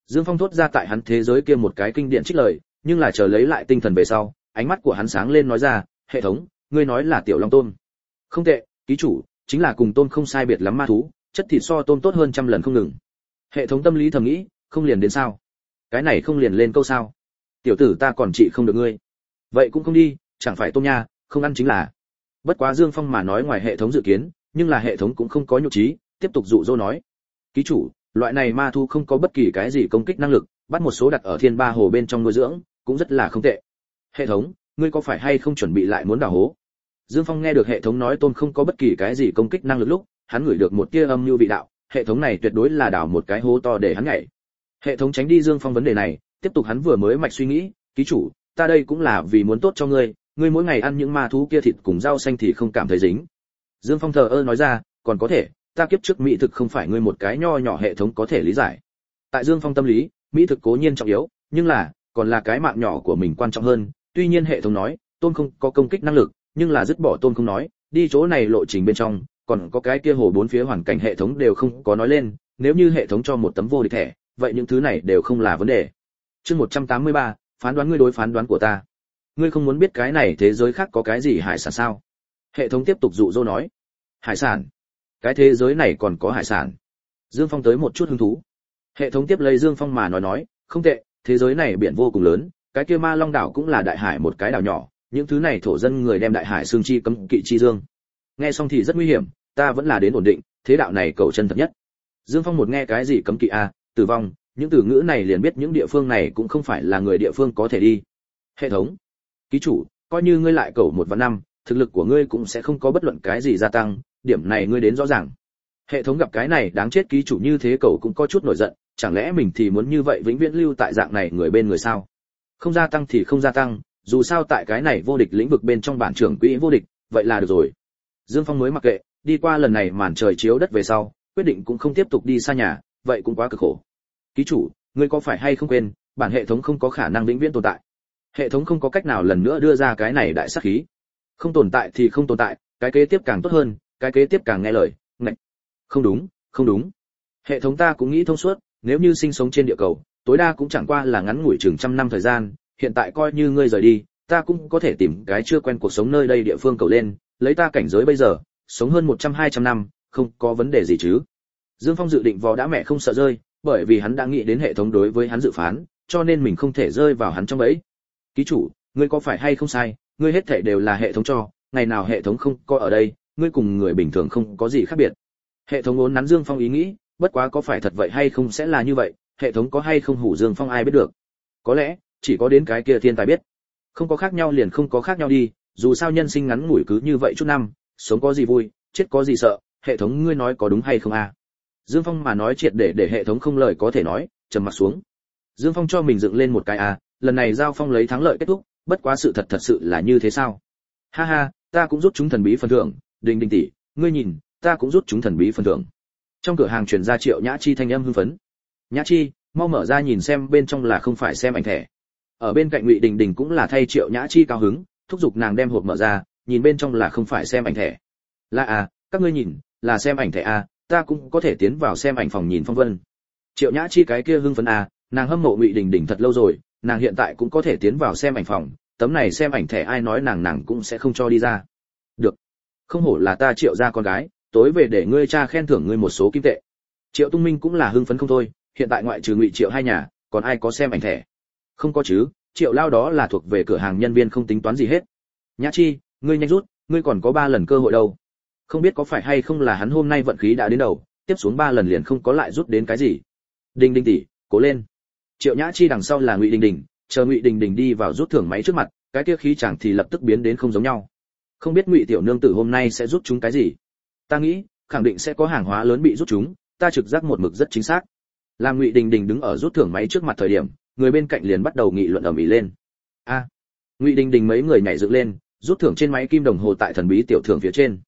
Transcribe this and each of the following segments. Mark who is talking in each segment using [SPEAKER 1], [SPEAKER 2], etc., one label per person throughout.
[SPEAKER 1] Dương Phong thốt ra tại hắn thế giới kia một cái kinh điển trích lời, nhưng là chờ lấy lại tinh thần về sau, ánh mắt của hắn sáng lên nói ra, hệ thống, ngươi nói là tiểu long tôm. Không tệ, ký chủ, chính là cùng tôm không sai biệt lắm ma thú, chất thịt so tôm tốt hơn trăm lần không ngừng. Hệ thống tâm lý thầm nghĩ, không liền đến sao? Cái này không liền lên câu sao? Tiểu tử ta còn trị không được ngươi. Vậy cũng không đi, chẳng phải tôm nha, không ăn chính là. Bất quá Dương Phong mà nói ngoài hệ thống dự kiến, nhưng là hệ thống cũng không có nhục trí, tiếp tục dụ dỗ nói. Ký chủ, loại này ma thú không có bất kỳ cái gì công kích năng lực, bắt một số đặt ở thiên ba hồ bên trong nuôi dưỡng, cũng rất là không tệ. Hệ thống, ngươi có phải hay không chuẩn bị lại muốn đào hố? Dương Phong nghe được hệ thống nói tôm không có bất kỳ cái gì công kích năng lực lúc, hắn ngửi được một tia âm mưu vị đạo, hệ thống này tuyệt đối là đào một cái hố to để hắn nhảy. Hệ thống tránh đi Dương Phong vấn đề này, tiếp tục hắn vừa mới mạch suy nghĩ, ký chủ, ta đây cũng là vì muốn tốt cho ngươi, ngươi mỗi ngày ăn những ma thú kia thịt cùng rau xanh thì không cảm thấy dính. Dương Phong thờ ơ nói ra, còn có thể, ta kiếp trước mỹ thực không phải ngươi một cái nho nhỏ hệ thống có thể lý giải. Tại Dương Phong tâm lý, mỹ thực cố nhiên trọng yếu, nhưng là, còn là cái mạng nhỏ của mình quan trọng hơn. Tuy nhiên hệ thống nói, tôm không có công kích năng lực, nhưng là dứt bỏ tôm không nói, đi chỗ này lộ trình bên trong, còn có cái kia hồ bốn phía hoàn cảnh hệ thống đều không có nói lên, nếu như hệ thống cho một tấm vô địch thẻ, vậy những thứ này đều không là vấn đề. Chương 183, phán đoán ngươi đối phán đoán của ta. Ngươi không muốn biết cái này thế giới khác có cái gì hải sản sao? Hệ thống tiếp tục dụ dỗ nói. Hải sản? Cái thế giới này còn có hải sản? Dương Phong tới một chút hứng thú. Hệ thống tiếp lấy Dương Phong mà nói, không tệ, thế giới này biển vô cùng lớn, cái kia Ma Long đảo cũng là đại hải một cái đảo nhỏ, những thứ này thổ dân người đem đại hải xương chi cấm kỵ chi dương. Nghe xong thì rất nguy hiểm, ta vẫn là đến ổn định, thế đạo này cầu chân thật nhất. Dương Phong một nghe cái gì cấm kỵ a, tử vong, những từ ngữ này liền biết những địa phương này cũng không phải là người địa phương có thể đi. Hệ thống, ký chủ, coi như ngươi lại cầu 1 và 5, thực lực của ngươi cũng sẽ không có bất luận cái gì gia tăng, điểm này ngươi đến rõ ràng. Hệ thống gặp cái này đáng chết ký chủ như thế cầu cũng có chút nổi giận, chẳng lẽ mình thì muốn như vậy vĩnh viễn lưu tại dạng này người bên người sao? Không gia tăng thì không gia tăng, dù sao tại cái này vô địch lĩnh vực bên trong bản trưởng quỹ vô địch, vậy là được rồi. Dương Phong mới mặc kệ, đi qua lần này màn trời chiếu đất về sau, quyết định cũng không tiếp tục đi xa nhà, vậy cũng quá cực khổ. Ký chủ, ngươi có phải hay không quên, bản hệ thống không có khả năng vĩnh viễn tồn tại. Hệ thống không có cách nào lần nữa đưa ra cái này đại sát khí. Không tồn tại thì không tồn tại, cái kế tiếp càng tốt hơn, cái kế tiếp càng nghe lời. Ngậy. Không đúng, không đúng. Hệ thống ta cũng nghĩ thông suốt, nếu như sinh sống trên địa cầu, tối đa cũng chẳng qua là ngắn ngủi chừng 100 năm thời gian, hiện tại coi như ngươi rời đi, ta cũng có thể tìm cái chưa quen cuộc sống nơi đây địa phương cầu lên, lấy ta cảnh giới bây giờ, sống hơn 100-200 năm, không có vấn đề gì chứ. Dương Phong dự định vò đã mẹ không sợ rơi, bởi vì hắn đã nghĩ đến hệ thống đối với hắn dự phán, cho nên mình không thể rơi vào hắn trong bẫy. Ký chủ, ngươi có phải hay không sai, ngươi hết thảy đều là hệ thống cho, ngày nào hệ thống không có ở đây, ngươi cùng người bình thường không có gì khác biệt. Hệ thống uốn nắn Dương Phong ý nghĩ, bất quá có phải thật vậy hay không sẽ là như vậy, hệ thống có hay không hủ Dương Phong ai biết được. Có lẽ chỉ có đến cái kia thiên tài biết. Không có khác nhau liền không có khác nhau đi, dù sao nhân sinh ngắn ngủi cứ như vậy chút năm, sống có gì vui, chết có gì sợ, hệ thống ngươi nói có đúng hay không a? Dương Phong mà nói triệt để hệ thống không lời có thể nói, trầm mặt xuống. Dương Phong cho mình dựng lên một cái a, lần này giao phong lấy thắng lợi kết thúc, bất quá sự thật sự là như thế sao? Ha ha, ta cũng rút chúng thần bí phần thưởng, Đình Đình tỷ, ngươi nhìn, ta cũng rút chúng thần bí phần thưởng. Trong cửa hàng truyền ra Triệu Nhã Chi thanh âm hưng phấn. Nhã Chi, mau mở ra nhìn xem bên trong là không phải xem ảnh thẻ. Ở bên cạnh Ngụy Đình Đình cũng là thay Triệu Nhã Chi cao hứng, thúc giục nàng đem hộp mở ra, nhìn bên trong là không phải xem ảnh thẻ. Là à, các ngươi nhìn, là xem ảnh thẻ à, ta cũng có thể tiến vào xem ảnh phòng nhìn phong vân. Triệu Nhã Chi cái kia hưng phấn à, nàng hâm mộ Ngụy Đình Đình thật lâu rồi, nàng hiện tại cũng có thể tiến vào xem ảnh phòng, tấm này xem ảnh thẻ ai nói nàng cũng sẽ không cho đi ra. Được, không hổ là ta Triệu gia con gái, tối về để ngươi cha khen thưởng ngươi một số kim tệ. Triệu Tung Minh cũng là hưng phấn không thôi, hiện tại ngoại trừ Ngụy Triệu hai nhà, còn ai có xem ảnh thẻ? Không có chứ, Triệu lao đó là thuộc về cửa hàng nhân viên không tính toán gì hết. Nhã Chi, ngươi nhanh rút, ngươi còn có 3 lần cơ hội đâu. Không biết có phải hay không là hắn hôm nay vận khí đã đến đầu, tiếp xuống 3 lần liền không có lại rút đến cái gì. Đình Đình tỷ, cố lên. Triệu Nhã Chi đằng sau là Ngụy Đình Đình, chờ Ngụy Đình Đình đi vào rút thưởng máy trước mặt, cái kia khí chẳng thì lập tức biến đến không giống nhau. Không biết Ngụy tiểu nương tử hôm nay sẽ rút chúng cái gì? Ta nghĩ, khẳng định sẽ có hàng hóa lớn bị rút chúng, ta trực giác một mực rất chính xác. Làm Ngụy Đình Đình đứng ở rút thưởng máy trước mặt thời điểm, người bên cạnh liền bắt đầu nghị luận ầm ĩ lên. A, Ngụy Đình Đình mấy người nhảy dựng lên, rút thưởng trên máy kim đồng hồ tại thần bí tiểu thưởng phía trên.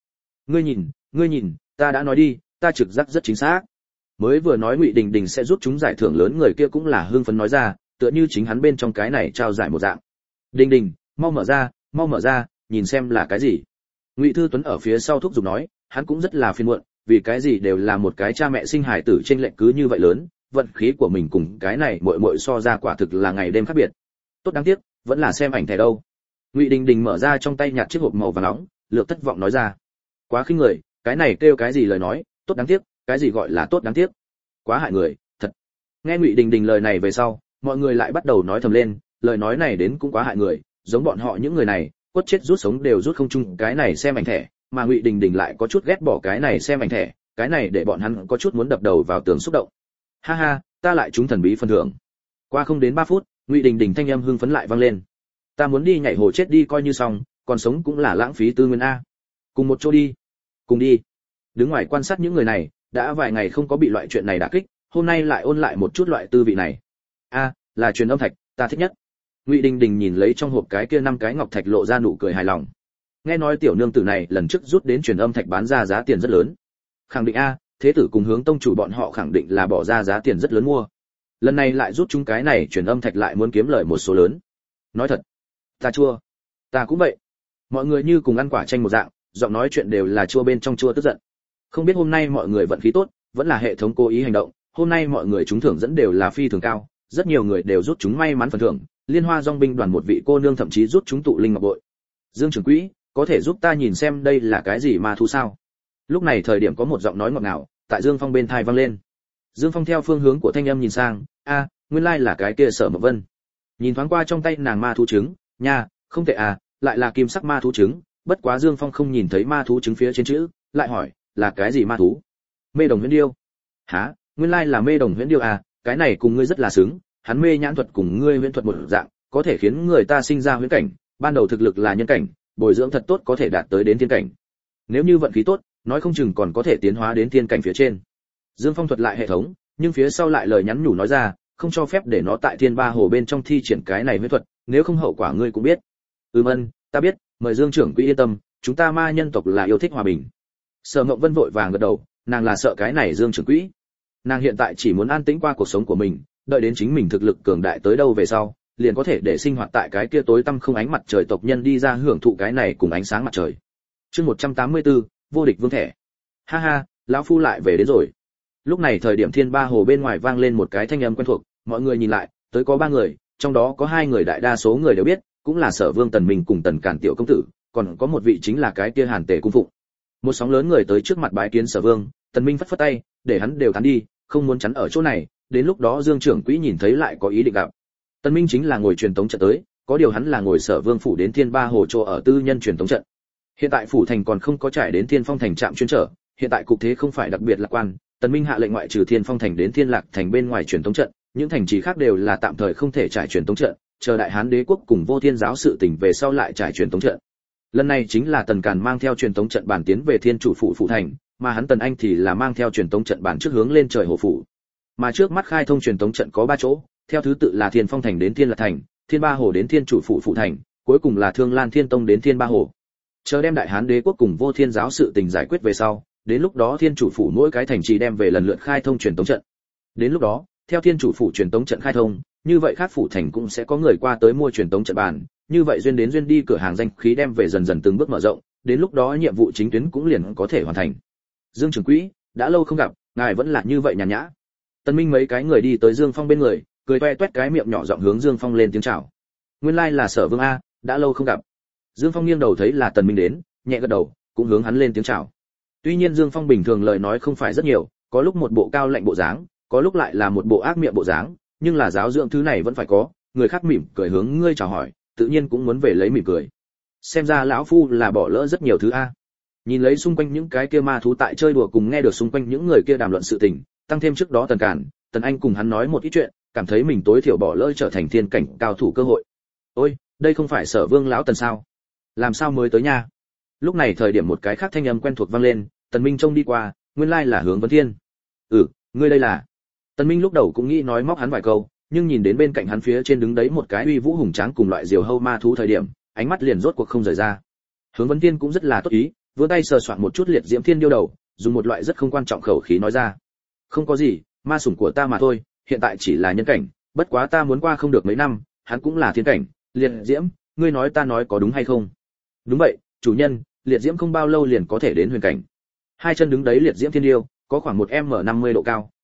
[SPEAKER 1] Ngươi nhìn, ta đã nói đi, ta trực giác rất chính xác. Mới vừa nói Ngụy Đình Đình sẽ rút chúng giải thưởng lớn, người kia cũng là hưng phấn nói ra, tựa như chính hắn bên trong cái này trao giải một dạng. Đình Đình, mau mở ra, nhìn xem là cái gì. Ngụy Thư Tuấn ở phía sau thúc giục nói, hắn cũng rất là phiền muộn, vì cái gì đều là một cái cha mẹ sinh hải tử trên lệnh cứ như vậy lớn, vận khí của mình cùng cái này muội muội so ra quả thực là ngày đêm khác biệt. Tốt đáng tiếc, vẫn là xem ảnh thẻ đâu. Ngụy Đình Đình mở ra trong tay nhạt chiếc hộp màu vàng nóng, lược thất vọng nói ra. Quá khinh người, cái này kêu cái gì lời nói, tốt đáng tiếc, cái gì gọi là tốt đáng tiếc? Quá hại người, thật. Nghe Ngụy Đình Đình lời này về sau, mọi người lại bắt đầu nói thầm lên, lời nói này đến cũng quá hại người, giống bọn họ những người này, quất chết rút sống đều rút không chung cái này xem ảnh thẻ, mà Ngụy Đình Đình lại có chút ghét bỏ cái này xem ảnh thẻ, cái này để bọn hắn có chút muốn đập đầu vào tường xúc động. Ha ha, ta lại trúng thần bí phần thưởng. Qua không đến 3 phút, Ngụy Đình Đình thanh âm hưng phấn lại vang lên. Ta muốn đi nhảy hồ chết đi coi như xong, còn sống cũng là lãng phí tư nguyên a. Cùng một chỗ đi. Cùng đi. Đứng ngoài quan sát những người này, đã vài ngày không có bị loại chuyện này đả kích, hôm nay lại ôn lại một chút loại tư vị này. A, là truyền âm thạch, ta thích nhất. Ngụy Đình Đình nhìn lấy trong hộp cái kia 5 cái ngọc thạch lộ ra nụ cười hài lòng. Nghe nói tiểu nương tử này lần trước rút đến truyền âm thạch bán ra giá tiền rất lớn. Khẳng định a, thế tử cùng Hướng tông chủ bọn họ khẳng định là bỏ ra giá tiền rất lớn mua. Lần này lại rút chúng cái này truyền âm thạch lại muốn kiếm lợi một số lớn. Nói thật, ta chua. Ta cũng vậy. Mọi người như cùng ăn quả chanh một dạng, giọng nói chuyện đều là chua bên trong chua tức giận. Không biết hôm nay mọi người vận khí tốt, vẫn là hệ thống cố ý hành động, hôm nay mọi người trúng thưởng dẫn đều là phi thường cao, rất nhiều người đều rút chúng may mắn phần thưởng, Liên Hoa Dòng binh đoàn một vị cô nương thậm chí rút chúng tụ linh ngọc bội. Dương trưởng quỹ, có thể giúp ta nhìn xem đây là cái gì ma thú sao? Lúc này thời điểm có một giọng nói ngọt ngào tại Dương Phong bên tai vang lên. Dương Phong theo phương hướng của thanh âm nhìn sang, a, nguyên lai là cái kia Sở Mộc Vân. Nhìn thoáng qua trong tay nàng ma thú trứng, nha, không tệ à, lại là kim sắc ma thú trứng, bất quá Dương Phong không nhìn thấy ma thú trứng phía trên chữ, lại hỏi, là cái gì ma thú? Mê đồng huyễn điêu. Hả, nguyên lai là mê đồng huyễn điêu à, cái này cùng ngươi rất là xứng, hắn mê nhãn thuật cùng ngươi huyễn thuật một dạng, có thể khiến người ta sinh ra huyễn cảnh, ban đầu thực lực là nhân cảnh, bồi dưỡng thật tốt có thể đạt tới đến thiên cảnh. Nếu như vận khí tốt, nói không chừng còn có thể tiến hóa đến thiên cảnh phía trên. Dương Phong thuật lại hệ thống, nhưng phía sau lại lời nhắn nhủ nói ra, không cho phép để nó tại Thiên Ba Hồ bên trong thi triển cái này huyễn thuật, nếu không hậu quả ngươi cũng biết. Ân, ta biết, mời Dương trưởng quỹ yên tâm, chúng ta ma nhân tộc là yêu thích hòa bình. Sở Ngộng Vân vội vàng gật đầu, nàng là sợ cái này Dương trưởng quỹ. Nàng hiện tại chỉ muốn an tĩnh qua cuộc sống của mình, đợi đến chính mình thực lực cường đại tới đâu về sau, liền có thể để sinh hoạt tại cái kia tối tăm không ánh mặt trời tộc nhân đi ra hưởng thụ cái này cùng ánh sáng mặt trời. Chương 184, vô địch vương thẻ. Ha ha, lão phu lại về đến rồi. Lúc này thời điểm Thiên Ba Hồ bên ngoài vang lên một cái thanh âm quen thuộc, mọi người nhìn lại, tới có 3 người, trong đó có 2 người đại đa số người đều biết, cũng là Sở Vương Tần Minh cùng Tần Cản tiểu công tử, còn có một vị chính là cái kia Hàn Tề cung phụng. Một sóng lớn người tới trước mặt bái kiến Sở Vương, Tần Minh phất phất tay, để hắn đều tán đi, không muốn chắn ở chỗ này, đến lúc đó Dương trưởng quỹ nhìn thấy lại có ý định gặp. Tần Minh chính là ngồi truyền tống trận tới, có điều hắn là ngồi Sở Vương phủ đến Thiên Ba Hồ chỗ ở tư nhân truyền tống trận. Hiện tại phủ thành còn không có trải đến Thiên Phong thành trạm chuyên trở, hiện tại cục thế không phải đặc biệt lạc quan, Tần Minh hạ lệnh ngoại trừ Thiên Phong thành đến Thiên Lạc thành bên ngoài truyền tống trận, những thành trì khác đều là tạm thời không thể trải truyền tống trận, chờ Đại Hán đế quốc cùng Vô Thiên giáo sự tình về sau lại trải truyền tống trận. Lần này chính là Tần Càn mang theo truyền tống trận bản tiến về Thiên chủ phủ phủ thành, mà hắn Tần Anh thì là mang theo truyền tống trận bản trước hướng lên trời hồ phủ. Mà trước mắt khai thông truyền tống trận có 3 chỗ, theo thứ tự là Thiên Phong thành đến Thiên Lạc thành, Thiên Ba Hồ đến Thiên chủ phủ phủ thành, cuối cùng là Thương Lan Thiên tông đến Thiên Ba Hồ. Chờ đem Đại Hán đế quốc cùng Vô Thiên giáo sự tình giải quyết về sau, đến lúc đó Thiên chủ phủ mỗi cái thành trì đem về lần lượt khai thông truyền tống trận. Đến lúc đó, theo Thiên chủ phủ truyền tống trận khai thông, như vậy khác phủ thành cũng sẽ có người qua tới mua truyền tống trận bản, như vậy duyên đến duyên đi cửa hàng danh khí đem về dần dần từng bước mở rộng, đến lúc đó nhiệm vụ chính tuyến cũng liền có thể hoàn thành. Dương trưởng quỹ, đã lâu không gặp, ngài vẫn là như vậy nhàn nhã. Tần Minh mấy cái người đi tới Dương Phong bên người, cười toe toét cái miệng nhỏ giọng hướng Dương Phong lên tiếng chào. Nguyên lai là Sở Vương a, đã lâu không gặp. Dương Phong nghiêng đầu thấy là Tần Minh đến, nhẹ gật đầu, cũng hướng hắn lên tiếng chào. Tuy nhiên Dương Phong bình thường lời nói không phải rất nhiều, có lúc một bộ cao lạnh bộ dáng, có lúc lại là một bộ ác miệng bộ dáng, nhưng là giáo dưỡng thứ này vẫn phải có, người khác mỉm cười hướng ngươi chào hỏi, tự nhiên cũng muốn về lấy mỉm cười. Xem ra lão phu là bỏ lỡ rất nhiều thứ a. Nhìn lấy xung quanh những cái kia ma thú tại chơi đùa cùng nghe được xung quanh những người kia đàm luận sự tình, tăng thêm trước đó Tần Cản, Tần Anh cùng hắn nói một ít chuyện, cảm thấy mình tối thiểu bỏ lỡ trở thành thiên cảnh cao thủ cơ hội. Ôi, đây không phải Sở Vương lão Tần sao? Làm sao mới tới nha? Lúc này thời điểm một cái khác thanh âm quen thuộc vang lên, Tần Minh trông đi qua, nguyên lai là Hướng Vấn Thiên. Ngươi đây là? Tần Minh lúc đầu cũng nghĩ nói móc hắn vài câu, nhưng nhìn đến bên cạnh hắn phía trên đứng đấy một cái uy vũ hùng tráng cùng loại diều hâu ma thú thời điểm, ánh mắt liền rốt cuộc không rời ra. Hướng Vấn Thiên cũng rất là tốt ý, vươn tay sờ soạn một chút liệt diễm thiên điêu đầu, dùng một loại rất không quan trọng khẩu khí nói ra: "Không có gì, ma sủng của ta mà thôi, hiện tại chỉ là nhân cảnh, bất quá ta muốn qua không được mấy năm, hắn cũng là thiên cảnh, liệt diễm, ngươi nói ta nói có đúng hay không?" "Đúng vậy, chủ nhân, liệt diễm không bao lâu liền có thể đến huyền cảnh." Hai chân đứng đấy liệt diễm thiên điêu, có khoảng 1m50 độ cao,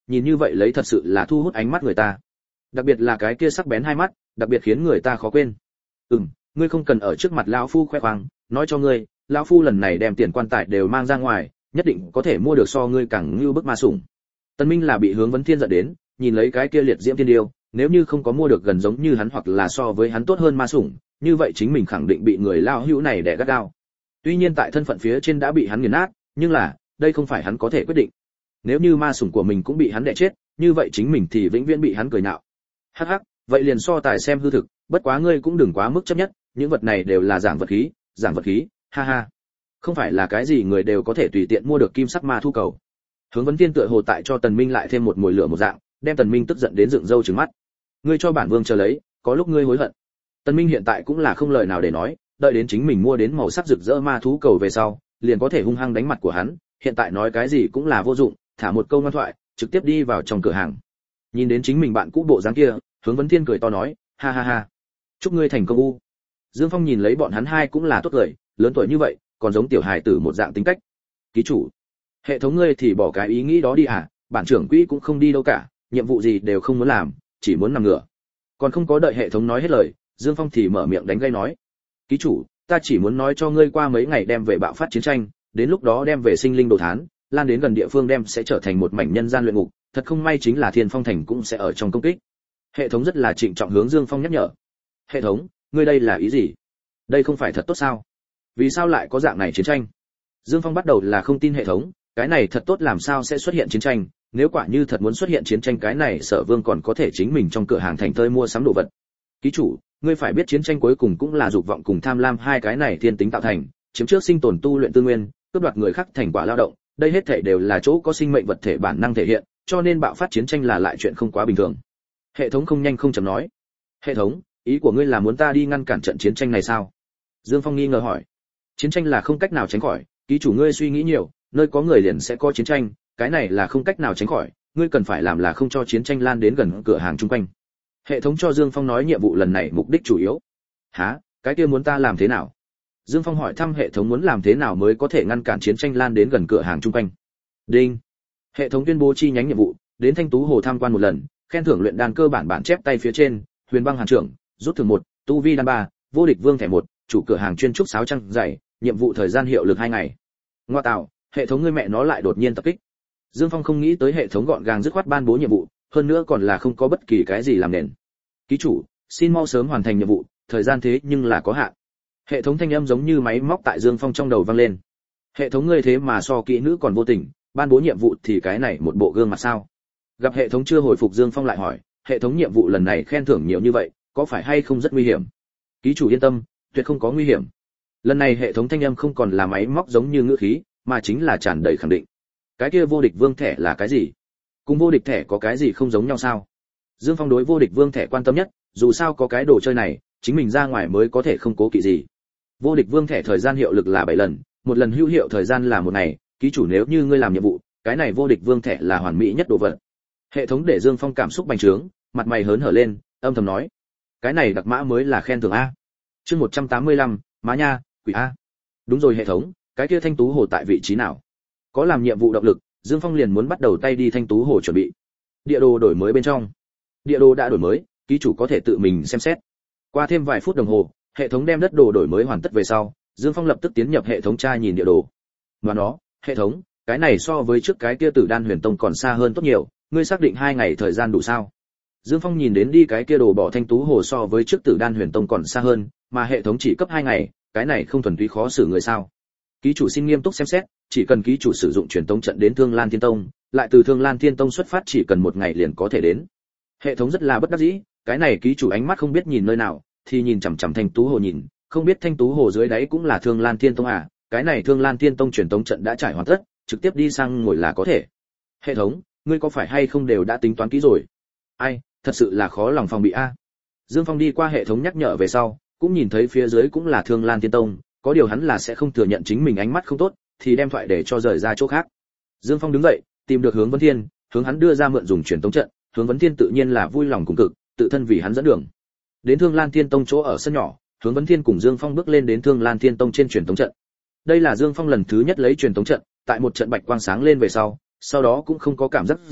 [SPEAKER 1] nhìn như vậy lấy thật sự là thu hút ánh mắt người ta. Đặc biệt là cái kia sắc bén hai mắt, đặc biệt khiến người ta khó quên. Ngươi không cần ở trước mặt lão phu khoe khoang, nói cho ngươi, lão phu lần này đem tiền quan tài đều mang ra ngoài, nhất định có thể mua được so ngươi càng như bức ma sủng. Tần Minh là bị Hướng Vấn Thiên giận đến, nhìn lấy cái kia liệt diễm tiên điêu, nếu như không có mua được gần giống như hắn hoặc là so với hắn tốt hơn ma sủng, như vậy chính mình khẳng định bị người lão hữu này đè gắt gao. Tuy nhiên tại thân phận phía trên đã bị hắn nghiền nát, nhưng là, đây không phải hắn có thể quyết định. Nếu như ma sủng của mình cũng bị hắn đè chết, như vậy chính mình thì vĩnh viễn bị hắn cười nhạo. Hắc hắc, vậy liền so tài xem hư thực, bất quá ngươi cũng đừng quá mức chấp nhất, những vật này đều là giảng vật khí, ha ha. Không phải là cái gì người đều có thể tùy tiện mua được kim sắc ma thu cầu. Hướng Vấn Thiên tựa hồ tại cho Tần Minh lại thêm một mùi lửa một dạng, đem Tần Minh tức giận đến dựng râu trừng mắt. Ngươi cho bản vương chờ lấy, có lúc ngươi hối hận. Tần Minh hiện tại cũng là không lời nào để nói, đợi đến chính mình mua đến màu sắc rực rỡ ma thú cầu về sau, liền có thể hung hăng đánh mặt của hắn, hiện tại nói cái gì cũng là vô dụng, thả một câu ngoan thoại, trực tiếp đi vào trong cửa hàng. Nhìn đến chính mình bạn cũ bộ dáng kia, Hướng Vấn Thiên cười to nói, ha ha ha, chúc ngươi thành công u. Dương Phong nhìn lấy bọn hắn hai cũng là tốt cười, lớn tuổi như vậy, còn giống tiểu hài tử một dạng tính cách. Ký chủ, hệ thống ngươi thì bỏ cái ý nghĩ đó đi à, bản trưởng quỹ cũng không đi đâu cả, nhiệm vụ gì đều không muốn làm, chỉ muốn nằm ngửa. Còn không có đợi hệ thống nói hết lời, Dương Phong thì mở miệng đánh gây nói, ký chủ, ta chỉ muốn nói cho ngươi qua mấy ngày đem về bạo phát chiến tranh, đến lúc đó đem về sinh linh đồ thán, lan đến gần địa phương đem sẽ trở thành một mảnh nhân gian luyện ngục, thật không may chính là Thiên Phong thành cũng sẽ ở trong công kích. Hệ thống rất là trịnh trọng hướng Dương Phong nhắc nhở. Hệ thống, ngươi đây là ý gì? Đây không phải thật tốt sao? Vì sao lại có dạng này chiến tranh? Dương Phong bắt đầu là không tin hệ thống, cái này thật tốt làm sao sẽ xuất hiện chiến tranh, nếu quả như thật muốn xuất hiện chiến tranh cái này Sở Vương còn có thể chính mình trong cửa hàng thành thơi mua sắm đồ vật. Ký chủ, ngươi phải biết chiến tranh cuối cùng cũng là dục vọng cùng tham lam hai cái này thiên tính tạo thành, chiếm trước sinh tồn tu luyện tư nguyên, cướp đoạt người khác thành quả lao động, đây hết thảy đều là chỗ có sinh mệnh vật thể bản năng thể hiện, cho nên bạo phát chiến tranh là lại chuyện không quá bình thường. Hệ thống không nhanh không chậm nói. Hệ thống, ý của ngươi là muốn ta đi ngăn cản trận chiến tranh này sao? Dương Phong nghi ngờ hỏi. Chiến tranh là không cách nào tránh khỏi, ký chủ ngươi suy nghĩ nhiều, nơi có người liền sẽ có chiến tranh, cái này là không cách nào tránh khỏi, ngươi cần phải làm là không cho chiến tranh lan đến gần cửa hàng chung quanh. Hệ thống cho Dương Phong nói nhiệm vụ lần này mục đích chủ yếu. Hả, cái kia muốn ta làm thế nào? Dương Phong hỏi thăm hệ thống muốn làm thế nào mới có thể ngăn cản chiến tranh lan đến gần cửa hàng chung quanh. Đinh. Hệ thống tuyên bố chi nhánh nhiệm vụ, đến Thanh Tú Hồ tham quan một lần, khen thưởng luyện đan cơ bản bản chép tay phía trên, Huyền Băng Hàn trưởng, rút thưởng 1, tu vi đan 3, vô địch vương thẻ 1, chủ cửa hàng chuyên trúc sáo trăng dày, nhiệm vụ thời gian hiệu lực 2 ngày. Ngoa tạo, hệ thống ngươi mẹ nó lại đột nhiên tập kích. Dương Phong không nghĩ tới hệ thống gọn gàng dứt khoát ban bố nhiệm vụ, hơn nữa còn là không có bất kỳ cái gì làm nền. Ký chủ, xin mau sớm hoàn thành nhiệm vụ, thời gian thế nhưng là có hạn. Hệ thống thanh âm giống như máy móc tại Dương Phong trong đầu vang lên. Hệ thống ngươi thế mà so kỹ nữ còn vô tình, ban bố nhiệm vụ thì cái này một bộ gương mặt sao? Gặp hệ thống chưa hồi phục, Dương Phong lại hỏi, hệ thống nhiệm vụ lần này khen thưởng nhiều như vậy, có phải hay không rất nguy hiểm? Ký chủ yên tâm, tuyệt không có nguy hiểm. Lần này hệ thống thanh âm không còn là máy móc giống như ngữ khí, mà chính là tràn đầy khẳng định. Cái kia vô địch vương thẻ là cái gì? Cùng vô địch thẻ có cái gì không giống nhau sao? Dương Phong đối vô địch vương thẻ quan tâm nhất, dù sao có cái đồ chơi này, chính mình ra ngoài mới có thể không cố kỵ gì. Vô địch vương thẻ thời gian hiệu lực là 7 lần, một lần hữu hiệu thời gian là 1 ngày, ký chủ nếu như ngươi làm nhiệm vụ, cái này vô địch vương thẻ là hoàn mỹ nhất đồ vật. Hệ thống để Dương Phong cảm xúc bành trướng, mặt mày hớn hở lên, âm thầm nói, cái này đặc mã mới là khen thưởng a. Chương 185, má nha, quỷ a. Đúng rồi hệ thống, cái kia Thanh Tú Hồ tại vị trí nào? Có làm nhiệm vụ động lực, Dương Phong liền muốn bắt đầu tay đi Thanh Tú Hồ chuẩn bị. Địa đồ đổi mới bên trong. Địa đồ đã đổi mới, ký chủ có thể tự mình xem xét. Qua thêm vài phút đồng hồ, hệ thống đem đất đồ đổi mới hoàn tất về sau, Dương Phong lập tức tiến nhập hệ thống tra nhìn địa đồ. Và nó, hệ thống, cái này so với trước cái kia Tử Đan Huyền Tông còn xa hơn tốt nhiều, ngươi xác định 2 ngày thời gian đủ sao? Dương Phong nhìn đến đi cái kia đồ bỏ Thanh Tú Hồ so với trước Tử Đan Huyền Tông còn xa hơn, mà hệ thống chỉ cấp 2 ngày, cái này không thuần túy khó xử người sao? Ký chủ xin nghiêm túc xem xét, chỉ cần ký chủ sử dụng truyền tống trận đến Thương Lan Thiên Tông, lại từ Thương Lan Thiên Tông xuất phát chỉ cần 1 ngày liền có thể đến. Hệ thống rất là bất đắc dĩ, cái này ký chủ ánh mắt không biết nhìn nơi nào, thì nhìn chằm chằm Thanh Tú Hồ nhìn, không biết Thanh Tú Hồ dưới đáy cũng là Thương Lan Thiên Tông à? Cái này Thương Lan Thiên Tông truyền tống trận đã trải hoàn tất, trực tiếp đi sang ngồi là có thể. Hệ thống, ngươi có phải hay không đều đã tính toán kỹ rồi? Ai, thật sự là khó lòng phòng bị a. Dương Phong đi qua hệ thống nhắc nhở về sau, cũng nhìn thấy phía dưới cũng là Thương Lan Thiên Tông, có điều hắn là sẽ không thừa nhận chính mình ánh mắt không tốt, thì đem thoại để cho rời ra chỗ khác. Dương Phong đứng dậy, tìm được Hướng Vấn Thiên, hướng hắn đưa ra mượn dùng truyền tống trận, Hướng Vấn Thiên tự nhiên là vui lòng cùng cực, tự thân vì hắn dẫn đường. Đến Thương Lan Thiên Tông chỗ ở sân nhỏ, Hướng Vấn Thiên cùng Dương Phong bước lên đến Thương Lan Thiên Tông trên truyền tống trận. Đây là Dương Phong lần thứ nhất lấy truyền tống trận, tại một trận bạch quang sáng lên về sau đó cũng không có cảm giác gì,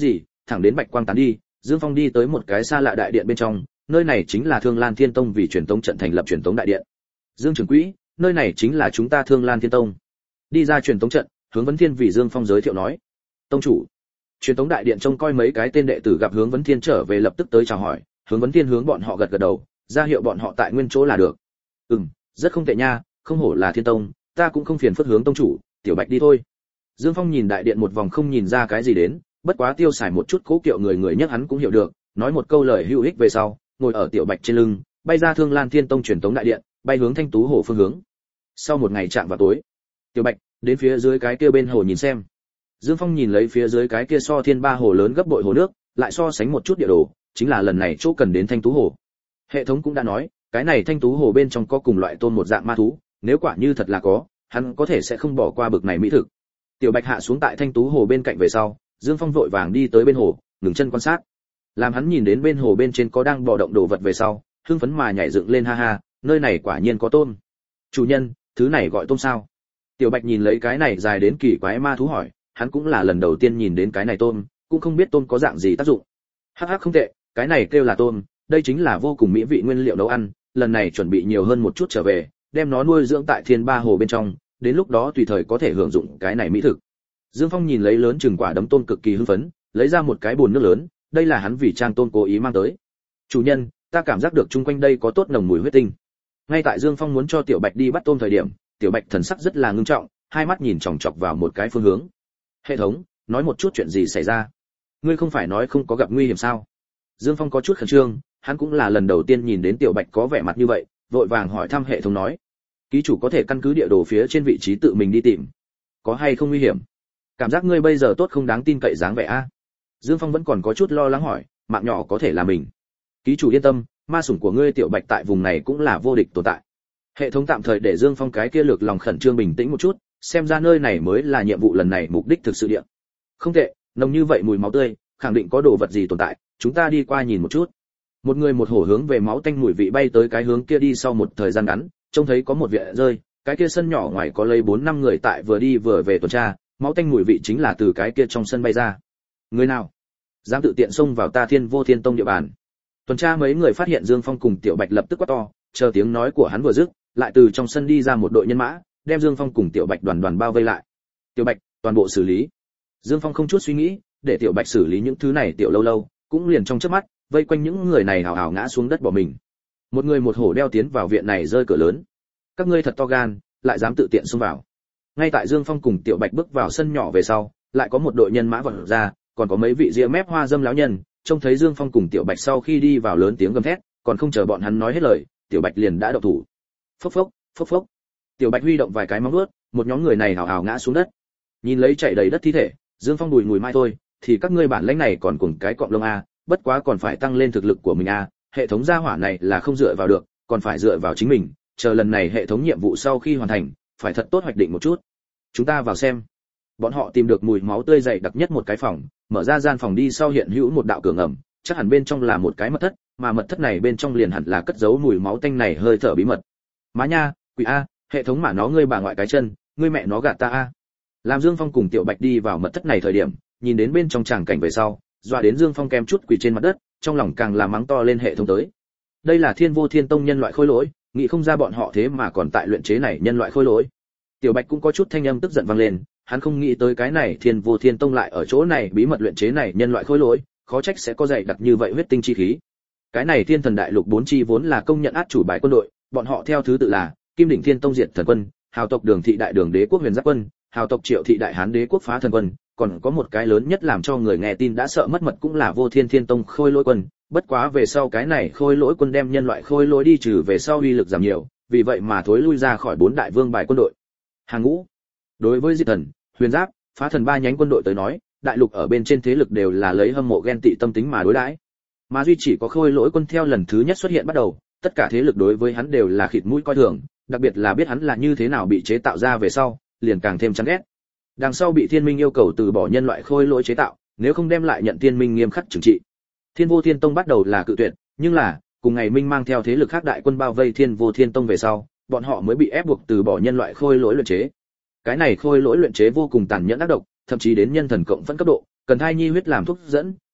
[SPEAKER 1] thẳng đến bạch quang tán đi, Dương Phong đi tới một cái xa lạ đại điện bên trong, nơi này chính là Thương Lan Thiên Tông vì truyền tống trận thành lập truyền tống đại điện. Dương trưởng quỹ, nơi này chính là chúng ta Thương Lan Thiên Tông. Đi ra truyền tống trận, Hướng Vấn Thiên vì Dương Phong giới thiệu nói. Tông chủ. Truyền tống đại điện trông coi mấy cái tên đệ tử gặp Hướng Vấn Thiên trở về lập tức tới chào hỏi, Hướng Vấn Thiên hướng bọn họ gật gật đầu, ra hiệu bọn họ tại nguyên chỗ là được. Rất không tệ nha, không hổ là Thiên Tông, ta cũng không phiền phức Hướng tông chủ, Tiểu Bạch đi thôi. Dương Phong nhìn đại điện một vòng không nhìn ra cái gì đến, bất quá tiêu xài một chút cố kiệu người người nhất hắn cũng hiểu được, nói một câu lời hữu ích về sau, ngồi ở Tiểu Bạch trên lưng, bay ra Thương Lan Thiên Tông truyền tống đại điện, bay hướng Thanh Tú Hồ phương hướng. Sau một ngày chạm vào tối, Tiểu Bạch đến phía dưới cái kia bên hồ nhìn xem. Dương Phong nhìn lấy phía dưới cái kia so Thiên Ba hồ lớn gấp bội hồ nước, lại so sánh một chút địa đồ, chính là lần này chỗ cần đến Thanh Tú Hồ. Hệ thống cũng đã nói, cái này Thanh Tú Hồ bên trong có cùng loại tôn một dạng ma thú, nếu quả như thật là có, hắn có thể sẽ không bỏ qua bực này mỹ thực. Tiểu Bạch hạ xuống tại Thanh Tú Hồ bên cạnh về sau, Dương Phong vội vàng đi tới bên hồ, ngừng chân quan sát. Làm hắn nhìn đến bên hồ bên trên có đang bò động đồ vật về sau, hưng phấn mà nhảy dựng lên ha ha, nơi này quả nhiên có tôm. Chủ nhân, thứ này gọi tôm sao? Tiểu Bạch nhìn lấy cái này dài đến kỳ quái ma thú hỏi, hắn cũng là lần đầu tiên nhìn đến cái này tôm, cũng không biết tôm có dạng gì tác dụng. Hắc hắc không tệ, cái này kêu là tôm, đây chính là vô cùng mỹ vị nguyên liệu nấu ăn, lần này chuẩn bị nhiều hơn một chút trở về, đem nó nuôi dưỡng tại Thiên Ba hồ bên trong, đến lúc đó tùy thời có thể hưởng dụng cái này mỹ thực. Dương Phong nhìn lấy lớn chừng quả đấm tôm cực kỳ hưng phấn, lấy ra một cái bồn nước lớn, đây là hắn vì trang tôm cố ý mang tới. Chủ nhân, ta cảm giác được chung quanh đây có tốt nồng mùi huyết tinh. Ngay tại Dương Phong muốn cho Tiểu Bạch đi bắt tôm thời điểm, Tiểu Bạch thần sắc rất là ngưng trọng, hai mắt nhìn chòng chọc vào một cái phương hướng. Hệ thống, nói một chút chuyện gì xảy ra? Ngươi không phải nói không có gặp nguy hiểm sao? Dương Phong có chút khẩn trương, hắn cũng là lần đầu tiên nhìn đến Tiểu Bạch có vẻ mặt như vậy, vội vàng hỏi thăm hệ thống nói. Ký chủ có thể căn cứ địa đồ phía trên vị trí tự mình đi tìm. Có hay không nguy hiểm? Cảm giác ngươi bây giờ tốt không đáng tin cậy dáng vẻ a. Dương Phong vẫn còn có chút lo lắng hỏi, mạng nhỏ có thể là mình. Ký chủ yên tâm, ma sủng của ngươi Tiểu Bạch tại vùng này cũng là vô địch tồn tại. Hệ thống tạm thời để Dương Phong cái kia lược lòng khẩn trương bình tĩnh một chút, xem ra nơi này mới là nhiệm vụ lần này mục đích thực sự địa. Không tệ, nồng như vậy mùi máu tươi, khẳng định có đồ vật gì tồn tại, chúng ta đi qua nhìn một chút. Một người một hổ hướng về máu tanh mùi vị bay tới cái hướng kia đi sau một thời gian ngắn, trông thấy có một viện rơi, cái kia sân nhỏ ngoài có lấy 4-5 người tại vừa đi vừa về tuần tra, máu tanh mùi vị chính là từ cái kia trong sân bay ra. Người nào dám tự tiện xông vào ta Thiên Vô Thiên Tông địa bàn? Tuần tra mấy người phát hiện Dương Phong cùng Tiểu Bạch lập tức quát to, chờ tiếng nói của hắn vừa dứt, lại từ trong sân đi ra một đội nhân mã, đem Dương Phong cùng Tiểu Bạch đoàn đoàn bao vây lại. Tiểu Bạch, toàn bộ xử lý. Dương Phong không chút suy nghĩ, để Tiểu Bạch xử lý những thứ này tiểu lâu lâu, cũng liền trong chớp mắt, vây quanh những người này hào hào ngã xuống đất bỏ mình. Một người một hổ đeo tiến vào viện này rơi cửa lớn. Các ngươi thật to gan, lại dám tự tiện xông vào. Ngay tại Dương Phong cùng Tiểu Bạch bước vào sân nhỏ về sau, lại có một đội nhân mã vọt ra, còn có mấy vị ria mép hoa dâm lão nhân, trông thấy Dương Phong cùng Tiểu Bạch sau khi đi vào lớn tiếng gầm thét, còn không chờ bọn hắn nói hết lời, Tiểu Bạch liền đã động thủ. Phốc phốc, phốc phốc. Tiểu Bạch huy động vài cái móng vuốt, một nhóm người này hào hào ngã xuống đất. Nhìn lấy chạy đầy đất thi thể, Dương Phong đùi ngùi mai thôi, thì các ngươi bản lãnh này còn cùng cái cọng lông a, bất quá còn phải tăng lên thực lực của mình a, hệ thống gia hỏa này là không dựa vào được, còn phải dựa vào chính mình, chờ lần này hệ thống nhiệm vụ sau khi hoàn thành, phải thật tốt hoạch định một chút. Chúng ta vào xem. Bọn họ tìm được mùi máu tươi dày đặc nhất một cái phòng, mở ra gian phòng đi sau hiện hữu một đạo cửa ngầm, chắc hẳn bên trong là một cái mật thất, mà mật thất này bên trong liền hẳn là cất giấu mùi máu tanh này hơi thở bí mật. Má nha, quỷ a, hệ thống mà nó ngươi bà ngoại cái chân, ngươi mẹ nó gạt ta a. Làm Dương Phong cùng Tiểu Bạch đi vào mật thất này thời điểm, nhìn đến bên trong tràng cảnh về sau, dọa đến Dương Phong kém chút quỳ trên mặt đất, trong lòng càng là mắng to lên hệ thống tới. Đây là Thiên Vô Thiên Tông nhân loại khôi lỗi, nghĩ không ra bọn họ thế mà còn tại luyện chế này nhân loại khôi lỗi. Tiểu Bạch cũng có chút thanh âm tức giận vang lên, hắn không nghĩ tới cái này Thiên Vô Thiên Tông lại ở chỗ này bí mật luyện chế này nhân loại khôi lỗi, khó trách sẽ có dày đặc như vậy huyết tinh chi khí. Cái này Thiên Thần Đại Lục 4 chi vốn là công nhận át chủ bài quân đội, bọn họ theo thứ tự là Kim Đỉnh Thiên Tông Diệt Thần Quân, Hào tộc Đường Thị Đại Đường Đế quốc Huyền Giáp Quân, Hào tộc Triệu Thị Đại Hán Đế quốc Phá Thần Quân, còn có một cái lớn nhất làm cho người nghe tin đã sợ mất mật cũng là Vô Thiên Thiên Tông Khôi Lỗi Quân, bất quá về sau cái này Khôi Lỗi Quân đem nhân loại khôi lỗi đi trừ về sau uy lực giảm nhiều, vì vậy mà thối lui ra khỏi 4 đại vương bài quân đội. Hàng ngũ. Đối với Diệt Thần, Huyền Giáp, Phá Thần 3 nhánh quân đội tới nói, đại lục ở bên trên thế lực đều là lấy hâm mộ ghen tị tâm tính mà đối đãi. Mà duy chỉ có Khôi Lỗi Quân theo lần thứ nhất xuất hiện bắt đầu, tất cả thế lực đối với hắn đều là khịt mũi coi thường, đặc biệt là biết hắn là như thế nào bị chế tạo ra về sau, liền càng thêm chán ghét. Đằng sau bị Thiên Minh yêu cầu từ bỏ nhân loại khôi lỗi chế tạo, nếu không đem lại nhận Thiên Minh nghiêm khắc trừng trị. Thiên Vô Thiên Tông bắt đầu là cự tuyệt, nhưng là, cùng ngày Minh mang theo thế lực khác đại quân bao vây Thiên Vô Thiên Tông về sau, bọn họ mới bị ép buộc từ bỏ nhân loại khôi lỗi luyện chế. Cái này khôi lỗi luyện chế vô cùng tàn nhẫn ác độc, thậm chí đến nhân thần cộng phân cấp độ, cần thai nhi huyết làm thuốc dẫn,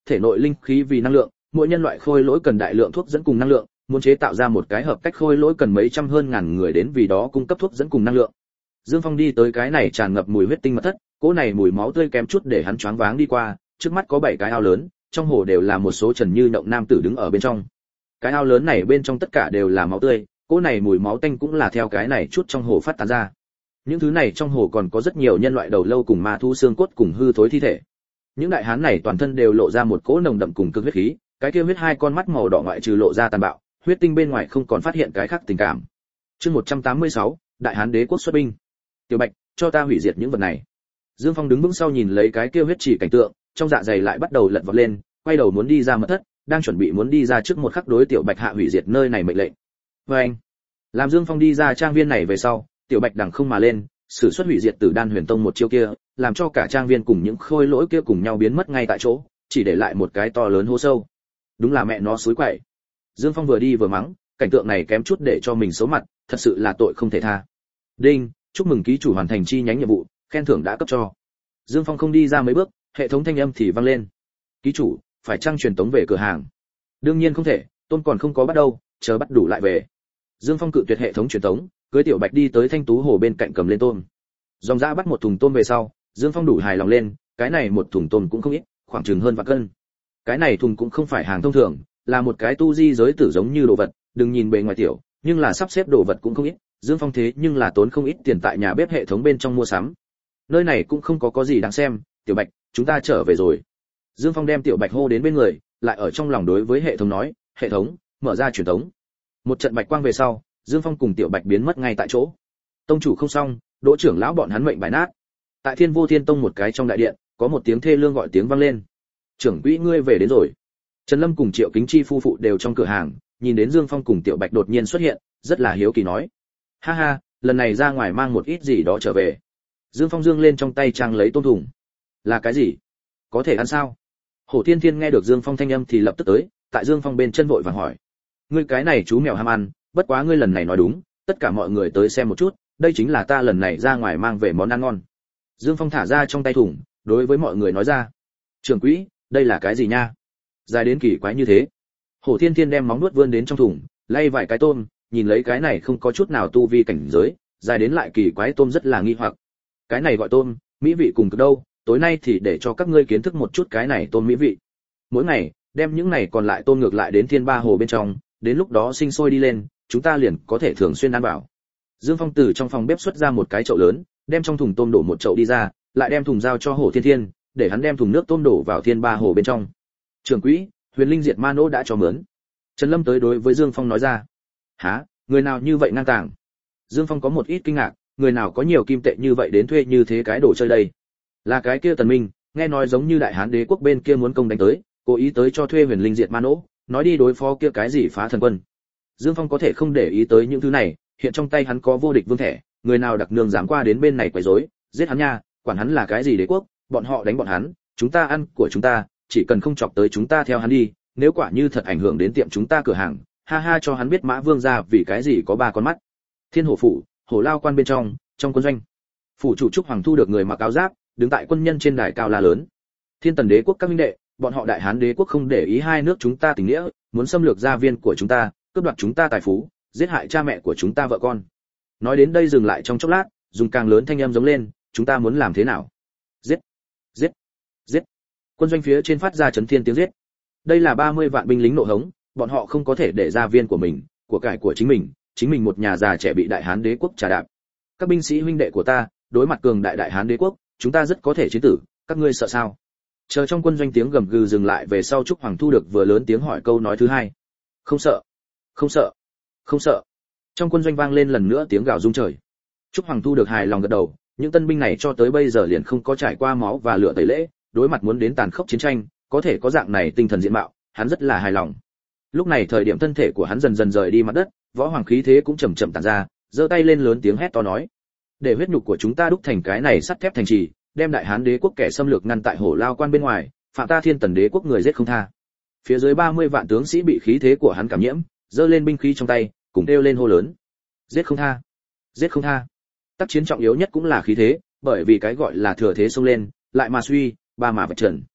[SPEAKER 1] thể nội linh khí vì năng lượng, mỗi nhân loại khôi lỗi cần đại lượng thuốc dẫn cùng năng lượng, muốn chế tạo ra một cái hợp cách khôi lỗi cần mấy trăm hơn ngàn người đến vì đó cung cấp thuốc dẫn cùng năng lượng. Dương Phong đi tới cái này tràn ngập mùi huyết tinh mật thất, cỗ này mùi máu tươi kém chút để hắn choáng váng đi qua, trước mắt có 7 cái ao lớn, trong hồ đều là một số trần như nhộng nam tử đứng ở bên trong. Cái ao lớn này bên trong tất cả đều là máu tươi, cỗ này mùi máu tanh cũng là theo cái này chút trong hồ phát tán ra. Những thứ này trong hồ còn có rất nhiều nhân loại đầu lâu cùng ma thú xương cốt cùng hư thối thi thể. Những đại hán này toàn thân đều lộ ra một cỗ nồng đậm cùng cực huyết khí, cái kia huyết hai con mắt màu đỏ ngoại trừ lộ ra tàn bạo, huyết tinh bên ngoài không còn phát hiện cái khác tình cảm. Chương 186, Đại Hán Đế quốc xuất binh. Tiểu Bạch, cho ta hủy diệt những vật này. Dương Phong đứng vững sau nhìn lấy cái kia huyết chỉ cảnh tượng, trong dạ dày lại bắt đầu lật vọt lên, quay đầu muốn đi ra mật thất, đang chuẩn bị muốn đi ra trước một khắc đối Tiểu Bạch hạ hủy diệt nơi này mệnh lệnh. Anh, làm Dương Phong đi ra trang viên này về sau, Tiểu Bạch đằng không mà lên, sử xuất hủy diệt Tử Đan Huyền Tông một chiêu kia, làm cho cả trang viên cùng những khôi lỗi kia cùng nhau biến mất ngay tại chỗ, chỉ để lại một cái to lớn hố sâu. Đúng là mẹ nó suối quậy. Dương Phong vừa đi vừa mắng, cảnh tượng này kém chút để cho mình xấu mặt, thật sự là tội không thể tha. Đinh, chúc mừng ký chủ hoàn thành chi nhánh nhiệm vụ, khen thưởng đã cấp cho. Dương Phong không đi ra mấy bước, hệ thống thanh âm thì vang lên. Ký chủ, phải trang truyền tống về cửa hàng. Đương nhiên không thể, tôn còn không có bắt đâu, chờ bắt đủ lại về. Dương Phong cự tuyệt hệ thống truyền tống, cưới Tiểu Bạch đi tới Thanh Tú hồ bên cạnh cầm lên tôm. Dòng dã bắt một thùng tôm về sau, Dương Phong đủ hài lòng lên, cái này một thùng tôm cũng không ít, khoảng chừng hơn vạn cân. Cái này thùng cũng không phải hàng thông thường, là một cái tu di giới tử giống như đồ vật, đừng nhìn bề ngoài tiểu, nhưng là sắp xếp đồ vật cũng không ít, Dương Phong thế nhưng là tốn không ít tiền tại nhà bếp hệ thống bên trong mua sắm. Nơi này cũng không có gì đáng xem, Tiểu Bạch, chúng ta trở về rồi. Dương Phong đem Tiểu Bạch hô đến bên người, lại ở trong lòng đối với hệ thống nói, hệ thống, mở ra truyền tống. Một trận bạch quang về sau, Dương Phong cùng Tiểu Bạch biến mất ngay tại chỗ. Tông chủ không xong, Đỗ trưởng lão bọn hắn mệnh bài nát. Tại Thiên Vô Thiên Tông một cái trong đại điện, có một tiếng thê lương gọi tiếng vang lên. Trưởng quỹ ngươi về đến rồi. Trần Lâm cùng Triệu Kính Chi phu phụ đều trong cửa hàng, nhìn đến Dương Phong cùng Tiểu Bạch đột nhiên xuất hiện, rất là hiếu kỳ nói: "Ha ha, lần này ra ngoài mang một ít gì đó trở về." Dương Phong dương lên trong tay trang lấy tôm thùng. "Là cái gì? Có thể ăn sao?" Hổ Thiên Thiên nghe được Dương Phong thanh âm thì lập tức tới, tại Dương Phong bên chân vội vàng hỏi: "Ngươi cái này chú mèo ham ăn, bất quá ngươi lần này nói đúng, tất cả mọi người tới xem một chút, đây chính là ta lần này ra ngoài mang về món ăn ngon." Dương Phong thả ra trong tay thùng, đối với mọi người nói ra: "Trưởng quỹ, đây là cái gì nha? Dài đến kỳ quái như thế." Hổ Thiên Thiên đem móng nuốt vươn đến trong thùng, lay vài cái tôm, nhìn lấy cái này không có chút nào tu vi cảnh giới, dài đến lại kỳ quái tôm rất là nghi hoặc. Cái này gọi tôm, mỹ vị cùng cực đâu, tối nay thì để cho các ngươi kiến thức một chút cái này tôm mỹ vị. Mỗi ngày, đem những này còn lại tôm ngược lại đến Thiên Ba hồ bên trong, đến lúc đó sinh sôi đi lên, chúng ta liền có thể thường xuyên ăn vào. Dương Phong từ trong phòng bếp xuất ra một cái chậu lớn, đem trong thùng tôm đổ một chậu đi ra, lại đem thùng giao cho Hổ Thiên Thiên, để hắn đem thùng nước tôm đổ vào Thiên Ba hồ bên trong. Trưởng quỹ, Huyền Linh Diệt Ma Nỗ đã cho mướn. Trần Lâm tới đối với Dương Phong nói ra. Hả, người nào như vậy ngang tàng? Dương Phong có một ít kinh ngạc, người nào có nhiều kim tệ như vậy đến thuê như thế cái đồ chơi đây? Là cái kia Tần Minh, nghe nói giống như Đại Hán Đế quốc bên kia muốn công đánh tới, cố ý tới cho thuê Huyền Linh Diệt Ma Nỗ, nói đi đối phó kia cái gì Phá Thần Quân. Dương Phong có thể không để ý tới những thứ này, hiện trong tay hắn có vô địch vương thẻ, người nào đặc nương dám qua đến bên này quấy rối, giết hắn nha, quản hắn là cái gì đế quốc, bọn họ đánh bọn hắn, chúng ta ăn của chúng ta, chỉ cần không chọc tới chúng ta theo hắn đi, nếu quả như thật ảnh hưởng đến tiệm chúng ta cửa hàng, ha ha cho hắn biết Mã Vương gia vì cái gì có 3 con mắt. Thiên Hổ phủ, Hổ Lao quan bên trong, trong quân doanh. Phủ chủ Trúc Hoàng thu được người mặc áo giáp, đứng tại quân nhân trên đài cao la lớn. Thiên Tần đế quốc các minh đệ, bọn họ Đại Hán đế quốc không để ý hai nước chúng ta tình nghĩa, muốn xâm lược gia viên của chúng ta, cướp đoạt chúng ta tài phú, giết hại cha mẹ của chúng ta vợ con. Nói đến đây dừng lại trong chốc lát, dùng càng lớn thanh âm giống lên, chúng ta muốn làm thế nào? Giết, giết, giết. Quân doanh phía trên phát ra chấn thiên tiếng giết. Đây là 30 vạn binh lính nộ hống, bọn họ không có thể để gia viên của mình, của cải của chính mình một nhà già trẻ bị Đại Hán đế quốc trà đạp. Các binh sĩ huynh đệ của ta, đối mặt cường đại Đại Hán đế quốc, chúng ta rất có thể chiến tử, các ngươi sợ sao? Chờ trong quân doanh tiếng gầm gừ dừng lại về sau Trúc Hoàng thu được vừa lớn tiếng hỏi câu nói thứ hai. Không sợ, không sợ, không sợ. Trong quân doanh vang lên lần nữa tiếng gào rung trời. Trúc Hoàng thu được hài lòng gật đầu, những tân binh này cho tới bây giờ liền không có trải qua máu và lửa tẩy lễ, đối mặt muốn đến tàn khốc chiến tranh, có thể có dạng này tinh thần diện mạo, hắn rất là hài lòng. Lúc này thời điểm thân thể của hắn dần dần rời đi mặt đất, võ hoàng khí thế cũng chậm chậm tản ra, giơ tay lên lớn tiếng hét to nói: "Để huyết nhục của chúng ta đúc thành cái này sắt thép thành trì, đem Đại Hán đế quốc kẻ xâm lược ngăn tại Hổ Lao quan bên ngoài, phạm ta Thiên Tần đế quốc người giết không tha." Phía dưới 30 vạn tướng sĩ bị khí thế của hắn cảm nhiễm, giơ lên binh khí trong tay, cùng kêu lên hô lớn: "Giết không tha! Giết không tha!" Tác chiến trọng yếu nhất cũng là khí thế, bởi vì cái gọi là thừa thế xông lên, lại mà suy, ba mà vạch trần.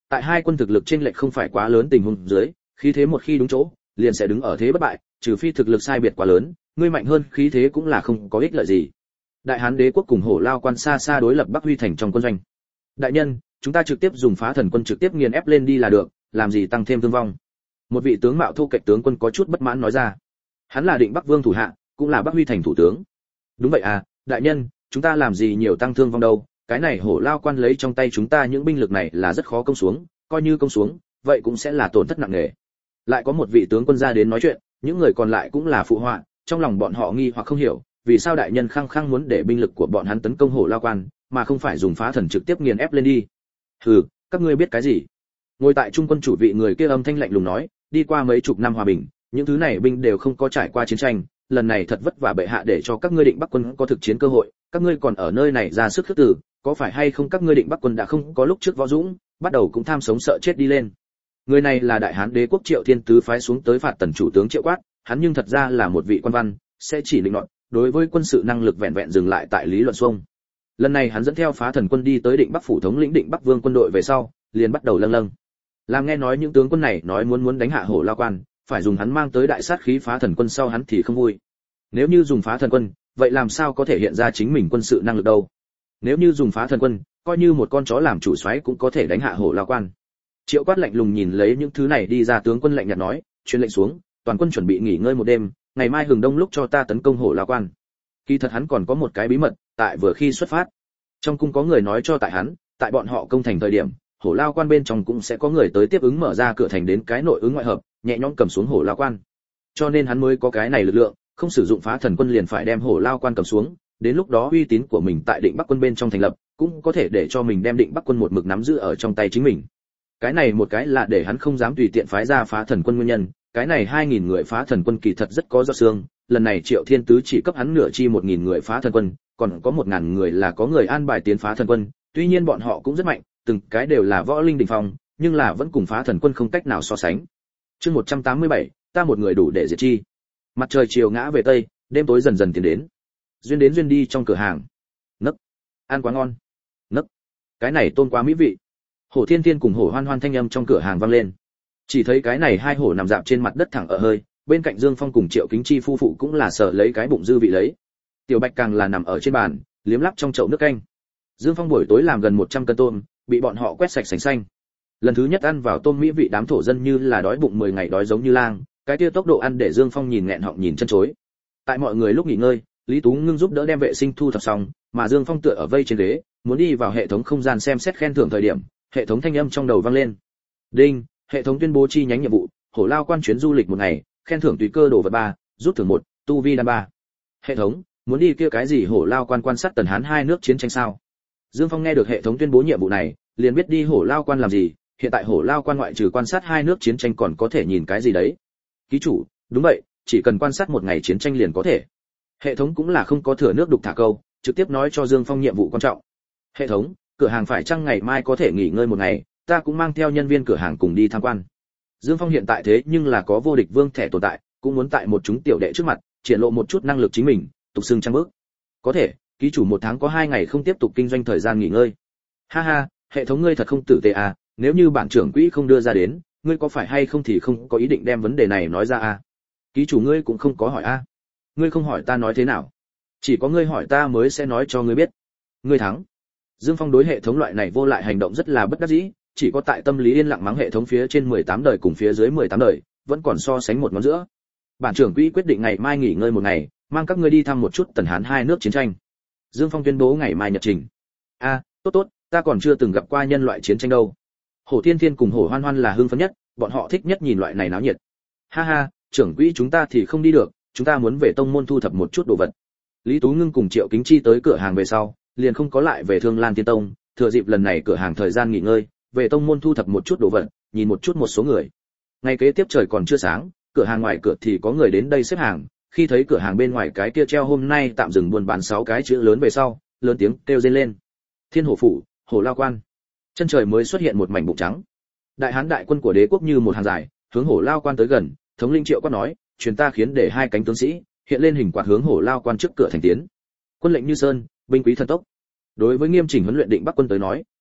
[SPEAKER 1] Tại hai quân thực lực chênh lệch không phải quá lớn tình huống dưới, khí thế một khi đúng chỗ, liền sẽ đứng ở thế bất bại, trừ phi thực lực sai biệt quá lớn, ngươi mạnh hơn khí thế cũng là không có ích lợi gì. Đại Hán đế quốc cùng Hổ Lao quan xa xa đối lập Bắc Huy thành trong quân doanh. Đại nhân, chúng ta trực tiếp dùng phá thần quân trực tiếp nghiền ép lên đi là được, làm gì tăng thêm thương vong. Một vị tướng mạo thô kệch tướng quân có chút bất mãn nói ra. Hắn là Định Bắc Vương thủ hạ, cũng là Bắc Huy thành thủ tướng. Đúng vậy à, đại nhân, chúng ta làm gì nhiều tăng thương vong đâu, cái này Hổ Lao quan lấy trong tay chúng ta những binh lực này là rất khó công xuống, coi như công xuống, vậy cũng sẽ là tổn thất nặng nề. Lại có một vị tướng quân ra đến nói chuyện, những người còn lại cũng là phụ họa, trong lòng bọn họ nghi hoặc không hiểu, vì sao đại nhân khăng khăng muốn để binh lực của bọn hắn tấn công Hổ Lao quan, mà không phải dùng phá thần trực tiếp nghiền ép lên đi. Hừ, các ngươi biết cái gì? Ngồi tại trung quân chủ vị người kia âm thanh lạnh lùng nói, đi qua mấy chục năm hòa bình, những thứ này binh đều không có trải qua chiến tranh, lần này thật vất vả bệ hạ để cho các ngươi Định Bắc quân có thực chiến cơ hội, các ngươi còn ở nơi này ra sức khước từ, có phải hay không các ngươi Định Bắc quân đã không có lúc trước võ dũng, bắt đầu cũng tham sống sợ chết đi lên. Người này là Đại Hán đế quốc Triệu Thiên Tứ phái xuống tới phạt tần chủ tướng Triệu Quát, hắn nhưng thật ra là một vị quan văn, sẽ chỉ định luận, đối với quân sự năng lực vẹn vẹn dừng lại tại lý luận xuông. Lần này hắn dẫn theo phá thần quân đi tới Định Bắc phủ thống lĩnh Định Bắc Vương quân đội về sau, liền bắt đầu lâng lâng. Làm nghe nói những tướng quân này nói muốn đánh hạ Hổ Lao quan, phải dùng hắn mang tới đại sát khí phá thần quân sau hắn thì không vui. Nếu như dùng phá thần quân, vậy làm sao có thể hiện ra chính mình quân sự năng lực đâu? Nếu như dùng phá thần quân, coi như một con chó làm chủ soái cũng có thể đánh hạ Hổ Lao quan. Triệu Quát lạnh lùng nhìn lấy những thứ này đi ra tướng quân lạnh nhạt nói, truyền lệnh xuống, toàn quân chuẩn bị nghỉ ngơi một đêm, ngày mai hừng đông lúc cho ta tấn công Hổ Lao quan. Kỳ thật hắn còn có một cái bí mật, tại vừa khi xuất phát, trong cung có người nói cho tại hắn, tại bọn họ công thành thời điểm, Hổ Lao quan bên trong cũng sẽ có người tới tiếp ứng mở ra cửa thành đến cái nội ứng ngoại hợp, nhẹ nhõm cầm xuống Hổ Lao quan. Cho nên hắn mới có cái này lực lượng, không sử dụng phá thần quân liền phải đem Hổ Lao quan cầm xuống, đến lúc đó uy tín của mình tại Định Bắc quân bên trong thành lập, cũng có thể để cho mình đem Định Bắc quân một mực nắm giữ ở trong tay chính mình. Cái này một cái là để hắn không dám tùy tiện phái ra phá thần quân nguyên nhân, cái này 2000 người phá thần quân kỳ thật rất có do xương, lần này Triệu Thiên Tứ chỉ cấp hắn nửa chi 1000 người phá thần quân, còn có 1000 người là có người an bài tiến phá thần quân, tuy nhiên bọn họ cũng rất mạnh, từng cái đều là võ linh đỉnh phong, nhưng là vẫn cùng phá thần quân không cách nào so sánh. Chương 187, ta một người đủ để diệt chi. Mặt trời chiều ngã về tây, đêm tối dần dần tiến đến. Duyên đến duyên đi trong cửa hàng. Nấc, ăn quá ngon. Nấc, cái này tôm quá mỹ vị. Hổ Thiên Thiên cùng Hổ Hoan Hoan thanh âm trong cửa hàng vang lên. Chỉ thấy cái này hai hổ nằm dạp trên mặt đất thẳng ở hơi, bên cạnh Dương Phong cùng Triệu Kính Chi phu phụ cũng là sợ lấy cái bụng dư vị lấy. Tiểu Bạch càng là nằm ở trên bàn, liếm lắp trong chậu nước canh. Dương Phong buổi tối làm gần 100 cân tôm, bị bọn họ quét sạch sành xanh. Lần thứ nhất ăn vào tôm mỹ vị, đám thổ dân như là đói bụng 10 ngày đói giống như lang, cái kia tốc độ ăn để Dương Phong nhìn nghẹn họng nhìn chân chối. Tại mọi người lúc nghỉ ngơi, Lý Tú Ngưng giúp đỡ đem vệ sinh thu thập xong, mà Dương Phong tựa ở vây trên ghế, muốn đi vào hệ thống không gian xem xét khen thưởng thời điểm, hệ thống thanh âm trong đầu vang lên. Đinh, hệ thống tuyên bố chi nhánh nhiệm vụ, Hổ Lao quan chuyến du lịch một ngày, khen thưởng tùy cơ đồ vật 3, rút thưởng 1, tu vi đan 3. Hệ thống, muốn đi kia cái gì Hổ Lao quan quan sát Tần Hán hai nước chiến tranh sao? Dương Phong nghe được hệ thống tuyên bố nhiệm vụ này, liền biết đi Hổ Lao quan làm gì, hiện tại Hổ Lao quan ngoại trừ quan sát hai nước chiến tranh còn có thể nhìn cái gì đấy? Ký chủ, đúng vậy, chỉ cần quan sát một ngày chiến tranh liền có thể. Hệ thống cũng là không có thừa nước đục thả câu, trực tiếp nói cho Dương Phong nhiệm vụ quan trọng. Hệ thống, cửa hàng phải chăng ngày mai có thể nghỉ ngơi một ngày, ta cũng mang theo nhân viên cửa hàng cùng đi tham quan. Dương Phong hiện tại thế nhưng là có vô địch vương thẻ tồn tại, cũng muốn tại một chúng tiểu đệ trước mặt triển lộ một chút năng lực chính mình, tục xưng trang bước. Có thể, ký chủ 1 tháng có 2 ngày không tiếp tục kinh doanh thời gian nghỉ ngơi. Ha ha, hệ thống ngươi thật không tử tế à, nếu như bản trưởng quỹ không đưa ra đến, ngươi có phải hay không thì không có ý định đem vấn đề này nói ra à? Ký chủ ngươi cũng không có hỏi à? Ngươi không hỏi ta nói thế nào? Chỉ có ngươi hỏi ta mới sẽ nói cho ngươi biết. Ngươi thắng. Dương Phong đối hệ thống loại này vô lại hành động rất là bất đắc dĩ, chỉ có tại tâm lý yên lặng mắng hệ thống phía trên 18 đời cùng phía dưới 18 đời, vẫn còn so sánh một ngón giữa. Bản trưởng quỹ quyết định ngày mai nghỉ ngơi một ngày, mang các ngươi đi thăm một chút Tần Hán hai nước chiến tranh. Dương Phong tuyên bố ngày mai nhật trình. A, tốt tốt, ta còn chưa từng gặp qua nhân loại chiến tranh đâu. Hổ Thiên Thiên cùng Hổ Hoan Hoan là hưng phấn nhất, bọn họ thích nhất nhìn loại này náo nhiệt. Ha ha, trưởng quỹ chúng ta thì không đi được, chúng ta muốn về tông môn thu thập một chút đồ vật. Lý Tú Ngưng cùng Triệu Kính Chi tới cửa hàng về sau, liền không có lại về Thương Lan Tiên Tông, thừa dịp lần này cửa hàng thời gian nghỉ ngơi, về tông môn thu thập một chút đồ vật, nhìn một chút một số người. Ngày kế tiếp trời còn chưa sáng, cửa hàng ngoài cửa thì có người đến đây xếp hàng, khi thấy cửa hàng bên ngoài cái kia treo hôm nay tạm dừng buôn bán 6 cái chữ lớn về sau, lớn tiếng kêu rên lên. Thiên Hổ phủ, Hổ Lao quan. Chân trời mới xuất hiện một mảnh bụng trắng. Đại Hán đại quân của đế quốc như một hàng dài, hướng Hổ Lao quan tới gần, thống lĩnh Triệu Quát nói, truyền ta khiến để 2 cánh tướng sĩ hiện lên hình quạt hướng Hổ Lao quan trước cửa thành tiến. Quân lệnh như sơn, binh quý thần tốc. Đối với nghiêm chỉnh huấn luyện Định Bắc quân tới nói,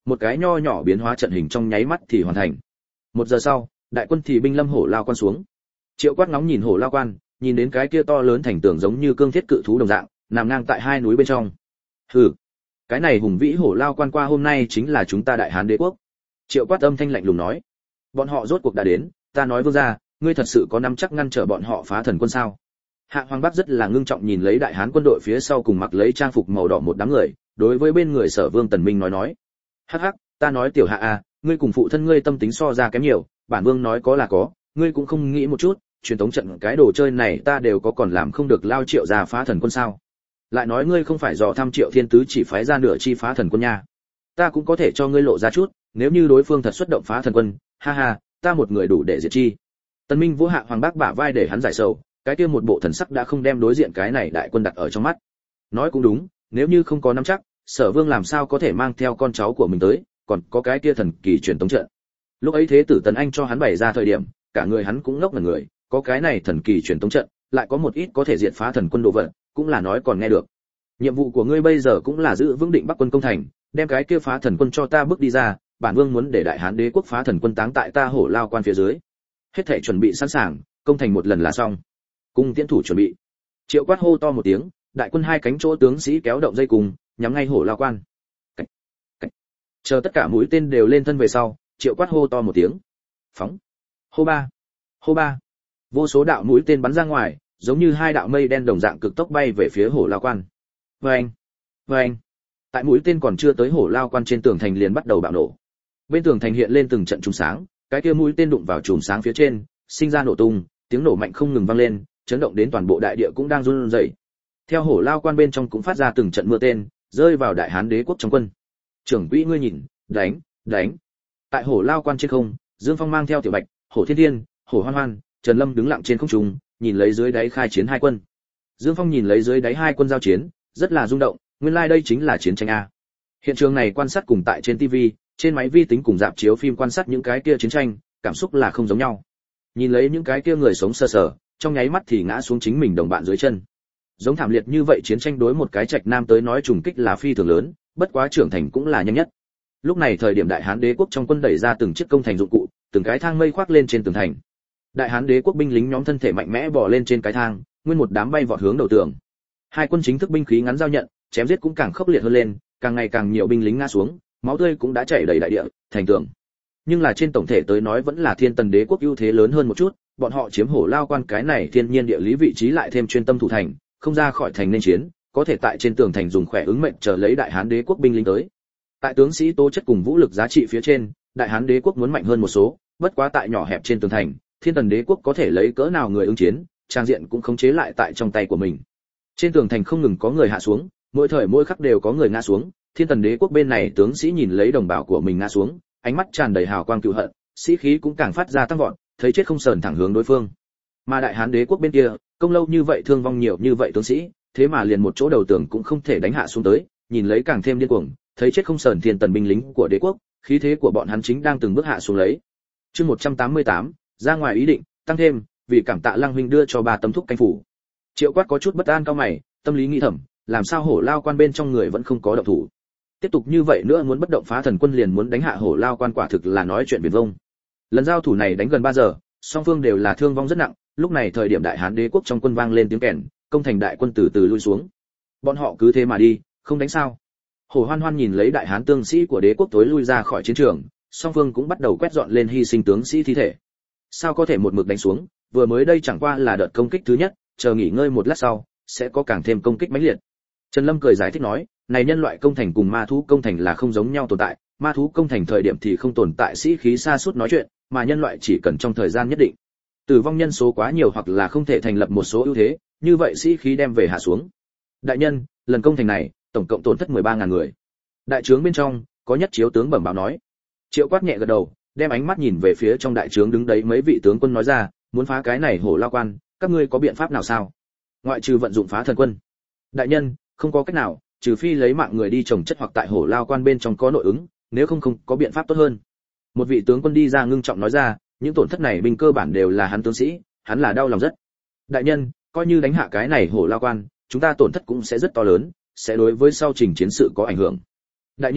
[SPEAKER 1] một cái nho nhỏ biến hóa trận hình trong nháy mắt thì hoàn thành. 1 giờ sau, đại quân thì binh lâm Hổ Lao Quan xuống. Triệu Quát ngóng nhìn Hổ Lao Quan, nhìn đến cái kia to lớn thành tường giống như cương thiết cự thú đồng dạng, nằm ngang tại hai núi bên trong. Hừ, cái này hùng vĩ Hổ Lao Quan qua hôm nay chính là chúng ta Đại Hán Đế quốc. Triệu Quát âm thanh lạnh lùng nói, bọn họ rốt cuộc đã đến, ta nói vương gia, ngươi thật sự có nắm chắc ngăn trở bọn họ phá thần quân sao? Hạ Hoàng Bắc rất là ngưng trọng nhìn lấy Đại Hán quân đội phía sau cùng mặc lấy trang phục màu đỏ một đám người, đối với bên người Sở Vương Tần Minh nói, hắc hắc, ta nói tiểu Hạ à, ngươi cùng phụ thân ngươi tâm tính so ra kém nhiều, bản vương nói có là có, ngươi cũng không nghĩ một chút, truyền thống trận cái đồ chơi này ta đều có còn làm không được lao Triệu ra phá thần quân sao? Lại nói ngươi không phải dò thăm Triệu Thiên Tứ chỉ phái ra nửa chi phá thần quân nha. Ta cũng có thể cho ngươi lộ ra chút, nếu như đối phương thật xuất động phá thần quân, ha ha, ta một người đủ để diệt chi. Tần Minh vỗ Hạ Hoàng Bác bả vai để hắn giải sầu, cái kia một bộ thần sắc đã không đem đối diện cái này đại quân đặt ở trong mắt. Nói cũng đúng, nếu như không có nắm chắc, Sở Vương làm sao có thể mang theo con cháu của mình tới, còn có cái kia thần kỳ truyền tống trận. Lúc ấy thế tử Tần Anh cho hắn bày ra thời điểm, cả người hắn cũng ngốc ngẩn người, có cái này thần kỳ truyền tống trận, lại có một ít có thể diệt phá thần quân đồ vật, cũng là nói còn nghe được. Nhiệm vụ của ngươi bây giờ cũng là giữ vững định Bắc quân công thành, đem cái kia phá thần quân cho ta bước đi ra, bản vương muốn để Đại Hán Đế quốc phá thần quân táng tại ta Hổ Lao Quan phía dưới. Hết thảy chuẩn bị sẵn sàng, công thành một lần là xong. Cung tiễn thủ chuẩn bị. Triệu Quát hô to một tiếng, đại quân hai cánh chỗ tướng sĩ kéo động dây cùng, nhắm ngay Hổ Lao Quan. Cách, cách. Chờ tất cả mũi tên đều lên thân về sau, Triệu Quát hô to một tiếng. Phóng. Hô ba. Hô ba. Vô số đạo mũi tên bắn ra ngoài, giống như hai đạo mây đen đồng dạng cực tốc bay về phía Hổ Lao Quan. Vâng. Vâng. Tại mũi tên còn chưa tới Hổ Lao Quan trên tường thành liền bắt đầu bạo nổ. Bên tường thành hiện lên từng trận chùm sáng, cái kia mũi tên đụng vào chùm sáng phía trên, sinh ra nổ tung, tiếng nổ mạnh không ngừng vang lên, chấn động đến toàn bộ đại địa cũng đang run rẩy. Theo Hổ Lao Quan bên trong cũng phát ra từng trận mưa tên, rơi vào Đại Hán Đế quốc trong quân. Trưởng quỹ ngươi nhìn, đánh, đánh. Tại Hổ Lao Quan trên không, Dương Phong mang theo Tiểu Bạch, Hổ Thiên Thiên, Hổ Hoan Hoan, Trần Lâm đứng lặng trên không trung, nhìn lấy dưới đáy khai chiến hai quân. Dương Phong nhìn lấy dưới đáy hai quân giao chiến, rất là rung động, nguyên lai đây chính là chiến tranh a. Hiện trường này quan sát cùng tại trên TV, trên máy vi tính cùng dạp chiếu phim quan sát những cái kia chiến tranh, cảm xúc là không giống nhau. Nhìn lấy những cái kia người sống sờ sờ, trong nháy mắt thì ngã xuống chính mình đồng bạn dưới chân. Giống thảm liệt như vậy chiến tranh đối một cái trạch nam tới nói trùng kích là phi thường lớn, bất quá trưởng thành cũng là nhanh nhất. Lúc này thời điểm Đại Hán Đế quốc trong quân đẩy ra từng chiếc công thành dụng cụ, từng cái thang mây khoác lên trên tường thành. Đại Hán Đế quốc binh lính nhóm thân thể mạnh mẽ bò lên trên cái thang, nguyên một đám bay vọt hướng đầu tường. Hai quân chính thức binh khí ngắn giao nhận, chém giết cũng càng khốc liệt hơn lên, càng ngày càng nhiều binh lính ngã xuống, máu tươi cũng đã chảy đầy đại địa, thành tường. Nhưng là trên tổng thể tới nói vẫn là Thiên Tần Đế quốc ưu thế lớn hơn một chút, bọn họ chiếm Hổ Lao Quan cái này thiên nhiên địa lý vị trí lại thêm chuyên tâm thủ thành, không ra khỏi thành nên chiến, có thể tại trên tường thành dùng khỏe ứng mệnh chờ lấy Đại Hán Đế quốc binh lính tới. Tại tướng sĩ tố chất cùng vũ lực giá trị phía trên, Đại Hán Đế quốc muốn mạnh hơn một số, bất quá tại nhỏ hẹp trên tường thành, Thiên Tần Đế quốc có thể lấy cỡ nào người ứng chiến, trang diện cũng khống chế lại tại trong tay của mình. Trên tường thành không ngừng có người hạ xuống, mỗi thời mỗi khắc đều có người ngã xuống, Thiên Tần Đế quốc bên này tướng sĩ nhìn lấy đồng bào của mình ngã xuống, ánh mắt tràn đầy hào quang cừu hận, sĩ khí cũng càng phát ra tăng vọt, thấy chết không sờn thẳng hướng đối phương. Mà Đại Hán Đế quốc bên kia, công lâu như vậy thương vong nhiều như vậy tướng sĩ, thế mà liền một chỗ đầu tường cũng không thể đánh hạ xuống tới, nhìn lấy càng thêm điên cuồng, thấy chết không sờn Thiên Tần binh lính của đế quốc, khí thế của bọn hắn chính đang từng bước hạ xuống lấy. Chương 188, ra ngoài ý định, tăng thêm, vì cảm tạ Lăng huynh đưa cho 3 tấm thúc canh phủ. Triệu Quát có chút bất an cao mày, tâm lý nghĩ thầm, làm sao Hổ Lao Quan bên trong người vẫn không có động thủ. Tiếp tục như vậy nữa muốn bất động phá thần quân liền muốn đánh hạ Hổ Lao Quan quả thực là nói chuyện viển vông. Lần giao thủ này đánh gần 3 giờ, song phương đều là thương vong rất nặng, lúc này thời điểm Đại Hán Đế quốc trong quân vang lên tiếng kèn, công thành đại quân từ từ lui xuống. Bọn họ cứ thế mà đi, không đánh sao? Hổ Hoan Hoan nhìn lấy Đại Hán tướng sĩ của đế quốc tối lui ra khỏi chiến trường, song phương cũng bắt đầu quét dọn lên hy sinh tướng sĩ thi thể. Sao có thể một mực đánh xuống, vừa mới đây chẳng qua là đợt công kích thứ nhất, chờ nghỉ ngơi một lát sau, sẽ có càng thêm công kích mãnh liệt. Trần Lâm cười giải thích nói, này nhân loại công thành cùng ma thú công thành là không giống nhau tồn tại, ma thú công thành thời điểm thì không tồn tại sĩ khí sa sút nói chuyện, mà nhân loại chỉ cần trong thời gian nhất định. Tử vong nhân số quá nhiều hoặc là không thể thành lập một số ưu thế, như vậy sĩ khí đem về hạ xuống. Đại nhân, lần công thành này, tổng cộng tổn thất 13.000 người. Đại trướng bên trong, có nhất chiếu tướng bẩm báo nói. Triệu Quát nhẹ gật đầu, đem ánh mắt nhìn về phía trong đại trướng đứng đấy mấy vị tướng quân nói ra, muốn phá cái này Hổ Lao Quan, các ngươi có biện pháp nào sao? Ngoại trừ vận dụng phá thần quân. Đại nhân, không có cách nào, trừ phi lấy mạng người đi trồng chất hoặc tại Hổ Lao Quan bên trong có nội ứng, nếu không có biện pháp tốt hơn. Một vị tướng quân đi ra ngưng trọng nói ra, những tổn thất này binh cơ bản đều là hắn tướng sĩ, hắn là đau lòng rất. Đại nhân, coi như đánh hạ cái này Hổ Lao Quan, chúng ta tổn thất cũng sẽ rất to lớn, sẽ đối với sau trình chiến sự có ảnh hưởng. Đại nhân,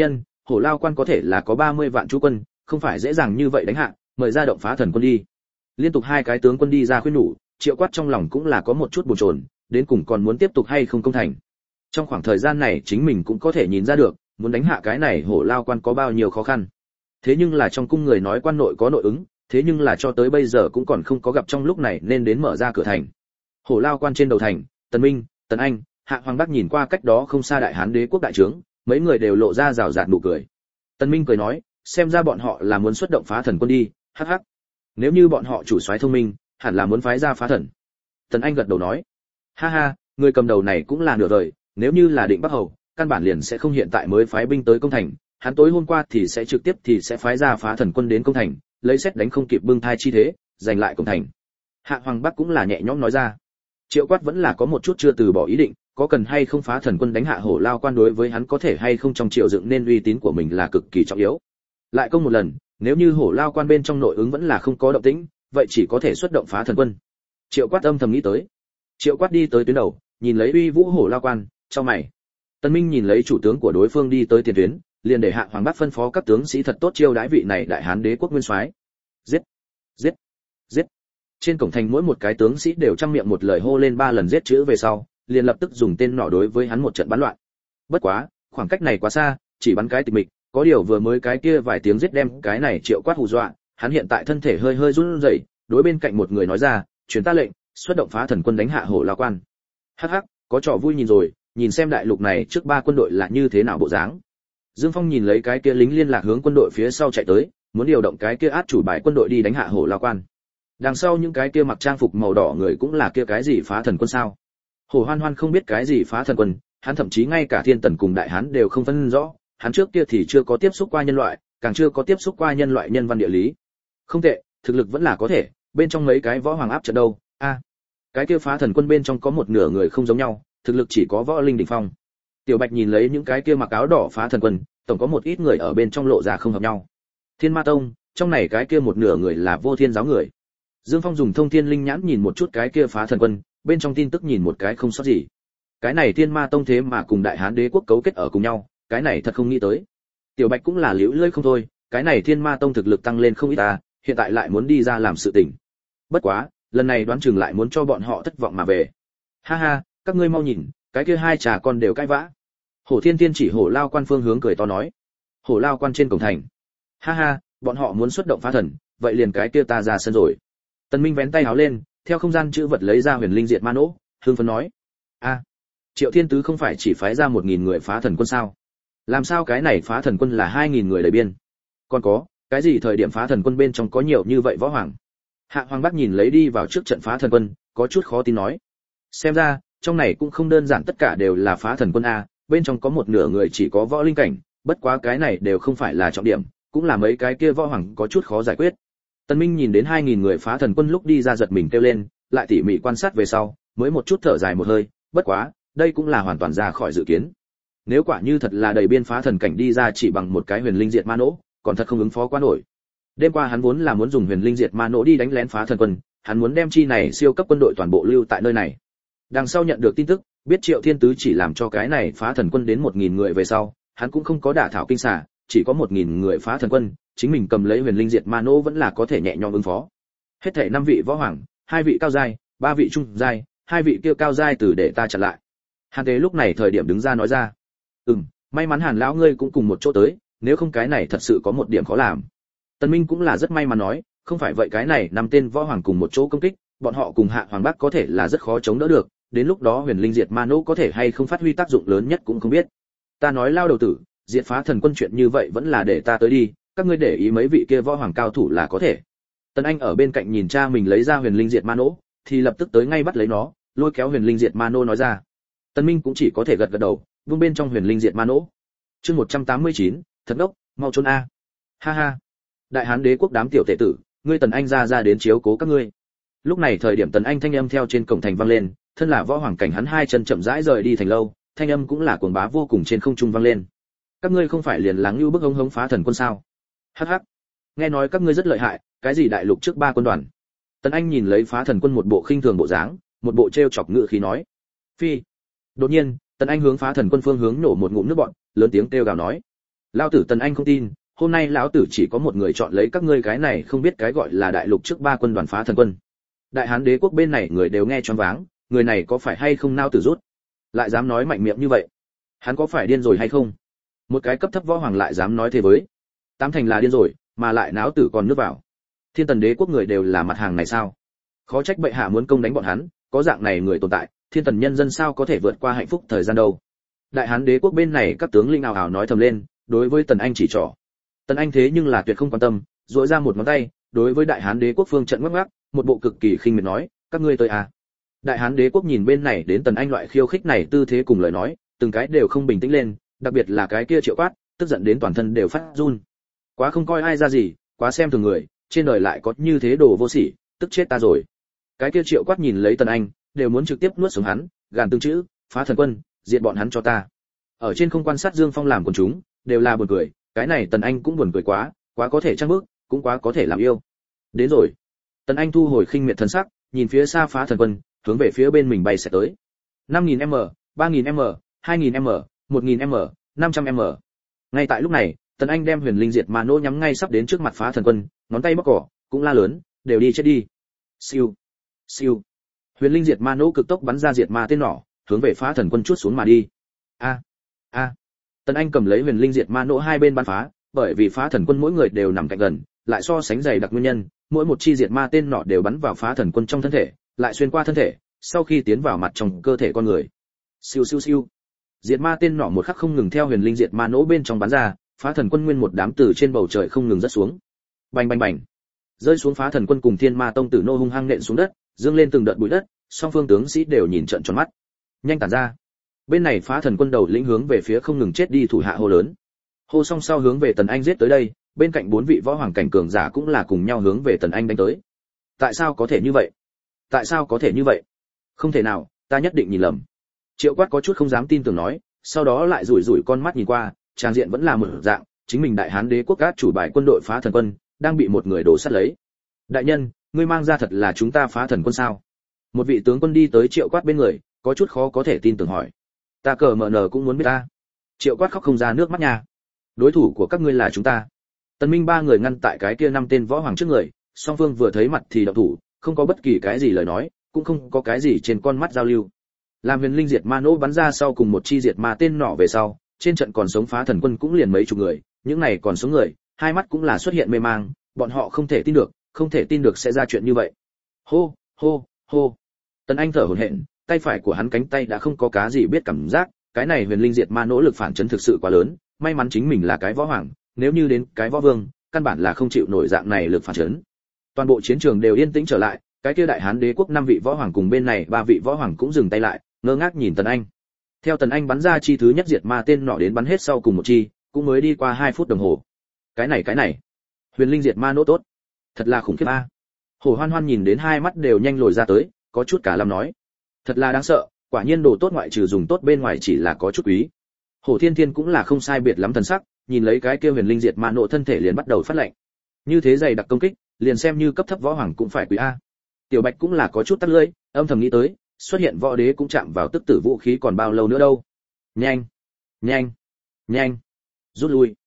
[SPEAKER 1] Hổ Lao Quan có thể là có 30 vạn chú quân, không phải dễ dàng như vậy đánh hạ, mời ra động phá thần quân đi. Liên tục hai cái tướng quân đi ra khuyên nhủ, Triệu Quát trong lòng cũng là có một chút bồn chồn, đến cùng còn muốn tiếp tục hay không công thành. Trong khoảng thời gian này chính mình cũng có thể nhìn ra được, muốn đánh hạ cái này Hổ Lao Quan có bao nhiêu khó khăn. Thế nhưng là trong cung người nói quan nội có nội ứng, thế nhưng là cho tới bây giờ cũng còn không có gặp trong lúc này nên đến mở ra cửa thành. Hổ Lao Quan trên đầu thành, Tần Minh, Tần Anh, Hạ Hoàng Bắc nhìn qua cách đó không xa Đại Hán Đế quốc đại trướng, mấy người đều lộ ra rào rạt nụ cười. Tần Minh cười nói, xem ra bọn họ là muốn xuất động phá thần quân đi, hắc hắc. Nếu như bọn họ chủ soái thông minh, hẳn là muốn phái ra phá thần. Tần Anh gật đầu nói, ha ha, người cầm đầu này cũng là nửa đời, nếu như là Định Bắc Hầu, căn bản liền sẽ không hiện tại mới phái binh tới công thành, hắn tối hôm qua thì sẽ trực tiếp thì sẽ phái ra phá thần quân đến công thành, lấy xét đánh không kịp bưng thai chi thế, giành lại công thành. Hạ Hoàng Bắc cũng là nhẹ nhõm nói ra. Triệu Quát vẫn là có một chút chưa từ bỏ ý định, có cần hay không phá thần quân đánh hạ Hổ Lao Quan đối với hắn có thể hay không trong triều dựng nên uy tín của mình là cực kỳ trọng yếu. Lại công một lần, nếu như Hổ Lao Quan bên trong nội ứng vẫn là không có động tĩnh, vậy chỉ có thể xuất động phá thần quân. Triệu Quát âm thầm nghĩ tới. Triệu Quát đi tới tuyến đầu, nhìn lấy uy vũ Hổ Lao Quan, chau mày. Tân Minh nhìn lấy chủ tướng của đối phương đi tới tiền tuyến, liền để Hạ Hoàng Bắc phân phó các tướng sĩ thật tốt chiêu đãi vị này Đại Hán Đế quốc nguyên soái. Giết, giết, giết. Trên cổng thành mỗi một cái tướng sĩ đều trăm miệng một lời hô lên 3 lần giết chữ về sau, liền lập tức dùng tên nỏ đối với hắn một trận bắn loạn. Bất quá, khoảng cách này quá xa, chỉ bắn cái tịch mịch, có điều vừa mới cái kia vài tiếng giết đem cái này Triệu Quát hù dọa, hắn hiện tại thân thể hơi hơi run rẩy, đối bên cạnh một người nói ra, truyền ta lệnh, xuất động phá thần quân đánh hạ Hổ Lao Quan. Hắc hắc, có trò vui nhìn rồi, nhìn xem đại lục này trước 3 quân đội là như thế nào bộ dáng. Dương Phong nhìn lấy cái kia lính liên lạc hướng quân đội phía sau chạy tới, muốn điều động cái kia át chủ bài quân đội đi đánh hạ Hổ Lao Quan. Đằng sau những cái kia mặc trang phục màu đỏ người cũng là kia cái gì phá thần quân sao? Hổ Hoan Hoan không biết cái gì phá thần quân, hắn thậm chí ngay cả Thiên Tần cùng Đại Hán đều không phân rõ, hắn trước kia thì chưa có tiếp xúc qua nhân loại, càng chưa có tiếp xúc qua nhân loại nhân văn địa lý. Không tệ, thực lực vẫn là có thể, bên trong mấy cái võ hoàng áp trận đâu? Cái kia phá thần quân bên trong có một nửa người không giống nhau, thực lực chỉ có võ linh đỉnh phong. Tiểu Bạch nhìn lấy những cái kia mặc áo đỏ phá thần quân, tổng có một ít người ở bên trong lộ ra không hợp nhau. Thiên Ma Tông, trong này cái kia một nửa người là Vô Thiên giáo người. Dương Phong dùng thông thiên linh nhãn nhìn một chút cái kia phá thần quân, bên trong tin tức nhìn một cái không sót gì. Cái này Thiên Ma Tông thế mà cùng Đại Hán Đế quốc cấu kết ở cùng nhau, cái này thật không nghĩ tới. Tiểu Bạch cũng là liễu lơi không thôi, cái này Thiên Ma Tông thực lực tăng lên không ít ta, hiện tại lại muốn đi ra làm sự tình. Bất quá, lần này đoán chừng lại muốn cho bọn họ thất vọng mà về. Ha ha, các ngươi mau nhìn, cái kia hai trà con đều cãi vã. Hổ Thiên Tiên chỉ Hổ Lao Quan phương hướng cười to nói. Hổ Lao Quan trên cổng thành. Ha ha, bọn họ muốn xuất động phá thần, vậy liền cái kia ta ra sân rồi. Tần Minh vén tay áo lên, theo không gian chữ vật lấy ra Huyền Linh Diệt Ma Nỗ, hưng phấn nói: Triệu Thiên Tứ không phải chỉ phái ra 1000 người phá thần quân sao? Làm sao cái này phá thần quân là 2000 người đầy biên? Còn có, cái gì thời điểm phá thần quân bên trong có nhiều như vậy võ hoàng? Hạ Hoàng Bắc nhìn lấy đi vào trước trận phá thần quân, có chút khó tin nói: Xem ra, trong này cũng không đơn giản tất cả đều là phá thần quân a, bên trong có một nửa người chỉ có võ linh cảnh, bất quá cái này đều không phải là trọng điểm, cũng là mấy cái kia võ hoàng có chút khó giải quyết. Tân Minh nhìn đến 2000 người phá thần quân lúc đi ra giật mình kêu lên, lại tỉ mỉ quan sát về sau, mới một chút thở dài một hơi, bất quá, đây cũng là hoàn toàn ra khỏi dự kiến. Nếu quả như thật là đầy biên phá thần cảnh đi ra chỉ bằng một cái Huyền Linh Diệt Ma Nỗ, còn thật không ứng phó quá nổi. Đêm qua hắn vốn là muốn dùng Huyền Linh Diệt Ma Nỗ đi đánh lén phá thần quân, hắn muốn đem chi này siêu cấp quân đội toàn bộ lưu tại nơi này. Đằng sau nhận được tin tức, biết Triệu Thiên Tứ chỉ làm cho cái này phá thần quân đến 1000 người về sau, hắn cũng không có đả thảo kinh xà, chỉ có 1000 người phá thần quân, chính mình cầm lấy Huyền Linh Diệt Ma Nỗ vẫn là có thể nhẹ nhõm ứng phó. Hết thảy 5 vị võ hoàng, 2 vị cao giai, 3 vị trung giai, 2 vị kia cao giai từ để ta chặn lại. Hàn Tế lúc này thời điểm đứng ra nói ra: may mắn Hàn lão ngươi cũng cùng một chỗ tới, nếu không cái này thật sự có một điểm khó làm. Tân Minh cũng là rất may mắn nói, không phải vậy cái này 5 tên võ hoàng cùng một chỗ công kích, bọn họ cùng Hạ Hoàng Bắc có thể là rất khó chống đỡ được, đến lúc đó Huyền Linh Diệt Ma Nỗ có thể hay không phát huy tác dụng lớn nhất cũng không biết. Ta nói lao đầu tử, diệt phá thần quân chuyện như vậy vẫn là để ta tới đi, các ngươi để ý mấy vị kia võ hoàng cao thủ là có thể. Tần Anh ở bên cạnh nhìn cha mình lấy ra Huyền Linh Diệt Ma Nỗ, thì lập tức tới ngay bắt lấy nó, lôi kéo Huyền Linh Diệt Ma Nỗ nói ra. Tần Minh cũng chỉ có thể gật gật đầu, vung bên trong Huyền Linh Diệt Ma Nỗ. Chương 189, thật đốc, mau trốn a. Ha ha. Đại Hán Đế quốc đám tiểu tể tử, ngươi Tần Anh ra đến chiếu cố các ngươi. Lúc này thời điểm Tần Anh thanh âm theo trên cổng thành vang lên, thân là võ hoàng cảnh hắn hai chân chậm rãi rời đi thành lâu, thanh âm cũng là cuồng bá vô cùng trên không trung vang lên. Các ngươi không phải liền lắng lưu bức hống phá thần quân sao? Hắc hắc. Nghe nói các ngươi rất lợi hại, cái gì đại lục trước 3 quân đoàn. Tần Anh nhìn lấy phá thần quân một bộ khinh thường bộ dáng, một bộ trêu chọc ngữ khí nói. Phi. Đột nhiên, Tần Anh hướng phá thần quân phương hướng nổ một ngụm nước bọt, lớn tiếng kêu gào nói. Lão tử Tần Anh không tin, hôm nay lão tử chỉ có một người chọn lấy các ngươi cái này không biết cái gọi là đại lục trước 3 quân đoàn phá thần quân. Đại Hán đế quốc bên này người đều nghe choáng váng, người này có phải hay không nao tử rút, lại dám nói mạnh miệng như vậy, hắn có phải điên rồi hay không? Một cái cấp thấp võ hoàng lại dám nói thế với, tám thành là điên rồi, mà lại náo tử còn nước vào. Thiên Tần đế quốc người đều là mặt hàng này sao? Khó trách bệ hạ muốn công đánh bọn hắn, có dạng này người tồn tại, Thiên Tần nhân dân sao có thể vượt qua hạnh phúc thời gian đâu? Đại Hán đế quốc bên này các tướng lĩnh ào ào nói thầm lên, đối với Tần Anh chỉ trỏ. Tần Anh thế nhưng là tuyệt không quan tâm, duỗi ra một ngón tay, đối với Đại Hán đế quốc phương trận ngắc ngắc, một bộ cực kỳ khinh miệt nói, các ngươi tới à? Đại Hán đế quốc nhìn bên này đến Tần Anh loại khiêu khích này tư thế cùng lời nói, từng cái đều không bình tĩnh lên, đặc biệt là cái kia Triệu Quát, tức giận đến toàn thân đều phát run. Quá không coi ai ra gì, quá xem thường người, trên đời lại có như thế đồ vô sỉ, tức chết ta rồi. Cái kia Triệu Quát nhìn lấy Tần Anh, đều muốn trực tiếp nuốt sống hắn, gàn từng chữ, phá thần quân, diệt bọn hắn cho ta. Ở trên không quan sát Dương Phong làm quần chúng, đều là buồn cười, cái này Tần Anh cũng buồn cười quá, quá có thể trang bước, cũng quá có thể làm yêu. Đến rồi. Tần Anh thu hồi khinh miệt thần sắc, nhìn phía xa phá thần quân, hướng về phía bên mình bay sẽ tới. 5000m, 3000m, 2000m, 1000m, 500m. Ngay tại lúc này, Tần Anh đem Huyền Linh Diệt Ma Nỗ nhắm ngay sắp đến trước mặt phá thần quân, ngón tay bóc cỏ, cũng la lớn, đều đi chết đi. Siêu, siêu. Huyền Linh Diệt Ma Nỗ cực tốc bắn ra diệt ma tên nỏ, hướng về phá thần quân chuốt xuống mà đi. A. Tần Anh cầm lấy Huyền Linh Diệt Ma Nỗ hai bên bắn phá, bởi vì phá thần quân mỗi người đều nằm cạnh gần, lại so sánh dày đặc nguyên nhân, mỗi một chi diệt ma tên nỏ đều bắn vào phá thần quân trong thân thể, lại xuyên qua thân thể, sau khi tiến vào mặt trong cơ thể con người. Siêu siêu siêu. Diệt ma tên nỏ một khắc không ngừng theo Huyền Linh Diệt Ma Nỗ bên trong bắn ra, phá thần quân nguyên một đám từ trên bầu trời không ngừng rớt xuống. Bành bành bành. Rơi xuống phá thần quân cùng Thiên Ma tông tử nô hung hăng nện xuống đất, dương lên từng đợt bụi đất, song phương tướng sĩ đều nhìn trợn tròn mắt. Nhanh tản ra. Bên này phá thần quân đầu lĩnh hướng về phía không ngừng chết đi thủ hạ hô lớn. Hô song sau hướng về Tần Anh giết tới đây, bên cạnh 4 vị võ hoàng cảnh cường giả cũng là cùng nhau hướng về Tần Anh đánh tới. Tại sao có thể như vậy? Tại sao có thể như vậy? Không thể nào, ta nhất định nhìn lầm. Triệu Quát có chút không dám tin tưởng nói, sau đó lại rủi rủi con mắt nhìn qua, trang diện vẫn là một dạng, chính mình Đại Hán đế quốc cát chủ bài quân đội phá thần quân, đang bị một người đổ sát lấy. Đại nhân, ngươi mang ra thật là chúng ta phá thần quân sao? Một vị tướng quân đi tới Triệu Quát bên người, có chút khó có thể tin tưởng hỏi. Ta cờ mở nở cũng muốn biết ta. Triệu Quát khóc không ra nước mắt nha. Đối thủ của các ngươi là chúng ta. Tần Minh ba người ngăn tại cái kia 5 tên võ hoàng trước người, song phương vừa thấy mặt thì động thủ, không có bất kỳ cái gì lời nói, cũng không có cái gì trên con mắt giao lưu. Làm Huyền Linh Diệt Ma Nỗ bắn ra sau cùng một chi diệt ma tên nỏ về sau, trên trận còn sống phá thần quân cũng liền mấy chục người, những này còn sống người, hai mắt cũng là xuất hiện mê mang, bọn họ không thể tin được sẽ ra chuyện như vậy. Hô, hô, hô. Tần Anh thở hổn hển, tay phải của hắn cánh tay đã không có cá gì biết cảm giác, cái này Huyền Linh Diệt Ma Nỗ lực phản chấn thực sự quá lớn, may mắn chính mình là cái võ hoàng, nếu như đến cái võ vương, căn bản là không chịu nổi dạng này lực phản chấn. Toàn bộ chiến trường đều yên tĩnh trở lại, cái kia Đại Hán đế quốc 5 vị võ hoàng cùng bên này 3 vị võ hoàng cũng dừng tay lại, ngơ ngác nhìn Tần Anh. Theo Tần Anh bắn ra chi thứ nhất diệt ma tên nọ đến bắn hết sau cùng một chi, cũng mới đi qua 2 phút đồng hồ. Cái này, Huyền Linh Diệt Ma Nỗ tốt, thật là khủng khiếp a. Hồ Hoan Hoan nhìn đến hai mắt đều nhanh lồi ra tới, có chút cả lâm nói, thật là đáng sợ, quả nhiên đồ tốt ngoại trừ dùng tốt bên ngoài chỉ là có chút quý. Hồ Thiên Thiên cũng là không sai biệt lắm thần sắc, nhìn lấy cái kia Huyền Linh Diệt Ma Nỗ thân thể liền bắt đầu phát lạnh. Như thế dày đặc công kích, liền xem như cấp thấp võ hoàng cũng phải quý a. Tiểu Bạch cũng là có chút tắt lưỡi, âm thầm nghĩ tới, xuất hiện võ đế cũng chạm vào tức tử vũ khí còn bao lâu nữa đâu. Nhanh, nhanh, nhanh, rút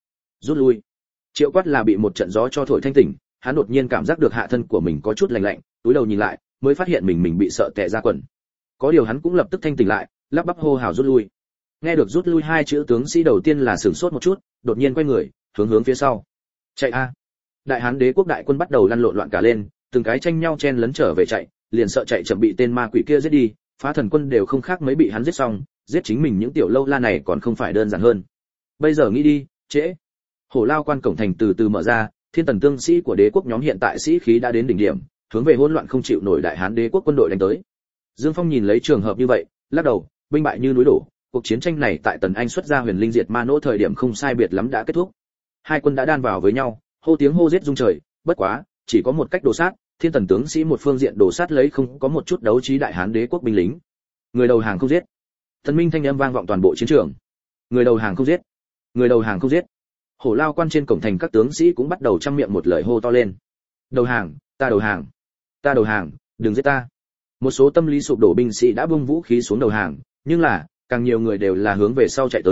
[SPEAKER 1] lui. Triệu Quát là bị một trận gió cho thổi thanh tỉnh, hắn đột nhiên cảm giác được hạ thân của mình có chút lạnh lạnh, túi đầu nhìn lại, mới phát hiện mình bị sợ tè ra quần. Có điều hắn cũng lập tức thanh tỉnh lại, lắp bắp hô hào rút lui. Nghe được rút lui hai chữ, tướng sĩ đầu tiên là sửng sốt một chút, đột nhiên quay người, hướng phía sau. Chạy a! Đại Hán đế quốc đại quân bắt đầu lăn lộn loạn cả lên, từng cái tranh nhau chen lấn trở về chạy, liền sợ chạy chậm bị tên ma quỷ kia giết đi, phá thần quân đều không khác mấy bị hắn giết xong, giết chính mình những tiểu lâu la này còn không phải đơn giản hơn. Bây giờ nghĩ đi, trễ. Hổ Lao quan cổng thành từ từ mở ra, Thiên Tần tướng sĩ của đế quốc nhóm hiện tại sĩ khí đã đến đỉnh điểm, hướng về hỗn loạn không chịu nổi Đại Hán đế quốc quân đội đánh tới. Dương Phong nhìn lấy trường hợp như vậy, lắc đầu, binh bại như núi đổ, cuộc chiến tranh này tại Tần Anh xuất ra Huyền Linh Diệt Ma Nỗ thời điểm không sai biệt lắm đã kết thúc. Hai quân đã đan vào với nhau, hô tiếng hô giết rung trời, bất quá, chỉ có một cách đổ sát, Thiên Tần tướng sĩ một phương diện đổ sát lấy không có một chút đấu trí Đại Hán đế quốc binh lính. Người đầu hàng không giết. Thần minh thanh âm vang vọng toàn bộ chiến trường. Người đầu hàng không giết. Người đầu hàng không giết. Hổ Lao quan trên cổng thành các tướng sĩ cũng bắt đầu trăm miệng một lời hô to lên. Đầu hàng, ta đầu hàng. Ta đầu hàng, đừng giết ta. Một số tâm lý sụp đổ binh sĩ đã buông vũ khí xuống đầu hàng, nhưng là, càng nhiều người đều là hướng về sau chạy tới,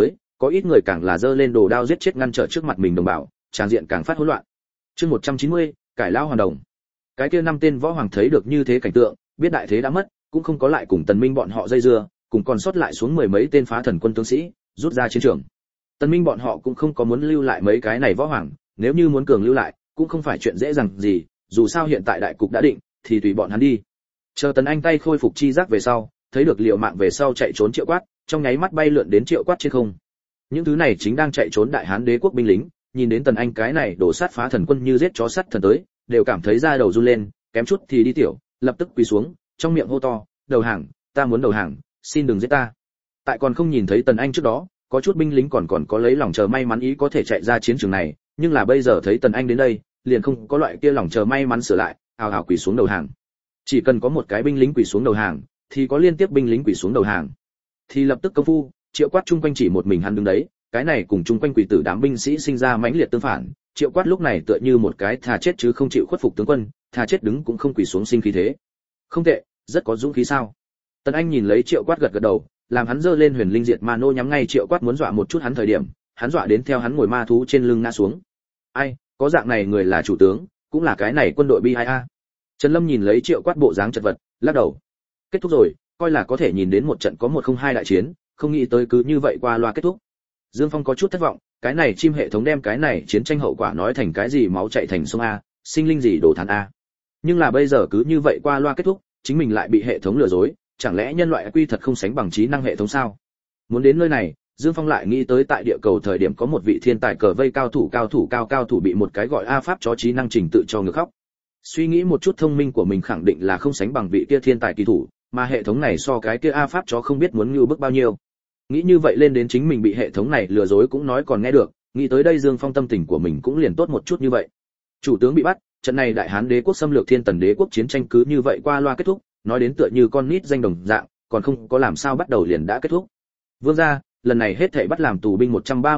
[SPEAKER 1] có ít người càng là giơ lên đồ đao giết chết ngăn trở trước mặt mình đồng bào, tràng diện càng phát hỗn loạn. Chương 190, cải lão hoàn đồng. Cái kia 5 tên võ hoàng thấy được như thế cảnh tượng, biết đại thế đã mất, cũng không có lại cùng Tần Minh bọn họ dây dưa, cùng còn sót lại xuống mười mấy tên phá thần quân tướng sĩ, rút ra chiến trường. Tần Minh bọn họ cũng không có muốn lưu lại mấy cái này võ hoàng, nếu như muốn cường lưu lại, cũng không phải chuyện dễ dàng gì, dù sao hiện tại đại cục đã định, thì tùy bọn hắn đi. Chờ Tần Anh tay khôi phục chi giác về sau, thấy được Liều Mạng về sau chạy trốn Triệu Quát, trong nháy mắt bay lượn đến Triệu Quát trên không. Những thứ này chính đang chạy trốn Đại Hán Đế quốc binh lính, nhìn đến Tần Anh cái này đổ sát phá thần quân như giết chó sắt thần tới, đều cảm thấy da đầu run lên, kém chút thì đi tiểu, lập tức quỳ xuống, trong miệng hô to, "Đầu hàng, ta muốn đầu hàng, xin đừng giết ta." Tại còn không nhìn thấy Tần Anh trước đó, có chút binh lính còn có lấy lòng chờ may mắn ý có thể chạy ra chiến trường này, nhưng là bây giờ thấy Tần Anh đến đây, liền không có loại kia lòng chờ may mắn sửa lại, ào ào quỳ xuống đầu hàng. Chỉ cần có một cái binh lính quỳ xuống đầu hàng, thì có liên tiếp binh lính quỳ xuống đầu hàng. Thì lập tức công phu, Triệu Quát chung quanh chỉ một mình hắn đứng đấy, cái này cùng chung quanh quỷ tử đám binh sĩ sinh ra mãnh liệt tương phản. Triệu Quát lúc này tựa như một cái thà chết chứ không chịu khuất phục tướng quân, thà chết đứng cũng không quỳ xuống sinh khí thế. Không tệ, rất có dũng khí sao? Tần Anh nhìn lấy Triệu Quát gật gật đầu, làm hắn giơ lên Huyền Linh Diệt Ma Nô nhắm ngay Triệu Quát muốn dọa một chút hắn thời điểm, hắn dọa đến theo hắn ngồi ma thú trên lưng ngã xuống. Ai, có dạng này người là chủ tướng, cũng là cái này quân đội bi ai a. Trần Lâm nhìn lấy Triệu Quát bộ dáng chật vật, lắc đầu. Kết thúc rồi, coi là có thể nhìn đến một trận có 102 đại chiến, không nghĩ tới cứ như vậy qua loa kết thúc. Dương Phong có chút thất vọng, cái này chim hệ thống đem cái này chiến tranh hậu quả nói thành cái gì máu chảy thành sông a, sinh linh gì đổ thán a. Nhưng là bây giờ cứ như vậy qua loa kết thúc, chính mình lại bị hệ thống lừa dối, chẳng lẽ nhân loại quy thật không sánh bằng trí năng hệ thống sao? Muốn đến nơi này, Dương Phong lại nghĩ tới tại địa cầu thời điểm có một vị thiên tài cờ vây cao thủ bị một cái gọi A pháp chó trí năng trình tự cho ngược khóc. Suy nghĩ một chút thông minh của mình khẳng định là không sánh bằng vị kia thiên tài kỳ thủ, mà hệ thống này so cái kia A pháp chó không biết muốn ngưu bức bao nhiêu. Nghĩ như vậy lên đến chính mình bị hệ thống này lừa dối cũng nói còn nghe được, nghĩ tới đây Dương Phong tâm tình của mình cũng liền tốt một chút như vậy. Chủ tướng bị bắt, trận này Đại Hán Đế quốc xâm lược Thiên Tần Đế quốc chiến tranh cứ như vậy qua loa kết thúc, nói đến tựa như con nít danh đồng dạng, còn không có làm sao bắt đầu liền đã kết thúc. Vương gia, lần này hết thảy bắt làm tù binh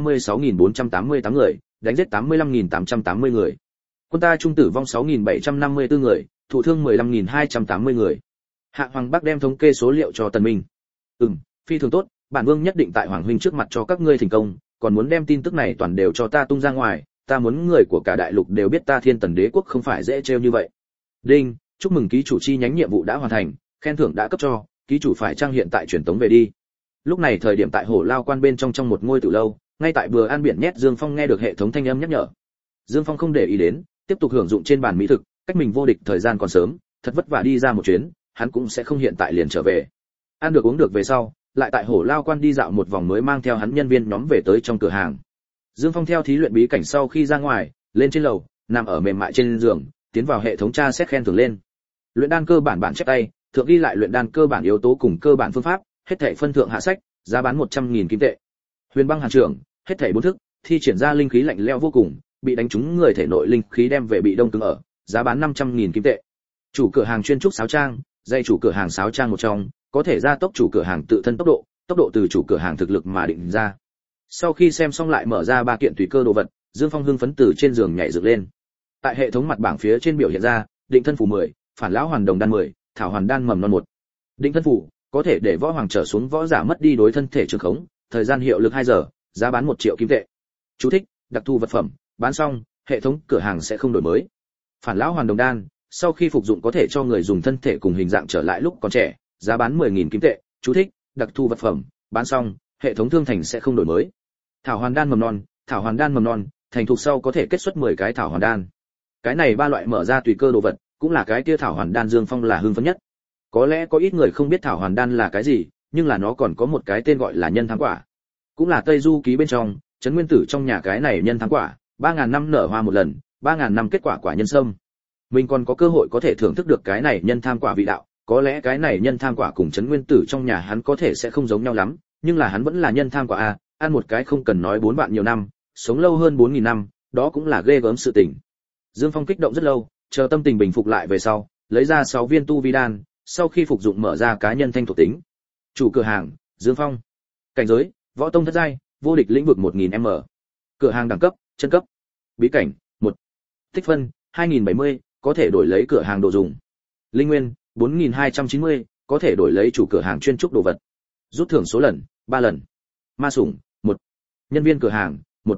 [SPEAKER 1] 136.488 người, đánh giết 85.880 người. Quân ta trung tử vong 6.754 người, thụ thương 15.280 người. Hạ Hoàng Bắc đem thống kê số liệu cho Tần Minh. Phi thường tốt, bản vương nhất định tại Hoàng huynh trước mặt cho các ngươi thành công, còn muốn đem tin tức này toàn đều cho ta tung ra ngoài, ta muốn người của cả đại lục đều biết ta Thiên Tần Đế quốc không phải dễ trêu như vậy. Đinh, chúc mừng ký chủ chi nhánh nhiệm vụ đã hoàn thành, khen thưởng đã cấp cho, ký chủ phải trang hiện tại truyền tống về đi. Lúc này thời điểm tại Hổ Lao Quan bên trong một ngôi tử lâu, ngay tại bừa ăn biển nhét Dương Phong nghe được hệ thống thanh âm nhắc nhở. Dương Phong không để ý đến, tiếp tục hưởng dụng trên bàn mỹ thực, cách mình vô địch thời gian còn sớm, thật vất vả đi ra một chuyến, hắn cũng sẽ không hiện tại liền trở về. Ăn được uống được về sau, lại tại Hổ Lao Quan đi dạo một vòng mới mang theo hắn nhân viên nhóm về tới trong cửa hàng. Dương Phong theo thí luyện bí cảnh sau khi ra ngoài, lên trên lầu, nằm ở mềm mại trên giường, tiến vào hệ thống tra xét khen thưởng lên. Luyện đan cơ bản bản chép tay, thượng ghi lại luyện đan cơ bản yếu tố cùng cơ bản phương pháp, hết thảy phân thượng hạ sách, giá bán 100.000 kim tệ. Huyền băng hàn trưởng, hết thảy 4 thức, thi triển ra linh khí lạnh lẽo vô cùng, bị đánh trúng người thể nội linh khí đem về bị đông cứng ở, giá bán 500.000 kim tệ. Chủ cửa hàng chuyên trúc sáo trang, dây chủ cửa hàng sáo trang một trong, có thể gia tốc chủ cửa hàng tự thân tốc độ từ chủ cửa hàng thực lực mà định ra. Sau khi xem xong lại mở ra 3 kiện tùy cơ đồ vật, Dương Phong hưng phấn từ trên giường nhảy dựng lên. Tại hệ thống mặt bảng phía trên biểu hiện ra, định thân phù 10, phản lão hoàn đồng đan 10, thảo hoàn đan mầm non 1. Định thân phù có thể để võ hoàng trở xuống võ giả mất đi đối thân thể trường khống, thời gian hiệu lực 2 giờ, giá bán 1 triệu kim tệ. Chú thích: đặc thù vật phẩm, bán xong, hệ thống cửa hàng sẽ không đổi mới. Phản lão hoàn đồng đan, sau khi phục dụng có thể cho người dùng thân thể cùng hình dạng trở lại lúc còn trẻ, giá bán 10.000 kim tệ. Chú thích: đặc thù vật phẩm, bán xong, hệ thống thương thành sẽ không đổi mới. Thảo hoàn đan mầm non, thành thục sau có thể kết xuất 10 cái thảo hoàn đan. Cái này 3 loại mở ra tùy cơ đồ vật, cũng là cái kia thảo hoàn đan Dương Phong là hưng phấn nhất. Có lẽ có ít người không biết thảo hoàn đan là cái gì, nhưng là nó còn có một cái tên gọi là nhân thắng quả. Cũng là Tây Du ký bên trong, Trấn Nguyên Tử trong nhà cái này nhân thắng quả, 3000 năm nở hoa một lần, 3000 năm kết quả quả nhân sâm. Mình còn có cơ hội có thể thưởng thức được cái này nhân tham quả vị đạo, có lẽ cái này nhân tham quả cùng Trấn Nguyên Tử trong nhà hắn có thể sẽ không giống nhau lắm, nhưng là hắn vẫn là nhân tham quả a, ăn một cái không cần nói 4 bạn nhiều năm, sống lâu hơn 4000 năm, đó cũng là ghê gớm sự tình. Dương Phong kích động rất lâu, chờ tâm tình bình phục lại về sau, lấy ra 6 viên tu vi đan, sau khi phục dụng mở ra cá nhân thanh thuộc tính. Chủ cửa hàng, Dương Phong. Cảnh giới, võ tông thất giai, vô địch lĩnh vực 1000m. Cửa hàng đẳng cấp, chân cấp. Bí cảnh, 1. Tích phân, 2070, có thể đổi lấy cửa hàng đồ dùng. Linh nguyên, 4290, có thể đổi lấy chủ cửa hàng chuyên trúc đồ vật. Rút thưởng số lần, 3 lần. Ma sủng, 1. Nhân viên cửa hàng, 1.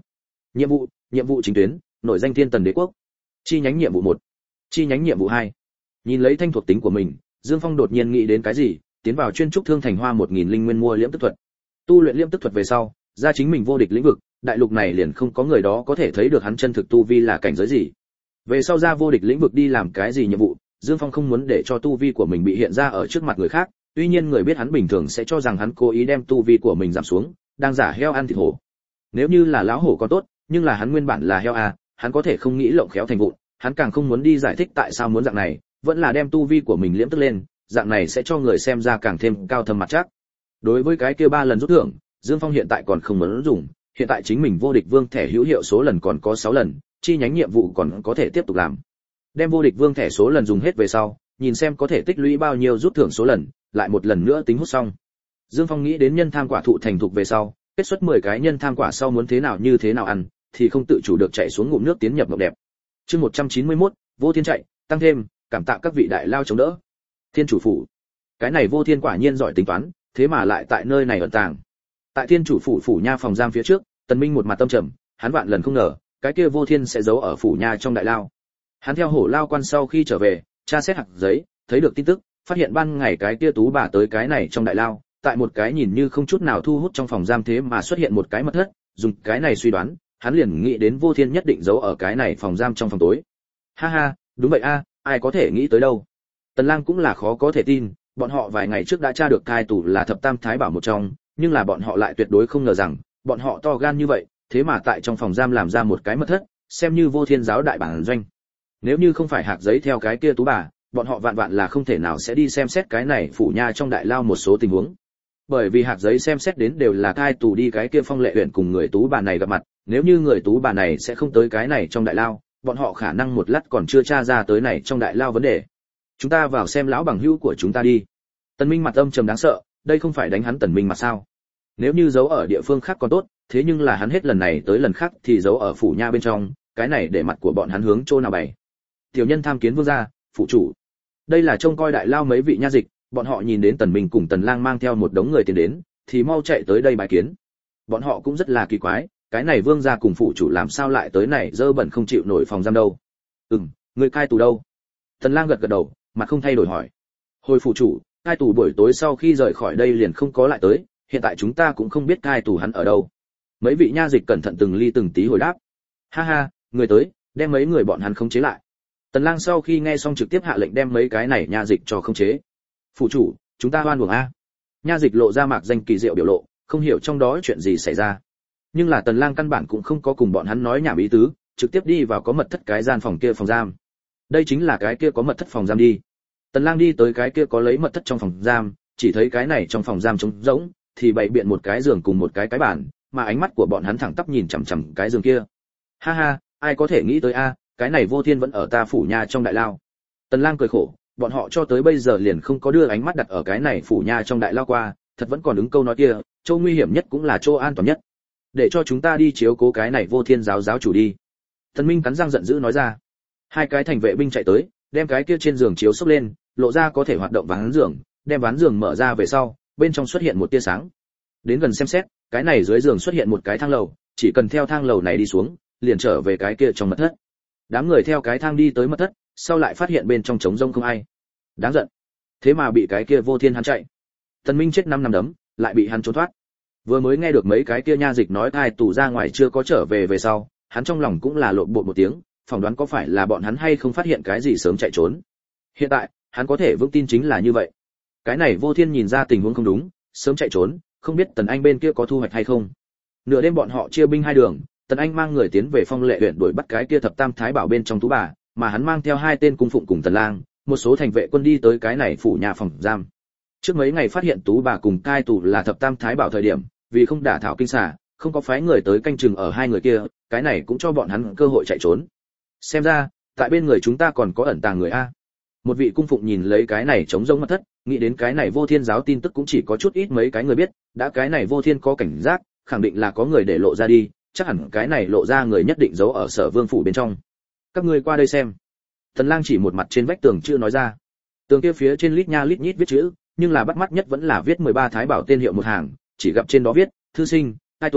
[SPEAKER 1] Nhiệm vụ chính tuyến, nổi danh Thiên Tần Đế quốc. Chi nhánh nhiệm vụ 1. Chi nhánh nhiệm vụ 2. Nhìn lấy thanh thuộc tính của mình, Dương Phong đột nhiên nghĩ đến cái gì, tiến vào chuyên trúc thương thành hoa 1000 linh nguyên mua liễm tức thuật. Tu luyện liễm tức thuật về sau, ra chính mình vô địch lĩnh vực, đại lục này liền không có người đó có thể thấy được hắn chân thực tu vi là cảnh giới gì. Về sau ra vô địch lĩnh vực đi làm cái gì nhiệm vụ, Dương Phong không muốn để cho tu vi của mình bị hiện ra ở trước mặt người khác, tuy nhiên người biết hắn bình thường sẽ cho rằng hắn cố ý đem tu vi của mình giảm xuống, đang giả heo ăn thịt hổ. Nếu như là lão hổ còn tốt, nhưng là hắn nguyên bản là heo à, hắn có thể không nghĩ lộng khéo thành vụn, hắn càng không muốn đi giải thích tại sao muốn dạng này, vẫn là đem tu vi của mình liễm tức lên, dạng này sẽ cho người xem ra càng thêm cao thâm mặt chắc. Đối với cái kia 3 lần rút thưởng, Dương Phong hiện tại còn không muốn dùng, hiện tại chính mình vô địch vương thẻ hữu hiệu số lần còn có 6 lần, chi nhánh nhiệm vụ còn có thể tiếp tục làm. Đem vô địch vương thẻ số lần dùng hết về sau, nhìn xem có thể tích lũy bao nhiêu rút thưởng số lần, lại một lần nữa tính hút xong. Dương Phong nghĩ đến nhân tham quả thụ thành thục về sau, kết xuất 10 cái nhân tham quả sau muốn thế nào như thế nào ăn, thì không tự chủ được chạy xuống ngụm nước tiến nhập mộng đẹp. Chương 191, Vô Thiên chạy, tăng thêm, cảm tạ các vị đại lao chống đỡ. Thiên chủ phủ. Cái này Vô Thiên quả nhiên giỏi tính toán, thế mà lại tại nơi này ẩn tàng. Tại Thiên chủ phủ phủ nha phòng giam phía trước, Tần Minh một mặt tâm trầm, hắn vạn lần không ngờ, cái kia Vô Thiên sẽ giấu ở phủ nha trong đại lao. Hắn theo hổ lao quan sau khi trở về, tra xét hạt giấy, thấy được tin tức, phát hiện ban ngày cái kia tú bà tới cái này trong đại lao, tại một cái nhìn như không chút nào thu hút trong phòng giam thế mà xuất hiện một cái mật thất, dùng cái này suy đoán, hắn liền nghĩ đến Vô Thiên nhất định giấu ở cái này phòng giam trong phòng tối. Ha ha, đúng vậy a, ai có thể nghĩ tới đâu. Tần Lang cũng là khó có thể tin, bọn họ vài ngày trước đã tra được cai tù là thập tam thái bảo một trong, nhưng là bọn họ lại tuyệt đối không ngờ rằng, bọn họ to gan như vậy, thế mà tại trong phòng giam làm ra một cái mật thất, xem như Vô Thiên giáo đại bản doanh. Nếu như không phải hạt giấy theo cái kia tú bà, bọn họ vạn vạn là không thể nào sẽ đi xem xét cái này phủ nha trong đại lao một số tình huống. Bởi vì hạt giấy xem xét đến đều là cai tù đi cái kia Phong Lệ huyện cùng người tú bà này gặp mặt, nếu như người tú bà này sẽ không tới cái này trong đại lao, bọn họ khả năng một lát còn chưa tra ra tới này trong đại lao vấn đề. Chúng ta vào xem lão bằng hữu của chúng ta đi. Tần Minh mặt âm trầm đáng sợ, đây không phải đánh hắn Tần Minh mà sao? Nếu như giấu ở địa phương khác còn tốt, thế nhưng là hắn hết lần này tới lần khác thì giấu ở phủ nha bên trong, cái này để mặt của bọn hắn hướng chỗ nào bày? Tiểu nhân tham kiến vương gia, phụ chủ. Đây là trông coi đại lao mấy vị nha dịch, bọn họ nhìn đến Tần Minh cùng Tần Lang mang theo một đống người tiến đến, thì mau chạy tới đây bài kiến. Bọn họ cũng rất là kỳ quái, cái này vương gia cùng phụ chủ làm sao lại tới này dơ bẩn không chịu nổi phòng giam đâu? Người cai tù đâu? Tần Lang gật gật đầu, mặt không thay đổi hỏi. Hồi phụ chủ, cai tù buổi tối sau khi rời khỏi đây liền không có lại tới, hiện tại chúng ta cũng không biết cai tù hắn ở đâu. Mấy vị nha dịch cẩn thận từng ly từng tí hồi đáp. Ha ha, người tới, đem mấy người bọn hắn khống chế lại. Tần Lang sau khi nghe xong trực tiếp hạ lệnh đem mấy cái này nha dịch cho khống chế. Phụ chủ, chúng ta oan uổng a. Nha dịch lộ ra mạc danh kỳ diệu biểu lộ, không hiểu trong đó chuyện gì xảy ra. Nhưng là Tần Lang căn bản cũng không có cùng bọn hắn nói nhảm ý tứ, trực tiếp đi vào có mật thất cái gian phòng kia phòng giam. Đây chính là cái kia có mật thất phòng giam đi. Tần Lang đi tới cái kia có lấy mật thất trong phòng giam, chỉ thấy cái này trong phòng giam trống rỗng, thì bày biện một cái giường cùng một cái bàn, mà ánh mắt của bọn hắn thẳng tắp nhìn chằm chằm cái giường kia. Ha ha, ai có thể nghĩ tới a, cái này Vô Thiên vẫn ở ta phủ nha trong đại lao. Tần Lang cười khổ, bọn họ cho tới bây giờ liền không có đưa ánh mắt đặt ở cái này phủ nha trong đại lao qua, thật vẫn còn ứng câu nói kia, chỗ nguy hiểm nhất cũng là chỗ an toàn nhất. Để cho chúng ta đi chiếu cố cái này Vô Thiên giáo giáo chủ đi. Tần Minh cắn răng giận dữ nói ra. Hai cái thành vệ binh chạy tới, đem cái kia trên giường chiếu xốc lên, lộ ra có thể hoạt động ván giường, đem ván giường mở ra về sau, bên trong xuất hiện một tia sáng. Đến gần xem xét, cái này dưới giường xuất hiện một cái thang lầu, chỉ cần theo thang lầu này đi xuống, liền trở về cái kia trong mật thất. Đám người theo cái thang đi tới mật thất, sau lại phát hiện bên trong trống rỗng không ai. Đáng giận. Thế mà bị cái kia Vô Thiên hắn chạy. Tần Minh chết 5 năm đấm, lại bị hắn trốn thoát. Vừa mới nghe được mấy cái kia nha dịch nói cai tù ra ngoài chưa có trở về sau, hắn trong lòng cũng là lộn bột một tiếng, phỏng đoán có phải là bọn hắn hay không phát hiện cái gì sớm chạy trốn. Hiện tại, hắn có thể vững tin chính là như vậy. Cái này Vô Thiên nhìn ra tình huống không đúng, sớm chạy trốn, không biết Tần Anh bên kia có thu hoạch hay không. Nửa đêm bọn họ chia binh hai đường, Tần Anh mang người tiến về Phong Lệ huyện đuổi bắt cái kia thập tam thái bảo bên trong tú bà, mà hắn mang theo hai tên cung phụng cùng Tần Lang, một số thành vệ quân đi tới cái này phủ nhà phòng giam. Trước mấy ngày phát hiện tú bà cùng cai tù là thập tam thái bảo thời điểm, vì không đả thảo kinh xà, không có phái người tới canh chừng ở hai người kia, cái này cũng cho bọn hắn cơ hội chạy trốn. Xem ra, tại bên người chúng ta còn có ẩn tàng người a. Một vị cung phụng nhìn lấy cái này trống rỗng mật thất, nghĩ đến cái này Vô Thiên giáo tin tức cũng chỉ có chút ít mấy cái người biết, đã cái này Vô Thiên có cảnh giác, khẳng định là có người để lộ ra đi, chắc hẳn cái này lộ ra người nhất định giấu ở Sở Vương phủ bên trong. Các ngươi qua đây xem. Tần Lang chỉ một mặt trên vách tường chưa nói ra. Tường kia phía trên lít nha lít nhít viết chữ, nhưng là bắt mắt nhất vẫn là viết 13 thái bảo tên hiệu một hàng, chỉ gặp trên đó viết: thư sinh, cai tù,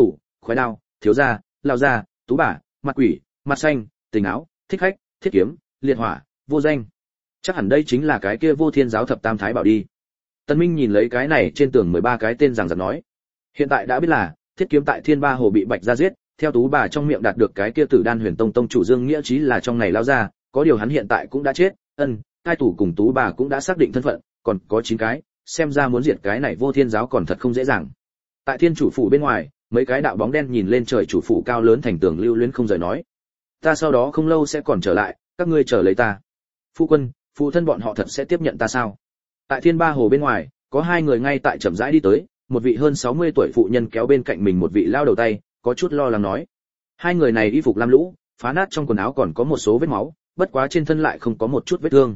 [SPEAKER 1] khói đao, thiếu gia, lao gia, tú bà, mặt quỷ, mặt xanh, tình áo, thích khách, thiết kiếm, liệt hỏa, vô danh. Chắc hẳn đây chính là cái kia Vô Thiên giáo thập tam thái bảo đi. Tân Minh nhìn lấy cái này trên tường 13 cái tên rằng giật nói, hiện tại đã biết là thiết kiếm tại Thiên Ba Hồ bị Bạch gia giết, theo tú bà trong miệng đạt được cái kia Tử Đan Huyền Tông tông chủ Dương Nghĩa Chí là trong này lao ra, có điều hắn hiện tại cũng đã chết, hai tủ cùng tú bà cũng đã xác định thân phận, còn có 9 cái, xem ra muốn diệt cái này Vô Thiên giáo còn thật không dễ dàng. Tại Thiên chủ phủ bên ngoài, mấy cái đạo bóng đen nhìn lên trời chủ phủ cao lớn thành tường lưu luyến không rời nói, ta sau đó không lâu sẽ còn trở lại, các ngươi chờ lấy ta. Phu quân, phụ thân bọn họ thật sẽ tiếp nhận ta sao? Tại Thiên Ba Hồ bên ngoài, có 2 người ngay tại chậm rãi đi tới, một vị hơn 60 tuổi phụ nhân kéo bên cạnh mình một vị lao đầu tay, có chút lo lắng nói. 2 người này y phục lam lũ, phá nát trong quần áo còn có một số vết máu, bất quá trên thân lại không có một chút vết thương.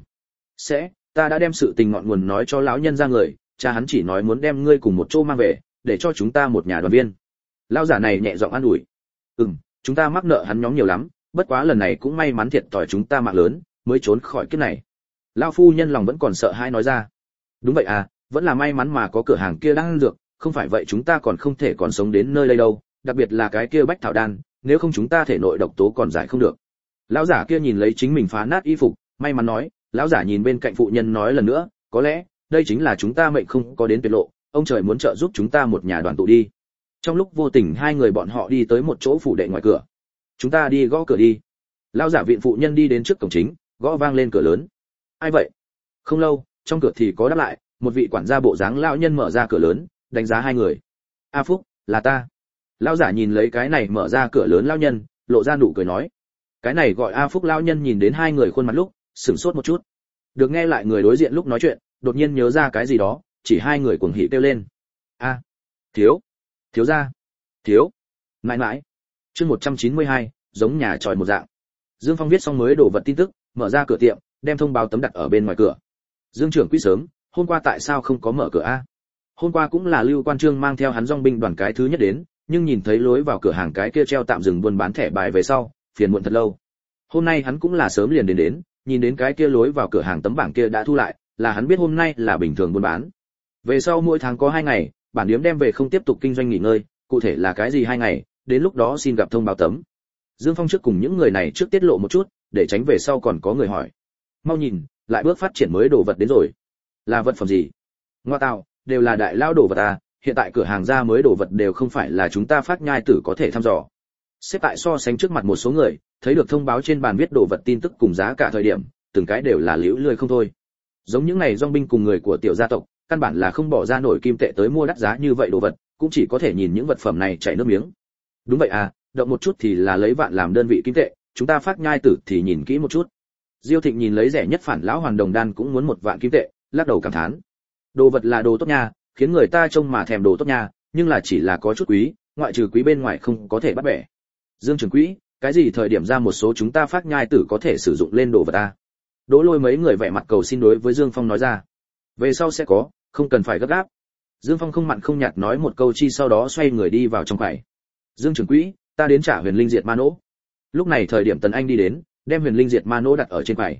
[SPEAKER 1] Ta đã đem sự tình ngọn nguồn nói cho lão nhân ra người, cha hắn chỉ nói muốn đem ngươi cùng một chỗ mang về, để cho chúng ta một nhà đoàn viên. Lão giả này nhẹ giọng an ủi. Chúng ta mắc nợ hắn nhóm nhiều lắm, bất quá lần này cũng may mắn thiệt thòi chúng ta mạng lớn, mới trốn khỏi kiếp này. Lão phu nhân lòng vẫn còn sợ hãi nói ra. Đúng vậy à, vẫn là may mắn mà có cửa hàng kia đang ăn dược, không phải vậy chúng ta còn không thể còn sống đến nơi đây đâu, đặc biệt là cái kia bách thảo đan, nếu không chúng ta thể nội độc tố còn giải không được. Lão giả kia nhìn lấy chính mình phá nát y phục, may mắn nói. Lão giả nhìn bên cạnh phụ nhân nói lần nữa, có lẽ đây chính là chúng ta mệnh không có đến tuyệt lộ, ông trời muốn trợ giúp chúng ta một nhà đoàn tụ đi. Trong lúc vô tình 2 người bọn họ đi tới một chỗ phủ đệ ngoài cửa. Chúng ta đi gõ cửa đi. Lão giả viện phụ nhân đi đến trước cổng chính, gõ vang lên cửa lớn. Ai vậy? Không lâu, trong cửa thì có đáp lại, một vị quản gia bộ dáng lão nhân mở ra cửa lớn, đánh giá 2 người. A Phúc, là ta. Lão giả nhìn lấy cái này mở ra cửa lớn lão nhân, lộ ra nụ cười nói. Cái này gọi A Phúc lão nhân nhìn đến 2 người khuôn mặt lúc, sửng sốt một chút. Được nghe lại người đối diện lúc nói chuyện, đột nhiên nhớ ra cái gì đó, chỉ 2 người cuồng hỉ kêu lên. A, thiếu gia, thiếu, mãi mãi. Chương 192, giống nhà tròi một dạng. Dương Phong viết xong mới đổ vật tin tức, mở ra cửa tiệm, đem thông báo tấm đặt ở bên ngoài cửa. Dương trưởng quỹ sớm, hôm qua tại sao không có mở cửa a? Hôm qua cũng là Lưu Quan Trương mang theo hắn dòng binh đoàn cái thứ nhất đến, nhưng nhìn thấy lối vào cửa hàng cái kia treo tạm dừng buôn bán thẻ bài về sau, phiền muộn thật lâu. Hôm nay hắn cũng là sớm liền đến, nhìn đến cái kia lối vào cửa hàng tấm bảng kia đã thu lại, là hắn biết hôm nay là bình thường buôn bán. Về sau mỗi tháng có 2 ngày, bản điếm đem về không tiếp tục kinh doanh nghỉ ngơi, cụ thể là cái gì 2 ngày, đến lúc đó xin gặp thông báo tấm. Dương Phong trước cùng những người này trước tiết lộ một chút, để tránh về sau còn có người hỏi. Mau nhìn, lại bước phát triển mới đồ vật đến rồi. Là vật phẩm gì? Ngoa tạo, đều là đại lao đồ vật à, hiện tại cửa hàng ra mới đồ vật đều không phải là chúng ta Phát Nhai Tử có thể thăm dò. Xếp tại so sánh trước mặt một số người, thấy được thông báo trên bàn viết đồ vật tin tức cùng giá cả thời điểm, từng cái đều là liễu lười không thôi. Giống những này dòng binh cùng người của tiểu gia tộc, căn bản là không bỏ ra nổi kim tệ tới mua đắt giá như vậy đồ vật, cũng chỉ có thể nhìn những vật phẩm này chảy nước miếng. Đúng vậy à, động một chút thì là lấy vạn làm đơn vị kim tệ, chúng ta Phát Nhai Tử thì nhìn kỹ một chút. Diêu Thịnh nhìn lấy rẻ nhất phản lão hoàn đồng đan cũng muốn 1 vạn kim tệ, lắc đầu cảm thán. Đồ vật là đồ tốt nha, khiến người ta trông mà thèm đồ tốt nha, nhưng là chỉ là có chút quý, ngoại trừ quý bên ngoài không có thể bắt bẻ. Dương trưởng quỹ, cái gì thời điểm ra một số chúng ta Phát Nhai Tử có thể sử dụng lên đồ vật ta? Đỗ Lôi mấy người vẻ mặt cầu xin đối với Dương Phong nói ra. Về sau sẽ có, không cần phải gấp gáp. Dương Phong không mặn không nhạt nói một câu chi sau đó xoay người đi vào trong quầy. Dương trưởng quỹ, ta đến trả Huyền Linh Diệt Ma Nỗ. Lúc này thời điểm Tần Anh đi đến, đem Huyền Linh Diệt Ma Nỗ đặt ở trên quầy.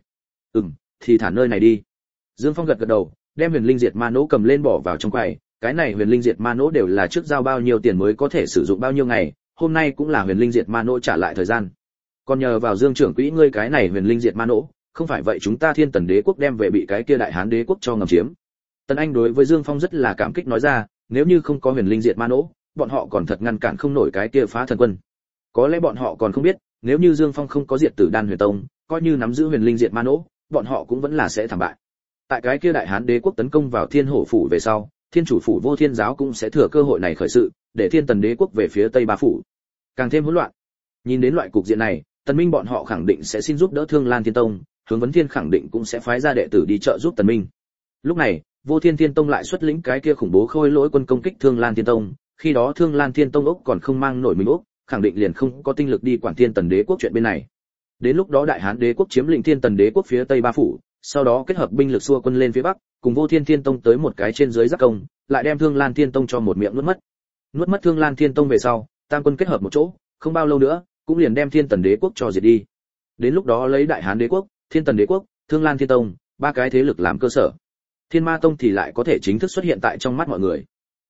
[SPEAKER 1] Thì thả nơi này đi. Dương Phong gật gật đầu, đem Huyền Linh Diệt Ma Nỗ cầm lên bỏ vào trong quầy. Cái này Huyền Linh Diệt Ma Nỗ đều là trước giao bao nhiêu tiền mới có thể sử dụng bao nhiêu ngày, hôm nay cũng là Huyền Linh Diệt Ma Nỗ trả lại thời gian. Còn nhờ vào Dương trưởng quỹ ngươi cái này Huyền Linh Diệt Ma Nỗ, không phải vậy chúng ta Thiên Tần Đế quốc đem về bị cái kia Đại Hán Đế quốc cho ngầm chiếm. Tần Anh đối với Dương Phong rất là cảm kích nói ra, nếu như không có Huyền Linh Diệt Ma Nỗ, bọn họ còn thật ngăn cản không nổi cái kia Phá Thần quân. Có lẽ bọn họ còn không biết, nếu như Dương Phong không có diệt Tử Đan Huyền Tông, coi như nắm giữ Huyền Linh Diệt Ma Nỗ, bọn họ cũng vẫn là sẽ thảm bại. Tại cái kia Đại Hán Đế quốc tấn công vào Thiên Hổ phủ về sau, Thiên chủ phủ Vô Thiên giáo cũng sẽ thừa cơ hội này khởi sự, để Thiên Tần Đế quốc về phía Tây Ba phủ, càng thêm hỗn loạn. Nhìn đến loại cục diện này, Tần Minh bọn họ khẳng định sẽ xin giúp đỡ Thương Lan Thiên Tông, Hướng Vấn Thiên khẳng định cũng sẽ phái ra đệ tử đi trợ giúp Tần Minh. Lúc này, Vô Thiên Thiên Tông lại xuất lĩnh cái kia khủng bố khôi lỗi quân công kích Thương Lan Thiên Tông, khi đó Thương Lan Thiên Tông ốc còn không mang nổi mình ốc, khẳng định liền không có tinh lực đi quản Thiên Tần Đế quốc chuyện bên này. Đến lúc đó Đại Hán Đế quốc chiếm lĩnh Thiên Tần Đế quốc phía Tây Ba phủ, sau đó kết hợp binh lực xua quân lên phía Bắc, cùng Vô Thiên Thiên Tông tới một cái trên dưới giáp công, lại đem Thương Lan Thiên Tông cho một miệng nuốt mất. Nuốt mất Thương Lan Thiên Tông về sau, tam quân kết hợp một chỗ, không bao lâu nữa, cũng liền đem Thiên Tần Đế quốc cho diệt đi. Đến lúc đó lấy Đại Hán Đế quốc, Thiên Tần Đế quốc, Thương Lan Thiên Tông, 3 cái thế lực làm cơ sở. Thiên Ma Tông thì lại có thể chính thức xuất hiện tại trong mắt mọi người.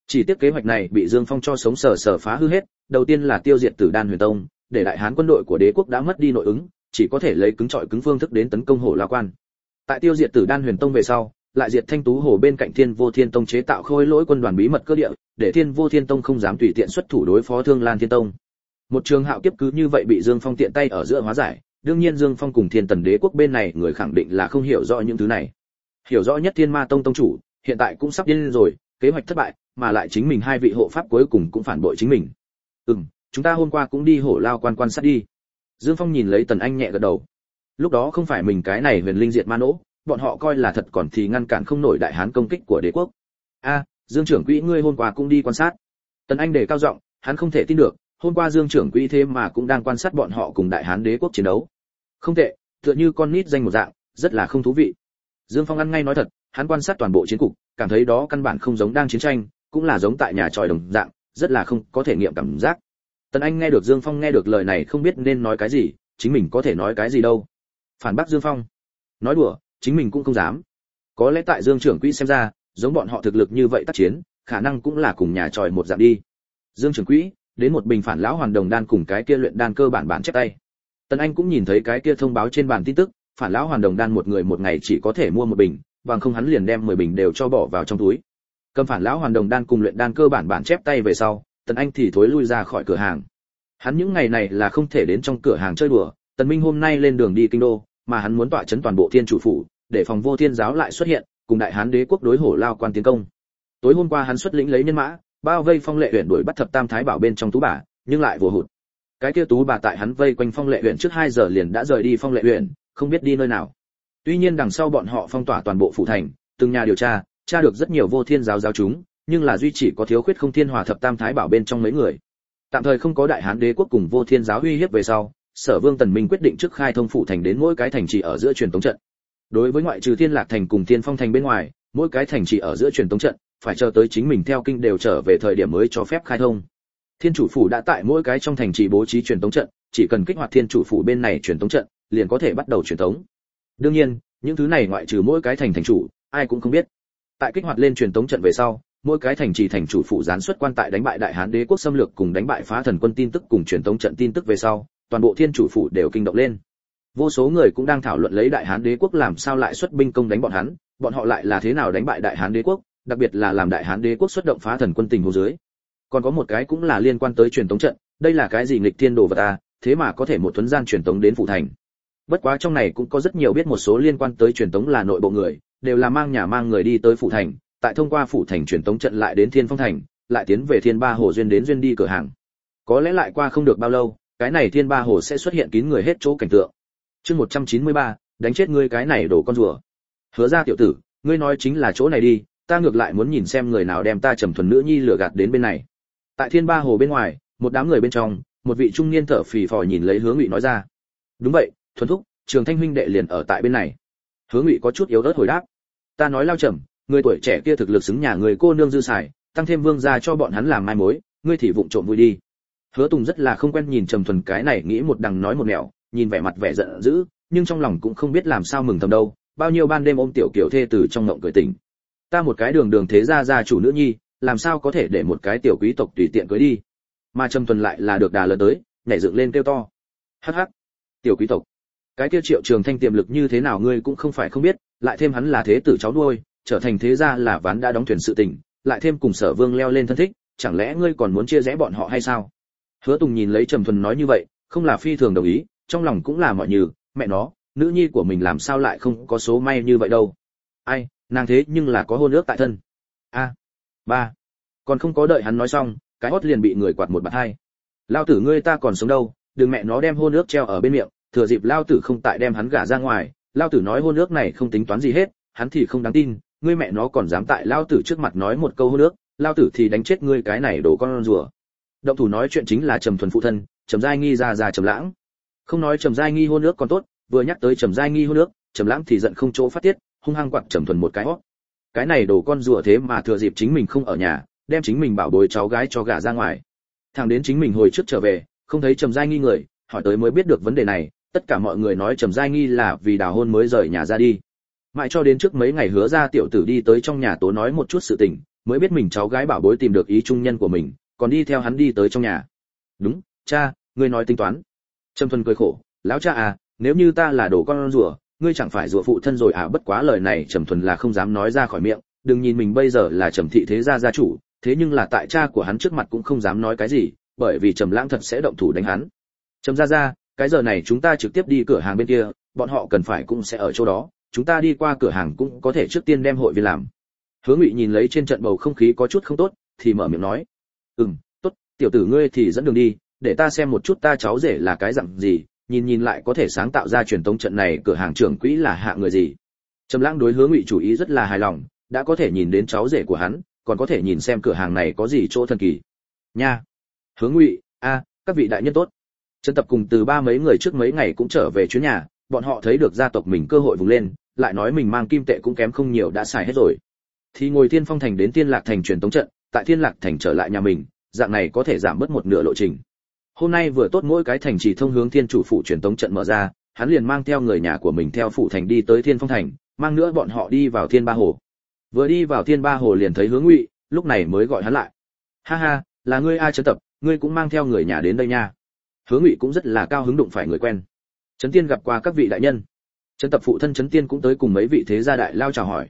[SPEAKER 1] Chỉ tiếc kế hoạch này bị Dương Phong cho sống sờ sờ phá hư hết, đầu tiên là tiêu diệt Tử Đan Huyền Tông, để đại hán quân đội của đế quốc đã mất đi nội ứng, chỉ có thể lấy cứng trọi cứng phương thức đến tấn công Hổ La Quan. Tại tiêu diệt Tử Đan Huyền Tông về sau, lại diệt Thanh Tú Hồ bên cạnh Thiên Vô Thiên Tông chế tạo khôi lỗi quân đoàn bí mật cơ địa, để Thiên Vô Thiên Tông không dám tùy tiện xuất thủ đối phó Thương Lan Thiên Tông. Một trường hạo kiếp cứ như vậy bị Dương Phong tiện tay ở giữa hóa giải, đương nhiên Dương Phong cùng Thiên Tần Đế quốc bên này người khẳng định là không hiểu rõ những thứ này. Hiểu rõ nhất Thiên Ma Tông tông chủ, hiện tại cũng sắp điên rồi, kế hoạch thất bại, mà lại chính mình hai vị hộ pháp cuối cùng cũng phản bội chính mình. Chúng ta hôm qua cũng đi Hổ Lao Quan quan sát đi. Dương Phong nhìn lấy Tần Anh nhẹ gật đầu. Lúc đó không phải mình cái này huyền linh diệt ma nỗ, bọn họ coi là thật còn thì ngăn cản không nổi đại hán công kích của đế quốc. Dương trưởng quỹ ngươi hôm qua cũng đi quan sát. Tần Anh đề cao giọng, hắn không thể tin được, hôm qua Dương trưởng quỹ thế mà cũng đang quan sát bọn họ cùng đại hán đế quốc chiến đấu. Không tệ, tựa như con nít danh một dạng, rất là không thú vị. Dương Phong ăn ngay nói thật, hắn quan sát toàn bộ chiến cục, cảm thấy đó căn bản không giống đang chiến tranh, cũng là giống tại nhà tròi đồng dạng, rất là không có thể nghiệm cảm giác. Tần Anh nghe được Dương Phong nghe được lời này không biết nên nói cái gì, chính mình có thể nói cái gì đâu. Phản bác Dương Phong. Nói đùa, chính mình cũng không dám. Có lẽ tại Dương trưởng quỹ xem ra, giống bọn họ thực lực như vậy tác chiến, khả năng cũng là cùng nhà tròi một dạng đi. Dương trưởng quỹ, đến một bình phản lão hoàn đồng đan cùng cái kia luyện đan cơ bản chép tay. Tần Anh cũng nhìn thấy cái kia thông báo trên bản tin tức, phản lão hoàn đồng đan một người một ngày chỉ có thể mua một bình, bằng không hắn liền đem 10 bình đều cho bỏ vào trong túi. Cầm phản lão hoàn đồng đan cùng luyện đan cơ bản chép tay về sau, Tần Anh thì thối lui ra khỏi cửa hàng. Hắn những ngày này là không thể đến trong cửa hàng chơi đùa, Tần Minh hôm nay lên đường đi kinh đô, mà hắn muốn tọa chấn toàn bộ Thiên chủ phủ, để phòng Vô Thiên giáo lại xuất hiện, cùng đại hán đế quốc đối Hổ Lao Quan tiến công. Tối hôm qua hắn xuất lĩnh lấy nhân mã, bao vây Phong Lệ huyện đuổi bắt thập tam thái bảo bên trong tú bà, nhưng lại vô hụt. Cái kia tú bà tại hắn vây quanh Phong Lệ huyện trước 2 giờ liền đã rời đi Phong Lệ huyện, không biết đi nơi nào. Tuy nhiên đằng sau bọn họ phong tỏa toàn bộ phủ thành, từng nhà điều tra, tra được rất nhiều Vô Thiên giáo giáo chúng, nhưng là duy chỉ có thiếu khuyết Không Thiên Hòa thập tam thái bảo bên trong mấy người. Tạm thời không có đại hán đế quốc cùng Vô Thiên giáo uy hiếp về sau, Sở Vương Tần Minh quyết định trước khai thông phủ thành đến mỗi cái thành trì ở giữa truyền tống trận. Đối với ngoại trừ Thiên Lạc thành cùng Thiên Phong thành bên ngoài, mỗi cái thành trì ở giữa truyền tống trận phải chờ tới chính mình theo kinh đều trở về thời điểm mới cho phép khai thông. Thiên chủ phủ đã tại mỗi cái trong thành trì bố trí truyền tống trận, chỉ cần kích hoạt Thiên chủ phủ bên này truyền tống trận, liền có thể bắt đầu truyền tống. Đương nhiên, những thứ này ngoại trừ mỗi cái thành chủ, ai cũng không biết. Tại kích hoạt lên truyền tống trận về sau, mỗi cái thành trì thành chủ phụ gián xuất quan tại đánh bại đại hán đế quốc xâm lược cùng đánh bại phá thần quân tin tức cùng truyền tống trận tin tức về sau, toàn bộ Thiên chủ phủ đều kinh động lên. Vô số người cũng đang thảo luận lấy đại hán đế quốc làm sao lại xuất binh công đánh bọn họ lại là thế nào đánh bại đại hán đế quốc, đặc biệt là làm đại hán đế quốc xuất động phá thần quân tình huống dưới. Còn có một cái cũng là liên quan tới truyền tống trận, đây là cái gì nghịch thiên đồ vật à, thế mà có thể một tuần gian truyền tống đến phủ thành. Bất quá trong này cũng có rất nhiều biết một số liên quan tới truyền tống là nội bộ người, đều là mang nhà mang người đi tới phủ thành, tại thông qua phủ thành truyền tống trận lại đến Thiên Phong thành, lại tiến về Thiên Ba Hồ duyên đến duyên đi cửa hàng. Có lẽ lại qua không được bao lâu, cái này Thiên Ba Hồ sẽ xuất hiện kín người hết chỗ cảnh tượng. Chương 193, đánh chết ngươi cái này đồ con rùa. Hứa ra tiểu tử, ngươi nói chính là chỗ này đi, ta ngược lại muốn nhìn xem người nào đem ta Trầm Thuần nữ nhi lừa gạt đến bên này. Tại Thiên Ba Hồ bên ngoài, một đám người bên trong, một vị trung niên thở phì phò nhìn lấy Hứa Ngụy nói ra. Đúng vậy, Thuần thúc, Trường Thanh huynh đệ liền ở tại bên này. Hứa Ngụy có chút yếu ớt hồi đáp. Ta nói Lao Trầm, người tuổi trẻ kia thực lực xứng nhà người cô nương dư xài, tăng thêm vương gia cho bọn hắn làm mai mối, ngươi thì vụng trộm vui đi. Hứa Tùng rất là không quen nhìn Trầm Thuần cái này nghĩ một đằng nói một nẻo, nhìn vẻ mặt vẻ giận dữ, nhưng trong lòng cũng không biết làm sao mừng thầm đâu, bao nhiêu ban đêm ôm tiểu kiểu thê từ trong ngộng cười tỉnh. Ta một cái đường thế gia chủ nữ nhi, làm sao có thể để một cái tiểu quý tộc tùy tiện cưới đi. Mà Trầm Thuần lại là được đà lớn tới, nhảy dựng lên kêu to. Hắc hắc, tiểu quý tộc. Cái kia Triệu Trường Thanh tiềm lực như thế nào ngươi cũng không phải không biết, lại thêm hắn là thế tử cháu nuôi, trở thành thế gia là ván đã đóng thuyền sự tình, lại thêm cùng Sở Vương leo lên thân thích, chẳng lẽ ngươi còn muốn chia rẽ bọn họ hay sao? Hứa Tùng nhìn lấy Trầm Thuần nói như vậy, không là phi thường đồng ý, trong lòng cũng là mỏi nhừ, mẹ nó, nữ nhi của mình làm sao lại không có số may như vậy đâu. Ai, nàng thế nhưng là có hôn ước tại thân. Ba. Còn không có đợi hắn nói xong, cái hót liền bị người quạt một bạt hai. Lao tử ngươi ta còn sống đâu, đừng mẹ nó đem hôn ước treo ở bên miệng, thừa dịp lao tử không tại đem hắn gả ra ngoài, lao tử nói hôn ước này không tính toán gì hết, hắn thì không đáng tin, ngươi mẹ nó còn dám tại lao tử trước mặt nói một câu hôn ước, lao tử thì đánh chết ngươi cái này đồ con rùa. Động thủ nói chuyện chính là Trầm Thuần phụ thân, Trầm Giai Nghi ra Trầm Lãng. Không nói Trầm Giai Nghi hôn ước còn tốt, vừa nhắc tới Trầm Giai Nghi hôn ước, Trầm Lãng thì giận không chỗ phát tiết, hung hăng quạt Trầm Thuần một cái hót. Cái này đồ con rùa thế mà thừa dịp chính mình không ở nhà, đem chính mình bảo bối cháu gái cho gả ra ngoài. Thằng đến chính mình hồi trước trở về, không thấy Trầm Giai Nghi người, hỏi tới mới biết được vấn đề này, tất cả mọi người nói Trầm Giai Nghi là vì đào hôn mới rời nhà ra đi. Mãi cho đến trước mấy ngày Hứa ra tiểu tử đi tới trong nhà tố nói một chút sự tình, mới biết mình cháu gái bảo bối tìm được ý trung nhân của mình, còn đi theo hắn đi tới trong nhà. Đúng, cha, ngươi nói tính toán. Trầm Thuần cười khổ, lão cha à, nếu như ta là đồ con rùa, ngươi chẳng phải rùa phụ thân rồi à? Bất quá lời này Trầm Thuần là không dám nói ra khỏi miệng, đừng nhìn mình bây giờ là Trầm thị thế gia gia chủ, thế nhưng là tại cha của hắn trước mặt cũng không dám nói cái gì, bởi vì Trầm Lãng thật sẽ động thủ đánh hắn. Trầm gia gia, cái giờ này chúng ta trực tiếp đi cửa hàng bên kia, bọn họ cần phải cũng sẽ ở chỗ đó, chúng ta đi qua cửa hàng cũng có thể trước tiên đem hội viên làm. Hứa Ngụy nhìn lấy trên trận bầu không khí có chút không tốt, thì mở miệng nói, tốt, tiểu tử ngươi thì dẫn đường đi, để ta xem một chút ta cháu rể là cái dạng gì, nhìn lại có thể sáng tạo ra truyền tống trận này cửa hàng trưởng quỹ là hạ người gì. Trầm Lãng đối Hứa Ngụy chủ ý rất là hài lòng, đã có thể nhìn đến cháu rể của hắn, còn có thể nhìn xem cửa hàng này có gì chỗ thần kỳ. Nha. Hứa Ngụy, các vị đại nhân tốt. Trần Tập cùng Từ Ba mấy người trước mấy ngày cũng trở về chuyến nhà, bọn họ thấy được gia tộc mình cơ hội vùng lên, lại nói mình mang kim tệ cũng kém không nhiều đã xài hết rồi. Thì ngồi Thiên Phong thành đến Thiên Lạc thành truyền tống trận, tại Thiên Lạc thành trở lại nhà mình, dạng này có thể giảm bớt một nửa lộ trình. Hôm nay vừa tốt mỗi cái thành trì thông hướng Thiên chủ phủ truyền tống trận mở ra, hắn liền mang theo người nhà của mình theo phủ thành đi tới Thiên Phong thành, mang nữa bọn họ đi vào Thiên Ba hồ. Vừa đi vào Thiên Ba hồ liền thấy Hứa Ngụy, lúc này mới gọi hắn lại. Ha ha, là ngươi a Trấn Tập, ngươi cũng mang theo người nhà đến đây nha. Hứa Ngụy cũng rất là cao hứng đụng phải người quen. Trấn Tiên gặp qua các vị đại nhân. Trấn Tập phụ thân Trấn Tiên cũng tới cùng mấy vị thế gia đại lao chào hỏi.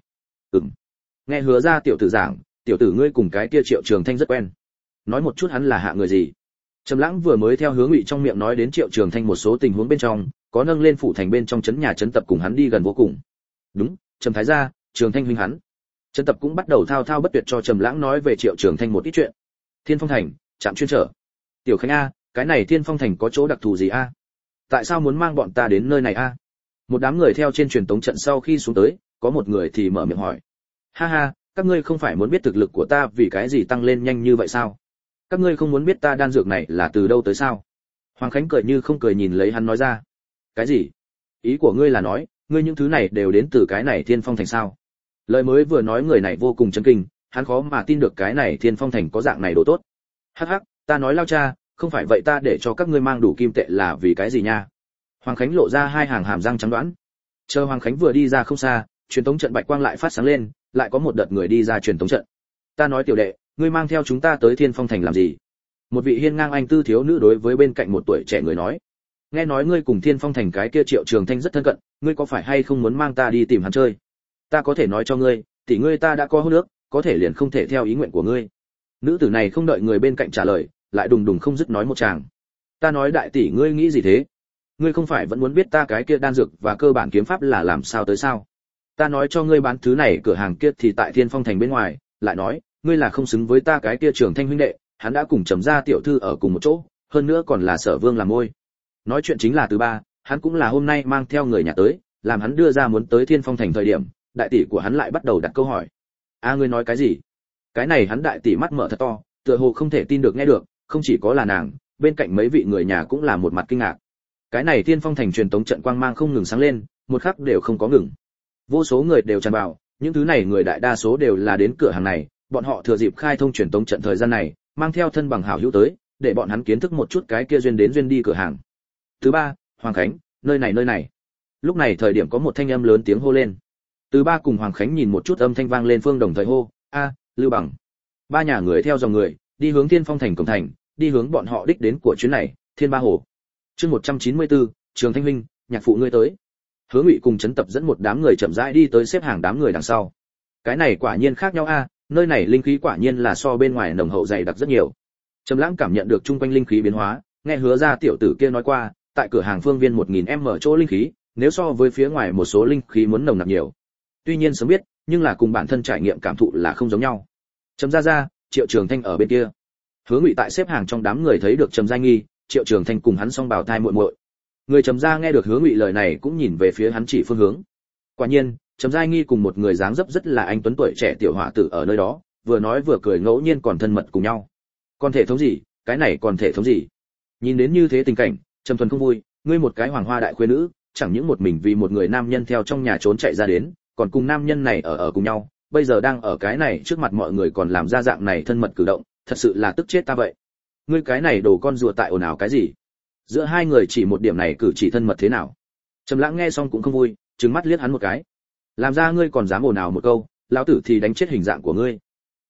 [SPEAKER 1] Nghe Hứa gia tiểu tử giảng, tiểu tử ngươi cùng cái kia Triệu Trường Thanh rất quen. Nói một chút hắn là hạ người gì? Trầm Lãng vừa mới theo Hứa Ngụy trong miệng nói đến Triệu Trường Thanh một số tình huống bên trong, có nâng lên phủ thành bên trong trấn nhà Trấn Tập cùng hắn đi gần vô cùng. Đúng, Trầm thái gia, Trường Thanh huynh hắn. Trấn Tập cũng bắt đầu thao thao bất tuyệt cho Trầm Lãng nói về Triệu Trường Thanh một ít chuyện. Thiên Phong thành, trạm chuyên trở. Tiểu Khánh a, cái này Thiên Phong thành có chỗ đặc thù gì a? Tại sao muốn mang bọn ta đến nơi này a? Một đám người theo trên truyền tống trận sau khi xuống tới, có một người thì mở miệng hỏi. Ha ha, các ngươi không phải muốn biết thực lực của ta vì cái gì tăng lên nhanh như vậy sao? Các ngươi không muốn biết ta đan dược này là từ đâu tới sao? Hoàng Khánh cười như không cười nhìn lấy hắn nói ra. Cái gì? Ý của ngươi là nói, ngươi những thứ này đều đến từ cái này Thiên Phong thành sao? Lời mới vừa nói người này vô cùng chấn kinh, hắn khó mà tin được cái này Thiên Phong thành có dạng này đồ tốt. Hắc hắc, ta nói lao cha, không phải vậy ta để cho các ngươi mang đủ kim tệ là vì cái gì nha? Hoàng Khánh lộ ra hai hàng hàm răng trắng đoán. Chờ Hoàng Khánh vừa đi ra không xa, truyền tống trận bạch quang lại phát sáng lên, lại có một đợt người đi ra truyền tống trận. Ta nói tiểu đệ, ngươi mang theo chúng ta tới Thiên Phong thành làm gì? Một vị hiên ngang anh tư thiếu nữ đối với bên cạnh một tuổi trẻ người nói. Nghe nói ngươi cùng Thiên Phong thành cái kia Triệu Trường Thanh rất thân cận, ngươi có phải hay không muốn mang ta đi tìm hắn chơi? Ta có thể nói cho ngươi, tỷ ngươi ta đã có hôn ước, có thể liền không thể theo ý nguyện của ngươi. Nữ tử này không đợi người bên cạnh trả lời, lại đùng đùng không dứt nói một tràng. Ta nói đại tỷ ngươi nghĩ gì thế? Ngươi không phải vẫn muốn biết ta cái kia đan dược và cơ bản kiếm pháp là làm sao tới sao? Ta nói cho ngươi bán thứ này cửa hàng kia thì tại Thiên Phong thành bên ngoài, lại nói, ngươi là không xứng với ta cái kia Trường Thanh huynh đệ, hắn đã cùng Trầm gia tiểu thư ở cùng một chỗ, hơn nữa còn là Sở Vương làm môi. Nói chuyện chính là Từ Ba, hắn cũng là hôm nay mang theo người nhà tới, làm hắn đưa ra muốn tới Thiên Phong thành thời điểm, đại tỷ của hắn lại bắt đầu đặt câu hỏi. Ngươi nói cái gì? Cái này hắn đại tỷ mắt mở thật to, tựa hồ không thể tin được nghe được, không chỉ có là nàng, bên cạnh mấy vị người nhà cũng là một mặt kinh ngạc. Cái này Thiên Phong thành truyền tống trận quang mang không ngừng sáng lên, một khắc đều không có ngừng. Vô số người đều tràn vào, những thứ này người đại đa số đều là đến cửa hàng này, bọn họ thừa dịp khai thông truyền tống trận thời gian này, mang theo thân bằng hảo hữu tới, để bọn hắn kiến thức một chút cái kia duyên đến duyên đi cửa hàng. Thứ ba, Hoàng Khánh, nơi này. Lúc này thời điểm có một thanh âm lớn tiếng hô lên. Từ Ba cùng Hoàng Khánh nhìn một chút âm thanh vang lên phương đồng thời hô, Lưu Bằng. Ba nhà người theo dòng người, đi hướng Thiên Phong thành cổng thành, đi hướng bọn họ đích đến của chuyến này, Thiên Ba hồ. Chương 194, Trường Thanh huynh, nhạc phụ ngươi tới. Hứa Ngụy cùng Trấn Tập dẫn một đám người chậm rãi đi tới xếp hàng đám người đằng sau. Cái này quả nhiên khác nhau nơi này linh khí quả nhiên là so bên ngoài nồng hậu dày đặc rất nhiều. Trầm Lãng cảm nhận được chung quanh linh khí biến hóa, nghe Hứa gia tiểu tử kia nói qua, tại cửa hàng phương viên 1000m chỗ linh khí, nếu so với phía ngoài một số linh khí muốn nồng nặc nhiều. Tuy nhiên sớm biết, nhưng là cùng bản thân trải nghiệm cảm thụ là không giống nhau. Trầm gia, Triệu Trường Thanh ở bên kia. Hứa Ngụy tại xếp hàng trong đám người thấy được Trầm Gia Nghi, Triệu Trường Thanh cùng hắn song bào thai muội muội. Người Trầm Gia nghe được Hứa Ngụy lời này cũng nhìn về phía hắn chỉ phương hướng. Quả nhiên, Trầm Gia Nghi cùng một người dáng dấp rất là anh tuấn tuổi trẻ tiểu hỏa tử ở nơi đó, vừa nói vừa cười ngẫu nhiên còn thân mật cùng nhau. Còn thể thống gì, cái này còn thể thống gì? Nhìn đến như thế tình cảnh, Trầm Thuần không vui, ngươi một cái hoàng hoa đại khuê nữ, chẳng những một mình vì một người nam nhân theo trong nhà trốn chạy ra đến, còn cùng nam nhân này ở cùng nhau, bây giờ đang ở cái này trước mặt mọi người còn làm ra dạng này thân mật cử động, thật sự là tức chết ta vậy. Ngươi cái này đồ con rùa tại ồn ào cái gì? Giữa hai người chỉ một điểm này cử chỉ thân mật thế nào? Trầm Lãng nghe xong cũng không vui, trừng mắt liếc hắn một cái. Làm ra ngươi còn dám ồn ào một câu, lão tử thì đánh chết hình dạng của ngươi.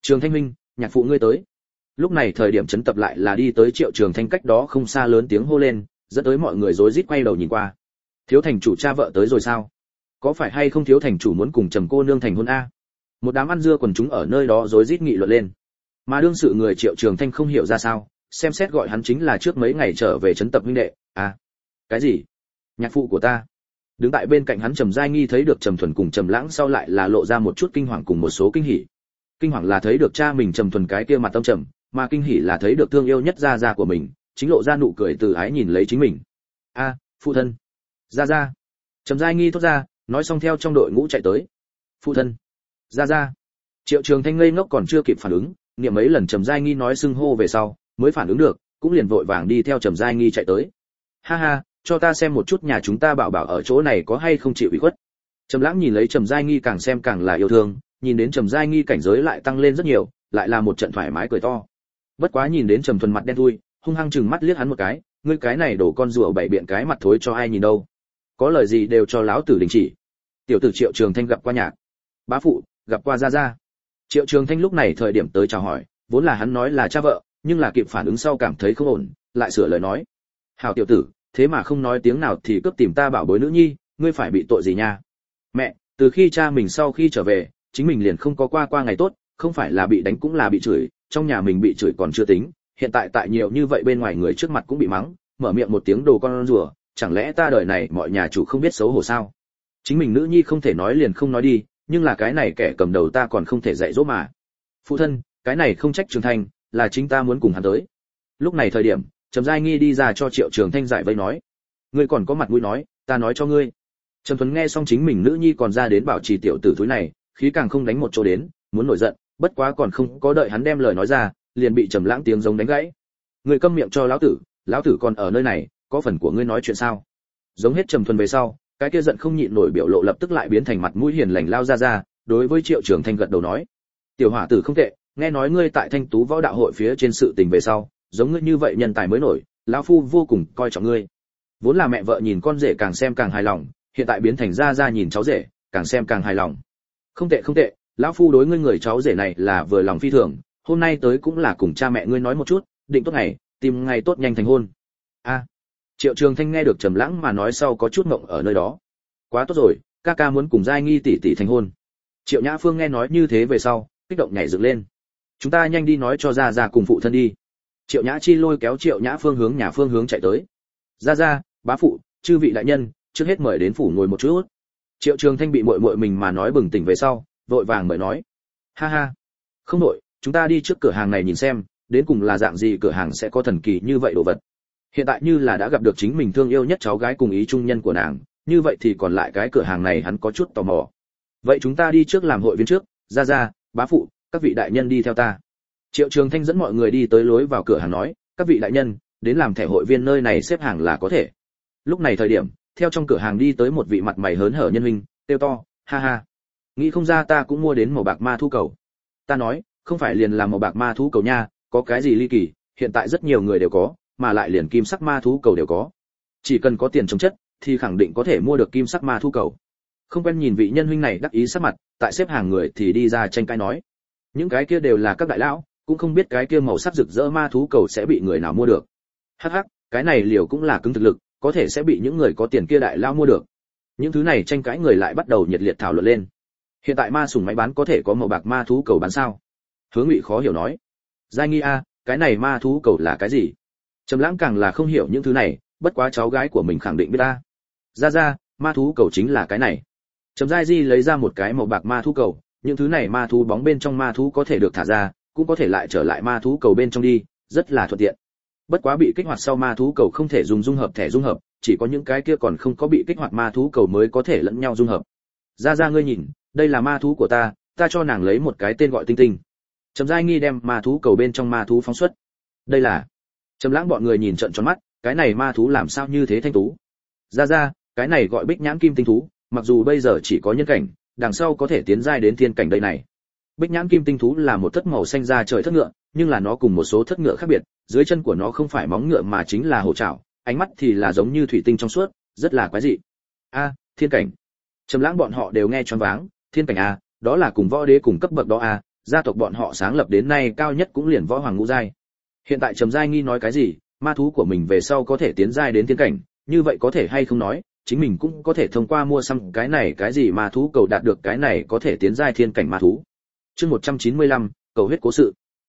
[SPEAKER 1] Trường Thanh huynh, nhạc phụ ngươi tới. Lúc này thời điểm trấn tập lại là đi tới Triệu Trường Thanh cách đó không xa lớn tiếng hô lên, dẫn tới mọi người rối rít quay đầu nhìn qua. Thiếu thành chủ cha vợ tới rồi sao? Có phải hay không thiếu thành chủ muốn cùng Trầm cô nương thành hôn a? Một đám ăn dưa quần chúng ở nơi đó rối rít nghị luận lên. Mà đương sự người Triệu Trường Thanh không hiểu ra sao, xem xét gọi hắn chính là trước mấy ngày trở về trấn tập huynh đệ. À, cái gì? Nhạc phụ của ta? Đứng tại bên cạnh hắn Trầm Giai Nghi thấy được Trầm Thuần cùng Trầm Lãng sau lại là lộ ra một chút kinh hoàng cùng một số kinh hỉ. Kinh hoàng là thấy được cha mình Trầm Thuần cái kia mặt tâm trầm, mà kinh hỉ là thấy được thương yêu nhất gia gia của mình, chính lộ ra nụ cười từ ái nhìn lấy chính mình. A, phụ thân. Gia gia. Trầm Giai Nghi thốt ra, nói xong theo trong đội ngũ chạy tới. Phụ thân. Gia gia. Triệu Trường Thanh ngây ngốc còn chưa kịp phản ứng, niệm mấy lần Trầm Giai Nghi nói xưng hô về sau, mới phản ứng được, cũng liền vội vàng đi theo Trầm Giai Nghi chạy tới. Ha ha, cho ta xem một chút nhà chúng ta bảo bảo ở chỗ này có hay không chịu ủy khuất. Trầm Lãng nhìn lấy Trầm Giai Nghi càng xem càng là yêu thương, nhìn đến Trầm Giai Nghi cảnh giới lại tăng lên rất nhiều, lại là một trận thoải mái cười to. Bất quá nhìn đến Trầm Thuần mặt đen thui, hung hăng chừng mắt liếc hắn một cái, ngươi cái này đổ con rùa bảy biện cái mặt thối cho ai nhìn đâu. Có lời gì đều cho lão tử đình chỉ. Tiểu tử Triệu Trường Thanh gặp qua nhạc bá phụ, gặp qua gia gia. Triệu Trường Thanh lúc này thời điểm tới chào hỏi, vốn là hắn nói là cha vợ, nhưng là kịp phản ứng sau cảm thấy không ổn, lại sửa lời nói. Hảo tiểu tử, thế mà không nói tiếng nào thì cướp tìm ta bảo bối nữ nhi, ngươi phải bị tội gì nha? Mẹ, từ khi cha mình sau khi trở về, chính mình liền không có qua ngày tốt, không phải là bị đánh cũng là bị chửi, trong nhà mình bị chửi còn chưa tính, hiện tại tại nhiều như vậy bên ngoài người trước mặt cũng bị mắng, mở miệng một tiếng đồ con rùa, chẳng lẽ ta đời này mọi nhà chủ không biết xấu hổ sao? Chính mình nữ nhi không thể nói liền không nói đi, nhưng là cái này kẻ cầm đầu ta còn không thể dạy dỗ mà. Phụ thân, cái này không trách Trường Thanh, là chính ta muốn cùng hắn tới. Lúc này thời điểm, Trầm Giai Nghi đi ra cho Triệu Trường Thanh giải vây nói, ngươi còn có mặt mũi nói, ta nói cho ngươi. Trầm Tuấn nghe xong chính mình nữ nhi còn ra đến bảo trì tiểu tử thúi này, khí càng không đánh một chỗ đến, muốn nổi giận, bất quá còn không có đợi hắn đem lời nói ra, liền bị Trầm Lãng tiếng giống đánh gãy. Ngươi câm miệng cho lão tử còn ở nơi này, có phần của ngươi nói chuyện sao? Giống hết Trầm Thuần về sau, cái kia giận không nhịn nổi biểu lộ lập tức lại biến thành mặt mũi hiền lành lao ra, đối với Triệu Trường Thanh gật đầu nói, tiểu hỏa tử không tệ, nghe nói ngươi tại Thanh Tú Võ Đạo hội phía trên sự tình về sau, giống ngươi như vậy nhân tài mới nổi, lão phu vô cùng coi trọng ngươi. Vốn là mẹ vợ nhìn con rể càng xem càng hài lòng, hiện tại biến thành ra nhìn cháu rể, càng xem càng hài lòng. Không tệ, lão phu đối ngươi người cháu rể này là vừa lòng phi thường, hôm nay tới cũng là cùng cha mẹ ngươi nói một chút, định tốt ngày, tìm ngày tốt nhanh thành hôn. A. Triệu Trường Thanh nghe được Trầm Lãng mà nói sau có chút ngượng ở nơi đó. Quá tốt rồi, ca ca muốn cùng Giai Nghi tỷ tỷ thành hôn. Triệu Nhã Phương nghe nói như thế về sau, kích động nhảy dựng lên. Chúng ta nhanh đi nói cho gia cùng phụ thân đi. Triệu Nhã Chi lôi kéo Triệu Nhã Phương hướng nhà phương hướng chạy tới. Gia, bá phụ, chư vị đại nhân, trước hết mời đến phủ ngồi một chút. Triệu Trường Thanh bị muội muội mình mà nói bừng tỉnh về sau, vội vàng mời nói. Ha ha, không đổi, chúng ta đi trước cửa hàng này nhìn xem, đến cùng là dạng gì cửa hàng sẽ có thần kỳ như vậy đồ vật. Hiện tại như là đã gặp được chính mình thương yêu nhất cháu gái cùng ý trung nhân của nàng, như vậy thì còn lại cái cửa hàng này hắn có chút tò mò. Vậy chúng ta đi trước làm hội viên trước, gia, bá phụ, các vị đại nhân đi theo ta. Triệu Trường Thanh dẫn mọi người đi tới lối vào cửa hàng nói, các vị đại nhân, đến làm thẻ hội viên nơi này xếp hàng là có thể. Lúc này thời điểm, theo trong cửa hàng đi tới một vị mặt mày hớn hở nhân huynh, kêu to, ha ha, nghĩ không ra ta cũng mua đến màu bạc ma thú cầu. Ta nói, không phải liền là màu bạc ma thú cầu nha, có cái gì ly kỳ, hiện tại rất nhiều người đều có, mà lại liền kim sắc ma thú cầu đều có. Chỉ cần có tiền chống chất, thì khẳng định có thể mua được kim sắc ma thú cầu. Không quen nhìn vị nhân huynh này đắc ý sắc mặt, tại xếp hàng người thì đi ra tranh cãi nói, những cái kia đều là các đại lão, cũng không biết cái kia màu sắc rực rỡ ma thú cầu sẽ bị người nào mua được. Hắc hắc, cái này liều cũng là cứng thực lực, có thể sẽ bị những người có tiền kia đại lão mua được. Những thứ này tranh cãi người lại bắt đầu nhiệt liệt thảo luận lên. Hiện tại ma sủng máy bán có thể có màu bạc ma thú cầu bán sao? Hứa Ngụy khó hiểu nói. Giai Nghi a, cái này ma thú cầu là cái gì? Trầm Lãng càng là không hiểu những thứ này, bất quá cháu gái của mình khẳng định biết ta. Ra, ma thú cầu chính là cái này. Trầm Giai Di lấy ra một cái màu bạc ma thú cầu, những thứ này ma thú bóng bên trong ma thú có thể được thả ra, cũng có thể lại trở lại ma thú cầu bên trong đi, rất là thuận tiện. Bất quá bị kích hoạt sau ma thú cầu không thể dùng dung hợp thẻ dung hợp, chỉ có những cái kia còn không có bị kích hoạt ma thú cầu mới có thể lẫn nhau dung hợp. Ra ngươi nhìn, đây là ma thú của ta cho nàng lấy một cái tên gọi Tinh Tinh. Trầm Giai Nghi đem ma thú cầu bên trong ma thú phóng xuất. Đây là. Trầm Lãng bọn người nhìn trợn tròn mắt, cái này ma thú làm sao như thế thanh tú? Ra, cái này gọi Bích Nhãn Kim Tinh thú, mặc dù bây giờ chỉ có nhân cảnh, đằng sau có thể tiến giai đến thiên cảnh đây này. Bích Nhãn Kim Tinh thú là một thất màu xanh da trời thất ngựa, nhưng là nó cùng một số thất ngựa khác biệt, dưới chân của nó không phải móng ngựa mà chính là hổ trảo, ánh mắt thì là giống như thủy tinh trong suốt, rất là quái dị. A, thiên cảnh. Trầm Lãng bọn họ đều nghe choáng váng, thiên cảnh a, đó là cùng võ đế cùng cấp bậc đó a, gia tộc bọn họ sáng lập đến nay cao nhất cũng liền võ hoàng ngũ giai. Hiện tại Trầm Giai Nghi nói cái gì, ma thú của mình về sau có thể tiến giai đến thiên cảnh, như vậy có thể hay không nói, chính mình cũng có thể thông qua mua xăm cái này cái gì ma thú cầu đạt được cái này có thể tiến giai thiên cảnh ma thú. Chương 195, cầu huyết cố sự.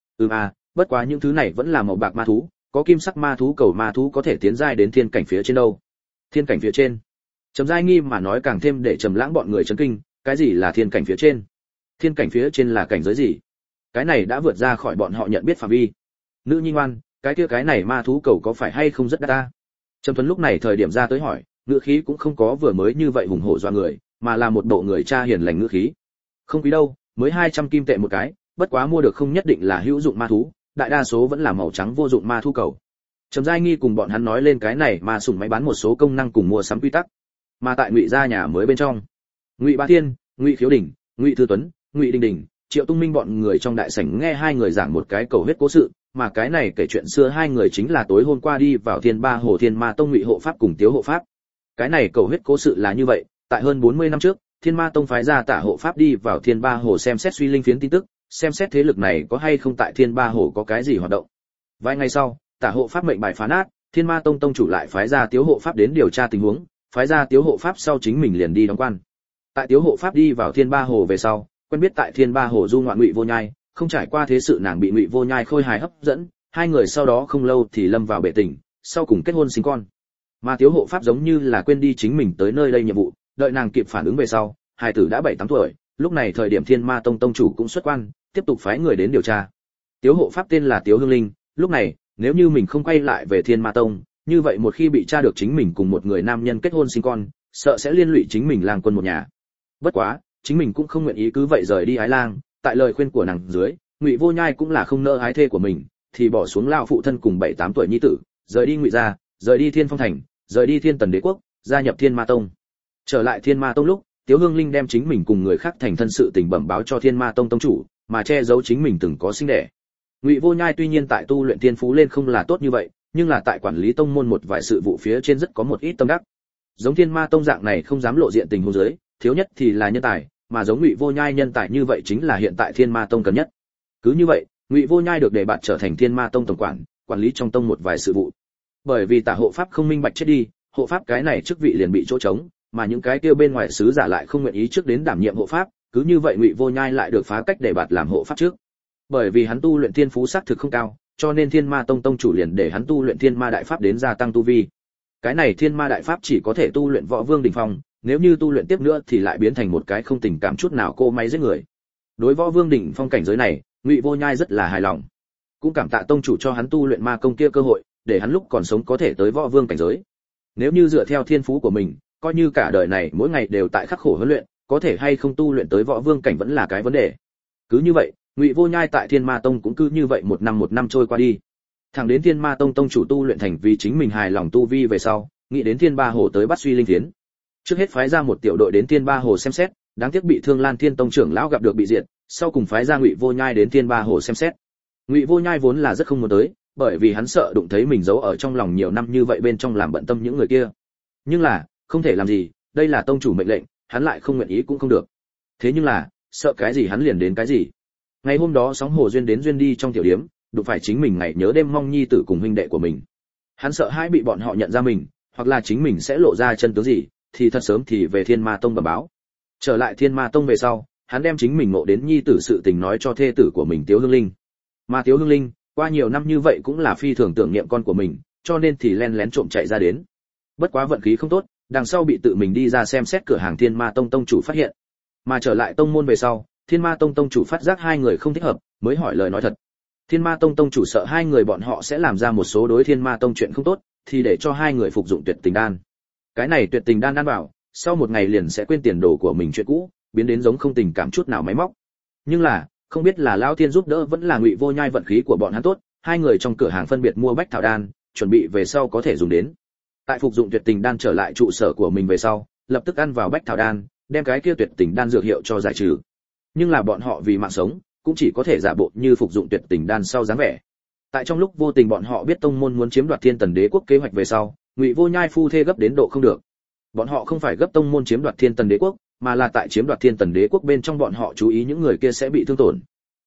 [SPEAKER 1] Bất quá những thứ này vẫn là màu bạc ma thú, có kim sắc ma thú cầu ma thú có thể tiến giai đến thiên cảnh phía trên đâu. Thiên cảnh phía trên? Trầm Giai Nghi mà nói càng thêm để Trầm Lãng bọn người chấn kinh, cái gì là thiên cảnh phía trên? Thiên cảnh phía trên là cảnh giới gì? Cái này đã vượt ra khỏi bọn họ nhận biết phạm vi. Nữ nhi ngoan, cái này ma thú cầu có phải hay không rất đắt ta? Trầm Tuấn lúc này thời điểm ra tới hỏi, ngữ khí cũng không có vừa mới như vậy hùng hổ dọa người, mà là một bộ người cha hiền lành ngữ khí. Không quý đâu, mới 200 kim tệ một cái, bất quá mua được không nhất định là hữu dụng ma thú, đại đa số vẫn là màu trắng vô dụng ma thú cầu. Trầm Giai Nghi cùng bọn hắn nói lên cái này mà sủng máy bán một số công năng cùng mua sắm quy tắc. Mà tại Ngụy gia nhà mới bên trong, Ngụy Bá Thiên, Ngụy Khiếu Đình, Ngụy Thư Tuấn, Ngụy Đình Đình, Triệu Tung Minh bọn người trong đại sảnh nghe hai người giảng một cái cầu huyết cố sự, mà cái này kể chuyện xưa hai người chính là tối hôm qua đi vào Thiên Ba Hồ Thiên Ma Tông Ngụy hộ pháp cùng Tiếu hộ pháp. Cái này cầu huyết cố sự là như vậy, tại hơn 40 năm trước, Thiên Ma Tông phái ra Tả hộ pháp đi vào Thiên Ba Hồ xem xét suy linh phiến tin tức, xem xét thế lực này có hay không tại Thiên Ba Hồ có cái gì hoạt động. Vài ngày sau, Tả hộ pháp mệnh bài phá nát, Thiên Ma Tông tông chủ lại phái ra Tiếu hộ pháp đến điều tra tình huống, phái ra Tiếu hộ pháp sau chính mình liền đi đóng quan. Tại Tiếu hộ pháp đi vào Thiên Ba Hồ về sau, quen biết tại Thiên Ba Hồ du ngoạn Ngụy Vô Nhai, không trải qua thế sự nàng bị Ngụy Vô Nhai khôi hài hấp dẫn, hai người sau đó không lâu thì lâm vào bể tình, sau cùng kết hôn sinh con. Mà Tiếu hộ pháp giống như là quên đi chính mình tới nơi đây nhiệm vụ, đợi nàng kịp phản ứng về sau, hài tử đã 7-8 tuổi, lúc này thời điểm Thiên Ma Tông tông chủ cũng xuất quan, tiếp tục phái người đến điều tra. Tiếu hộ pháp tên là Tiếu Hương Linh, lúc này, nếu như mình không quay lại về Thiên Ma Tông, như vậy một khi bị tra được chính mình cùng một người nam nhân kết hôn sinh con, sợ sẽ liên lụy chính mình lang quân một nhà. Bất quá, chính mình cũng không nguyện ý cứ vậy rời đi Ái Lang, tại lời khuyên của nàng dưới, Ngụy Vô Nhai cũng là không nỡ ái thê của mình, thì bỏ xuống lão phụ thân cùng 7-8 tuổi nhi tử, rời đi Ngụy gia, rời đi Thiên Phong thành, rời đi Thiên Tần Đế quốc, gia nhập Thiên Ma Tông. Trở lại Thiên Ma Tông lúc, Tiếu Hương Linh đem chính mình cùng người khác thành thân sự tình bẩm báo cho Thiên Ma Tông tông chủ, mà che giấu chính mình từng có sinh đẻ. Ngụy Vô Nhai tuy nhiên tại tu luyện thiên phú lên không là tốt như vậy, nhưng là tại quản lý tông môn một vài sự vụ phía trên rất có một ít tâm đắc. Giống Thiên Ma Tông dạng này không dám lộ diện tình huống dưới, thiếu nhất thì là nhân tài, mà giống Ngụy Vô Nhai nhân tài như vậy chính là hiện tại Thiên Ma Tông cần nhất. Cứ như vậy, Ngụy Vô Nhai được đề bạt trở thành Thiên Ma Tông tổng quản lý trong tông một vài sự vụ. Bởi vì Tả hộ pháp không minh bạch chết đi, hộ pháp cái này chức vị liền bị chỗ trống, mà những cái kia bên ngoài sứ giả lại không nguyện ý trước đến đảm nhiệm hộ pháp, cứ như vậy Ngụy Vô Nhai lại được phá cách đề bạt làm hộ pháp trước. Bởi vì hắn tu luyện thiên phú sắc thực không cao, cho nên Thiên Ma Tông tông chủ liền để hắn tu luyện Thiên Ma đại pháp đến gia tăng tu vi. Cái này Thiên Ma đại pháp chỉ có thể tu luyện võ vương đỉnh phong, nếu như tu luyện tiếp nữa thì lại biến thành một cái không tình cảm chút nào cô máy giết người. Đối võ vương đỉnh phong cảnh giới này, Ngụy Vô Nhai rất là hài lòng. Cũng cảm tạ tông chủ cho hắn tu luyện ma công kia cơ hội, để hắn lúc còn sống có thể tới võ vương cảnh giới. Nếu như dựa theo thiên phú của mình, coi như cả đời này mỗi ngày đều tại khắc khổ huấn luyện, có thể hay không tu luyện tới võ vương cảnh vẫn là cái vấn đề. Cứ như vậy, Ngụy Vô Nhai tại Thiên Ma Tông cũng cứ như vậy một năm trôi qua đi. Thẳng đến Thiên Ma Tông tông chủ tu luyện thành vì chính mình hài lòng tu vi về sau, nghĩ đến Thiên Ba Hồ tới bắt suy linh phiến. Trước hết phái ra một tiểu đội đến Thiên Ba Hồ xem xét, đáng tiếc bị Thương Lan Thiên tông trưởng lão gặp được bị diệt, sau cùng phái ra Ngụy Vô Nhai đến Thiên Ba Hồ xem xét. Ngụy Vô Nhai vốn là rất không muốn tới, bởi vì hắn sợ đụng thấy mình giấu ở trong lòng nhiều năm như vậy bên trong làm bận tâm những người kia. Nhưng là, không thể làm gì, đây là tông chủ mệnh lệnh, hắn lại không nguyện ý cũng không được. Thế nhưng là, sợ cái gì hắn liền đến cái gì. Ngày hôm đó sóng hồ duyên đến duyên đi trong tiểu điếm, đụng phải chính mình ngày nhớ đêm mong nhi tử cùng huynh đệ của mình. Hắn sợ hai bị bọn họ nhận ra mình, hoặc là chính mình sẽ lộ ra chân tướng gì, thì thật sớm thì về Thiên Ma Tông bẩm báo. Trở lại Thiên Ma Tông về sau, hắn đem chính mình ngộ đến nhi tử sự tình nói cho thê tử của mình Tiếu Hương Linh. Mà Tiếu Hương Linh, qua nhiều năm như vậy cũng là phi thường tưởng niệm con của mình, cho nên thì len lén trộm chạy ra đến. Bất quá vận khí không tốt, đằng sau bị tự mình đi ra xem xét cửa hàng Thiên Ma Tông tông chủ phát hiện. Mà trở lại tông môn về sau, Thiên Ma Tông tông chủ phát giác hai người không thích hợp, mới hỏi lời nói thật. Thiên Ma Tông tông chủ sợ hai người bọn họ sẽ làm ra một số đối Thiên Ma Tông chuyện không tốt, thì để cho hai người phục dụng tuyệt tình đan. Cái này tuyệt tình đan ăn vào, sau một ngày liền sẽ quên tiền đồ của mình chuyện cũ, biến đến giống không tình cảm chút nào máy móc. Nhưng là, không biết là lão Thiên giúp đỡ vẫn là Ngụy Vô Nhai vận khí của bọn hắn tốt, hai người trong cửa hàng phân biệt mua bách thảo đan, chuẩn bị về sau có thể dùng đến. Tại phục dụng tuyệt tình đan trở lại trụ sở của mình về sau, lập tức ăn vào bách thảo đan, đem cái kia tuyệt tình đan dược hiệu cho giải trừ. Nhưng là bọn họ vì mạng sống, cũng chỉ có thể giả bộ như phục dụng tuyệt tình đan sau dáng vẻ. Tại trong lúc vô tình bọn họ biết tông môn muốn chiếm đoạt Thiên Tần Đế quốc kế hoạch về sau, Ngụy Vô Nhai phu thê gấp đến độ không được. Bọn họ không phải gấp tông môn chiếm đoạt Thiên Tần Đế quốc, mà là tại chiếm đoạt Thiên Tần Đế quốc bên trong bọn họ chú ý những người kia sẽ bị thương tổn.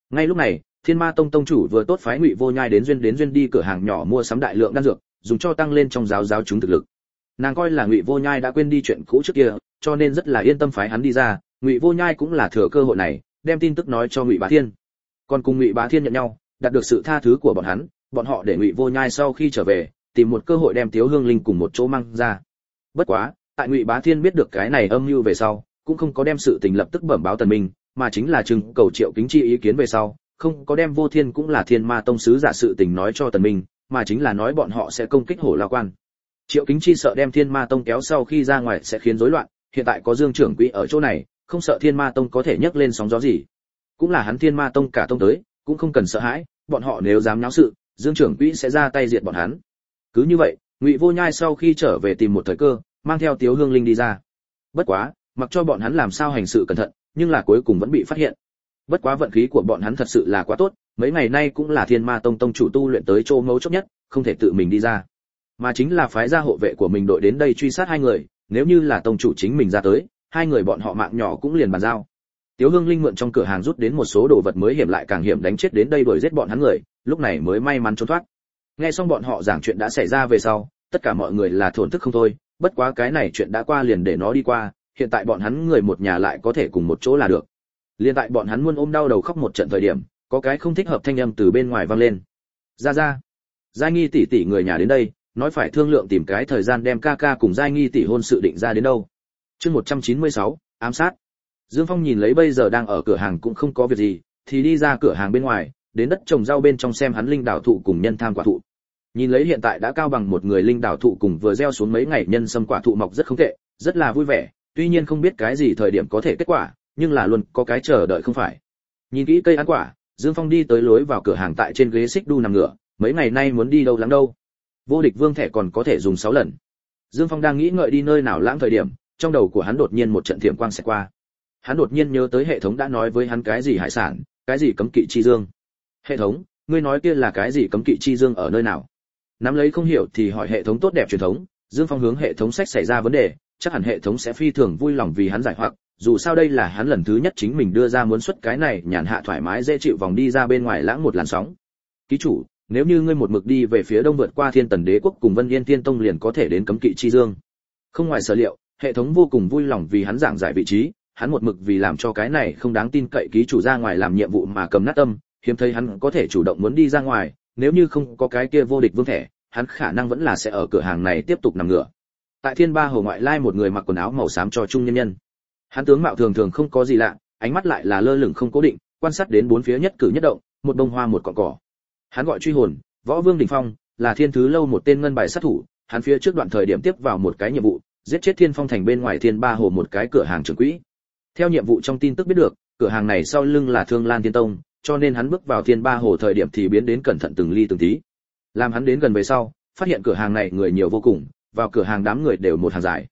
[SPEAKER 1] Ngay lúc này, Thiên Ma Tông tông chủ vừa tốt phái Ngụy Vô Nhai đến duyên đi cửa hàng nhỏ mua sắm đại lượng đan dược, dùng cho tăng lên trong giáo chúng thực lực. Nàng coi là Ngụy Vô Nhai đã quên đi chuyện cũ trước kia, cho nên rất là yên tâm phái hắn đi ra. Ngụy Vô Nhai cũng là thừa cơ hội này, đem tin tức nói cho Ngụy Bá Thiên. Còn cùng Ngụy Bá Thiên nhận nhau, đạt được sự tha thứ của bọn họ để Ngụy Vô Nhai sau khi trở về, tìm một cơ hội đem Tiếu Hương Linh cùng một chỗ mang ra. Bất quá, tại Ngụy Bá Thiên biết được cái này âm mưu về sau, cũng không có đem sự tình lập tức bẩm báo Tần Minh, mà chính là trưng cầu Triệu Kính Chi ý kiến về sau, không có đem Vô Thiên cũng là Thiên Ma Tông sứ giả sự tình nói cho Tần Minh, mà chính là nói bọn họ sẽ công kích Hổ Lao Quan. Triệu Kính Chi sợ đem Thiên Ma Tông kéo sau khi ra ngoài sẽ khiến rối loạn, hiện tại có Dương trưởng quỹ ở chỗ này, không sợ Thiên Ma Tông có thể nhấc lên sóng gió gì. Cũng là hắn Thiên Ma Tông cả tông tới, cũng không cần sợ hãi, bọn họ nếu dám náo sự, Dương trưởng quỹ sẽ ra tay diệt bọn hắn. Cứ như vậy, Ngụy Vô Nhai sau khi trở về tìm một thời cơ, mang theo Tiếu Hương Linh đi ra. Bất quá, mặc cho bọn hắn làm sao hành sự cẩn thận, nhưng là cuối cùng vẫn bị phát hiện. Bất quá vận khí của bọn hắn thật sự là quá tốt, mấy ngày nay cũng là Thiên Ma Tông tông chủ tu luyện tới chỗ ngấu chốc nhất, không thể tự mình đi ra, mà chính là phái ra hộ vệ của mình đội đến đây truy sát hai người, nếu như là tông chủ chính mình ra tới, hai người bọn họ mạng nhỏ cũng liền bàn giao. Tiếu Hương Linh mượn trong cửa hàng rút đến một số đồ vật mới hiểm lại càng hiểm đánh chết đến đây đuổi giết bọn hắn người, lúc này mới may mắn trốn thoát. Nghe xong bọn họ giảng chuyện đã xảy ra về sau, tất cả mọi người là thổn thức không thôi, bất quá cái này chuyện đã qua liền để nó đi qua, hiện tại bọn hắn người một nhà lại có thể cùng một chỗ là được. Liên tại bọn hắn muốn ôm đau đầu khóc một trận thời điểm, có cái không thích hợp thanh âm từ bên ngoài vang lên. Ra, Giai Nghi tỷ tỷ người nhà đến đây, nói phải thương lượng tìm cái thời gian đem ca ca cùng Giai Nghi tỷ hôn sự định ra đến đâu. Chương 196, ám sát. Dương Phong nhìn lấy bây giờ đang ở cửa hàng cũng không có việc gì, thì đi ra cửa hàng bên ngoài, đến đất trồng rau bên trong xem hắn linh đảo thụ cùng nhân tham quả thụ. Nhìn lấy hiện tại đã cao bằng một người linh đảo thụ cùng vừa gieo xuống mấy ngày nhân sâm quả thụ mọc rất không tệ, rất là vui vẻ, tuy nhiên không biết cái gì thời điểm có thể kết quả, nhưng là luôn có cái chờ đợi không phải. Nhìn kỹ cây ăn quả, Dương Phong đi tới lối vào cửa hàng tại trên ghế xích đu nằm ngửa, mấy ngày nay muốn đi đâu lắm đâu. Vô địch vương thẻ còn có thể dùng 6 lần. Dương Phong đang nghĩ ngợi đi nơi nào lãng thời điểm, trong đầu của hắn đột nhiên một trận thiểm quang xẹt qua. Hắn đột nhiên nhớ tới hệ thống đã nói với hắn cái gì hải sản, cái gì cấm kỵ chi dương. Hệ thống, ngươi nói kia là cái gì cấm kỵ chi dương ở nơi nào? Nắm lấy không hiểu thì hỏi hệ thống tốt đẹp truyền thống. Dương Phong hướng hệ thống sách xảy ra vấn đề, chắc hẳn hệ thống sẽ phi thường vui lòng vì hắn giải hoặc, dù sao đây là hắn lần thứ nhất chính mình đưa ra muốn xuất cái này nhàn hạ thoải mái dễ chịu vòng đi ra bên ngoài lãng một làn sóng. Ký chủ, nếu như ngươi một mực đi về phía đông vượt qua Thiên Tần Đế quốc cùng Vân Yên Tiên Tông liền có thể đến cấm kỵ chi dương. Không ngoài sở liệu, hệ thống vô cùng vui lòng vì hắn giảng giải vị trí, hắn một mực vì làm cho cái này không đáng tin cậy ký chủ ra ngoài làm nhiệm vụ mà cầm nát tâm, hiếm thấy hắn có thể chủ động muốn đi ra ngoài, nếu như không có cái kia vô địch vương thẻ, hắn khả năng vẫn là sẽ ở cửa hàng này tiếp tục nằm ngửa. Tại Thiên Ba Hồ ngoại lai một người mặc quần áo màu xám cho trung nhân nhân. Hắn tướng mạo thường thường không có gì lạ, ánh mắt lại là lơ lửng không cố định, quan sát đến bốn phía nhất cử nhất động, một bông hoa một cọng cỏ. Hắn gọi Truy Hồn, Võ Vương đỉnh phong, là Thiên Thứ lâu một tên ngân bài sát thủ, hắn phía trước đoạn thời điểm tiếp vào một cái nhiệm vụ, giết chết Thiên Phong thành bên ngoài Thiên Ba Hồ một cái cửa hàng trưởng quỹ. Theo nhiệm vụ trong tin tức biết được, cửa hàng này sau lưng là Thương Lan Tiên Tông, cho nên hắn bước vào Thiên Ba Hồ thời điểm thì biến đến cẩn thận từng ly từng tí. Làm hắn đến gần về sau, phát hiện cửa hàng này người nhiều vô cùng, vào cửa hàng đám người đều một hàng dài.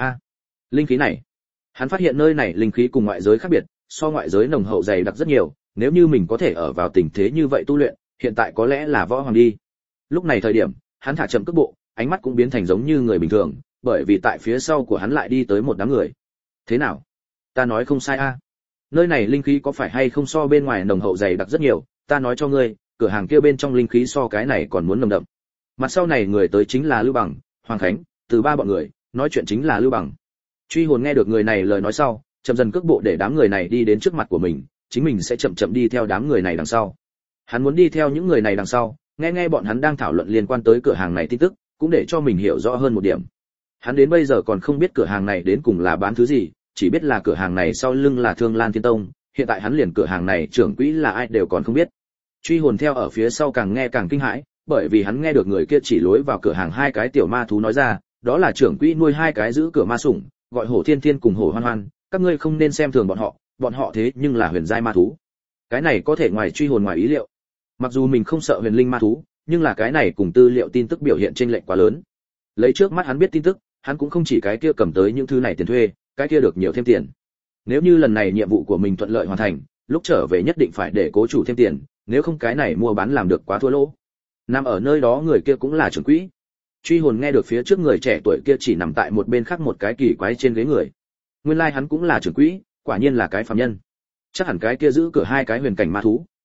[SPEAKER 1] Linh khí này. Hắn phát hiện nơi này linh khí cùng ngoại giới khác biệt, so ngoại giới nồng hậu dày đặc rất nhiều, nếu như mình có thể ở vào tình thế như vậy tu luyện, hiện tại có lẽ là võ hoàng đi. Lúc này thời điểm, hắn thả chậm cước bộ, ánh mắt cũng biến thành giống như người bình thường, bởi vì tại phía sau của hắn lại đi tới một đám người. Thế nào? Ta nói không sai a. Nơi này linh khí có phải hay không so bên ngoài nồng hậu dày đặc rất nhiều, ta nói cho ngươi, cửa hàng kia bên trong linh khí so cái này còn muốn nồng đậm. Mặt sau này người tới chính là Lưu Bằng, Hoàng Khánh, từ ba bọn người, nói chuyện chính là Lưu Bằng. Truy Hồn nghe được người này lời nói sau, chậm dần cước bộ để đám người này đi đến trước mặt của mình, chính mình sẽ chậm chậm đi theo đám người này đằng sau. Hắn muốn đi theo những người này đằng sau, nghe bọn hắn đang thảo luận liên quan tới cửa hàng này tin tức, cũng để cho mình hiểu rõ hơn một điểm. Hắn đến bây giờ còn không biết cửa hàng này đến cùng là bán thứ gì, chỉ biết là cửa hàng này sau lưng là Thương Lan Tiên Tông, hiện tại hắn liền cửa hàng này trưởng quỹ là ai đều còn không biết. Truy Hồn theo ở phía sau càng nghe càng kinh hãi, bởi vì hắn nghe được người kia chỉ lối vào cửa hàng hai cái tiểu ma thú nói ra, đó là trưởng quỹ nuôi hai cái giữ cửa ma sủng, gọi Hổ Thiên Thiên cùng Hổ Hoan Hoan, các ngươi không nên xem thường bọn họ thế nhưng là huyền giai ma thú. Cái này có thể ngoài Truy Hồn ngoài ý liệu. Mặc dù mình không sợ huyền linh ma thú, nhưng là cái này cùng tư liệu tin tức biểu hiện chênh lệch quá lớn. Lấy trước mắt hắn biết tin tức, hắn cũng không chỉ cái kia cầm tới những thứ này tiền thuê, cái kia được nhiều thêm tiền. Nếu như lần này nhiệm vụ của mình thuận lợi hoàn thành, lúc trở về nhất định phải để cố chủ thêm tiền, nếu không cái này mua bán làm được quá thua lỗ. Nằm ở nơi đó người kia cũng là trưởng quỹ. Truy Hồn nghe được phía trước người trẻ tuổi kia chỉ nằm tại một bên khác một cái kỳ quái trên ghế người. Nguyên lai hắn cũng là trưởng quỹ, quả nhiên là cái phàm nhân. Chắc hẳn cái kia giữ cửa hai cái huyền cảnh ma thú,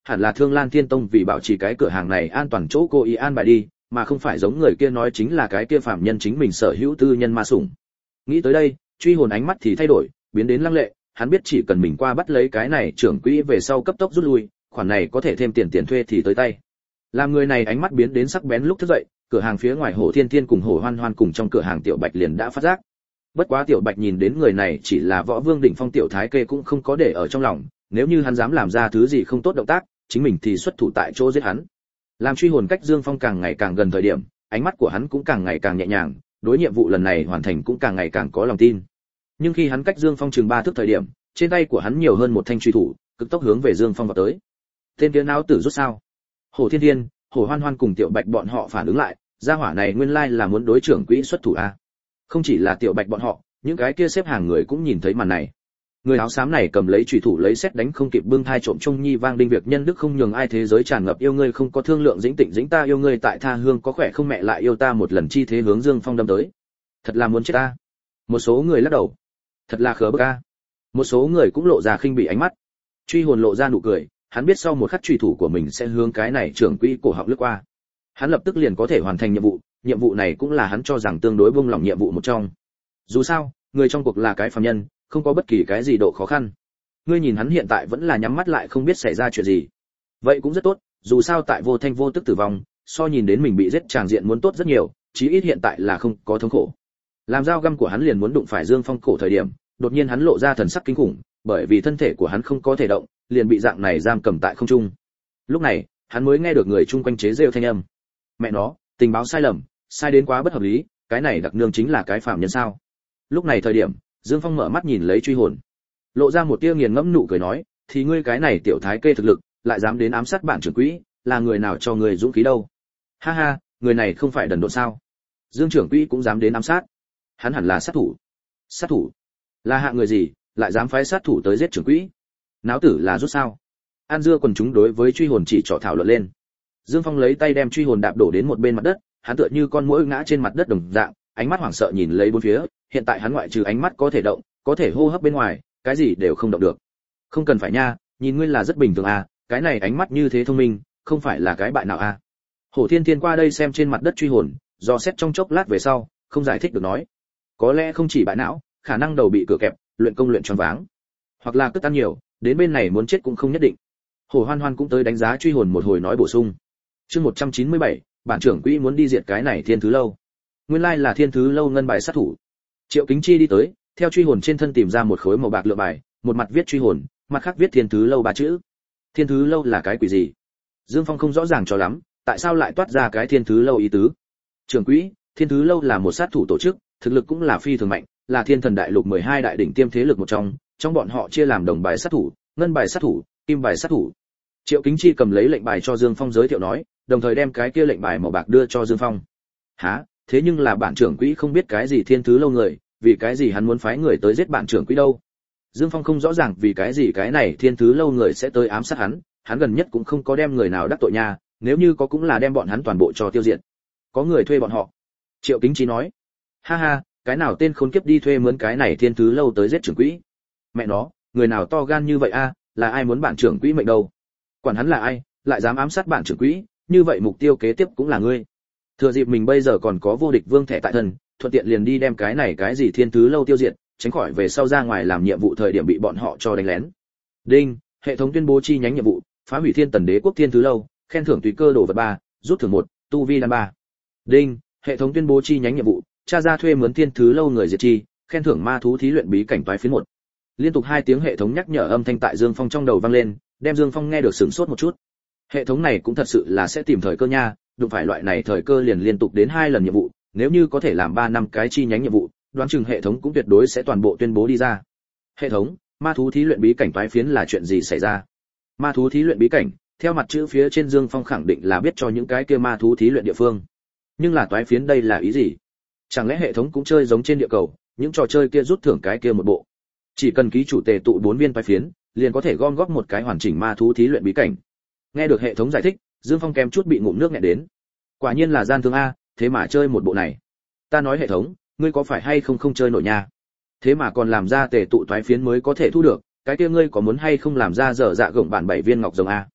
[SPEAKER 1] hẳn là Thương Lan Thiên Tông vì bảo trì cái cửa hàng này an toàn chỗ cô ý an bài đi, mà không phải giống người kia nói chính là cái kia phạm nhân chính mình sở hữu tư nhân ma sủng. Nghĩ tới đây, truy hồn ánh mắt thì thay đổi, biến đến lăng lệ, hắn biết chỉ cần mình qua bắt lấy cái này trưởng quỹ về sau cấp tốc rút lui, khoản này có thể thêm tiền thuê thì tới tay. Làm người này ánh mắt biến đến sắc bén lúc thức dậy, cửa hàng phía ngoài Hổ Thiên Thiên cùng Hổ Hoan Hoan cùng trong cửa hàng Tiểu Bạch liền đã phát giác. Bất quá Tiểu Bạch nhìn đến người này chỉ là võ vương đỉnh phong tiểu thái kê cũng không có để ở trong lòng, nếu như hắn dám làm ra thứ gì không tốt động tác, chính mình thì xuất thủ tại chỗ giết hắn. Làm truy hồn cách Dương Phong càng ngày càng gần thời điểm, ánh mắt của hắn cũng càng ngày càng nhẹ nhàng, đối nhiệm vụ lần này hoàn thành cũng càng ngày càng có lòng tin. Nhưng khi hắn cách Dương Phong chừng 3 thước thời điểm, trên tay của hắn nhiều hơn một thanh truy thủ, cực tốc hướng về Dương Phong vào tới. Tên kia não tử rút sao? Hổ Thiên Thiên, Hổ Hoan Hoan cùng Tiểu Bạch bọn họ phản ứng lại, gia hỏa này nguyên lai là muốn đối trưởng quỹ xuất thủ a. Không chỉ là Tiểu Bạch bọn họ, những cái kia xếp hàng người cũng nhìn thấy màn này. Người áo xám này cầm lấy chủy thủ lấy sét đánh không kịp bưng thai trộm trông nhi vang đinh việc nhân đức không nhường ai thế giới tràn ngập yêu ngươi không có thương lượng dĩnh tịnh dĩnh ta yêu ngươi tại tha hương có khỏe không mẹ lại yêu ta một lần chi thế hướng Dương Phong đâm tới. Thật là muốn chết ta. Một số người lắc đầu. Thật là khờ bức a. Một số người cũng lộ ra khinh bỉ ánh mắt. Truy hồn lộ ra nụ cười, hắn biết sau một khắc chủy thủ của mình sẽ hướng cái này trưởng quỹ cổ họng lướt qua. Hắn lập tức liền có thể hoàn thành nhiệm vụ này cũng là hắn cho rằng tương đối buông lỏng nhiệm vụ một trong. Dù sao, người trong cuộc là cái phàm nhân, không có bất kỳ cái gì độ khó khăn. Ngươi nhìn hắn hiện tại vẫn là nhắm mắt lại không biết xảy ra chuyện gì. Vậy cũng rất tốt, dù sao tại vô thanh vô tức tử vong, so nhìn đến mình bị giết tràng diện muốn tốt rất nhiều, chí ít hiện tại là không có thống khổ. Làm dao găm của hắn liền muốn đụng phải Dương Phong cổ thời điểm, đột nhiên hắn lộ ra thần sắc kinh khủng, bởi vì thân thể của hắn không có thể động, liền bị dạng này giam cầm tại không trung. Lúc này, hắn mới nghe được người chung quanh chế giễu thanh âm. Mẹ nó, tình báo sai lầm, sai đến quá bất hợp lý, cái này đặc nương chính là cái phạm nhân sao? Lúc này thời điểm, Dương Phong mở mắt nhìn lấy truy hồn, lộ ra một tia nghiền ngẫm nụ cười nói, thì ngươi cái này tiểu thái kê thực lực, lại dám đến ám sát bản trưởng quỹ, là người nào cho ngươi dũng khí đâu? Ha ha, người này không phải đần độn sao? Dương trưởng quỹ cũng dám đến ám sát, hắn hẳn là sát thủ. Sát thủ? Là hạng người gì, lại dám phái sát thủ tới giết trưởng quỹ? Náo tử là rút sao? An dưa quần chúng đối với truy hồn chỉ trỏ thảo luận lên. Dương Phong lấy tay đem truy hồn đạp đổ đến một bên mặt đất, hắn tựa như con muỗi ngã trên mặt đất đồng dạng, ánh mắt hoảng sợ nhìn lấy bốn phía, hiện tại hắn ngoại trừ ánh mắt có thể động, có thể hô hấp bên ngoài, cái gì đều không động được. Không cần phải nha, nhìn ngươi là rất bình thường à, cái này ánh mắt như thế thông minh, không phải là cái bại nào à? Hổ Thiên Thiên qua đây xem trên mặt đất truy hồn, do xét trong chốc lát về sau, không giải thích được nói, có lẽ không chỉ bại não, khả năng đầu bị cửa kẹp, luyện công luyện choáng váng, hoặc là cất ăn nhiều, đến bên này muốn chết cũng không nhất định. Hổ Hoan Hoan cũng tới đánh giá truy hồn một hồi nói bổ sung. Chương 197, bản trưởng quỹ muốn đi diệt cái này Thiên Thứ Lâu. Nguyên lai là Thiên Thứ Lâu ngân bài sát thủ. Triệu Kính Chi đi tới, theo truy hồn trên thân tìm ra một khối màu bạc lựa bài, một mặt viết truy hồn, mặt khác viết Thiên Thứ Lâu 3 chữ. Thiên Thứ Lâu là cái quỷ gì? Dương Phong không rõ ràng cho lắm, tại sao lại toát ra cái Thiên Thứ Lâu ý tứ? Trưởng quỹ, Thiên Thứ Lâu là một sát thủ tổ chức, thực lực cũng là phi thường mạnh, là Thiên Thần Đại Lục 12 đại đỉnh tiêm thế lực một trong bọn họ chia làm đồng bài sát thủ, ngân bài sát thủ, kim bài sát thủ. Triệu Kính Chi cầm lấy lệnh bài cho Dương Phong giới thiệu nói, đồng thời đem cái kia lệnh bài màu bạc đưa cho Dương Phong. Hả? Thế nhưng là bản trưởng quỹ không biết cái gì Thiên Thứ Lâu người, vì cái gì hắn muốn phái người tới giết bản trưởng quỹ đâu? Dương Phong không rõ ràng vì cái gì cái này Thiên Thứ Lâu người sẽ tới ám sát hắn gần nhất cũng không có đem người nào đắc tội nha, nếu như có cũng là đem bọn hắn toàn bộ cho tiêu diệt. Có người thuê bọn họ. Triệu Kính Chi nói. Ha ha, cái nào tên khốn kiếp đi thuê mướn cái này Thiên Thứ Lâu tới giết trưởng quỹ? Mẹ nó, người nào to gan như vậy a, là ai muốn bản trưởng quỹ mệnh đâu? Quản hắn là ai, lại dám ám sát bản trưởng quỹ, như vậy mục tiêu kế tiếp cũng là ngươi. Thừa dịp mình bây giờ còn có vô địch vương thẻ tại thân, thuận tiện liền đi đem cái này cái gì Thiên Thứ Lâu tiêu diệt, tránh khỏi về sau ra ngoài làm nhiệm vụ thời điểm bị bọn họ cho đánh lén. Đinh, hệ thống tuyên bố chi nhánh nhiệm vụ, phá hủy Thiên Tần Đế quốc Thiên Thứ Lâu, khen thưởng tùy cơ đồ vật 3, rút thưởng 1, tu vi đan 3. Đinh, hệ thống tuyên bố chi nhánh nhiệm vụ, tra ra thuê mướn Thiên Thứ Lâu người diệt chi, khen thưởng ma thú thí luyện bí cảnh toái phiến 1. Liên tục 2 tiếng hệ thống nhắc nhở âm thanh tại Dương Phong trong đầu vang lên, đem Dương Phong nghe được sửng sốt một chút. Hệ thống này cũng thật sự là sẽ tìm thời cơ nha, đụng phải loại này thời cơ liền liên tục đến 2 lần nhiệm vụ, nếu như có thể làm 3 năm cái chi nhánh nhiệm vụ, đoán chừng hệ thống cũng tuyệt đối sẽ toàn bộ tuyên bố đi ra. Hệ thống, ma thú thí luyện bí cảnh toái phiến là chuyện gì xảy ra? Ma thú thí luyện bí cảnh, theo mặt chữ phía trên Dương Phong khẳng định là biết cho những cái kia ma thú thí luyện địa phương. Nhưng là toái phiến đây là ý gì? Chẳng lẽ hệ thống cũng chơi giống trên địa cầu, những trò chơi kia rút thưởng cái kia một bộ? Chỉ cần ký chủ tề tụ 4 viên toái phiến, liền có thể gom góp một cái hoàn chỉnh ma thú thí luyện bí cảnh. Nghe được hệ thống giải thích, Dương Phong kém chút bị ngụm nước nghẹn đến. Quả nhiên là gian thương a, thế mà chơi một bộ này. Ta nói hệ thống, ngươi có phải hay không chơi nổi nha? Thế mà còn làm ra tề tụ toái phiến mới có thể thu được, cái kia ngươi có muốn hay không làm ra dở dạ gồng bản 7 viên ngọc rồng a?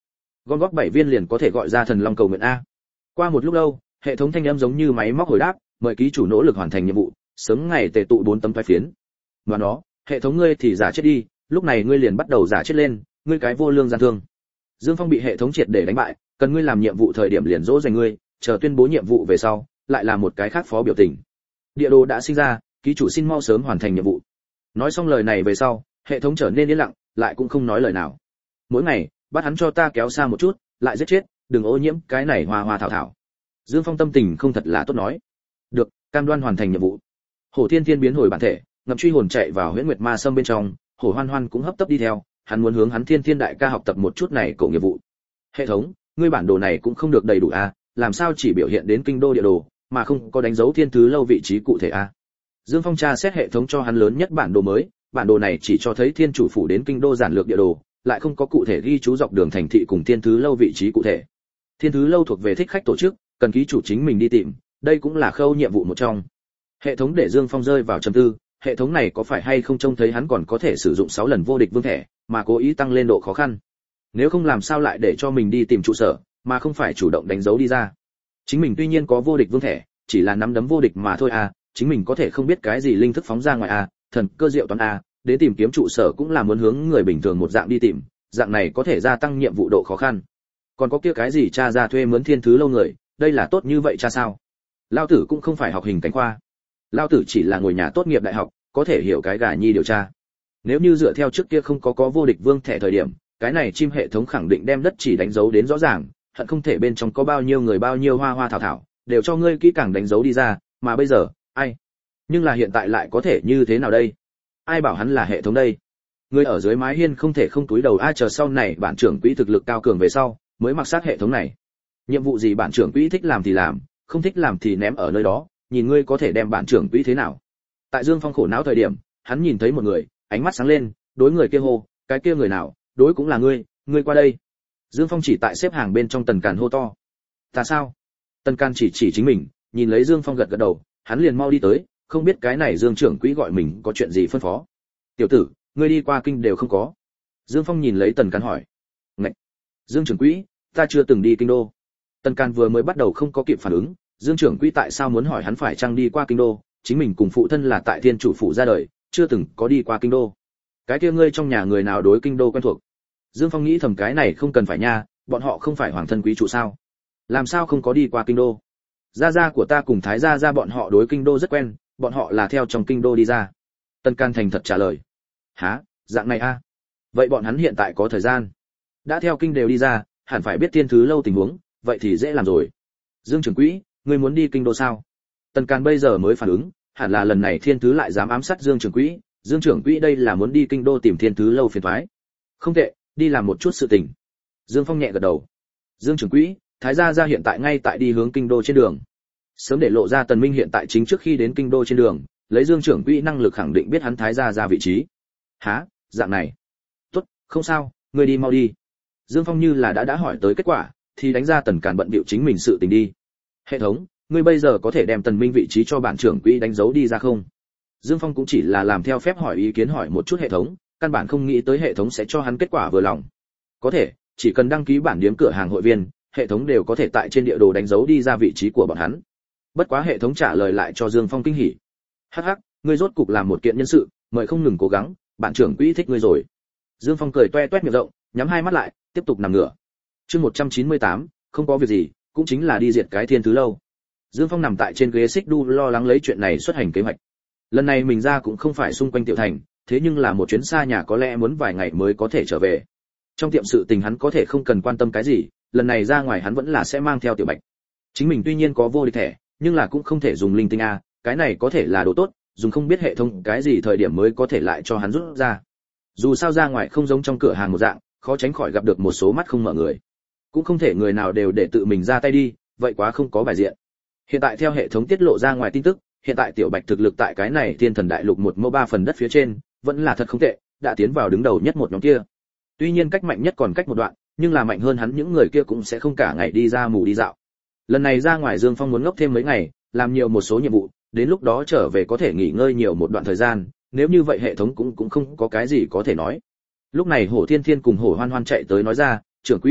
[SPEAKER 1] Gom góp 7 viên liền có thể gọi ra thần long cầu nguyện a. Qua một lúc lâu, hệ thống thanh âm giống như máy móc hồi đáp, mời ký chủ nỗ lực hoàn thành nhiệm vụ, sớm ngày tề tụ 4 tấm toái phiến. Và nó, hệ thống ngươi thì giả chết đi, lúc này ngươi liền bắt đầu giả chết lên, ngươi cái vô lương gian thương. Dương Phong bị hệ thống triệt để đánh bại, cần ngươi làm nhiệm vụ thời điểm liền dỗ dành ngươi, chờ tuyên bố nhiệm vụ về sau, lại là một cái khác phó biểu tình. Địa đồ đã sinh ra, ký chủ xin mau sớm hoàn thành nhiệm vụ. Nói xong lời này về sau, hệ thống trở nên yên lặng, lại cũng không nói lời nào. Mỗi ngày, bắt hắn cho ta kéo xa một chút, lại giết chết, đừng ô nhiễm cái này hoa hoa thảo thảo. Dương Phong tâm tình không thật là tốt nói. Được, cam đoan hoàn thành nhiệm vụ. Hổ Thiên Thiên biến hồi bản thể, ngậm truy hồn chạy vào Huyễn Nguyệt Ma Sâm bên trong, Hổ Hoan Hoan cũng hấp tấp đi theo, hắn muốn hướng hắn Thiên Thiên đại ca học tập một chút này cổ nghiệp vụ. Hệ thống, ngươi bản đồ này cũng không được đầy đủ a, làm sao chỉ biểu hiện đến kinh đô địa đồ, mà không có đánh dấu Thiên Thứ lâu vị trí cụ thể a. Dương Phong tra xét hệ thống cho hắn lớn nhất bản đồ mới, bản đồ này chỉ cho thấy Thiên chủ phủ đến kinh đô giản lược địa đồ, lại không có cụ thể ghi chú dọc đường thành thị cùng Thiên Thứ lâu vị trí cụ thể. Thiên Thứ lâu thuộc về thích khách tổ chức, cần ký chủ chính mình đi tìm, đây cũng là khâu nhiệm vụ một trong. Hệ thống để Dương Phong rơi vào trầm tư, hệ thống này có phải hay không trông thấy hắn còn có thể sử dụng 6 lần vô địch vương thẻ, mà cố ý tăng lên độ khó khăn. Nếu không làm sao lại để cho mình đi tìm trụ sở, mà không phải chủ động đánh dấu đi ra. Chính mình tuy nhiên có vô địch vương thẻ, chỉ là nắm đấm vô địch mà thôi à, chính mình có thể không biết cái gì linh thức phóng ra ngoài à, thần cơ diệu toán à, để tìm kiếm trụ sở cũng là muốn hướng người bình thường một dạng đi tìm, dạng này có thể gia tăng nhiệm vụ độ khó khăn. Còn có kia cái gì cha ra thuê mướn Thiên Thứ lâu người, đây là tốt như vậy cha sao? Lão tử cũng không phải học hình cánh khoa. Lão tử chỉ là ngồi nhà tốt nghiệp đại học, có thể hiểu cái gà nhi điều tra. Nếu như dựa theo trước kia không có vô địch vương thẻ thời điểm, cái này chim hệ thống khẳng định đem đất chỉ đánh dấu đến rõ ràng, hận không thể bên trong có bao nhiêu người bao nhiêu hoa hoa thảo thảo, đều cho ngươi kỹ càng đánh dấu đi ra, mà bây giờ, ai? Nhưng là hiện tại lại có thể như thế nào đây? Ai bảo hắn là hệ thống đây? Người ở dưới mái hiên không thể không túi đầu, ai chờ sau này bản trưởng quỹ thực lực cao cường về sau, mới mặc sát hệ thống này. Nhiệm vụ gì bản trưởng quỹ thích làm thì làm, không thích làm thì ném ở nơi đó, nhìn ngươi có thể đem bản trưởng quỹ thế nào. Tại Dương Phong khổ não thời điểm, hắn nhìn thấy một người, ánh mắt sáng lên, đối người kia hô, cái kia người nào, đối cũng là ngươi qua đây. Dương Phong chỉ tại xếp hàng bên trong Tần Càn hô to. Ta sao? Tần Càn chỉ chính mình, nhìn lấy Dương Phong gật gật đầu, hắn liền mau đi tới, không biết cái này Dương trưởng quỹ gọi mình có chuyện gì phân phó. Tiểu tử, ngươi đi qua kinh đều không có. Dương Phong nhìn lấy Tần Càn hỏi. Ngậy! Dương trưởng quỹ, ta chưa từng đi kinh đô. Tần Càn vừa mới bắt đầu không có kịp phản ứng, Dương trưởng quỹ tại sao muốn hỏi hắn phải chăng đi qua kinh đô, chính mình cùng phụ thân là tại Thiên chủ phủ ra đời, chưa từng có đi qua kinh đô. Cái kia ngươi trong nhà người nào đối kinh đô quen thuộc? Dương Phong nghĩ thầm cái này không cần phải nha, bọn họ không phải hoàng thân quý chủ sao? Làm sao không có đi qua kinh đô? Gia gia của ta cùng Thái gia gia bọn họ đối kinh đô rất quen, bọn họ là theo trong kinh đô đi ra. Tần Can thành thật trả lời. Hả, dạng này a? Vậy bọn hắn hiện tại có thời gian? Đã theo kinh đều đi ra, hẳn phải biết Thiên Thứ lâu tình huống, vậy thì dễ làm rồi. Dương trưởng quỹ, ngươi muốn đi kinh đô sao? Tần Can bây giờ mới phản ứng, hẳn là lần này Thiên Thứ lại dám ám sát Dương trưởng quỹ, Dương trưởng quỹ đây là muốn đi kinh đô tìm Thiên Thứ lâu phiền toái. Không tệ, đi làm một chút sự tình. Dương Phong nhẹ gật đầu. Dương trưởng quỹ, Thái gia gia hiện tại ngay tại đi hướng kinh đô trên đường. Sớm để lộ ra Tần Minh hiện tại chính trước khi đến kinh đô trên đường, lấy Dương trưởng quỹ năng lực khẳng định biết hắn Thái gia gia vị trí. Hả, dạng này. Tốt, không sao, ngươi đi mau đi. Dương Phong như là đã hỏi tới kết quả, thì đánh ra Tần Càn bận bịu chính mình sự tình đi. Hệ thống, ngươi bây giờ có thể đem Tần Minh vị trí cho bản trưởng quỹ đánh dấu đi ra không? Dương Phong cũng chỉ là làm theo phép hỏi ý kiến hỏi một chút hệ thống, căn bản không nghĩ tới hệ thống sẽ cho hắn kết quả vừa lòng. Có thể, chỉ cần đăng ký bản điếm cửa hàng hội viên, hệ thống đều có thể tại trên địa đồ đánh dấu đi ra vị trí của bọn hắn. Bất quá hệ thống trả lời lại cho Dương Phong kinh hỉ. Hắc hắc, ngươi rốt cục làm một kiện nhân sự, mời không ngừng cố gắng, bản trưởng quỹ thích ngươi rồi. Dương Phong cười toe toét miệng rộng, nhắm hai mắt lại, tiếp tục nằm ngửa. Chương 198, không có việc gì, cũng chính là đi diệt cái Thiên Thứ lâu. Dương Phong nằm tại trên ghế xích đu lo lắng lấy chuyện này xuất hành kế hoạch. Lần này mình ra cũng không phải xung quanh Tiểu Thành, thế nhưng là một chuyến xa nhà có lẽ muốn vài ngày mới có thể trở về. Trong tiệm sự tình hắn có thể không cần quan tâm cái gì, lần này ra ngoài hắn vẫn là sẽ mang theo Tiểu Bạch. Chính mình tuy nhiên có vô địch thẻ, nhưng là cũng không thể dùng linh tinh a, cái này có thể là đồ tốt, dùng không biết hệ thống cái gì thời điểm mới có thể lại cho hắn rút ra. Dù sao ra ngoài không giống trong cửa hàng một dạng, khó tránh khỏi gặp được một số mắt không mở người. Cũng không thể người nào đều để tự mình ra tay đi, vậy quá không có bài diện. Hiện tại theo hệ thống tiết lộ ra ngoài tin tức, hiện tại Tiểu Bạch thực lực tại cái này Thiên Thần Đại Lục 1/3 phần đất phía trên, vẫn là thật không tệ, đã tiến vào đứng đầu nhất một nhóm kia. Tuy nhiên cách mạnh nhất còn cách một đoạn, nhưng là mạnh hơn hắn những người kia cũng sẽ không cả ngày đi ra mù đi dạo. Lần này ra ngoài Dương Phong muốn ngốc thêm mấy ngày, làm nhiều một số nhiệm vụ, đến lúc đó trở về có thể nghỉ ngơi nhiều một đoạn thời gian, nếu như vậy hệ thống cũng không có cái gì có thể nói. Lúc này Hổ Thiên Thiên cùng Hổ Hoan Hoan chạy tới nói ra, trưởng quỹ,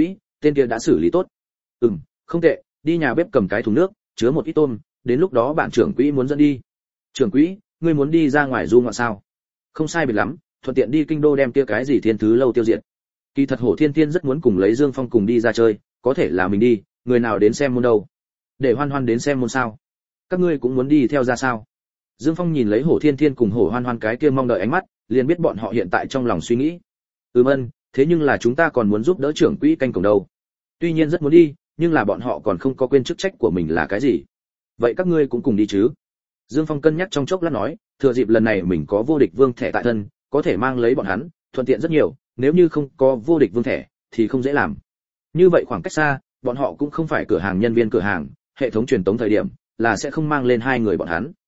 [SPEAKER 1] tên kia đã xử lý tốt. Không tệ, đi nhà bếp cầm cái thùng nước chứa một ít tôm, đến lúc đó bạn trưởng quỹ muốn dẫn đi. Trưởng quỹ, ngươi muốn đi ra ngoài du ngoạn sao? Không sai biệt lắm, thuận tiện đi kinh đô đem kia cái gì thiên thứ lâu tiêu diệt. Kỳ thật Hổ Thiên Thiên rất muốn cùng lấy Dương Phong cùng đi ra chơi, có thể là mình đi, người nào đến xem môn đâu? Để Hoan Hoan đến xem môn sao? Các ngươi cũng muốn đi theo ra sao? Dương Phong nhìn lấy Hổ Thiên Thiên cùng Hổ Hoan Hoan cái kia mong đợi ánh mắt, liền biết bọn họ hiện tại trong lòng suy nghĩ. Thế nhưng là chúng ta còn muốn giúp đỡ trưởng quỹ canh cổng đâu. Tuy nhiên rất muốn đi, nhưng là bọn họ còn không có quên chức trách của mình là cái gì. Vậy các ngươi cũng cùng đi chứ? Dương Phong cân nhắc trong chốc lát nói, thừa dịp lần này mình có vô địch vương thẻ tại thân, có thể mang lấy bọn hắn, thuận tiện rất nhiều, nếu như không có vô địch vương thẻ thì không dễ làm. Như vậy khoảng cách xa, bọn họ cũng không phải cửa hàng nhân viên cửa hàng, hệ thống truyền tống thời điểm là sẽ không mang lên hai người bọn hắn.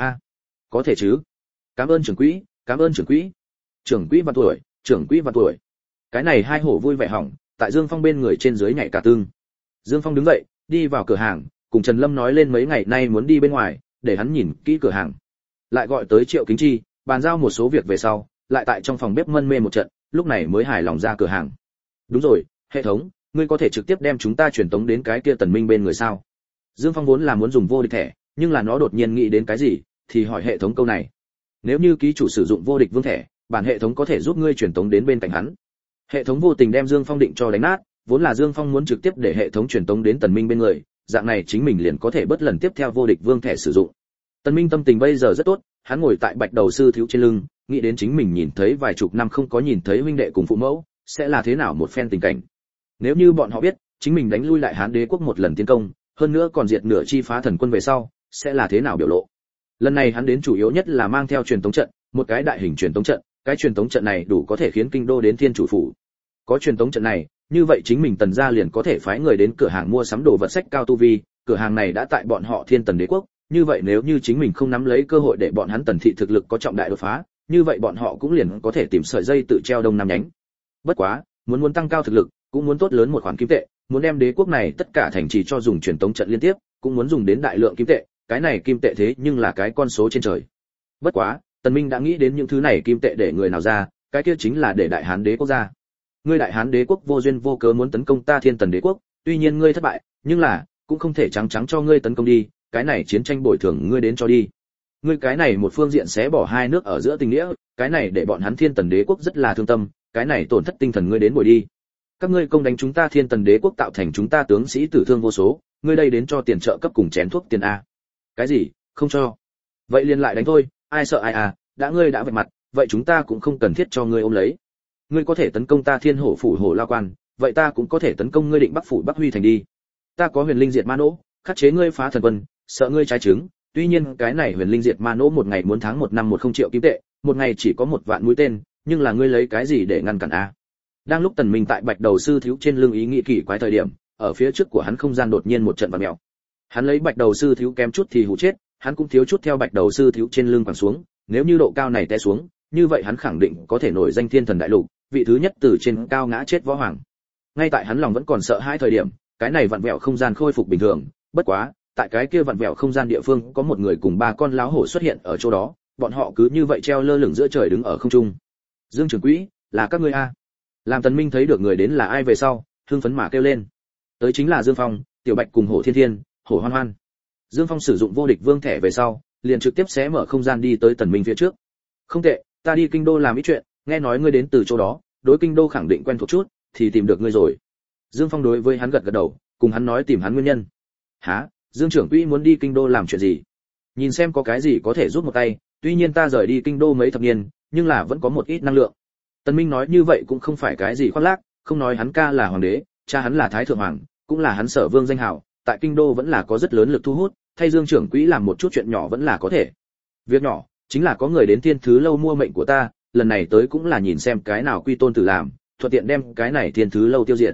[SPEAKER 1] Có thể chứ? Cảm ơn trưởng quỹ, cảm ơn trưởng quỹ. Trưởng quỹ và tuổi, trưởng quỹ và tuổi. Cái này hai hổ vui vẻ hỏng, tại Dương Phong bên người trên dưới nhảy cả tương. Dương Phong đứng dậy, đi vào cửa hàng, cùng Trần Lâm nói lên mấy ngày nay muốn đi bên ngoài, để hắn nhìn kỹ cửa hàng. Lại gọi tới Triệu Kính Chi, bàn giao một số việc về sau, lại tại trong phòng bếp mân mê một trận, lúc này mới hài lòng ra cửa hàng. Đúng rồi, hệ thống, ngươi có thể trực tiếp đem chúng ta truyền tống đến cái kia Tần Minh bên người sao? Dương Phong vốn là muốn dùng vô địch thẻ, nhưng là nó đột nhiên nghĩ đến cái gì, thì hỏi hệ thống câu này. Nếu như ký chủ sử dụng vô địch vương thẻ, bản hệ thống có thể giúp ngươi truyền tống đến bên cạnh hắn. Hệ thống vô tình đem Dương Phong định cho đánh nát, vốn là Dương Phong muốn trực tiếp để hệ thống truyền tống đến Tần Minh bên người, dạng này chính mình liền có thể bất lần tiếp theo vô địch vương thẻ sử dụng. Tần Minh tâm tình bây giờ rất tốt, hắn ngồi tại Bạch Đầu sư thiếu trên lưng, nghĩ đến chính mình nhìn thấy vài chục năm không có nhìn thấy huynh đệ cùng phụ mẫu, sẽ là thế nào một phen tình cảnh. Nếu như bọn họ biết, chính mình đánh lui lại Hán Đế quốc một lần tiến công, hơn nữa còn diệt nửa chi phá thần quân về sau, sẽ là thế nào biểu lộ. Lần này hắn đến chủ yếu nhất là mang theo truyền tống trận, một cái đại hình truyền tống trận, cái truyền tống trận này đủ có thể khiến kinh đô đến thiên chủ phủ. Có truyền tống trận này, như vậy chính mình Tần gia liền có thể phái người đến cửa hàng mua sắm đồ vật sách cao tu vi, cửa hàng này đã tại bọn họ Thiên Tần Đế quốc, như vậy nếu như chính mình không nắm lấy cơ hội để bọn hắn Tần thị thực lực có trọng đại đột phá, như vậy bọn họ cũng liền có thể tìm sợi dây tự treo đông nam nhánh. Bất quá, muốn tăng cao thực lực, cũng muốn tốt lớn một khoản kim tệ, muốn đem đế quốc này tất cả thành trì cho dùng truyền tống trận liên tiếp, cũng muốn dùng đến đại lượng kim tệ, cái này kim tệ thế nhưng là cái con số trên trời. Bất quá, Tần Minh đã nghĩ đến những thứ này kim tệ để người nào ra, cái kia chính là để Đại Hán Đế quốc ra. Ngươi Đại Hán Đế quốc vô duyên vô cớ muốn tấn công ta Thiên Tần Đế quốc, tuy nhiên ngươi thất bại, nhưng là cũng không thể trắng trắng cho ngươi tấn công đi, cái này chiến tranh bồi thường ngươi đến cho đi. Ngươi cái này một phương diện xé bỏ hai nước ở giữa tình nghĩa, cái này để bọn hắn Thiên Tần Đế quốc rất là thương tâm, cái này tổn thất tinh thần ngươi đến bồi đi. Các ngươi công đánh chúng ta Thiên Tần Đế quốc tạo thành chúng ta tướng sĩ tử thương vô số, ngươi đây đến cho tiền trợ cấp cùng chén thuốc tiền a. Cái gì? Không cho. Vậy liền lại đánh thôi, ai sợ ai à, đã ngươi đã vạch mặt, vậy chúng ta cũng không cần thiết cho ngươi ôm lấy. Ngươi có thể tấn công ta Thiên Hổ phủ Hổ La Quan, vậy ta cũng có thể tấn công ngươi Định Bắc phủ Bắc Huy thành đi. Ta có Huyền Linh Diệt Ma Nỗ, khắc chế ngươi phá thần quân, sợ ngươi trái trứng, tuy nhiên cái này Huyền Linh Diệt Ma Nỗ một ngày muốn tháng một năm 10 triệu kim tệ, một ngày chỉ có 1 vạn mũi tên, nhưng là ngươi lấy cái gì để ngăn cản a? Đang lúc Tần Minh tại Bạch Đầu sư thiếu trên lưng ý nghĩ kỳ quái thời điểm, ở phía trước của hắn không gian đột nhiên một trận vặn mèo. Hắn lấy Bạch Đầu sư thiếu kém chút thì hụ chết, hắn cũng thiếu chút theo Bạch Đầu sư thiếu trên lưng quẳng xuống, nếu như độ cao này té xuống, như vậy hắn khẳng định có thể nổi danh Thiên Thần đại lục, vị thứ nhất từ trên cao ngã chết võ hoàng. Ngay tại hắn lòng vẫn còn sợ hãi thời điểm, cái này vặn vẹo không gian khôi phục bình thường, bất quá, tại cái kia vặn vẹo không gian địa phương có một người cùng 3 con láo hổ xuất hiện ở chỗ đó, bọn họ cứ như vậy treo lơ lửng giữa trời đứng ở không trung. Dương trưởng quỹ, là các ngươi a? Làm Tần Minh thấy được người đến là ai về sau, hưng phấn mà kêu lên. Tới chính là Dương Phong, Tiểu Bạch cùng Hổ Thiên Thiên, Hổ Hoan Hoan. Dương Phong sử dụng vô địch vương thẻ về sau, liền trực tiếp xé mở không gian đi tới Tần Minh phía trước. Không tệ, ta đi kinh đô làm ít chuyện, nghe nói ngươi đến từ chỗ đó, đối kinh đô khẳng định quen thuộc chút, thì tìm được ngươi rồi. Dương Phong đối với hắn gật gật đầu, cùng hắn nói tìm hắn nguyên nhân. Hả? Dương trưởng quỹ muốn đi kinh đô làm chuyện gì? Nhìn xem có cái gì có thể giúp một tay, tuy nhiên ta rời đi kinh đô mấy thập niên, nhưng là vẫn có một ít năng lượng. Tần Minh nói như vậy cũng không phải cái gì khoác lác, không nói hắn ca là hoàng đế, cha hắn là thái thượng hoàng, cũng là hắn Sở Vương danh hào, tại kinh đô vẫn là có rất lớn lực thu hút, thay Dương trưởng quỹ làm một chút chuyện nhỏ vẫn là có thể. Việc nhỏ chính là có người đến Thiên Thứ lâu mua mệnh của ta, lần này tới cũng là nhìn xem cái nào quy tôn tử làm, thuận tiện đem cái này Thiên Thứ lâu tiêu diệt.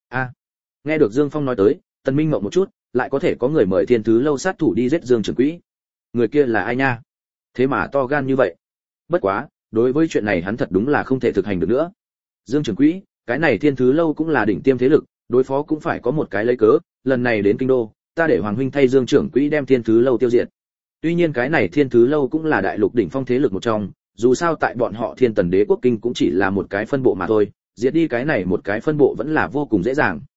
[SPEAKER 1] Nghe được Dương Phong nói tới, Tần Minh ngậm một chút, lại có thể có người mời Thiên Thứ lâu sát thủ đi giết Dương trưởng quỹ. Người kia là ai nha? Thế mà to gan như vậy. Bất quá, đối với chuyện này hắn thật đúng là không thể thực hành được nữa. Dương trưởng quỹ, cái này Thiên Thứ lâu cũng là đỉnh tiêm thế lực, đối phó cũng phải có một cái lấy cớ, lần này đến kinh đô, ta để hoàng huynh thay Dương trưởng quỹ đem Thiên Thứ lâu tiêu diệt. Tuy nhiên cái này Thiên Thứ lâu cũng là đại lục đỉnh phong thế lực một trong, dù sao tại bọn họ Thiên Tần Đế quốc kinh cũng chỉ là một cái phân bộ mà thôi, diệt đi cái này một cái phân bộ vẫn là vô cùng dễ dàng.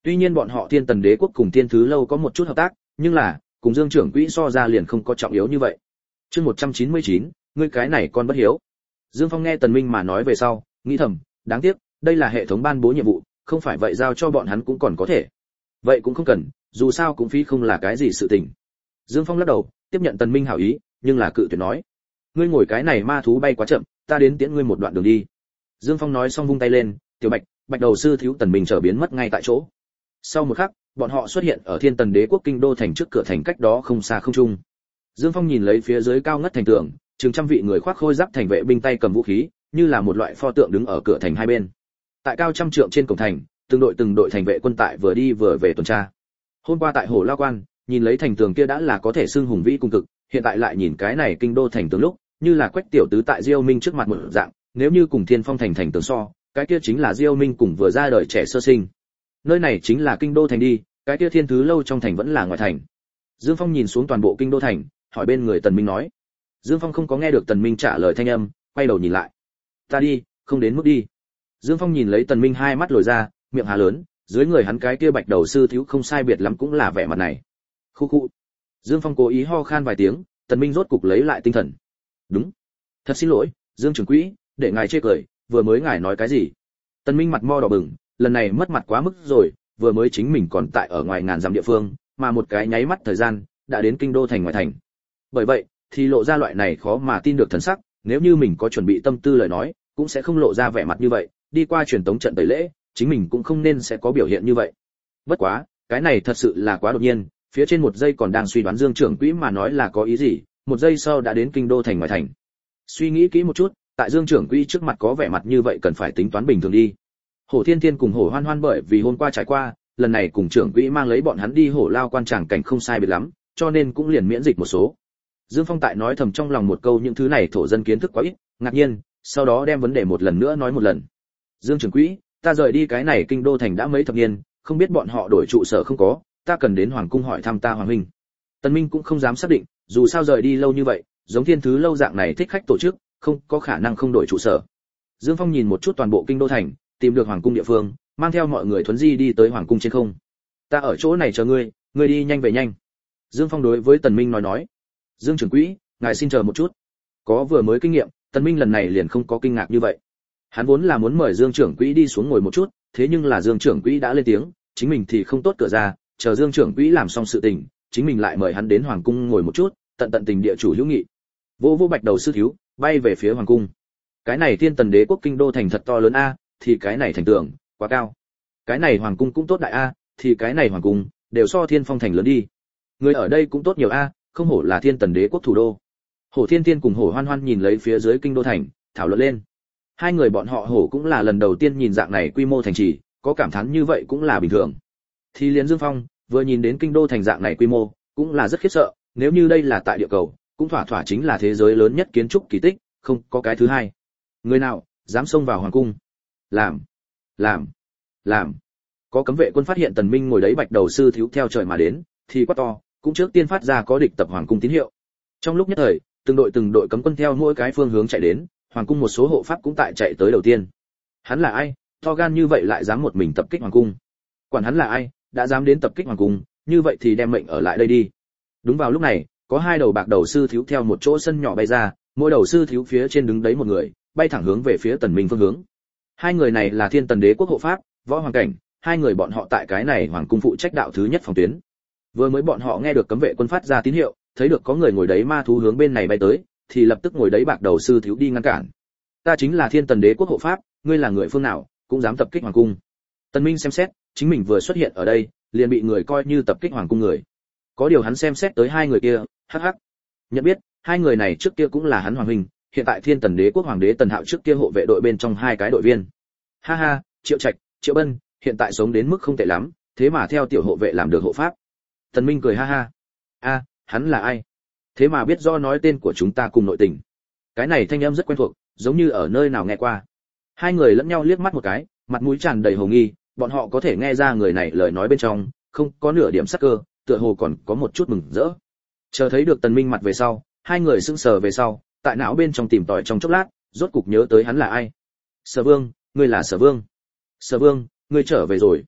[SPEAKER 1] Tuy nhiên bọn họ Thiên Tần Đế quốc cùng Thiên Thứ lâu có một chút hợp tác, nhưng là cùng Dương trưởng quỹ so ra liền không có trọng yếu như vậy. Chương 199, ngươi cái này con bất hiếu. Dương Phong nghe Tần Minh mà nói về sau, nghĩ thầm, đáng tiếc, đây là hệ thống ban bố nhiệm vụ, không phải vậy giao cho bọn hắn cũng còn có thể. Vậy cũng không cần, dù sao cũng phí không là cái gì sự tình. Dương Phong lắc đầu, tiếp nhận Tần Minh hảo ý, nhưng là cự tuyệt nói, ngươi ngồi cái này ma thú bay quá chậm, ta đến tiễn ngươi một đoạn đường đi. Dương Phong nói xong vung tay lên, tiểu bạch, bạch đầu sư thiếu Tần Minh trở biến mất ngay tại chỗ. Sau một khắc, bọn họ xuất hiện ở Thiên Tần Đế quốc kinh đô thành trước cửa thành cách đó không xa không trung. Dương Phong nhìn lấy phía dưới cao ngất thành tường, chừng trăm vị người khoác khôi giáp thành vệ binh tay cầm vũ khí, như là một loại pho tượng đứng ở cửa thành hai bên. Tại cao trăm trượng trên cổng thành, từng đội thành vệ quân tại vừa đi vừa về tuần tra. Hôm qua tại Hồ Lao Quan, nhìn lấy thành tường kia đã là có thể xưng hùng vĩ cung cực, hiện tại lại nhìn cái này kinh đô thành tường lúc, như là Quách tiểu tứ tại Diêu Minh trước mặt một dạng, nếu như cùng Thiên Phong thành thành tường so, cái kia chính là Diêu Minh cùng vừa ra đời trẻ sơ sinh. Nơi này chính là kinh đô thành đi, cái kia Thiên Thứ lâu trong thành vẫn là ngoài thành. Dương Phong nhìn xuống toàn bộ kinh đô thành, hỏi bên người Tần Minh nói. Dương Phong không có nghe được Tần Minh trả lời thanh âm, quay đầu nhìn lại. Ta đi, không đến mức đi. Dương Phong nhìn lấy Tần Minh hai mắt lồi ra, miệng há lớn, dưới người hắn cái kia bạch đầu sư thiếu không sai biệt lắm cũng là vẻ mặt này. Khu khu. Dương Phong cố ý ho khan vài tiếng, Tần Minh rốt cục lấy lại tinh thần. Đúng. Thật xin lỗi, Dương trưởng quỹ, để ngài chê cười, vừa mới ngài nói cái gì? Tần Minh mặt mo đỏ bừng, lần này mất mặt quá mức rồi, vừa mới chính mình còn tại ở ngoài ngàn dặm địa phương, mà một cái nháy mắt thời gian, đã đến kinh đô thành ngoài thành. Bởi vậy, thì lộ ra loại này khó mà tin được thần sắc, nếu như mình có chuẩn bị tâm tư lời nói, cũng sẽ không lộ ra vẻ mặt như vậy, đi qua truyền tống trận tẩy lễ, chính mình cũng không nên sẽ có biểu hiện như vậy. Bất quá, cái này thật sự là quá đột nhiên, phía trên một giây còn đang suy đoán Dương trưởng quỹ mà nói là có ý gì, một giây sau đã đến kinh đô thành ngoài thành. Suy nghĩ kỹ một chút, tại Dương trưởng quỹ trước mặt có vẻ mặt như vậy cần phải tính toán bình thường đi. Hổ Thiên Thiên cùng Hổ Hoan Hoan bởi vì hôm qua trải qua, lần này cùng trưởng quỹ mang lấy bọn hắn đi Hổ Lao Quan tràng cảnh không sai biệt lắm, cho nên cũng liền miễn dịch một số. Dương Phong tại nói thầm trong lòng một câu những thứ này thổ dân kiến thức quá ít, ngạc nhiên, sau đó đem vấn đề một lần nữa nói một lần. Dương trưởng quỹ, ta rời đi cái này kinh đô thành đã mấy thập niên, không biết bọn họ đổi trụ sở không có, ta cần đến hoàng cung hỏi thăm ta hoàng huynh. Tần Minh cũng không dám xác định, dù sao rời đi lâu như vậy, giống Thiên Thứ lâu dạng này thích khách tổ chức, không có khả năng không đổi trụ sở. Dương Phong nhìn một chút toàn bộ kinh đô thành, tìm được hoàng cung địa phương, mang theo mọi người thuấn di đi tới hoàng cung trên không. Ta ở chỗ này chờ ngươi, ngươi đi nhanh về nhanh. Dương Phong đối với Tần Minh nói. Dương trưởng quỹ, ngài xin chờ một chút. Có vừa mới kinh nghiệm, Tần Minh lần này liền không có kinh ngạc như vậy. Hắn vốn là muốn mời Dương trưởng quỹ đi xuống ngồi một chút, thế nhưng là Dương trưởng quỹ đã lên tiếng, chính mình thì không tốt cửa ra, chờ Dương trưởng quỹ làm xong sự tình, chính mình lại mời hắn đến hoàng cung ngồi một chút, tận tận tình địa chủ hữu nghị. Vô bạch đầu sư thiếu, bay về phía hoàng cung. Cái này Thiên Tần Đế quốc kinh đô thành thật to lớn a, thì cái này thành tường quá cao. Cái này hoàng cung cũng tốt đại a, thì cái này hoàng cung đều so Thiên Phong thành lớn đi. Người ở đây cũng tốt nhiều a, không hổ là Thiên Tần Đế quốc thủ đô. Hổ Thiên Thiên cùng Hổ Hoan Hoan nhìn lấy phía dưới kinh đô thành, thảo luận lên. Hai người bọn họ hổ cũng là lần đầu tiên nhìn dạng này quy mô thành trì, có cảm thán như vậy cũng là bình thường. Thì liền Dương Phong, vừa nhìn đến kinh đô thành dạng này quy mô, cũng là rất khiếp sợ, nếu như đây là tại địa cầu, cũng thỏa thỏa chính là thế giới lớn nhất kiến trúc kỳ tích, không có cái thứ hai. Người nào dám xông vào hoàng cung? Làm. Có cấm vệ quân phát hiện Tần Minh ngồi đấy bạch đầu sư thiếu theo trời mà đến, thì quát to, cũng trước tiên phát ra có địch tập hoàng cung tín hiệu. Trong lúc nhất thời, từng đội cấm quân theo mỗi cái phương hướng chạy đến, hoàng cung một số hộ pháp cũng tại chạy tới đầu tiên. Hắn là ai, to gan như vậy lại dám một mình tập kích hoàng cung? Quản hắn là ai, đã dám đến tập kích hoàng cung, như vậy thì đem mệnh ở lại đây đi. Đúng vào lúc này, có hai đầu bạc đầu sư thiếu theo một chỗ sân nhỏ bay ra, mỗi đầu sư thiếu phía trên đứng đấy một người, bay thẳng hướng về phía Tần Minh phương hướng. Hai người này là Thiên Tần Đế quốc hộ pháp, Võ Hoàng Cảnh, hai người bọn họ tại cái này hoàng cung phụ trách đạo thứ nhất phòng tuyến. Vừa mới bọn họ nghe được cấm vệ quân phát ra tín hiệu, thấy được có người ngồi đấy ma thú hướng bên này bay tới, thì lập tức ngồi đấy bạc đầu sư thiếu đi ngăn cản. Ta chính là Thiên Tần Đế quốc hộ pháp, ngươi là người phương nào, cũng dám tập kích hoàng cung? Tần Minh xem xét, chính mình vừa xuất hiện ở đây, liền bị người coi như tập kích hoàng cung người. Có điều hắn xem xét tới hai người kia, hắc hắc. Nhận biết, hai người này trước kia cũng là hắn hoàng huynh, hiện tại Thiên Tần Đế quốc hoàng đế Tần Hạo trước kia hộ vệ đội bên trong hai cái đội viên. Ha ha, Triệu Trạch, Triệu Bân, hiện tại sống đến mức không tệ lắm, thế mà theo tiểu hộ vệ làm được hộ pháp. Tần Minh cười ha ha. A, hắn là ai? Thế mà biết do nói tên của chúng ta cùng nội tình. Cái này thanh âm rất quen thuộc, giống như ở nơi nào nghe qua. Hai người lẫn nhau liếc mắt một cái, mặt mũi tràn đầy hồ nghi, bọn họ có thể nghe ra người này lời nói bên trong không có nửa điểm sắc cơ, tựa hồ còn có một chút mừng rỡ. Chờ thấy được Tần Minh mặt về sau, hai người sững sờ về sau, tại não bên trong tìm tòi trong chốc lát, rốt cục nhớ tới hắn là ai. Sở Vương, ngươi là Sở Vương. Sở Vương, ngươi trở về rồi.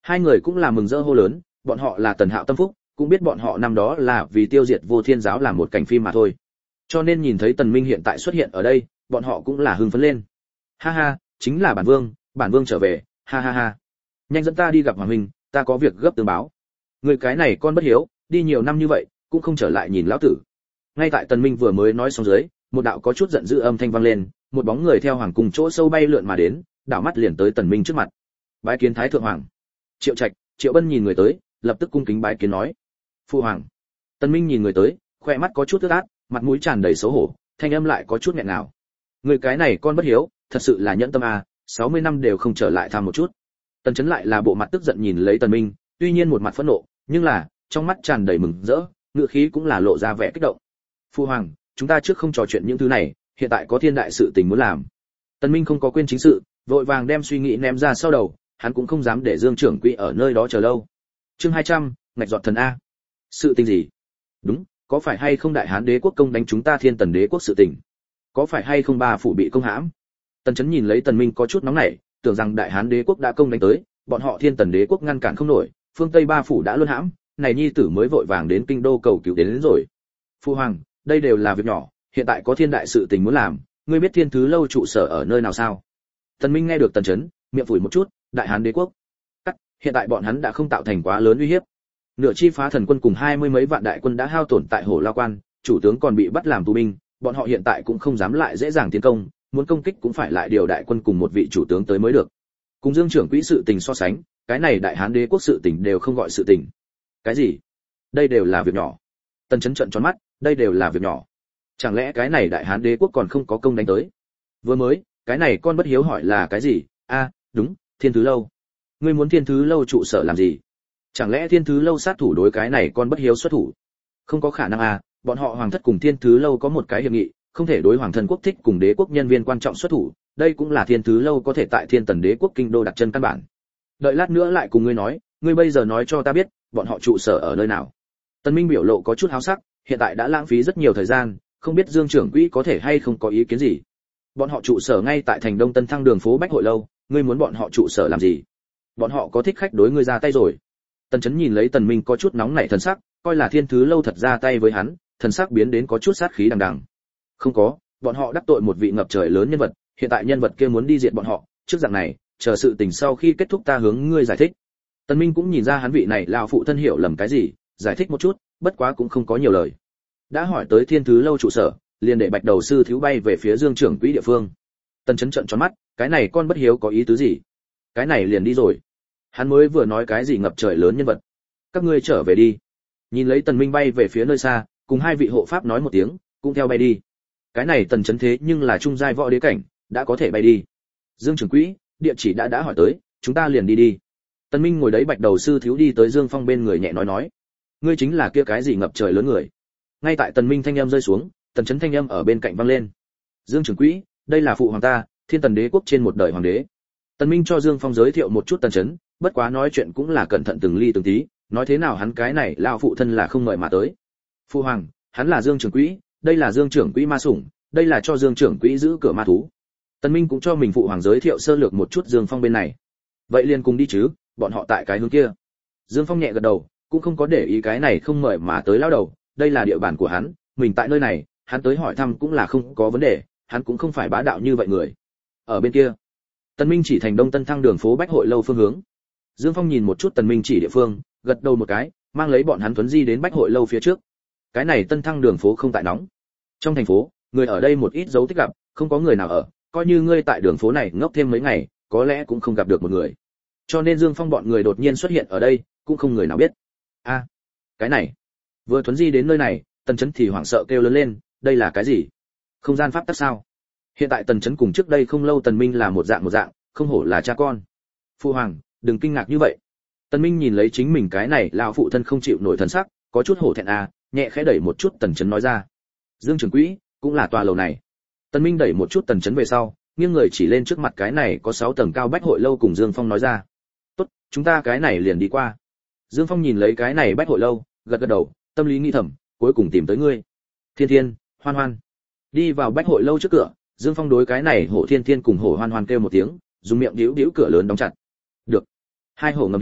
[SPEAKER 1] Hai người cũng là mừng rỡ hô lớn, bọn họ là Tần Hạo tâm phúc, cũng biết bọn họ năm đó là vì tiêu diệt Vô Thiên giáo làm một cảnh phim mà thôi. Cho nên nhìn thấy Tần Minh hiện tại xuất hiện ở đây, bọn họ cũng là hưng phấn lên. Ha ha, chính là bản vương trở về, ha ha ha. Nhanh dẫn ta đi gặp hoàng huynh, ta có việc gấp tương báo. Người cái này con bất hiếu, đi nhiều năm như vậy, cũng không trở lại nhìn lão tử. Ngay tại Tần Minh vừa mới nói xong dưới, một đạo có chút giận dữ âm thanh vang lên, một bóng người theo hoàng cung chỗ sâu bay lượn mà đến, đảo mắt liền tới Tần Minh trước mặt. Bái kiến Thái thượng hoàng. Triệu Trạch, Triệu Bân nhìn người tới, lập tức cung kính bái kiến nói: "Phu hoàng." Tần Minh nhìn người tới, khoe mắt có chút ướt át, mặt mũi tràn đầy xấu hổ, thanh âm lại có chút nghẹn ngào. Người cái này con bất hiếu, thật sự là nhẫn tâm à, 60 năm đều không trở lại thăm một chút. Tần Chấn lại là bộ mặt tức giận nhìn lấy Tần Minh, tuy nhiên một mặt phẫn nộ, nhưng là trong mắt tràn đầy mừng rỡ, ngựa khí cũng là lộ ra vẻ kích động. "Phu hoàng, chúng ta trước không trò chuyện những thứ này, hiện tại có thiên đại sự tình muốn làm." Tần Minh không có quên chính sự, vội vàng đem suy nghĩ ném ra sau đầu, hắn cũng không dám để Dương trưởng quỹ ở nơi đó chờ lâu. Chương 200, ngạch giọt thần a. Sự tình gì? Đúng, có phải hay không Đại Hán Đế quốc công đánh chúng ta Thiên Tần Đế quốc sự tình? Có phải hay không ba phủ bị công hãm? Tần Chấn nhìn lấy Tần Minh có chút nóng nảy, tưởng rằng Đại Hán Đế quốc đã công đánh tới, bọn họ Thiên Tần Đế quốc ngăn cản không nổi, phương Tây ba phủ đã luân hãm, này nhi tử mới vội vàng đến kinh đô cầu cứu đến rồi. Phu hoàng, đây đều là việc nhỏ, hiện tại có thiên đại sự tình muốn làm, ngươi biết Thiên Thứ lâu trụ sở ở nơi nào sao? Tần Minh nghe được Tần Chấn, miệng phủi một chút, Đại Hán Đế quốc. Hiện tại bọn hắn đã không tạo thành quá lớn uy hiếp. Nửa chi phá thần quân cùng 20 mấy vạn đại quân đã hao tổn tại Hổ La Quan, chủ tướng còn bị bắt làm tù binh, bọn họ hiện tại cũng không dám lại dễ dàng tiến công, muốn công kích cũng phải lại điều đại quân cùng một vị chủ tướng tới mới được. Cùng Dương trưởng quỹ sự tình so sánh, cái này Đại Hán Đế quốc sự tình đều không gọi sự tình. Cái gì? Đây đều là việc nhỏ. Tần Chấn trợn tròn mắt, đây đều là việc nhỏ. Chẳng lẽ cái này Đại Hán Đế quốc còn không có công đánh tới? Vừa mới, cái này con bất hiếu hỏi là cái gì? A, đúng, Thiên Thứ lâu. Ngươi muốn Thiên Thứ lâu trụ sở làm gì? Chẳng lẽ Thiên Thứ lâu sát thủ đối cái này con bất hiếu xuất thủ? Không có khả năng à, bọn họ hoàng thất cùng Thiên Thứ lâu có một cái hiệp nghị, không thể đối hoàng thân quốc thích cùng đế quốc nhân viên quan trọng xuất thủ, đây cũng là Thiên Thứ lâu có thể tại Thiên Tần Đế quốc kinh đô đặt chân căn bản. Đợi lát nữa lại cùng ngươi nói, ngươi bây giờ nói cho ta biết, bọn họ trụ sở ở nơi nào? Tần Minh biểu lộ có chút háo sắc, hiện tại đã lãng phí rất nhiều thời gian, không biết Dương trưởng quỹ có thể hay không có ý kiến gì. Bọn họ trụ sở ngay tại thành Đông Tân Thăng đường phố Bách Hội lâu, ngươi muốn bọn họ trụ sở làm gì? Bọn họ có thích khách đối ngươi ra tay rồi. Tần Chấn nhìn lấy Tần Minh có chút nóng nảy thần sắc, coi là Thiên Thứ lâu thật ra tay với hắn, thần sắc biến đến có chút sát khí đằng đằng. Không có, bọn họ đắc tội một vị ngập trời lớn nhân vật, hiện tại nhân vật kia muốn đi diệt bọn họ, trước dạng này, chờ sự tình sau khi kết thúc ta hướng ngươi giải thích. Tần Minh cũng nhìn ra hắn vị này lão phụ thân hiểu lầm cái gì, giải thích một chút, bất quá cũng không có nhiều lời. Đã hỏi tới Thiên Thứ lâu trụ sở, liền để Bạch Đầu sư thiếu bay về phía Dương trưởng quỹ địa phương. Tần Chấn trợn tròn mắt, cái này con bất hiếu có ý tứ gì? Cái này liền đi rồi. Hắn mới vừa nói cái gì ngập trời lớn nhân vật. Các ngươi trở về đi. Nhìn lấy Tần Minh bay về phía nơi xa, cùng hai vị hộ pháp nói một tiếng, cũng theo bay đi. Cái này Tần Chấn thế nhưng là trung giai võ đế cảnh, đã có thể bay đi. Dương trưởng quỹ, địa chỉ đã hỏi tới, chúng ta liền đi đi. Tần Minh ngồi đấy Bạch Đầu sư thiếu đi tới Dương Phong bên người nhẹ nói, ngươi chính là kia cái gì ngập trời lớn người. Ngay tại Tần Minh thanh âm rơi xuống, Tần Chấn thanh âm ở bên cạnh vang lên. Dương trưởng quỹ, đây là phụ hoàng ta, Thiên Tần Đế quốc trên một đời hoàng đế. Tần Minh cho Dương Phong giới thiệu một chút Tần Chấn, bất quá nói chuyện cũng là cẩn thận từng ly từng tí, nói thế nào hắn cái này lão phụ thân là không mời mà tới. Phụ hoàng, hắn là Dương trưởng quỹ, đây là Dương trưởng quỹ ma sủng, đây là cho Dương trưởng quỹ giữ cửa ma thú. Tần Minh cũng cho mình phụ hoàng giới thiệu sơ lược một chút Dương Phong bên này. Vậy liền cùng đi chứ, bọn họ tại cái hướng kia. Dương Phong nhẹ gật đầu, cũng không có để ý cái này không mời mà tới lão đầu, đây là địa bàn của hắn, mình tại nơi này, hắn tới hỏi thăm cũng là không có vấn đề, hắn cũng không phải bá đạo như vậy người. Ở bên kia, Tần Minh chỉ thành Đông Tân Thăng đường phố Bách Hội lâu phương hướng. Dương Phong nhìn một chút Tần Minh chỉ địa phương, gật đầu một cái, mang lấy bọn hắn tuấn di đến Bách Hội lâu phía trước. Cái này Tân Thăng đường phố không tại nóng. Trong thành phố, người ở đây một ít dấu tích gặp, không có người nào ở, coi như ngươi tại đường phố này ngốc thêm mấy ngày, có lẽ cũng không gặp được một người. Cho nên Dương Phong bọn người đột nhiên xuất hiện ở đây, cũng không người nào biết. A, cái này. Vừa tuấn di đến nơi này, Tần Chấn thì hoảng sợ kêu lớn lên, đây là cái gì? Không gian pháp tắc sao? Hiện tại Tần Chấn cùng trước đây không lâu Tần Minh là một dạng, không hổ là cha con. Phụ hoàng, đừng kinh ngạc như vậy. Tần Minh nhìn lấy chính mình cái này lão phụ thân không chịu nổi thần sắc, có chút hổ thẹn nhẹ khẽ đẩy một chút Tần Chấn nói ra. Dương trưởng quỹ, cũng là tòa lầu này. Tần Minh đẩy một chút Tần Chấn về sau, nghiêng người chỉ lên trước mặt cái này có 6 tầng cao Bách Hội lâu cùng Dương Phong nói ra. Tốt, chúng ta cái này liền đi qua. Dương Phong nhìn lấy cái này Bách Hội lâu, gật gật đầu, tâm lý nghĩ thầm, cuối cùng tìm tới ngươi. Thiên Thiên, Hoan Hoan. Đi vào Bách Hội lâu trước cửa, Dương Phong đối cái này Hổ Thiên Thiên cùng Hổ Hoan Hoan kêu một tiếng, dùng miệng điếu điếu cửa lớn đóng chặt. Được. Hai hổ ngầm hiểu,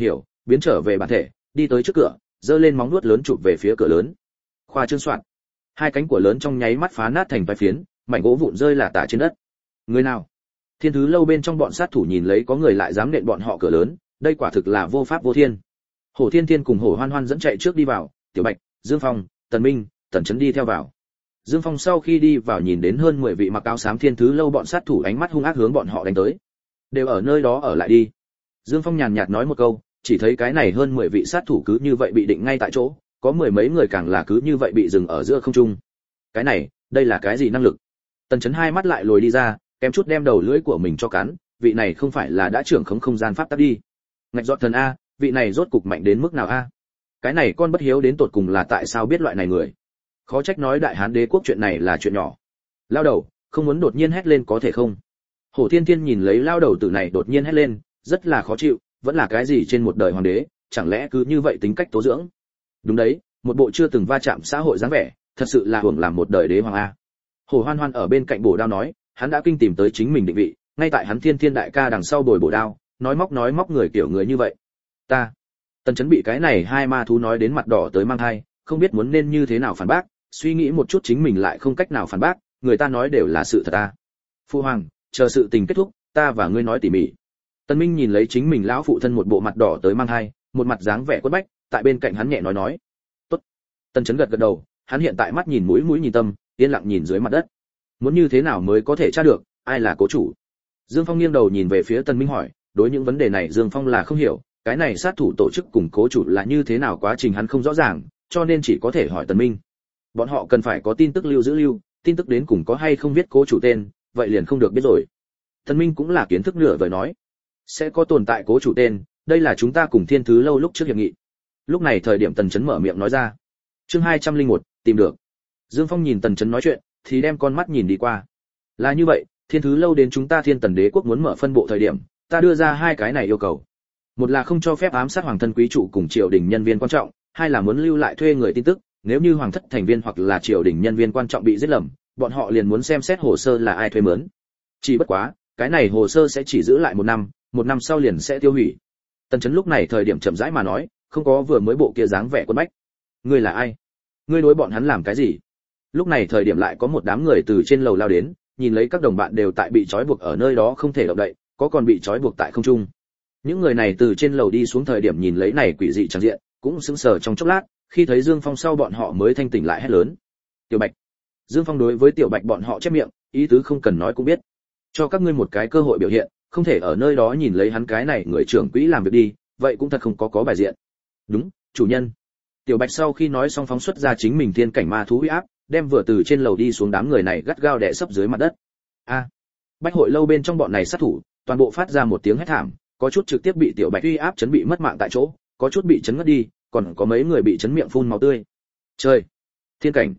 [SPEAKER 1] biến trở về bản thể, đi tới trước cửa, giơ lên móng vuốt lớn chụp về phía cửa lớn. Khoa trương soạn. Hai cánh của lớn trong nháy mắt phá nát thành vài phiến, mảnh gỗ vụn rơi là tả trên đất. Người nào? Thiên Thứ Lâu bên trong bọn sát thủ nhìn lấy có người lại dám nện bọn họ cửa lớn, đây quả thực là vô pháp vô thiên. Hổ Thiên Thiên cùng Hổ Hoan Hoan dẫn chạy trước đi vào, Tiểu Bạch, Dương Phong, Tần Minh, Tần Chấn đi theo vào. Dương Phong sau khi đi vào nhìn đến hơn 10 vị mặc áo xám Thiên Thứ Lâu bọn sát thủ ánh mắt hung ác hướng bọn họ đánh tới. Đều ở nơi đó ở lại đi. Dương Phong nhàn nhạt nói một câu, chỉ thấy cái này hơn 10 vị sát thủ cứ như vậy bị định ngay tại chỗ, có mười mấy người càng là cứ như vậy bị dừng ở giữa không trung. Cái này, đây là cái gì năng lực? Tần Chấn hai mắt lại lồi đi ra, kém chút đem đầu lưỡi của mình cho cắn, vị này không phải là đã trưởng khống không gian pháp tắc đi. Ngạch Dọn Thần a, vị này rốt cục mạnh đến mức nào a? Cái này con bất hiếu đến tột cùng là tại sao biết loại này người? Khó trách nói Đại Hán Đế quốc chuyện này là chuyện nhỏ. Lao đầu, không muốn đột nhiên hét lên có thể không? Hổ Thiên Thiên nhìn lấy lao đầu tử này đột nhiên hét lên, rất là khó chịu, vẫn là cái gì trên một đời hoàng đế, chẳng lẽ cứ như vậy tính cách tố dưỡng? Đúng đấy, một bộ chưa từng va chạm xã hội dáng vẻ, thật sự là hưởng làm một đời đế hoàng a. Hổ Hoan Hoan ở bên cạnh bổ đao nói, hắn đã kinh tìm tới chính mình định vị, ngay tại hắn Thiên Thiên đại ca đằng sau bồi bổ đao, nói móc người kiểu người như vậy. Ta. Tần Chấn bị cái này hai ma thú nói đến mặt đỏ tới mang hai, không biết muốn nên như thế nào phản bác, suy nghĩ một chút chính mình lại không cách nào phản bác, người ta nói đều là sự thật a. Phu hoàng, chờ sự tình kết thúc, ta và ngươi nói tỉ mỉ. Tần Minh nhìn lấy chính mình lão phụ thân một bộ mặt đỏ tới mang hai, một mặt dáng vẻ quất bách, tại bên cạnh hắn nhẹ nói. Tốt. Tần Chấn gật gật đầu, hắn hiện tại mắt nhìn mũi nhìn tâm, yên lặng nhìn dưới mặt đất. Muốn như thế nào mới có thể tra được ai là cố chủ? Dương Phong nghiêng đầu nhìn về phía Tần Minh hỏi, đối những vấn đề này Dương Phong là không hiểu, cái này sát thủ tổ chức cùng cố chủ là như thế nào quá trình hắn không rõ ràng, cho nên chỉ có thể hỏi Tần Minh. Bọn họ cần phải có tin tức lưu, tin tức đến cùng có hay không viết cố chủ tên, vậy liền không được biết rồi. Tần Minh cũng là kiến thức nửa vời nói, sẽ có tồn tại cố chủ tên, đây là chúng ta cùng Thiên Thứ Lâu lúc trước hiệp nghị. Lúc này thời điểm Tần Chấn mở miệng nói ra. Chương 201, tìm được. Dương Phong nhìn Tần Chấn nói chuyện, thì đem con mắt nhìn đi qua. Là như vậy, Thiên Thứ Lâu đến chúng ta Thiên Tần Đế quốc muốn mở phân bộ thời điểm, ta đưa ra hai cái này yêu cầu. Một là không cho phép ám sát hoàng thân quý trụ cùng triều đình nhân viên quan trọng, hai là muốn lưu lại thuê người tin tức, nếu như hoàng thất thành viên hoặc là triều đình nhân viên quan trọng bị giết lầm, bọn họ liền muốn xem xét hồ sơ là ai thuê mướn. Chỉ bất quá, cái này hồ sơ sẽ chỉ giữ lại một năm sau liền sẽ tiêu hủy. Tần Chấn lúc này thời điểm chậm rãi mà nói, không có vừa mới bộ kia dáng vẻ quân bách. Ngươi là ai? Ngươi đối bọn hắn làm cái gì? Lúc này thời điểm lại có một đám người từ trên lầu lao đến, nhìn lấy các đồng bạn đều tại bị trói buộc ở nơi đó không thể động đậy, có còn bị trói buộc tại không trung. Những người này từ trên lầu đi xuống thời điểm nhìn lấy này quỷ dị tràn diện, cũng sững sờ trong chốc lát, khi thấy Dương Phong sau bọn họ mới thanh tỉnh lại hét lớn. Tiểu Bạch. Dương Phong đối với Tiểu Bạch bọn họ chép miệng, ý tứ không cần nói cũng biết. Cho các ngươi một cái cơ hội biểu hiện, không thể ở nơi đó nhìn lấy hắn cái này người trưởng quỹ làm việc đi, vậy cũng thật không có bài diện. Đúng, chủ nhân. Tiểu Bạch sau khi nói xong phóng xuất ra chính mình thiên cảnh ma thú uy áp, đem vừa từ trên lầu đi xuống đám người này gắt gao đè sấp dưới mặt đất. A. Bách hội lâu bên trong bọn này sát thủ, toàn bộ phát ra một tiếng hét thảm, có chút trực tiếp bị Tiểu Bạch uy áp chấn bị mất mạng tại chỗ, có chút bị chấn ngất đi, còn có mấy người bị chấn miệng phun máu tươi. Trời, thiên cảnh,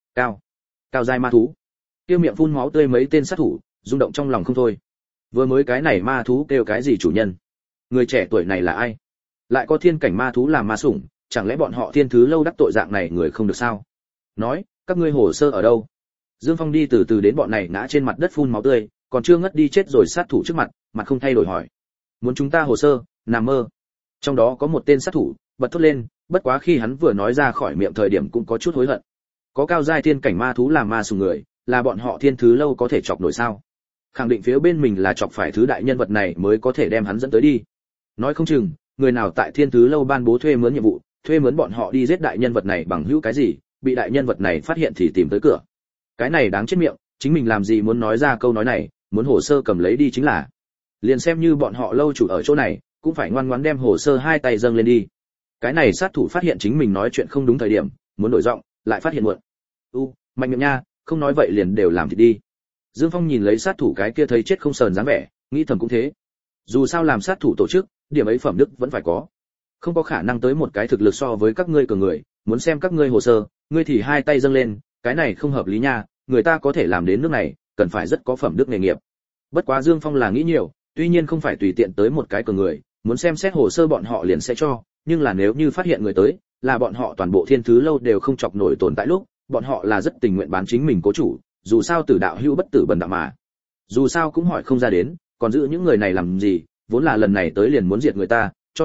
[SPEAKER 1] cao giai ma thú. Tiêu miệng phun máu tươi mấy tên sát thủ, rung động trong lòng không thôi. Vừa mới cái này ma thú kêu cái gì chủ nhân? Người trẻ tuổi này là ai? Lại có thiên cảnh ma thú làm ma sủng, chẳng lẽ bọn họ Thiên Thứ Lâu đắc tội dạng này người không được sao? Nói, các ngươi hồ sơ ở đâu? Dương Phong đi từ từ đến bọn này ngã trên mặt đất phun máu tươi, còn chưa ngất đi chết rồi sát thủ trước mặt, mặt không thay đổi hỏi. Muốn chúng ta hồ sơ, nằm mơ. Trong đó có một tên sát thủ, bật thốt lên, bất quá khi hắn vừa nói ra khỏi miệng thời điểm cũng có chút hối hận. Có cao giai thiên cảnh ma thú làm ma sủng người, là bọn họ Thiên Thứ Lâu có thể chọc nổi sao? Khẳng định phía bên mình là chọc phải thứ đại nhân vật này mới có thể đem hắn dẫn tới đi. Nói không chừng, người nào tại Thiên Thứ Lâu ban bố thuê mướn nhiệm vụ, thuê mướn bọn họ đi giết đại nhân vật này bằng hữu cái gì, bị đại nhân vật này phát hiện thì tìm tới cửa. Cái này đáng chết miệng, chính mình làm gì muốn nói ra câu nói này, muốn hồ sơ cầm lấy đi chính là. Liền xem như bọn họ lâu chủ ở chỗ này, cũng phải ngoan ngoãn đem hồ sơ hai tay dâng lên đi. Cái này sát thủ phát hiện chính mình nói chuyện không đúng thời điểm, muốn đổi giọng, lại phát hiện muộn. Mạnh miệng nha, không nói vậy liền đều làm thì đi. Dương Phong nhìn lấy sát thủ cái kia thấy chết không sờn dáng vẻ, nghĩ thầm cũng thế. Dù sao làm sát thủ tổ chức, điểm ấy phẩm đức vẫn phải có. Không có khả năng tới một cái thực lực so với các ngươi cường người, muốn xem các ngươi hồ sơ, ngươi thì hai tay dâng lên, cái này không hợp lý nha, người ta có thể làm đến nước này, cần phải rất có phẩm đức nghề nghiệp. Bất quá Dương Phong là nghĩ nhiều, tuy nhiên không phải tùy tiện tới một cái cường người, muốn xem xét hồ sơ bọn họ liền sẽ cho, nhưng là nếu như phát hiện người tới, là bọn họ toàn bộ Thiên Thứ Lâu đều không chọc nổi tồn tại lúc, bọn họ là rất tình nguyện bán chính mình cố chủ, dù sao tử đạo hữu bất tử bần đạo mà. Dù sao cũng hỏi không ra đến, còn giữ những người này làm gì, vốn là lần này tới liền muốn diệt người ta, cho nên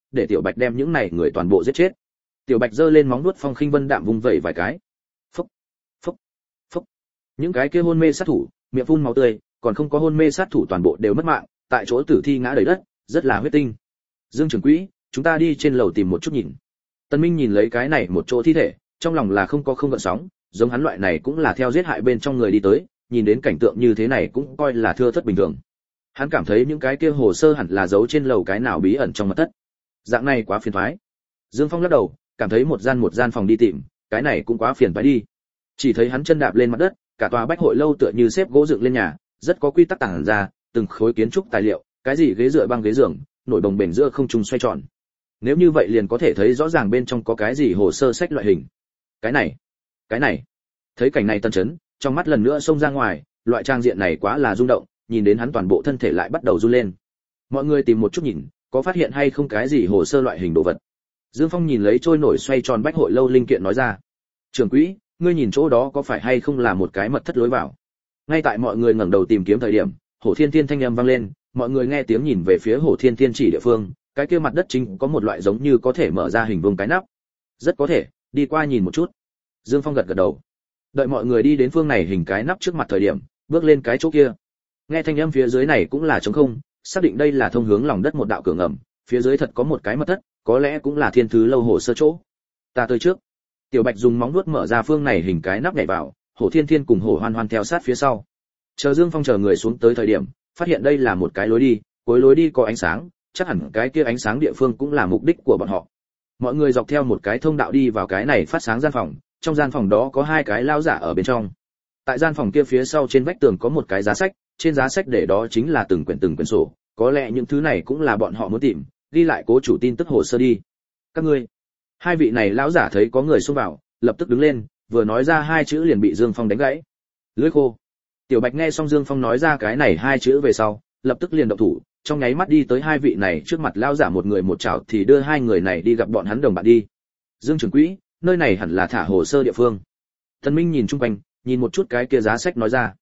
[SPEAKER 1] để Tiểu Bạch đem những này người toàn bộ giết chết. Tiểu Bạch giơ lên móng vuốt phong khinh vân đạm vung vẩy vài cái. Phốc, phốc, phốc. Những cái kia hôn mê sát thủ, miệng phun máu tươi, còn không có hôn mê sát thủ toàn bộ đều mất mạng, tại chỗ tử thi ngã đầy đất, rất là huyết tinh. Dương trưởng quỹ, chúng ta đi trên lầu tìm một chút nhìn. Tân Minh nhìn lấy cái này một chỗ thi thể, trong lòng là không gợn sóng, giống hắn loại này cũng là theo giết hại bên trong người đi tới, nhìn đến cảnh tượng như thế này cũng coi là thưa thớt bình thường. Hắn cảm thấy những cái kia hồ sơ hẳn là giấu trên lầu cái nào bí ẩn trong mật thất. Dạng này quá phiền toái. Dương Phong lắc đầu, cảm thấy một gian phòng đi tìm, cái này cũng quá phiền toái đi. Chỉ thấy hắn chân đạp lên mặt đất, cả tòa Bách Hội lâu tựa như xếp gỗ dựng lên nhà, rất có quy tắc tản ra, từng khối kiến trúc tài liệu, cái gì ghế dựa băng ghế giường, nổi bồng bềnh giữa không trung xoay tròn. Nếu như vậy liền có thể thấy rõ ràng bên trong có cái gì hồ sơ sách loại hình. Cái này. Thấy cảnh này Tân Chấn, trong mắt lần nữa xông ra ngoài, loại trang diện này quá là rung động, nhìn đến hắn toàn bộ thân thể lại bắt đầu run lên. Mọi người tìm một chút nhìn, có phát hiện hay không cái gì hồ sơ loại hình đồ vật. Dương Phong nhìn lấy trôi nổi xoay tròn Bách Hội lâu linh kiện nói ra. Trưởng quỹ, ngươi nhìn chỗ đó có phải hay không là một cái mật thất lối vào? Ngay tại mọi người ngẩng đầu tìm kiếm thời điểm, Hổ Thiên Thiên thanh âm vang lên, mọi người nghe tiếng nhìn về phía Hổ Thiên Thiên chỉ địa phương, cái kia mặt đất chính có một loại giống như có thể mở ra hình vuông cái nắp. Rất có thể, đi qua nhìn một chút. Dương Phong gật gật đầu. Đợi mọi người đi đến phương này hình cái nắp trước mặt thời điểm, bước lên cái chỗ kia. Nghe thanh âm phía dưới này cũng là trống không, xác định đây là thông hướng lòng đất một đạo cửa ngầm, phía dưới thật có một cái mật thất, có lẽ cũng là Thiên Thứ lâu hồ sơ chỗ. Ta tới trước. Tiểu Bạch dùng móng vuốt mở ra phương này hình cái nắp nhảy vào, Hổ Thiên Thiên cùng Hổ Hoan Hoan theo sát phía sau. Chờ Dương Phong chờ người xuống tới thời điểm, phát hiện đây là một cái lối đi, cuối lối đi có ánh sáng, chắc hẳn cái kia ánh sáng địa phương cũng là mục đích của bọn họ. Mọi người dọc theo một cái thông đạo đi vào cái này phát sáng gian phòng, trong gian phòng đó có hai cái lao giả ở bên trong. Tại gian phòng kia phía sau trên vách tường có một cái giá sách, trên giá sách để đó chính là từng quyển sổ, có lẽ những thứ này cũng là bọn họ muốn tìm, ghi lại cố chủ tin tức hồ sơ đi. Các ngươi. Hai vị này lão giả thấy có người xông vào, lập tức đứng lên, vừa nói ra hai chữ liền bị Dương Phong đánh gãy. Lưỡi khô. Tiểu Bạch nghe xong Dương Phong nói ra cái này hai chữ về sau, lập tức liền động thủ, trong nháy mắt đi tới hai vị này trước mặt lão giả một người một chảo thì đưa hai người này đi gặp bọn hắn đồng bạn đi. Dương trưởng quỹ, nơi này hẳn là thả hồ sơ địa phương. Tân Minh nhìn chung quanh, nhìn một chút cái kia giá sách nói ra.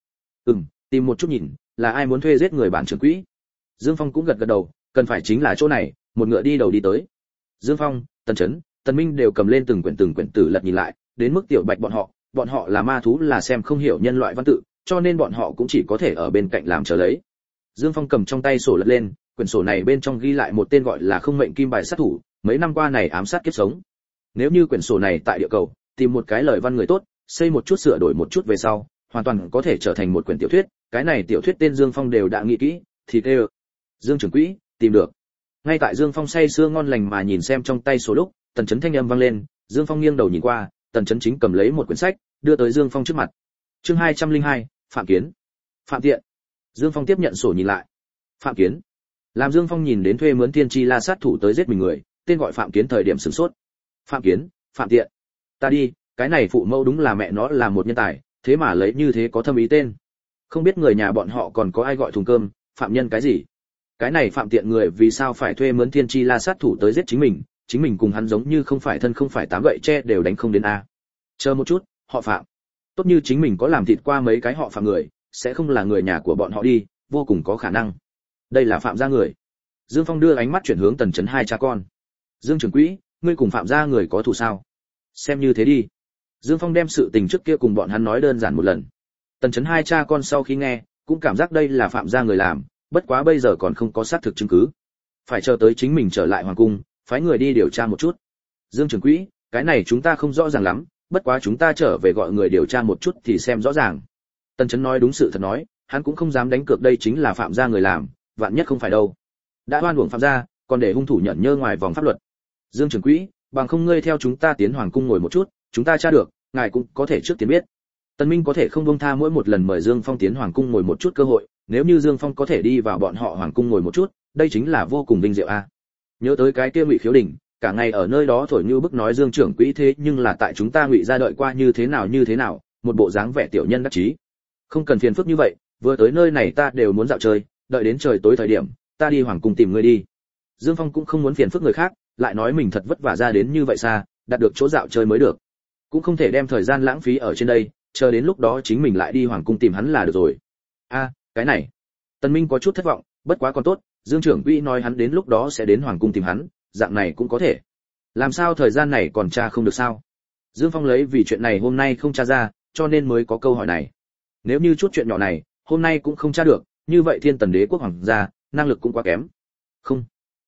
[SPEAKER 1] Tìm một chút nhìn, là ai muốn thuê giết người bản trưởng quỹ. Dương Phong cũng gật gật đầu, cần phải chính là chỗ này, một ngựa đi đầu đi tới. Dương Phong, Tần Chấn, Tần Minh đều cầm lên từng quyển tử lật nhìn lại, đến mức Tiểu Bạch bọn họ là ma thú là xem không hiểu nhân loại văn tự, cho nên bọn họ cũng chỉ có thể ở bên cạnh làm chờ lấy. Dương Phong cầm trong tay sổ lật lên, quyển sổ này bên trong ghi lại một tên gọi là Không Mệnh Kim Bài sát thủ, mấy năm qua này ám sát kiếp sống. Nếu như quyển sổ này tại địa cầu, tìm một cái lời văn người tốt, xây một chút sửa đổi một chút về sau, hoàn toàn có thể trở thành một quyển tiểu thuyết, cái này tiểu thuyết tên Dương Phong đều đã nghĩ kỹ, thì kêu Dương trưởng quỹ, tìm được. Ngay tại Dương Phong say sưa ngon lành mà nhìn xem trong tay sổ lúc, Tần Chấn thanh âm vang lên, Dương Phong nghiêng đầu nhìn qua, Tần Chấn chính cầm lấy một quyển sách, đưa tới Dương Phong trước mặt. Chương 202, Phạm Kiến. Phạm Tiện. Dương Phong tiếp nhận sổ nhìn lại. Phạm Kiến. Làm Dương Phong nhìn đến thuê mướn Thiên Chi La sát thủ tới giết mình người, tên gọi Phạm Kiến thời điểm sửng sốt. Phạm Kiến, Phạm Tiện. Ta đi, cái này phụ mẫu đúng là mẹ nó là một nhân tài, thế mà lấy như thế có thâm ý tên. Không biết người nhà bọn họ còn có ai gọi thùng cơm, phạm nhân cái gì? Cái này Phạm Tiện người vì sao phải thuê mướn Thiên Chi La sát thủ tới giết chính mình cùng hắn giống như không phải thân không phải tám gậy tre đều đánh không đến a. Chờ một chút, họ Phạm. Tốt như chính mình có làm thịt qua mấy cái họ Phạm người, sẽ không là người nhà của bọn họ đi, vô cùng có khả năng. Đây là Phạm gia người. Dương Phong đưa ánh mắt chuyển hướng Tần Chấn hai cha con. Dương trưởng quỹ, ngươi cùng Phạm gia người có thù sao? Xem như thế đi. Dương Phong đem sự tình trước kia cùng bọn hắn nói đơn giản một lần. Tần Chấn hai cha con sau khi nghe, cũng cảm giác đây là Phạm gia người làm, bất quá bây giờ còn không có xác thực chứng cứ. Phải chờ tới chính mình trở lại hoàng cung, phái người đi điều tra một chút. Dương trưởng quỹ, cái này chúng ta không rõ ràng lắm, bất quá chúng ta trở về gọi người điều tra một chút thì xem rõ ràng. Tần Chấn nói đúng sự thật nói, hắn cũng không dám đánh cược đây chính là Phạm gia người làm, vạn nhất không phải đâu. Đã oan uổng Phạm gia, còn để hung thủ nhận nhơ ngoài vòng pháp luật. Dương trưởng quỹ, bằng không ngươi theo chúng ta tiến hoàng cung ngồi một chút, chúng ta tra được, ngài cũng có thể trước tiên biết. Tần Minh có thể không buông tha mỗi một lần mời Dương Phong tiến hoàng cung ngồi một chút cơ hội, nếu như Dương Phong có thể đi vào bọn họ hoàng cung ngồi một chút, đây chính là vô cùng vinh diệu a. Nhớ tới cái kia Ngụy Khiếu Đình, cả ngày ở nơi đó thổi như bức nói Dương trưởng quỹ thế nhưng là tại chúng ta Ngụy gia đợi qua như thế nào, một bộ dáng vẻ tiểu nhân đắc chí. Không cần phiền phức như vậy, vừa tới nơi này ta đều muốn dạo chơi, đợi đến trời tối thời điểm, ta đi hoàng cung tìm ngươi đi. Dương Phong cũng không muốn phiền phức người khác, lại nói mình thật vất vả ra đến như vậy xa, đạt được chỗ dạo chơi mới được. Cũng không thể đem thời gian lãng phí ở trên đây, chờ đến lúc đó chính mình lại đi hoàng cung tìm hắn là được rồi. A, cái này. Tần Minh có chút thất vọng, bất quá còn tốt, Dương trưởng quỹ nói hắn đến lúc đó sẽ đến hoàng cung tìm hắn, dạng này cũng có thể. Làm sao thời gian này còn tra không được sao? Dương Phong lấy vì chuyện này hôm nay không tra ra, cho nên mới có câu hỏi này. Nếu như chút chuyện nhỏ này, hôm nay cũng không tra được, như vậy Thiên Tần Đế quốc hoàng gia, năng lực cũng quá kém. Không,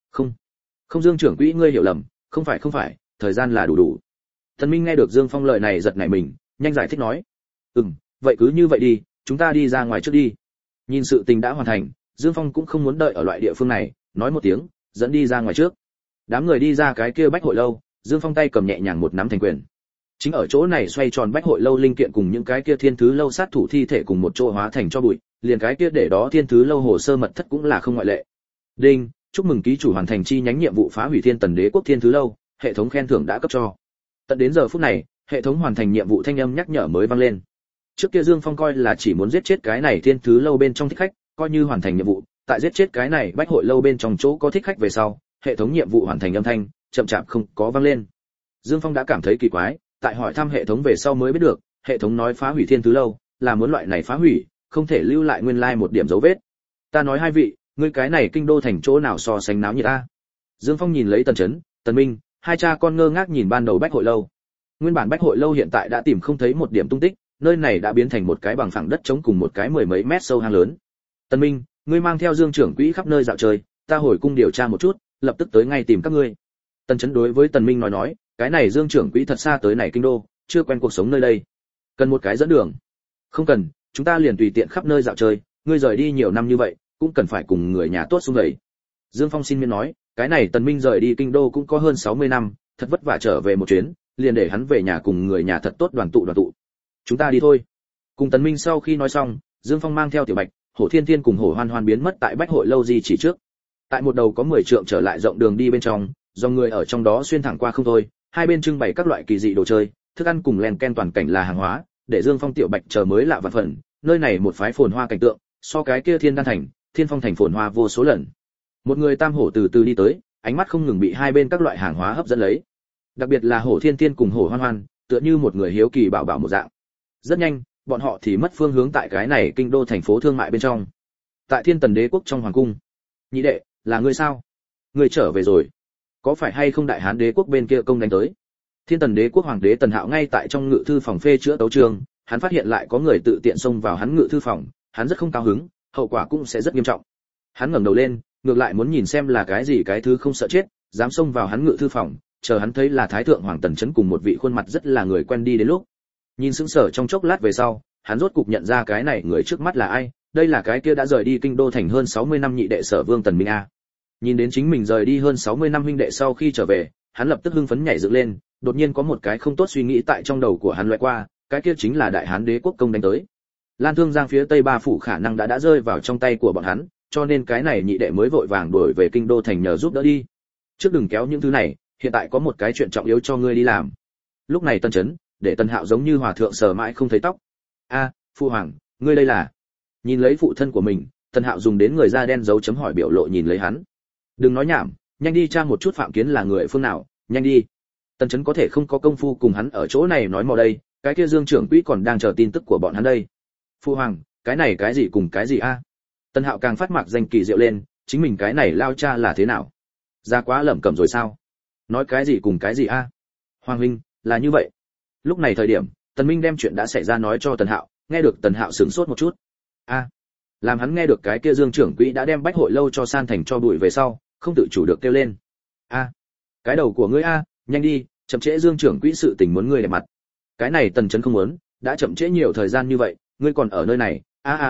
[SPEAKER 1] không Dương trưởng quỹ ngươi hiểu lầm, không phải, thời gian là đủ. Tần Minh nghe được Dương Phong lời này giật nảy mình, nhanh giải thích nói. Vậy cứ như vậy đi, chúng ta đi ra ngoài trước đi. Nhìn sự tình đã hoàn thành, Dương Phong cũng không muốn đợi ở loại địa phương này, nói một tiếng, dẫn đi ra ngoài trước. Đám người đi ra cái kia Bách Hội lâu, Dương Phong tay cầm nhẹ nhàng một nắm thành quyền. Chính ở chỗ này xoay tròn Bách Hội lâu linh kiện cùng những cái kia Thiên Thứ lâu sát thủ thi thể cùng một chỗ hóa thành cho bụi, liền cái kia để đó Thiên Thứ lâu hồ sơ mật thất cũng là không ngoại lệ. Đinh, chúc mừng ký chủ hoàn thành chi nhánh nhiệm vụ phá hủy Thiên Tần Đế quốc Thiên Thứ lâu, hệ thống khen thưởng đã cấp cho. Tận đến giờ phút này, hệ thống hoàn thành nhiệm vụ thanh âm nhắc nhở mới vang lên. Trước kia Dương Phong coi là chỉ muốn giết chết cái này Thiên Thứ lâu bên trong thích khách, coi như hoàn thành nhiệm vụ, tại giết chết cái này Bách Hội lâu bên trong chỗ có thích khách về sau, hệ thống nhiệm vụ hoàn thành âm thanh chậm chạp không có vang lên. Dương Phong đã cảm thấy kỳ quái, tại hỏi thăm hệ thống về sau mới biết được, hệ thống nói phá hủy Thiên Thứ lâu là muốn loại này phá hủy, không thể lưu lại nguyên lai một điểm dấu vết. Ta nói hai vị, ngươi cái này kinh đô thành chỗ nào so sánh náo như ta? Dương Phong nhìn lấy Tần Chấn, Tần Minh, hai cha con ngơ ngác nhìn ban đầu Bách Hội lâu. Nguyên bản Bách Hội lâu hiện tại đã tìm không thấy một điểm tung tích, nơi này đã biến thành một cái bằng phẳng đất trống cùng một cái mười mấy mét sâu hang lớn. Tần Minh, ngươi mang theo Dương trưởng quỹ khắp nơi dạo chơi, ta hồi cung điều tra một chút, lập tức tới ngay tìm các ngươi. Tần Chấn đối với Tần Minh nói, cái này Dương trưởng quỹ thật xa tới này kinh đô, chưa quen cuộc sống nơi đây, cần một cái dẫn đường. Không cần, chúng ta liền tùy tiện khắp nơi dạo chơi, ngươi rời đi nhiều năm như vậy, cũng cần phải cùng người nhà tốt xung vầy. Dương Phong xin miễn nói, cái này Tần Minh rời đi kinh đô cũng có hơn 60 năm, thật vất vả trở về một chuyến, liền để hắn về nhà cùng người nhà thật tốt đoàn tụ. Chúng ta đi thôi. Cùng Tần Minh sau khi nói xong, Dương Phong mang theo Tiểu Bạch, Hổ Thiên Thiên cùng Hổ Hoan Hoan biến mất tại Bách Hội lâu di chỉ trước. Tại một đầu có 10 trượng trở lại rộng đường đi bên trong, do người ở trong đó xuyên thẳng qua không thôi, hai bên trưng bày các loại kỳ dị đồ chơi, thức ăn cùng len ken toàn cảnh là hàng hóa, để Dương Phong Tiểu Bạch chờ mới lạ vạn phần, nơi này một phái phồn hoa cảnh tượng, so cái kia Thiên Đan thành, Thiên Phong thành phồn hoa vô số lần. Một người tam hổ từ từ đi tới, ánh mắt không ngừng bị hai bên các loại hàng hóa hấp dẫn lấy. Đặc biệt là Hổ Thiên Thiên cùng Hổ Hoan Hoan, tựa như một người hiếu kỳ bảo bảo một dạng. Rất nhanh, bọn họ thì mất phương hướng tại cái này kinh đô thành phố thương mại bên trong. Tại Thiên Tần Đế quốc trong hoàng cung. Nhị đệ, là ngươi sao? Ngươi trở về rồi. Có phải hay không Đại Hán Đế quốc bên kia công đánh tới? Thiên Tần Đế quốc hoàng đế Tần Hạo ngay tại trong ngự thư phòng phê chữa tấu chương, hắn phát hiện lại có người tự tiện xông vào hắn ngự thư phòng, hắn rất không cao hứng, hậu quả cũng sẽ rất nghiêm trọng. Hắn ngẩng đầu lên, ngược lại muốn nhìn xem là cái gì cái thứ không sợ chết, dám xông vào hắn ngự thư phòng, chờ hắn thấy là Thái thượng hoàng Tần Chấn cùng một vị khuôn mặt rất là người quen đi đến lúc. Nhìn sững sờ trong chốc lát về sau, hắn rốt cục nhận ra cái này người trước mắt là ai, đây là cái kia đã rời đi kinh đô thành hơn 60 năm nhị đệ Sở Vương Tần Minh a. Nhìn đến chính mình rời đi hơn 60 năm huynh đệ sau khi trở về, hắn lập tức hưng phấn nhảy dựng lên, đột nhiên có một cái không tốt suy nghĩ tại trong đầu của hắn lóe qua, cái kia chính là Đại Hán Đế quốc công đánh tới. Lan Thương Giang phía Tây Ba phủ khả năng đã rơi vào trong tay của bọn hắn, cho nên cái này nhị đệ mới vội vàng đuổi về kinh đô thành nhờ giúp đỡ đi. Trước đừng kéo những thứ này, hiện tại có một cái chuyện trọng yếu cho ngươi đi làm. Lúc này Tân Chấn, để Tân Hạo giống như hòa thượng sờ mãi không thấy tóc. A, phu hoàng, ngươi đây là? Nhìn lấy phụ thân của mình, Tân Hạo dùng đến người da đen dấu chấm hỏi biểu lộ nhìn lấy hắn. Đừng nói nhảm, nhanh đi tra một chút Phạm Kiến là người phương nào, nhanh đi. Tân Chấn có thể không có công phu cùng hắn ở chỗ này nói mò đây, cái kia Dương trưởng quỹ còn đang chờ tin tức của bọn hắn đây. Phu hoàng, cái này cái gì cùng cái gì a? Tân Hạo càng phát mạc danh kỳ diệu lên, chính mình cái này lao cha là thế nào? Ra quá lẩm cẩm rồi sao? Nói cái gì cùng cái gì a? Hoàng huynh, là như vậy. Lúc này thời điểm, Tần Minh đem chuyện đã xảy ra nói cho Tần Hạo, nghe được Tần Hạo sửng sốt một chút. A, làm hắn nghe được cái kia Dương trưởng quỹ đã đem Bách Hội lâu cho san thành cho bụi về sau, không tự chủ được kêu lên. A, cái đầu của ngươi a, nhanh đi, chậm trễ Dương trưởng quỹ sự tình muốn ngươi để mặt. Cái này Tần Chấn không muốn, đã chậm trễ nhiều thời gian như vậy, ngươi còn ở nơi này,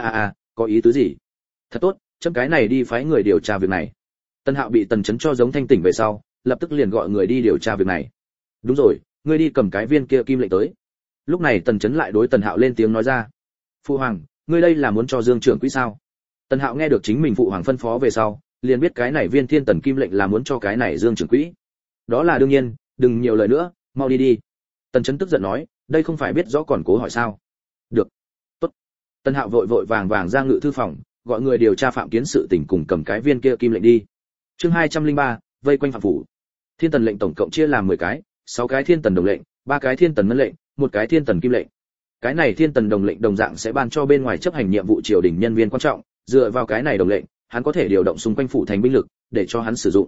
[SPEAKER 1] có ý tứ gì? Thật tốt, chấm cái này đi phái người điều tra việc này. Tần Hạo bị Tần Chấn cho giống thanh tỉnh về sau, lập tức liền gọi người đi điều tra việc này. Đúng rồi, ngươi đi cầm cái viên kia kim lệnh tới. Lúc này Tần Chấn lại đối Tần Hạo lên tiếng nói ra. Phụ hoàng, ngươi đây là muốn cho Dương trưởng quỹ sao? Tần Hạo nghe được chính mình phụ hoàng phân phó về sau, liền biết cái này viên thiên tần kim lệnh là muốn cho cái này Dương trưởng quỹ. Đó là đương nhiên, đừng nhiều lời nữa, mau đi đi. Tần Chấn tức giận nói, đây không phải biết rõ còn cố hỏi sao? Được, tốt. Tần Hạo vội vàng ra ngự thư phòng, gọi người điều tra Phạm Kiến sự tình cùng cầm cái viên kia kim lệnh đi. Chương 203, vây quanh phạm phủ. Thiên tần lệnh tổng cộng chia làm 10 cái, 6 cái thiên tần đồng lệnh, 3 cái thiên tần ngân lệnh, 1 cái thiên tần kim lệnh. Cái này thiên tần đồng lệnh đồng dạng sẽ ban cho bên ngoài chấp hành nhiệm vụ triều đình nhân viên quan trọng, dựa vào cái này đồng lệnh, hắn có thể điều động xung quanh phủ thành binh lực để cho hắn sử dụng.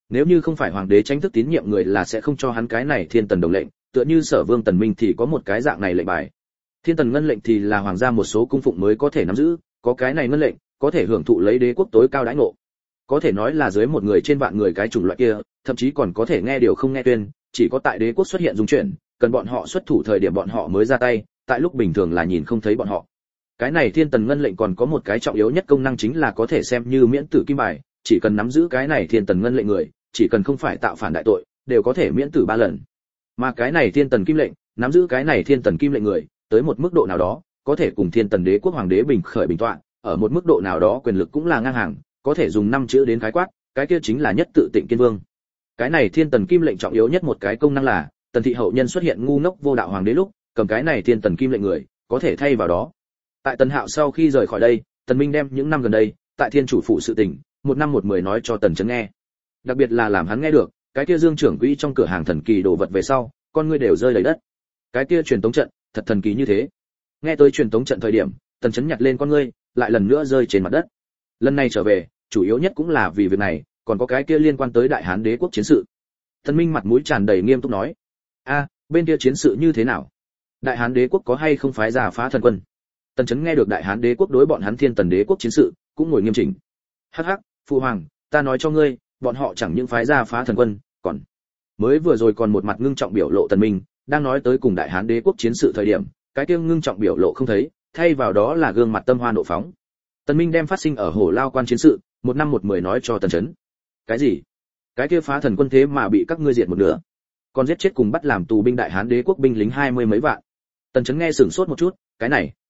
[SPEAKER 1] Nếu như không phải hoàng đế tranh thức tín nhiệm người là sẽ không cho hắn cái này thiên tần đồng lệnh, tựa như Sở Vương Tần Minh thì có một cái dạng này lệnh bài. Thiên tần ngân lệnh thì là hoàng gia một số cung phụng mới có thể nắm giữ, có cái này ngân lệnh, có thể hưởng thụ lấy đế quốc tối cao đãi ngộ. Có thể nói là dưới một người trên vạn người cái chủng loại kia, thậm chí còn có thể nghe điều không nghe tuyên, chỉ có tại đế quốc xuất hiện dung chuyển, cần bọn họ xuất thủ thời điểm bọn họ mới ra tay, tại lúc bình thường là nhìn không thấy bọn họ. Cái này thiên tần ngân lệnh còn có một cái trọng yếu nhất công năng chính là có thể xem như miễn tử kim bài, chỉ cần nắm giữ cái này thiên tần ngân lệnh người, chỉ cần không phải tạo phản đại tội, đều có thể miễn tử 3 lần. Mà cái này thiên tần kim lệnh, nắm giữ cái này thiên tần kim lệnh người, tới một mức độ nào đó, có thể cùng thiên tần đế quốc hoàng đế bình khởi bình tọa, ở một mức độ nào đó quyền lực cũng là ngang hàng, có thể dùng 5 chữ đến khái quát, cái kia chính là nhất tự Tịnh Kiên Vương. Cái này thiên tần kim lệnh trọng yếu nhất một cái công năng là, tần thị hậu nhân xuất hiện ngu ngốc vô đạo hoàng đế lúc, cầm cái này thiên tần kim lệnh người, có thể thay vào đó. Tại Tần Hạo sau khi rời khỏi đây, Tần Minh đem những năm gần đây, tại Thiên chủ phủ sự tình, một năm một mười nói cho Tần Chấn nghe. Đặc biệt là làm hắn nghe được, cái kia Dương trưởng quỹ trong cửa hàng thần kỳ đồ vật về sau, con ngươi đều rơi đầy đất. Cái kia truyền tống trận, thật thần kỳ như thế. Nghe tới truyền tống trận thời điểm, Tần Chấn nhặt lên con ngươi, lại lần nữa rơi trên mặt đất. Lần này trở về, chủ yếu nhất cũng là vì việc này, còn có cái kia liên quan tới Đại Hán đế quốc chiến sự. Tần Minh mặt mũi tràn đầy nghiêm túc nói: "A, bên kia chiến sự như thế nào? Đại Hán đế quốc có hay không phái ra phá thần quân?" Tần Chấn nghe được Đại Hán đế quốc đối bọn hắn Thiên Tần đế quốc chiến sự, cũng ngồi nghiêm chỉnh. "Hắc hắc, phụ hoàng, ta nói cho ngươi, bọn họ chẳng những phái ra phá thần quân, còn..." Mới vừa rồi còn một mặt ngưng trọng biểu lộ Tần Minh, đang nói tới cùng Đại Hán đế quốc chiến sự thời điểm, cái kia ngưng trọng biểu lộ không thấy, thay vào đó là gương mặt tâm hoa nộ phóng. Tần Minh đem phát sinh ở Hổ Lao quan chiến sự, một năm một mười nói cho Tần Chấn. "Cái gì? Cái kia phá thần quân thế mà bị các ngươi diệt một nửa, còn giết chết cùng bắt làm tù binh Đại Hán đế quốc binh lính 20 mấy vạn." Tần Chấn nghe sửng sốt một chút, cái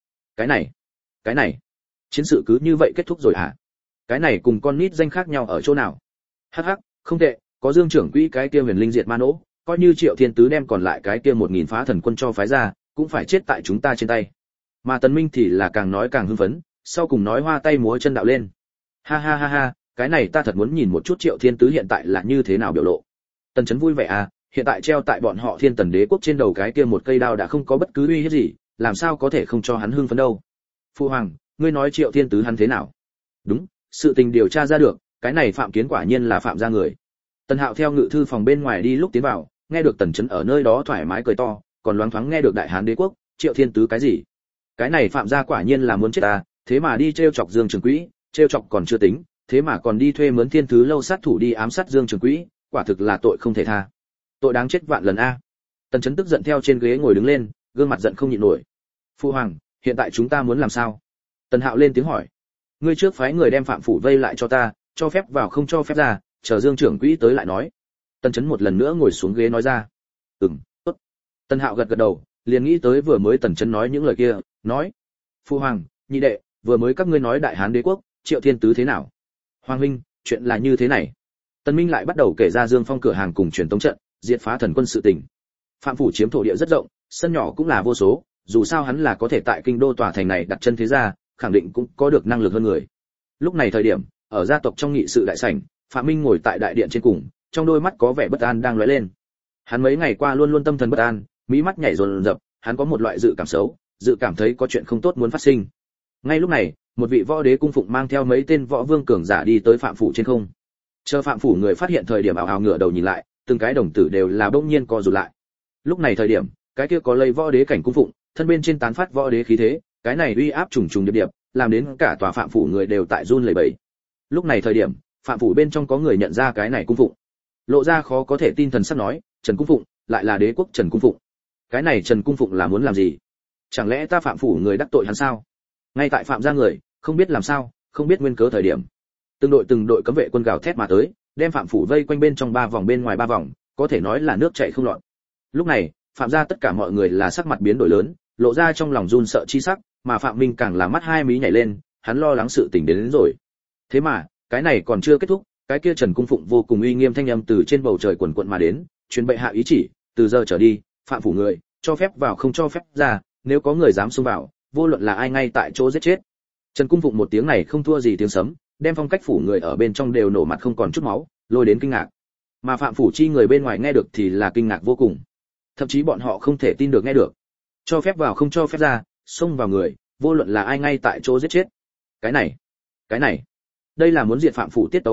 [SPEAKER 1] này, chiến sự cứ như vậy kết thúc rồi hả? Cái này cùng con nít danh khác nhau ở chỗ nào? Hắc hắc, không tệ, có Dương trưởng quỹ cái kia huyền linh diệt ma nỗ, coi như Triệu Thiên Tứ đem còn lại cái kia 1000 phá thần quân cho phái ra, cũng phải chết tại chúng ta trên tay. Mà Tần Minh thì là càng nói càng hưng phấn, sau cùng nói hoa tay múa chân đạo lên. Ha ha ha ha, cái này ta thật muốn nhìn một chút Triệu Thiên Tứ hiện tại là như thế nào biểu lộ. Tần Chấn vui vẻ à, hiện tại treo tại bọn họ Thiên Tần đế quốc trên đầu cái kia một cây đao đã không có bất cứ uy hiếp gì, làm sao có thể không cho hắn hưng phấn đâu. Phu hoàng, ngươi nói Triệu Thiên Tứ hắn thế nào? Đúng, sự tình điều tra ra được, cái này Phạm Kiến quả nhiên là phạm gia người. Tần Hạo theo ngự thư phòng bên ngoài đi lúc tiến vào, nghe được Tần Chấn ở nơi đó thoải mái cười to, còn loáng thoáng nghe được Đại Hán đế quốc, Triệu Thiên Tứ cái gì? Cái này phạm gia quả nhiên là muốn chết ta, thế mà đi trêu chọc Dương Trường Quỹ, trêu chọc còn chưa tính, thế mà còn đi thuê mướn Thiên Thứ lâu sát thủ đi ám sát Dương Trường Quỹ, quả thực là tội không thể tha. Tội đáng chết vạn lần a. Tần Chấn tức giận theo trên ghế ngồi đứng lên, gương mặt giận không nhịn nổi. Phu hoàng, hiện tại chúng ta muốn làm sao? Tần Hạo lên tiếng hỏi. Ngươi trước phái người đem phạm phủ vây lại cho ta, cho phép vào không cho phép ra, chờ Dương trưởng quỹ tới lại nói. Tần Chấn một lần nữa ngồi xuống ghế nói ra. Tốt. Tần Hạo gật gật đầu, liền nghĩ tới vừa mới Tần Chấn nói những lời kia, nói: Phu hoàng, nhị đệ, vừa mới các ngươi nói Đại Hán đế quốc, Triệu Thiên Tứ thế nào? Hoàng huynh, chuyện là như thế này. Tần Minh lại bắt đầu kể ra Dương Phong cửa hàng cùng truyền tống trận, diệt phá thần quân sự tình. Phạm phủ chiếm thổ địa rất rộng, sân nhỏ cũng là vô số, dù sao hắn là có thể tại kinh đô tòa thành này đặt chân thế gia, khẳng định cũng có được năng lực hơn người. Lúc này thời điểm, ở gia tộc trong nghị sự đại sảnh, Phạm Minh ngồi tại đại điện trên cùng, trong đôi mắt có vẻ bất an đang lóe lên. Hắn mấy ngày qua luôn luôn tâm thần bất an, mí mắt nhảy dồn dập, hắn có một loại dự cảm xấu, dự cảm thấy có chuyện không tốt muốn phát sinh. Ngay lúc này, một vị võ đế cung phụng mang theo mấy tên võ vương cường giả đi tới Phạm phủ trên không. Chờ Phạm phủ người phát hiện thời điểm ảo ảo ngửa đầu nhìn lại, từng cái đồng tử đều là bỗng nhiên co rụt lại. Lúc này thời điểm, cái kia có lây võ đế cảnh cung phụng, thân bên trên tán phát võ đế khí thế, cái này uy áp trùng trùng điệp điệp, làm đến cả tòa Phạm phủ người đều tại run lẩy bẩy. Lúc này thời điểm, Phạm phủ bên trong có người nhận ra cái này cung phụng, lộ ra khó có thể tin thần sắc nói: Trần cung phụng, lại là đế quốc Trần cung phụng. Cái này Trần cung phụng là muốn làm gì? Chẳng lẽ ta Phạm phủ người đắc tội hắn sao? Ngay tại Phạm gia người, không biết làm sao, không biết nguyên cớ thời điểm, từng đội cấm vệ quân gào thét mà tới, đem Phạm phủ vây quanh bên trong 3 vòng bên ngoài 3 vòng, có thể nói là nước chảy không lọt. Lúc này, Phạm gia tất cả mọi người là sắc mặt biến đổi lớn, lộ ra trong lòng run sợ chi sắc, mà Phạm Minh càng là mắt hai mí nhảy lên, hắn lo lắng sự tình đến rồi. Thế mà, cái này còn chưa kết thúc, cái kia Trần cung phụng vô cùng uy nghiêm thanh âm từ trên bầu trời quần quận mà đến, truyền bệ hạ ý chỉ, từ giờ trở đi, Phạm phủ người, cho phép vào không cho phép ra, nếu có người dám xông vào, vô luận là ai ngay tại chỗ giết chết. Trần cung phụng một tiếng này không thua gì tiếng sấm, đem phong cách phủ người ở bên trong đều nổ mặt không còn chút máu, lôi đến kinh ngạc. Mà Phạm phủ chi người bên ngoài nghe được thì là kinh ngạc vô cùng. Thậm chí bọn họ không thể tin được nghe được. Cho phép vào không cho phép ra, xông vào người, vô luận là ai ngay tại chỗ giết chết. Cái này, đây là muốn diệt Phạm phủ tiết tấu à,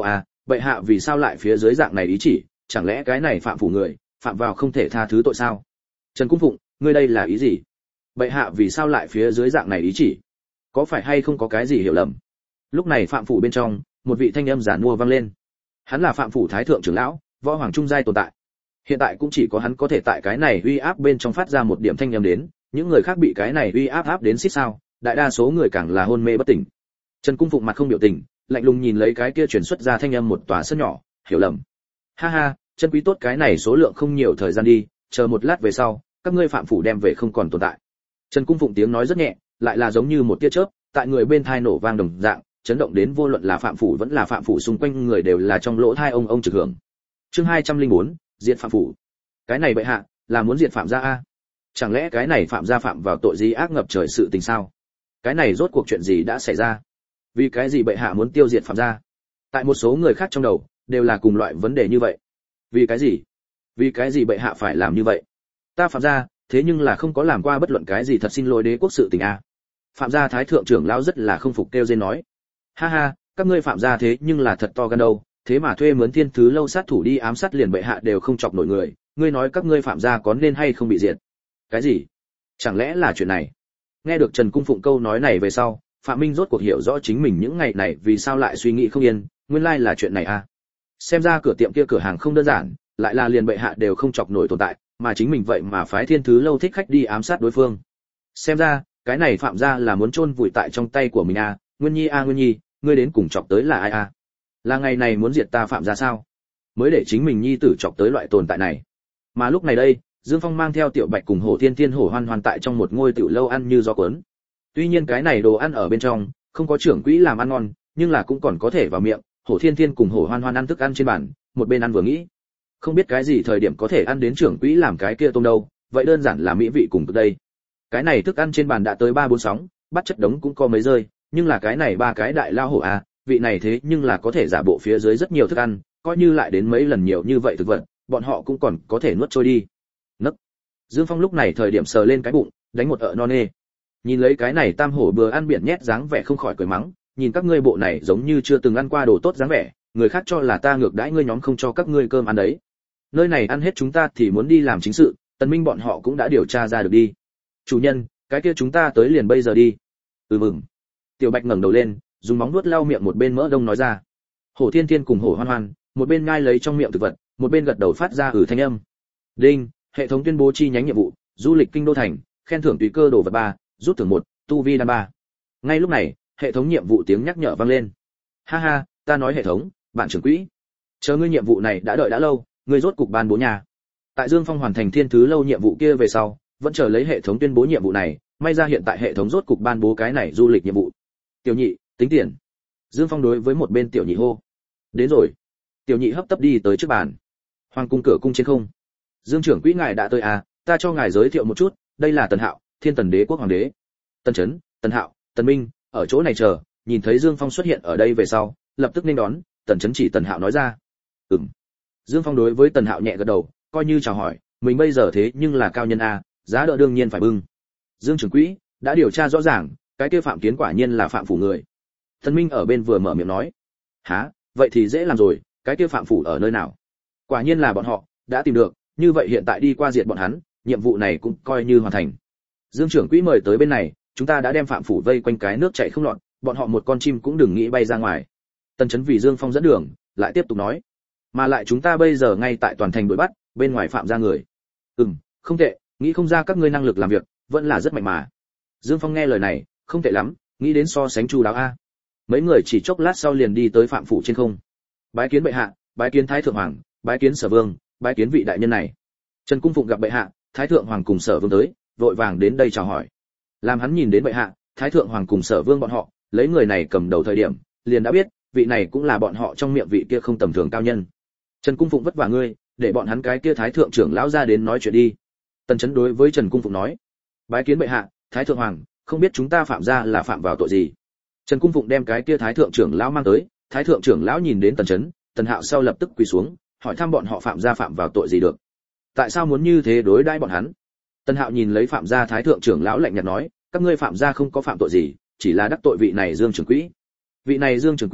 [SPEAKER 1] bệ hạ vì sao lại phía dưới dạng này ý chỉ, chẳng lẽ cái này phạm phủ người phạm vào không thể tha thứ tội sao? Trần Cung Phụng, ngươi đây là ý gì? Bệ hạ vì sao lại phía dưới dạng này ý chỉ? Có phải hay không có cái gì hiểu lầm? Lúc này phạm phủ bên trong, một vị thanh âm giản mua vang lên. Hắn là phạm phủ thái thượng trưởng lão, võ hoàng trung giai tồn tại. Hiện tại cũng chỉ có hắn có thể tại cái này uy áp bên trong phát ra một điểm thanh âm đến, những người khác bị cái này uy áp áp đến xít sao, đại đa số người càng là hôn mê bất tỉnh. Trần Cung Phụng mặt không biểu tình, lạnh lùng nhìn lấy cái kia truyền xuất ra thanh âm một tòa sân nhỏ, hiểu lầm. Ha ha, chân quý tốt cái này số lượng không nhiều thời gian đi, chờ một lát về sau, các ngươi phạm phủ đem về không còn tồn tại. Trần Cung Phụng tiếng nói rất nhẹ, lại là giống như một tia chớp, tại người bên thai nổ vang đồng dạng, chấn động đến vô luận là phạm phủ vẫn là phạm phủ xung quanh người đều là trong lỗ thai ông trực hưởng. Chương 204, diệt phạm phủ. Cái này bệ hạ, là muốn diệt phạm gia a? Chẳng lẽ cái này phạm gia phạm vào tội gì ác ngập trời sự tình sao? Cái này rốt cuộc chuyện gì đã xảy ra? Vì cái gì bệ hạ muốn tiêu diệt phạm gia? Tại một số người khác trong đầu, đều là cùng loại vấn đề như vậy. Vì cái gì? Vì cái gì bệ hạ phải làm như vậy? Ta phạm gia, thế nhưng là không có làm qua bất luận cái gì, thật xin lỗi đế quốc sự tình a. Phạm gia thái thượng trưởng lão rất là không phục kêu rên nói. Ha ha, các ngươi phạm gia thế nhưng là thật to gan đâu, thế mà thuê mướn thiên thứ lâu sát thủ đi ám sát liền bệ hạ đều không chọc nổi người, ngươi nói các ngươi phạm gia có nên hay không bị diệt? Cái gì? Chẳng lẽ là chuyện này? Nghe được Trần Cung Phụng câu nói này về sau, Phạm Minh rốt cuộc hiểu rõ chính mình những ngày này vì sao lại suy nghĩ không yên, nguyên lai là chuyện này a. Xem ra cửa tiệm kia cửa hàng không đơn giản, lại là liền bệ hạ đều không chọc nổi tồn tại, mà chính mình vậy mà phái thiên thứ lâu thích khách đi ám sát đối phương. Xem ra, cái này phạm gia là muốn chôn vùi tại trong tay của mình a. Nguyên Nhi, ngươi đến cùng chọc tới là ai a? Là ngày này muốn diệt ta phạm gia sao? Mới để chính mình nhi tử chọc tới loại tồn tại này. Mà lúc này đây, Dương Phong mang theo Tiểu Bạch cùng Hổ Thiên Thiên Hổ Hoan Hoan tại trong một ngôi tiểu lâu ăn như gió cuốn. Tuy nhiên cái này đồ ăn ở bên trong không có trưởng quỹ làm ăn ngon, nhưng là cũng còn có thể vào miệng. Hổ Thiên Thiên cùng Hổ Hoan Hoan ăn thức ăn trên bàn, một bên ăn vừa nghĩ, không biết cái gì thời điểm có thể ăn đến trưởng quỹ làm cái kia tôm đâu, vậy đơn giản là mỹ vị cùng cực đây. Cái này thức ăn trên bàn đã tới 3-4 sóng, bắt chất đống cũng có mấy rơi, nhưng là cái này ba cái đại lao hổ à, vị này thế nhưng là có thể giả bộ phía dưới rất nhiều thức ăn, coi như lại đến mấy lần nhiều như vậy thực vật, bọn họ cũng còn có thể nuốt trôi đi. Nấc. Dương Phong lúc này thời điểm sờ lên cái bụng, đánh một ợ non nê. Nhìn lấy cái này tam hổ bừa ăn biển nhét dáng vẻ không khỏi cười mắng, nhìn các ngươi bộ này giống như chưa từng ăn qua đồ tốt dáng vẻ, người khác cho là ta ngược đãi ngươi nhóm không cho các ngươi cơm ăn đấy. Nơi này ăn hết chúng ta thì muốn đi làm chính sự, Tần Minh bọn họ cũng đã điều tra ra được đi. Chủ nhân, cái kia chúng ta tới liền bây giờ đi. Mừng. Tiểu Bạch ngẩng đầu lên, dùng móng vuốt lau miệng một bên mỡ đông nói ra. Hổ Thiên Thiên cùng Hổ Hoan Hoan, một bên ngai lấy trong miệng thực vật, một bên gật đầu phát ra thanh âm. Đinh, hệ thống tuyên bố chi nhánh nhiệm vụ, du lịch kinh đô thành, khen thưởng tùy cơ đồ vật 3, rút thưởng 1, tu vi đan 3. Ngay lúc này, hệ thống nhiệm vụ tiếng nhắc nhở vang lên. Ha ha, ta nói hệ thống, bạn trưởng quỹ, chờ ngươi nhiệm vụ này đã đợi đã lâu, ngươi rốt cục ban bố nhà. Tại Dương Phong hoàn thành thiên thứ lâu nhiệm vụ kia về sau, vẫn chờ lấy hệ thống tuyên bố nhiệm vụ này, may ra hiện tại hệ thống rốt cục ban bố cái này du lịch nhiệm vụ. Tiểu nhị, tính tiền. Dương Phong đối với một bên tiểu nhị hô. Đến rồi. Tiểu nhị hấp tấp đi tới trước bàn. Hoàng cung cửa cung trên không. Dương trưởng quỹ ngài đã tới à, ta cho ngài giới thiệu một chút, đây là Tần Hạo, Thiên Tần Đế quốc hoàng đế. Tần Chấn, Tần Hạo, Tần Minh, ở chỗ này chờ, nhìn thấy Dương Phong xuất hiện ở đây về sau, lập tức nên đón, Tần Chấn chỉ Tần Hạo nói ra. Dương Phong đối với Tần Hạo nhẹ gật đầu, coi như chào hỏi, mình bây giờ thế nhưng là cao nhân a, giá đỡ đương nhiên phải bưng. Dương trưởng quỹ đã điều tra rõ ràng, cái kia Phạm Kiến quả nhiên là phạm phủ người. Tần Minh ở bên vừa mở miệng nói. Hả, vậy thì dễ làm rồi, cái kia phạm phủ ở nơi nào? Quả nhiên là bọn họ đã tìm được, như vậy hiện tại đi qua diệt bọn hắn, nhiệm vụ này cũng coi như hoàn thành. Dương trưởng quỹ mời tới bên này, chúng ta đã đem phạm phủ vây quanh cái nước chảy không lọt, bọn họ một con chim cũng đừng nghĩ bay ra ngoài. Tần Chấn vì Dương Phong dẫn đường, lại tiếp tục nói, mà lại chúng ta bây giờ ngay tại toàn thành đuổi bắt, bên ngoài phạm ra người. Không tệ, nghĩ không ra các ngươi năng lực làm việc, vẫn là rất mạnh mà. Dương Phong nghe lời này, không tệ lắm, nghĩ đến so sánh chu đáo a. Mấy người chỉ chốc lát sau liền đi tới phạm phủ trên không. Bái kiến bệ hạ, bái kiến thái thượng hoàng, bái kiến sở vương, bái kiến vị đại nhân này. Trần Cung Phụng gặp bệ hạ, thái thượng hoàng cùng sở vương tới, vội vàng đến đây chào hỏi. Làm hắn nhìn đến bệ hạ, thái thượng hoàng cùng sở vương bọn họ, lấy người này cầm đầu thời điểm, liền đã biết, vị này cũng là bọn họ trong miệng vị kia không tầm thường cao nhân. Trần Cung Phụng vất vả ngươi, để bọn hắn cái kia thái thượng trưởng lão ra đến nói chuyện đi. Tần Chấn đối với Trần Cung Phụng nói, bái kiến bệ hạ, thái thượng hoàng, không biết chúng ta phạm ra là phạm vào tội gì. Trần Cung Phụng đem cái kia thái thượng trưởng lão mang tới, thái thượng trưởng lão nhìn đến Tần Chấn, Tần Hạo sau lập tức quỳ xuống, hỏi thăm bọn họ phạm ra phạm vào tội gì được. Tại sao muốn như thế đối đãi bọn hắn? Tần Hạo nhìn lấy phạm gia thái thượng trưởng lão lạnh nhạt nói, các ngươi phạm gia không có phạm tội gì, chỉ là đắc tội vị này Dương trưởng quỹ. Vị này Dương trưởng quỹ,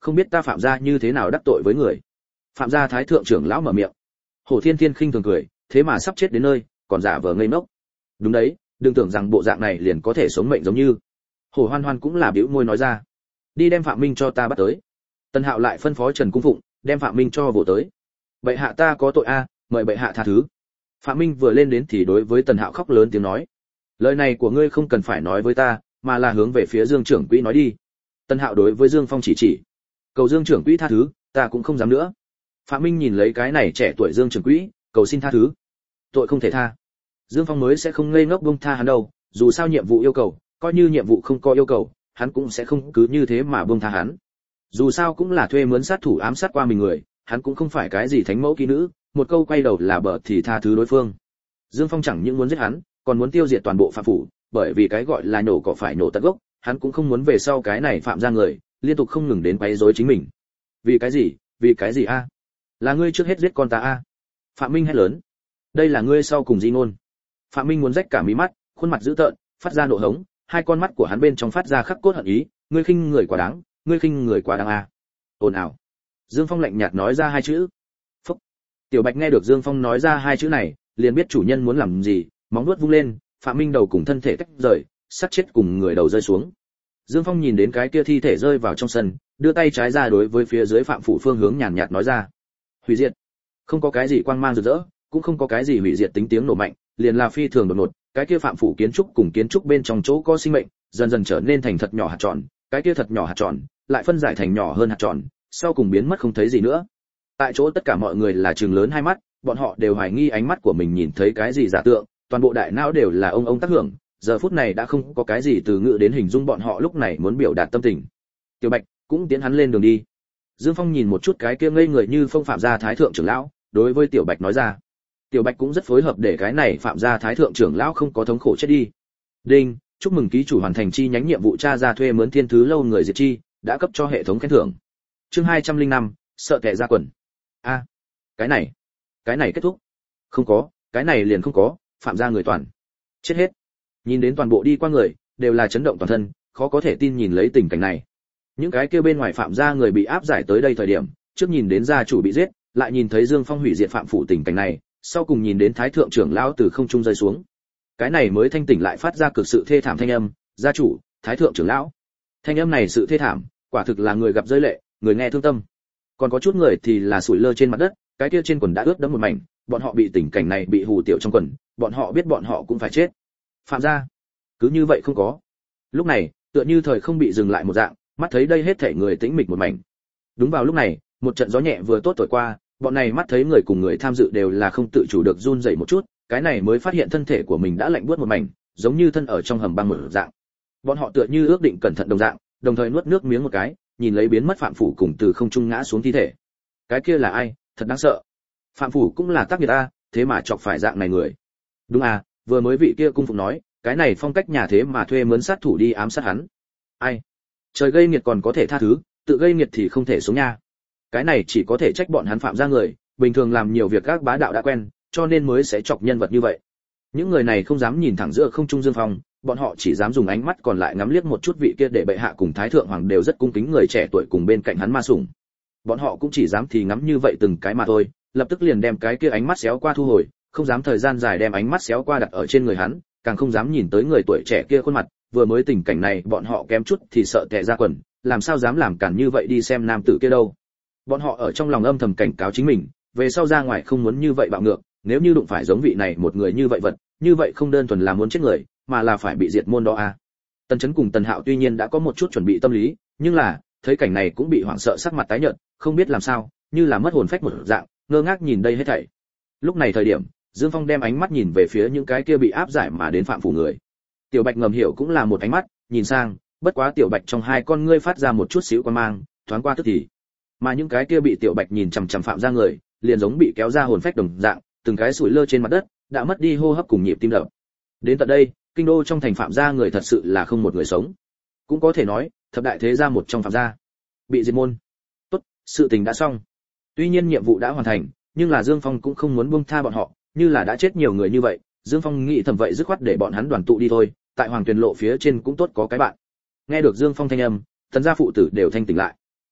[SPEAKER 1] không biết ta phạm gia như thế nào đắc tội với người. Phạm gia thái thượng trưởng lão mở miệng. Hổ Thiên Thiên khinh thường cười, thế mà sắp chết đến nơi, còn giả vờ ngây ngốc. Đúng đấy, đừng tưởng rằng bộ dạng này liền có thể sống mệnh giống như. Hổ Hoan Hoan cũng là bĩu môi nói ra. Đi đem Phạm Minh cho ta bắt tới. Tần Hạo lại phân phó Trần Cung Phụng, đem Phạm Minh cho vồ tới. Bệ hạ ta có tội a, mời bệ hạ tha thứ. Phạm Minh vừa lên đến thì đối với Tần Hạo khóc lớn tiếng nói. Lời này của ngươi không cần phải nói với ta, mà là hướng về phía Dương trưởng quỹ nói đi. Tần Hạo đối với Dương Phong chỉ. Cầu Dương trưởng quỹ tha thứ, ta cũng không dám nữa. Phạm Minh nhìn lấy cái này trẻ tuổi Dương trưởng quỹ, cầu xin tha thứ. Tội không thể tha. Dương Phong mới sẽ không ngây ngốc buông tha hắn đâu, dù sao nhiệm vụ yêu cầu, coi như nhiệm vụ không có yêu cầu, hắn cũng sẽ không cứ như thế mà buông tha hắn. Dù sao cũng là thuê mướn sát thủ ám sát qua mình người, hắn cũng không phải cái gì thánh mẫu kỹ nữ, một câu quay đầu là bờ thì tha thứ đối phương. Dương Phong chẳng những muốn giết hắn, còn muốn tiêu diệt toàn bộ phạm phủ, bởi vì cái gọi là nổ cỏ phải nổ tận gốc, hắn cũng không muốn về sau cái này phạm ra người, liên tục không ngừng đến quấy rối chính mình. Vì cái gì a? Là ngươi trước hết giết con ta a? Phạm Minh hét lớn. Đây là ngươi sau cùng di ngôn. Phạm Minh muốn rách cả mí mắt, khuôn mặt dữ tợn, phát ra nộ hống, hai con mắt của hắn bên trong phát ra khắc cốt hận ý, ngươi khinh người quá đáng, ngươi khinh người quá đáng a. Ồn ào. Dương Phong lạnh nhạt nói ra hai chữ. Phúc. Tiểu Bạch nghe được Dương Phong nói ra hai chữ này, liền biết chủ nhân muốn làm gì, móng vuốt vung lên, Phạm Minh đầu cùng thân thể tách rời, sát chết cùng người đầu rơi xuống. Dương Phong nhìn đến cái kia thi thể rơi vào trong sân, đưa tay trái ra đối với phía dưới phạm phủ phương hướng nhàn nhạt nói ra. Hủy diệt. Không có cái gì quang mang rực rỡ, cũng không có cái gì hủy diệt tính tiếng nổ mạnh, liền là phi thường đột ngột, cái kia phạm phủ kiến trúc cùng kiến trúc bên trong chỗ có sinh mệnh, dần dần trở nên thành thật nhỏ hạt tròn, cái kia thật nhỏ hạt tròn, lại phân giải thành nhỏ hơn hạt tròn, sau cùng biến mất không thấy gì nữa. Tại chỗ tất cả mọi người là trừng lớn hai mắt, bọn họ đều hoài nghi ánh mắt của mình nhìn thấy cái gì giả tượng, toàn bộ đại não đều là ông tác hưởng, giờ phút này đã không có cái gì từ ngữ đến hình dung bọn họ lúc này muốn biểu đạt tâm tình. Tiểu Bạch cũng tiến hắn lên đường đi. Dương Phong nhìn một chút cái kia ngây người như phong phạm gia thái thượng trưởng lão, đối với Tiểu Bạch nói ra. Tiểu Bạch cũng rất phối hợp để cái này phạm gia thái thượng trưởng lão không có thống khổ chết đi. Đinh, chúc mừng ký chủ hoàn thành chi nhánh nhiệm vụ tra ra thuê mướn thiên thứ lâu người diệt chi, đã cấp cho hệ thống khen thưởng. Chương 205, sợ kẻ ra quần. A, cái này kết thúc. Không có, cái này liền không có, phạm gia người toàn chết hết. Nhìn đến toàn bộ đi qua người, đều là chấn động toàn thân, khó có thể tin nhìn lấy tình cảnh này. Những cái kia bên ngoài phạm gia người bị áp giải tới đây thời điểm, trước nhìn đến gia chủ bị giết, lại nhìn thấy Dương Phong hủy diệt phạm phủ tình cảnh này, sau cùng nhìn đến thái thượng trưởng lão từ không trung rơi xuống. Cái này mới thanh tỉnh lại phát ra cực sự thê thảm thanh âm, gia chủ, thái thượng trưởng lão. Thanh âm này sự thê thảm, quả thực là người gặp rơi lệ, người nghe thương tâm. Còn có chút người thì là sủi lơ trên mặt đất, cái kia trên quần đã ướt đẫm một mảnh, bọn họ bị tình cảnh này bị hù tiểu trong quần, bọn họ biết bọn họ cũng phải chết. Phạm gia cứ như vậy không có. Lúc này, tựa như thời không bị dừng lại một dạng, mắt thấy đây hết thảy người tĩnh mịch một mảnh. Đúng vào lúc này, một trận gió nhẹ vừa tốt thổi qua, bọn này mắt thấy người cùng người tham dự đều là không tự chủ được run rẩy một chút, cái này mới phát hiện thân thể của mình đã lạnh buốt một mảnh, giống như thân ở trong hầm băng một dạng. Bọn họ tựa như ước định cẩn thận đồng dạng, đồng thời nuốt nước miếng một cái, nhìn lấy biến mất phạm phủ cùng từ không trung ngã xuống thi thể. Cái kia là ai, thật đáng sợ. Phạm phủ cũng là tác nghiệp a, thế mà chọc phải dạng này người. Đúng à, vừa mới vị kia cung phụng nói, cái này phong cách nhà thế mà thuê mướn sát thủ đi ám sát hắn. Ai? Trời gây nghiệt còn có thể tha thứ, tự gây nghiệt thì không thể xuống nha. Cái này chỉ có thể trách bọn hắn phạm ra người, bình thường làm nhiều việc các bá đạo đã quen, cho nên mới sẽ chọc nhân vật như vậy. Những người này không dám nhìn thẳng giữa không trung Dương Phong, bọn họ chỉ dám dùng ánh mắt còn lại ngắm liếc một chút vị kia để bệ hạ cùng thái thượng hoàng đều rất cung kính người trẻ tuổi cùng bên cạnh hắn ma sủng. Bọn họ cũng chỉ dám thì ngắm như vậy từng cái mà thôi, lập tức liền đem cái kia ánh mắt xéo qua thu hồi, không dám thời gian dài đem ánh mắt xéo qua đặt ở trên người hắn, càng không dám nhìn tới người tuổi trẻ kia khuôn mặt, vừa mới tình cảnh này bọn họ kém chút thì sợ tè ra quần, làm sao dám làm cản như vậy đi xem nam tử kia đâu. Bọn họ ở trong lòng âm thầm cảnh cáo chính mình, về sau ra ngoài không muốn như vậy bạo ngược, nếu như đụng phải giống vị này một người như vậy vật, như vậy không đơn thuần là muốn chết người, mà là phải bị diệt môn đó a. Tần Chấn cùng Tần Hạo tuy nhiên đã có một chút chuẩn bị tâm lý, nhưng là, thấy cảnh này cũng bị hoảng sợ sắc mặt tái nhợt, không biết làm sao, như là mất hồn phách một dạng, ngơ ngác nhìn đây hết thảy. Lúc này thời điểm, Dương Phong đem ánh mắt nhìn về phía những cái kia bị áp giải mà đến phạm phủ người. Tiểu Bạch ngầm hiểu cũng là một ánh mắt, nhìn sang, bất quá Tiểu Bạch trong hai con ngươi phát ra một chút xíu quan mang, thoáng qua tức thì. Mà những cái kia bị Tiểu Bạch nhìn chằm chằm phạm ra người, liền giống bị kéo ra hồn phách đồng dạng, từng cái sủi lơ trên mặt đất, đã mất đi hô hấp cùng nhịp tim đập. Đến tận đây, kinh đô trong thành phạm gia người thật sự là không một người sống. Cũng có thể nói, thập đại thế gia một trong phạm gia bị diệt môn. Tốt, sự tình đã xong. Tuy nhiên nhiệm vụ đã hoàn thành, nhưng là Dương Phong cũng không muốn buông tha bọn họ, như là đã chết nhiều người như vậy, Dương Phong nghĩ thầm vậy dứt khoát để bọn hắn đoàn tụ đi thôi, tại Hoàng Tuyền lộ phía trên cũng tốt có cái bạn. Nghe được Dương Phong thanh âm, Tần gia phụ tử đều thanh tỉnh lại.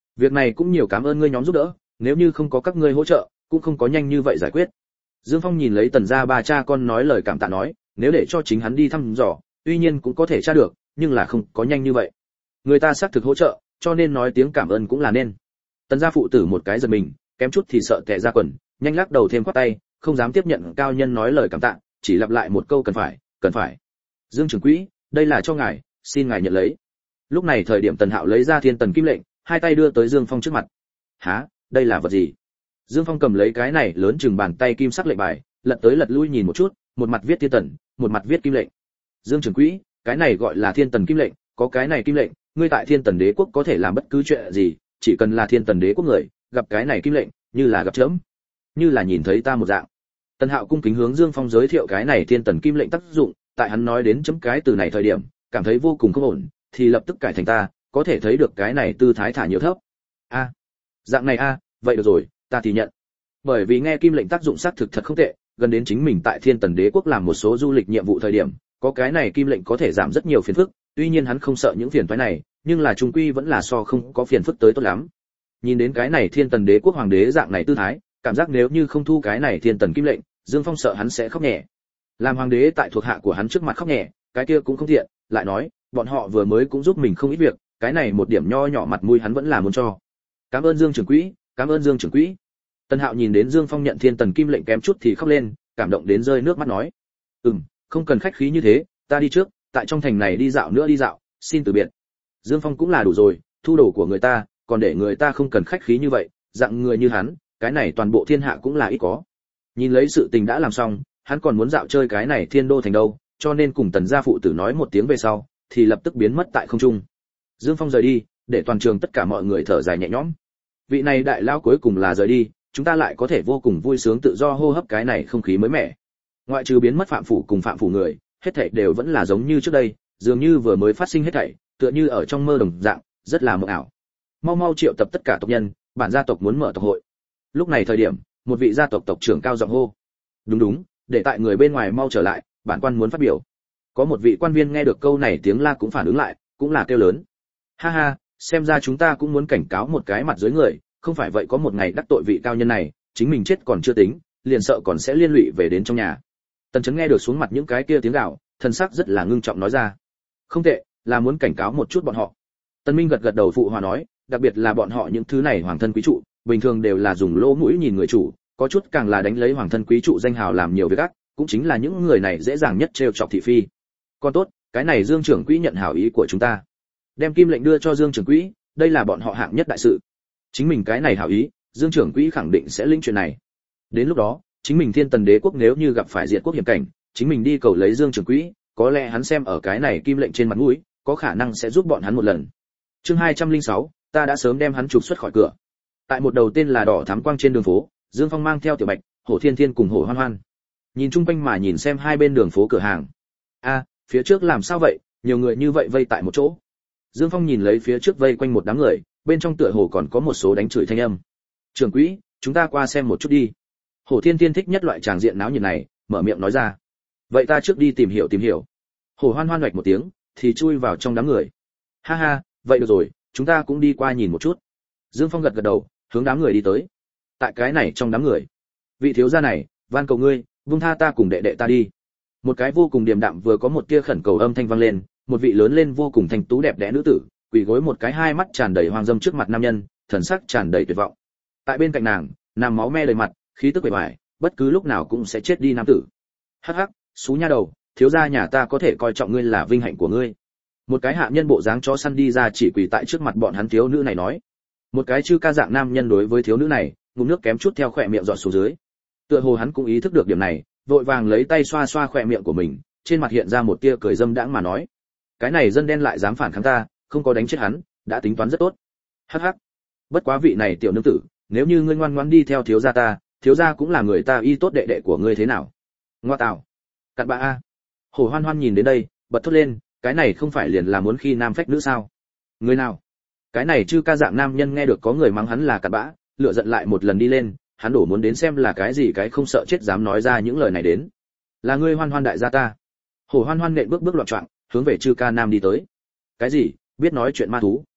[SPEAKER 1] Việc này cũng nhiều cảm ơn ngươi nhóm giúp đỡ, nếu như không có các ngươi hỗ trợ, cũng không có nhanh như vậy giải quyết. Dương Phong nhìn lấy Tần gia ba cha con nói lời cảm tạ nói, nếu để cho chính hắn đi thăm dò, tuy nhiên cũng có thể tra được, nhưng là không có nhanh như vậy. Người ta xác thực hỗ trợ, cho nên nói tiếng cảm ơn cũng là nên. Tần gia phụ tử một cái giật mình, kém chút thì sợ tè ra quần, nhanh lắc đầu thêm quát tay, không dám tiếp nhận cao nhân nói lời cảm tạ, chỉ lặp lại một câu cần phải. Dương trưởng quỹ, đây là cho ngài, xin ngài nhận lấy. Lúc này thời điểm Tần Hạo lấy ra Thiên Tần Kim lệnh, hai tay đưa tới Dương Phong trước mặt. Hả, đây là vật gì? Dương Phong cầm lấy cái này lớn chừng bàn tay kim sắc lệnh bài, lật tới lật lui nhìn một chút, một mặt viết Thiên Tần, một mặt viết Kim lệnh. Dương trưởng quỹ, cái này gọi là Thiên Tần Kim lệnh, có cái này kim lệnh, ngươi tại Thiên Tần Đế quốc có thể làm bất cứ chuyện gì, chỉ cần là Thiên Tần Đế quốc người, gặp cái này kim lệnh, như là gặp chớm, như là nhìn thấy ta một dạng. Tần Hạo cung kính hướng Dương Phong giới thiệu cái này Thiên Tần Kim lệnh tác dụng, tại hắn nói đến chấm cái từ này thời điểm, cảm thấy vô cùng không ổn, thì lập tức cải thành ta, có thể thấy được cái này tư thái thả nhiều thấp. A, dạng này a, vậy được rồi, ta thì nhận. Bởi vì nghe kim lệnh tác dụng xác thực thật không tệ, gần đến chính mình tại Thiên Tần Đế quốc làm một số du lịch nhiệm vụ thời điểm, có cái này kim lệnh có thể giảm rất nhiều phiền phức, tuy nhiên hắn không sợ những phiền toái này, nhưng là trung quy vẫn là so không có phiền phức tới tốt lắm. Nhìn đến cái này Thiên Tần Đế quốc hoàng đế dạng này tư thái, cảm giác nếu như không thu cái này Thiên Tần Kim lệnh, Dương Phong sợ hắn sẽ khóc nhẹ. Làm hoàng đế tại thuộc hạ của hắn trước mặt khóc nhẹ, cái kia cũng không thiện, lại nói, bọn họ vừa mới cũng giúp mình không ít việc, cái này một điểm nho nhỏ mặt mũi hắn vẫn là muốn cho. Cảm ơn Dương trưởng quỹ, cảm ơn Dương trưởng quỹ. Tần Hạo nhìn đến Dương Phong nhận Thiên Tần Kim lệnh kém chút thì khóc lên, cảm động đến rơi nước mắt nói: Không cần khách khí như thế, ta đi trước, tại trong thành này đi dạo nữa đi dạo, xin từ biệt." Dương Phong cũng là đủ rồi, thu đồ của người ta, còn để người ta không cần khách khí như vậy, dạng người như hắn, cái này toàn bộ thiên hạ cũng là ít có. Nhìn lấy sự tình đã làm xong, hắn còn muốn dạo chơi cái này Thiên Đô thành đâu, cho nên cùng Tần gia phụ tử nói một tiếng về sau, thì lập tức biến mất tại không trung. Dương Phong rời đi, để toàn trường tất cả mọi người thở dài nhẹ nhõm. Vị này đại lão cuối cùng là rời đi, chúng ta lại có thể vô cùng vui sướng tự do hô hấp cái này không khí mới mẻ. Ngoại trừ biến mất phạm phủ cùng phạm phủ người, hết thảy đều vẫn là giống như trước đây, dường như vừa mới phát sinh hết thảy, tựa như ở trong mơ đồng dạng, rất là mộng ảo. Mau mau triệu tập tất cả tộc nhân, bản gia tộc muốn mở tộc hội. Lúc này thời điểm, một vị gia tộc tộc trưởng cao giọng hô. Đúng, để tại người bên ngoài mau trở lại, bản quan muốn phát biểu. Có một vị quan viên nghe được câu này tiếng la cũng phản ứng lại, cũng là kêu lớn. Ha ha, xem ra chúng ta cũng muốn cảnh cáo một cái mặt dưới người, không phải vậy có một ngày đắc tội vị cao nhân này, chính mình chết còn chưa tính, liền sợ còn sẽ liên lụy về đến trong nhà. Tần Chấn nghe được xuống mặt những cái kia tiếng gào, thần sắc rất là ngưng trọng nói ra. Không tệ, là muốn cảnh cáo một chút bọn họ. Tần Minh gật gật đầu phụ hòa nói, đặc biệt là bọn họ những thứ này hoàng thân quý trụ, bình thường đều là dùng lỗ mũi nhìn người chủ, có chút càng là đánh lấy hoàng thân quý trụ danh hào làm nhiều việc ác, cũng chính là những người này dễ dàng nhất trêu chọc thị phi. Còn tốt, cái này Dương trưởng quỹ nhận hảo ý của chúng ta, đem kim lệnh đưa cho Dương trưởng quỹ, đây là bọn họ hạng nhất đại sự. Chính mình cái này hảo ý, Dương trưởng quỹ khẳng định sẽ lĩnh chuyện này. Đến lúc đó, chính mình Thiên Tần Đế quốc nếu như gặp phải diệt quốc hiểm cảnh, chính mình đi cầu lấy Dương trưởng quỹ, có lẽ hắn xem ở cái này kim lệnh trên mặt mũi, có khả năng sẽ giúp bọn hắn một lần. Chương 206, ta đã sớm đem hắn trục xuất khỏi cửa. Tại một đầu tên là Đỏ Thắm Quang trên đường phố, Dương Phong mang theo Tiểu Bạch, Hổ Thiên Thiên cùng Hổ Hoan Hoan. Nhìn chung quanh mà nhìn xem hai bên đường phố cửa hàng. A, phía trước làm sao vậy, nhiều người như vậy vây tại một chỗ. Dương Phong nhìn lấy phía trước vây quanh một đám người, bên trong tựa hồ còn có một số đánh chửi thanh âm. Trưởng quỹ, chúng ta qua xem một chút đi. Hổ Thiên Thiên thích nhất loại tràng diện náo nhiệt này, mở miệng nói ra. Vậy ta trước đi tìm hiểu. Hổ Hoan Hoan hoạch một tiếng, thì chui vào trong đám người. Ha ha, vậy được rồi, chúng ta cũng đi qua nhìn một chút. Dương Phong gật gật đầu, hướng đám người đi tới. Tại cái này trong đám người, vị thiếu gia này, van cầu ngươi, vung tha ta cùng đệ đệ ta đi. Một cái vô cùng điềm đạm vừa có một tia khẩn cầu âm thanh vang lên, một vị lớn lên vô cùng thanh tú đẹp đẽ nữ tử, quỳ gối một cái hai mắt tràn đầy hoang dâm trước mặt nam nhân, thần sắc tràn đầy tuyệt vọng. Tại bên cạnh nàng, nằm máu me đầy mặt, khí tức bề ngoài, bất cứ lúc nào cũng sẽ chết đi nam tử. Hắc hắc, xú nha đầu, thiếu gia nhà ta có thể coi trọng ngươi là vinh hạnh của ngươi. Một cái hạ nhân bộ dáng chó săn đi ra chỉ quỳ tại trước mặt bọn hắn thiếu nữ này nói. Một cái chư ca dạng nam nhân đối với thiếu nữ này, ngụm nước kém chút theo khỏe miệng giọt xuống dưới. Tựa hồ hắn cũng ý thức được điểm này, vội vàng lấy tay xoa xoa khỏe miệng của mình, trên mặt hiện ra một tia cười dâm đãng mà nói: cái này dân đen lại dám phản kháng ta, không có đánh chết hắn, đã tính toán rất tốt. Hắc hắc. Bất quá vị này tiểu nương tử, nếu như ngươi ngoan ngoãn đi theo thiếu gia ta, thiếu gia cũng là người ta y tốt đệ đệ của ngươi thế nào? Ngoa tạo. Cặn bã a. Hổ Hoan Hoan nhìn đến đây, bật thốt lên, cái này không phải liền là muốn khi nam phách nữ sao? Người nào? Cái này chư ca dạng nam nhân nghe được có người mắng hắn là cặn bã, lựa giận lại một lần đi lên, hắn đổ muốn đến xem là cái gì cái không sợ chết dám nói ra những lời này đến. Là ngươi Hoan Hoan đại gia ta. Hổ Hoan Hoan nện bước bước loạn choạng, hướng về chư ca nam đi tới. Cái gì? Biết nói chuyện ma thú?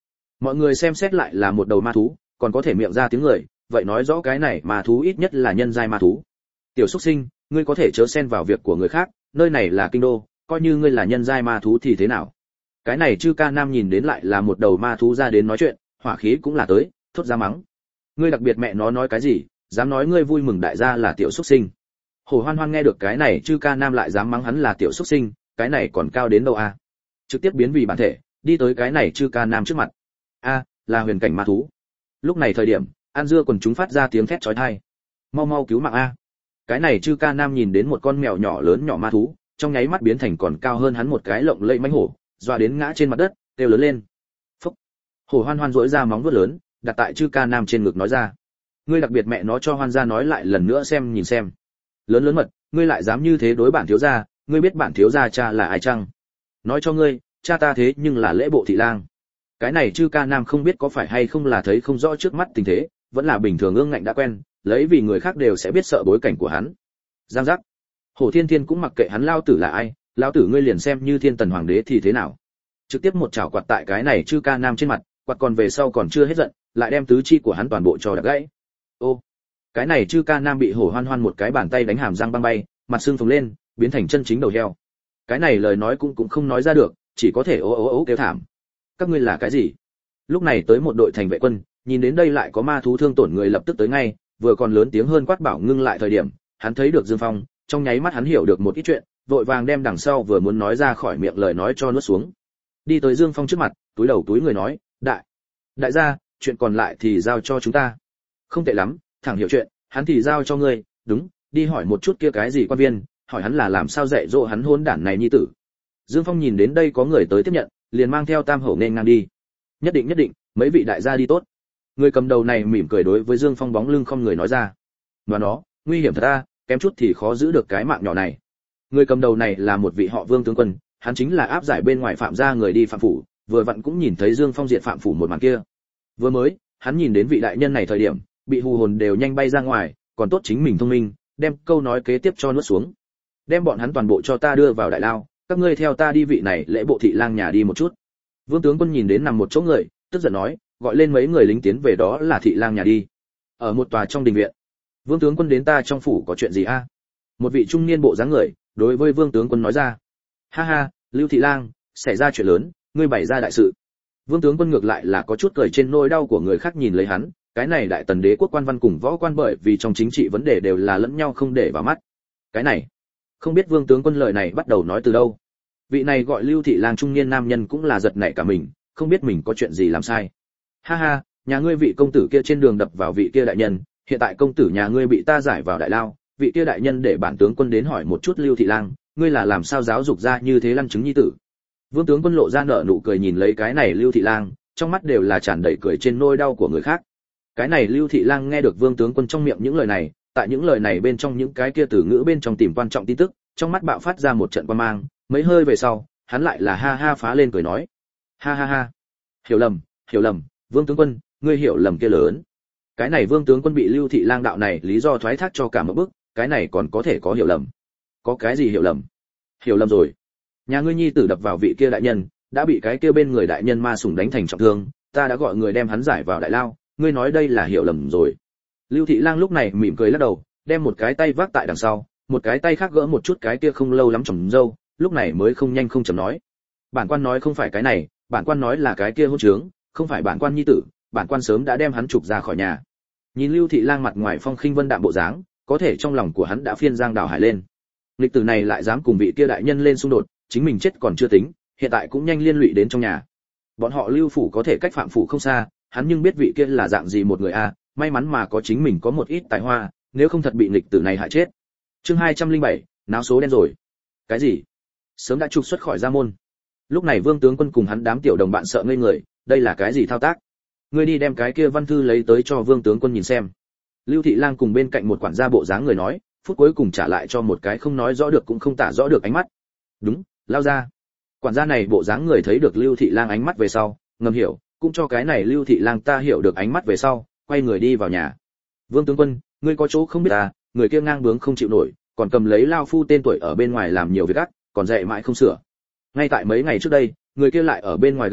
[SPEAKER 1] Mọi người xem xét lại là một đầu ma thú, còn có thể miệng ra tiếng người, vậy nói rõ cái này ma thú ít nhất là nhân giai ma thú. Tiểu Súc Sinh, ngươi có thể chớ xen vào việc của người khác, nơi này là kinh đô, coi như ngươi là nhân giai ma thú thì thế nào? Cái này Chư Ca Nam nhìn đến lại là một đầu ma thú ra đến nói chuyện, hỏa khí cũng là tới, thốt ra mắng. Ngươi đặc biệt mẹ nó nói cái gì, dám nói ngươi vui mừng đại gia là tiểu Súc Sinh. Hồ Hoan Hoan nghe được cái này Chư Ca Nam lại dám mắng hắn là tiểu Súc Sinh, cái này còn cao đến đâu a? Trực tiếp biến vì bản thể, đi tới cái này Chư Ca Nam trước mặt. A, là huyền cảnh ma thú. Lúc này thời điểm, An Dưa quần chúng phát ra tiếng thét chói tai. Mau mau cứu mạng a. Cái này Chư Ca Nam nhìn đến một con mèo nhỏ lớn nhỏ ma thú, trong nháy mắt biến thành còn cao hơn hắn một cái lộng lẫy mãnh hổ, dọa đến ngã trên mặt đất, kêu lớn lên. Phúc. Hổ Hoan Hoan rỗi ra móng vuốt lớn, đặt tại Chư Ca Nam trên ngực nói ra. Ngươi đặc biệt mẹ nó cho Hoan gia nói lại lần nữa xem nhìn xem. Lớn lớn mật, ngươi lại dám như thế đối bản thiếu gia, ngươi biết bản thiếu gia cha là ai chăng? Nói cho ngươi, cha ta thế nhưng là Lễ Bộ thị lang. Cái này Chư Ca Nam không biết có phải hay không là thấy không rõ trước mắt tình thế, vẫn là bình thường ương ngạnh đã quen, lấy vì người khác đều sẽ biết sợ bối cảnh của hắn. Giang giác. Hổ Thiên Thiên cũng mặc kệ hắn lao tử là ai, lao tử ngươi liền xem như Thiên Tần Hoàng đế thì thế nào. Trực tiếp một chảo quạt tại cái này Chư Ca Nam trên mặt, quạt còn về sau còn chưa hết giận, lại đem tứ chi của hắn toàn bộ cho đập gãy. Ô, cái này Chư Ca Nam bị Hổ Hoan Hoan một cái bàn tay đánh hàm răng băng bay, mặt xương phồng lên, biến thành chân chính đầu heo. Cái này lời nói cũng không nói ra được, chỉ có thể ố ố ố kêu thảm. Các ngươi là cái gì? Lúc này tới một đội thành vệ quân, nhìn đến đây lại có ma thú thương tổn người lập tức tới ngay, vừa còn lớn tiếng hơn quát bảo ngưng lại thời điểm, hắn thấy được Dương Phong, trong nháy mắt hắn hiểu được một ít chuyện, vội vàng đem đằng sau vừa muốn nói ra khỏi miệng lời nói cho nuốt xuống. Đi tới Dương Phong trước mặt, túi đầu túi người nói, đại gia, chuyện còn lại thì giao cho chúng ta. Không tệ lắm, thẳng hiểu chuyện, hắn thì giao cho ngươi, đúng, đi hỏi một chút kia cái gì quan viên, hỏi hắn là làm sao dạy dỗ hắn hôn đản này nhi tử. Dương Phong nhìn đến đây có người tới tiếp nhận, liền mang theo Tam Hổ nên ngang đi. Nhất định, mấy vị đại gia đi tốt. Người cầm đầu này mỉm cười đối với Dương Phong bóng lưng không người nói ra. Mà nó, nguy hiểm thật ta, kém chút thì khó giữ được cái mạng nhỏ này. Người cầm đầu này là một vị họ Vương tướng quân, hắn chính là áp giải bên ngoài phạm gia người đi phạm phủ, vừa vặn cũng nhìn thấy Dương Phong diệt phạm phủ một màn kia. Vừa mới, hắn nhìn đến vị đại nhân này thời điểm, bị hù hồn đều nhanh bay ra ngoài, còn tốt chính mình thông minh, đem câu nói kế tiếp cho nuốt xuống. Đem bọn hắn toàn bộ cho ta đưa vào đại lao, các ngươi theo ta đi vị này Lễ Bộ thị lang nhà đi một chút. Vương tướng quân nhìn đến nằm một chỗ người, tức giận nói, gọi lên mấy người lính tiến về đó là thị lang nhà đi. Ở một tòa trong đình viện. Vương tướng quân đến ta trong phủ có chuyện gì a? Một vị trung niên bộ dáng người, đối với Vương tướng quân nói ra. Ha ha, Lưu thị lang, xảy ra chuyện lớn, ngươi bày ra đại sự. Vương tướng quân ngược lại là có chút cười trên nỗi đau của người khác nhìn lấy hắn, cái này đại tần đế quốc quan văn cùng võ quan bởi vì trong chính trị vấn đề đều là lẫn nhau không để vào mắt. Cái này, không biết Vương tướng quân lời này bắt đầu nói từ đâu. Vị này gọi Lưu thị lang trung niên nam nhân cũng là giật nảy cả mình, không biết mình có chuyện gì làm sai. Ha ha, nhà ngươi vị công tử kia trên đường đập vào vị kia đại nhân, hiện tại công tử nhà ngươi bị ta giải vào đại lao, vị kia đại nhân để bản tướng quân đến hỏi một chút Lưu thị lang, ngươi là làm sao giáo dục ra như thế lăng chứng nhi tử. Vương tướng quân lộ ra nở nụ cười nhìn lấy cái này Lưu thị lang, trong mắt đều là tràn đầy cười trên nỗi đau của người khác. Cái này Lưu thị lang nghe được Vương tướng quân trong miệng những lời này, tại những lời này bên trong những cái kia từ ngữ bên trong tìm quan trọng tin tức, trong mắt bạo phát ra một trận quan mang, mấy hơi về sau, hắn lại là ha ha phá lên cười nói. Ha ha ha. Hiểu lầm, Vương tướng quân, ngươi hiểu lầm kia lớn. Cái này Vương tướng quân bị Lưu thị lang đạo này lý do thoái thác cho cả một bức, cái này còn có thể có hiểu lầm. Có cái gì hiểu lầm? Hiểu lầm rồi. Nhà ngươi nhi tử đập vào vị kia đại nhân, đã bị cái kia bên người đại nhân ma sủng đánh thành trọng thương, ta đã gọi người đem hắn giải vào đại lao, ngươi nói đây là hiểu lầm rồi. Lưu thị lang lúc này mỉm cười lắc đầu, đem một cái tay vác tại đằng sau, một cái tay khác gỡ một chút cái kia không lâu lắm trồng dâu, lúc này mới không nhanh không chậm nói. Bản quan nói không phải cái này, bản quan nói là cái kia hỗn trướng, không phải bản quan nhi tử, bản quan sớm đã đem hắn trục ra khỏi nhà. Nhìn Lưu thị lang mặt ngoài phong khinh vân đạm bộ dáng, có thể trong lòng của hắn đã phiên giang đảo hải lên. Lịch tử này lại dám cùng vị kia đại nhân lên xung đột, chính mình chết còn chưa tính, hiện tại cũng nhanh liên lụy đến trong nhà. Bọn họ Lưu phủ có thể cách phạm phủ không xa, hắn nhưng biết vị kia là dạng gì một người a, may mắn mà có chính mình có một ít tài hoa, nếu không thật bị lịch tử này hại chết. Chương 207, náo số đen rồi. Cái gì? Sớm đã trục xuất khỏi gia môn. Lúc này Vương tướng quân cùng hắn đám tiểu đồng bạn sợ ngây người, đây là cái gì thao tác? Ngươi đi đem cái kia văn thư lấy tới cho Vương tướng quân nhìn xem. Lưu thị lang cùng bên cạnh một quản gia bộ dáng người nói, phút cuối cùng trả lại cho một cái không nói rõ được cũng không tả rõ được ánh mắt. Đúng, lao ra. Quản gia này bộ dáng người thấy được Lưu thị lang ánh mắt về sau, ngầm hiểu, cũng cho cái này Lưu thị lang ta hiểu được ánh mắt về sau, quay người đi vào nhà. Vương tướng quân, ngươi có chỗ không biết à, người kia ngang bướng không chịu nổi, còn cầm lấy lao phu tên tuổi ở bên ngoài làm nhiều việc ác, còn dạy mãi không sửa. Ngay tại mấy ngày trước đây, người kia lại ở bên ngoài gây chuyện,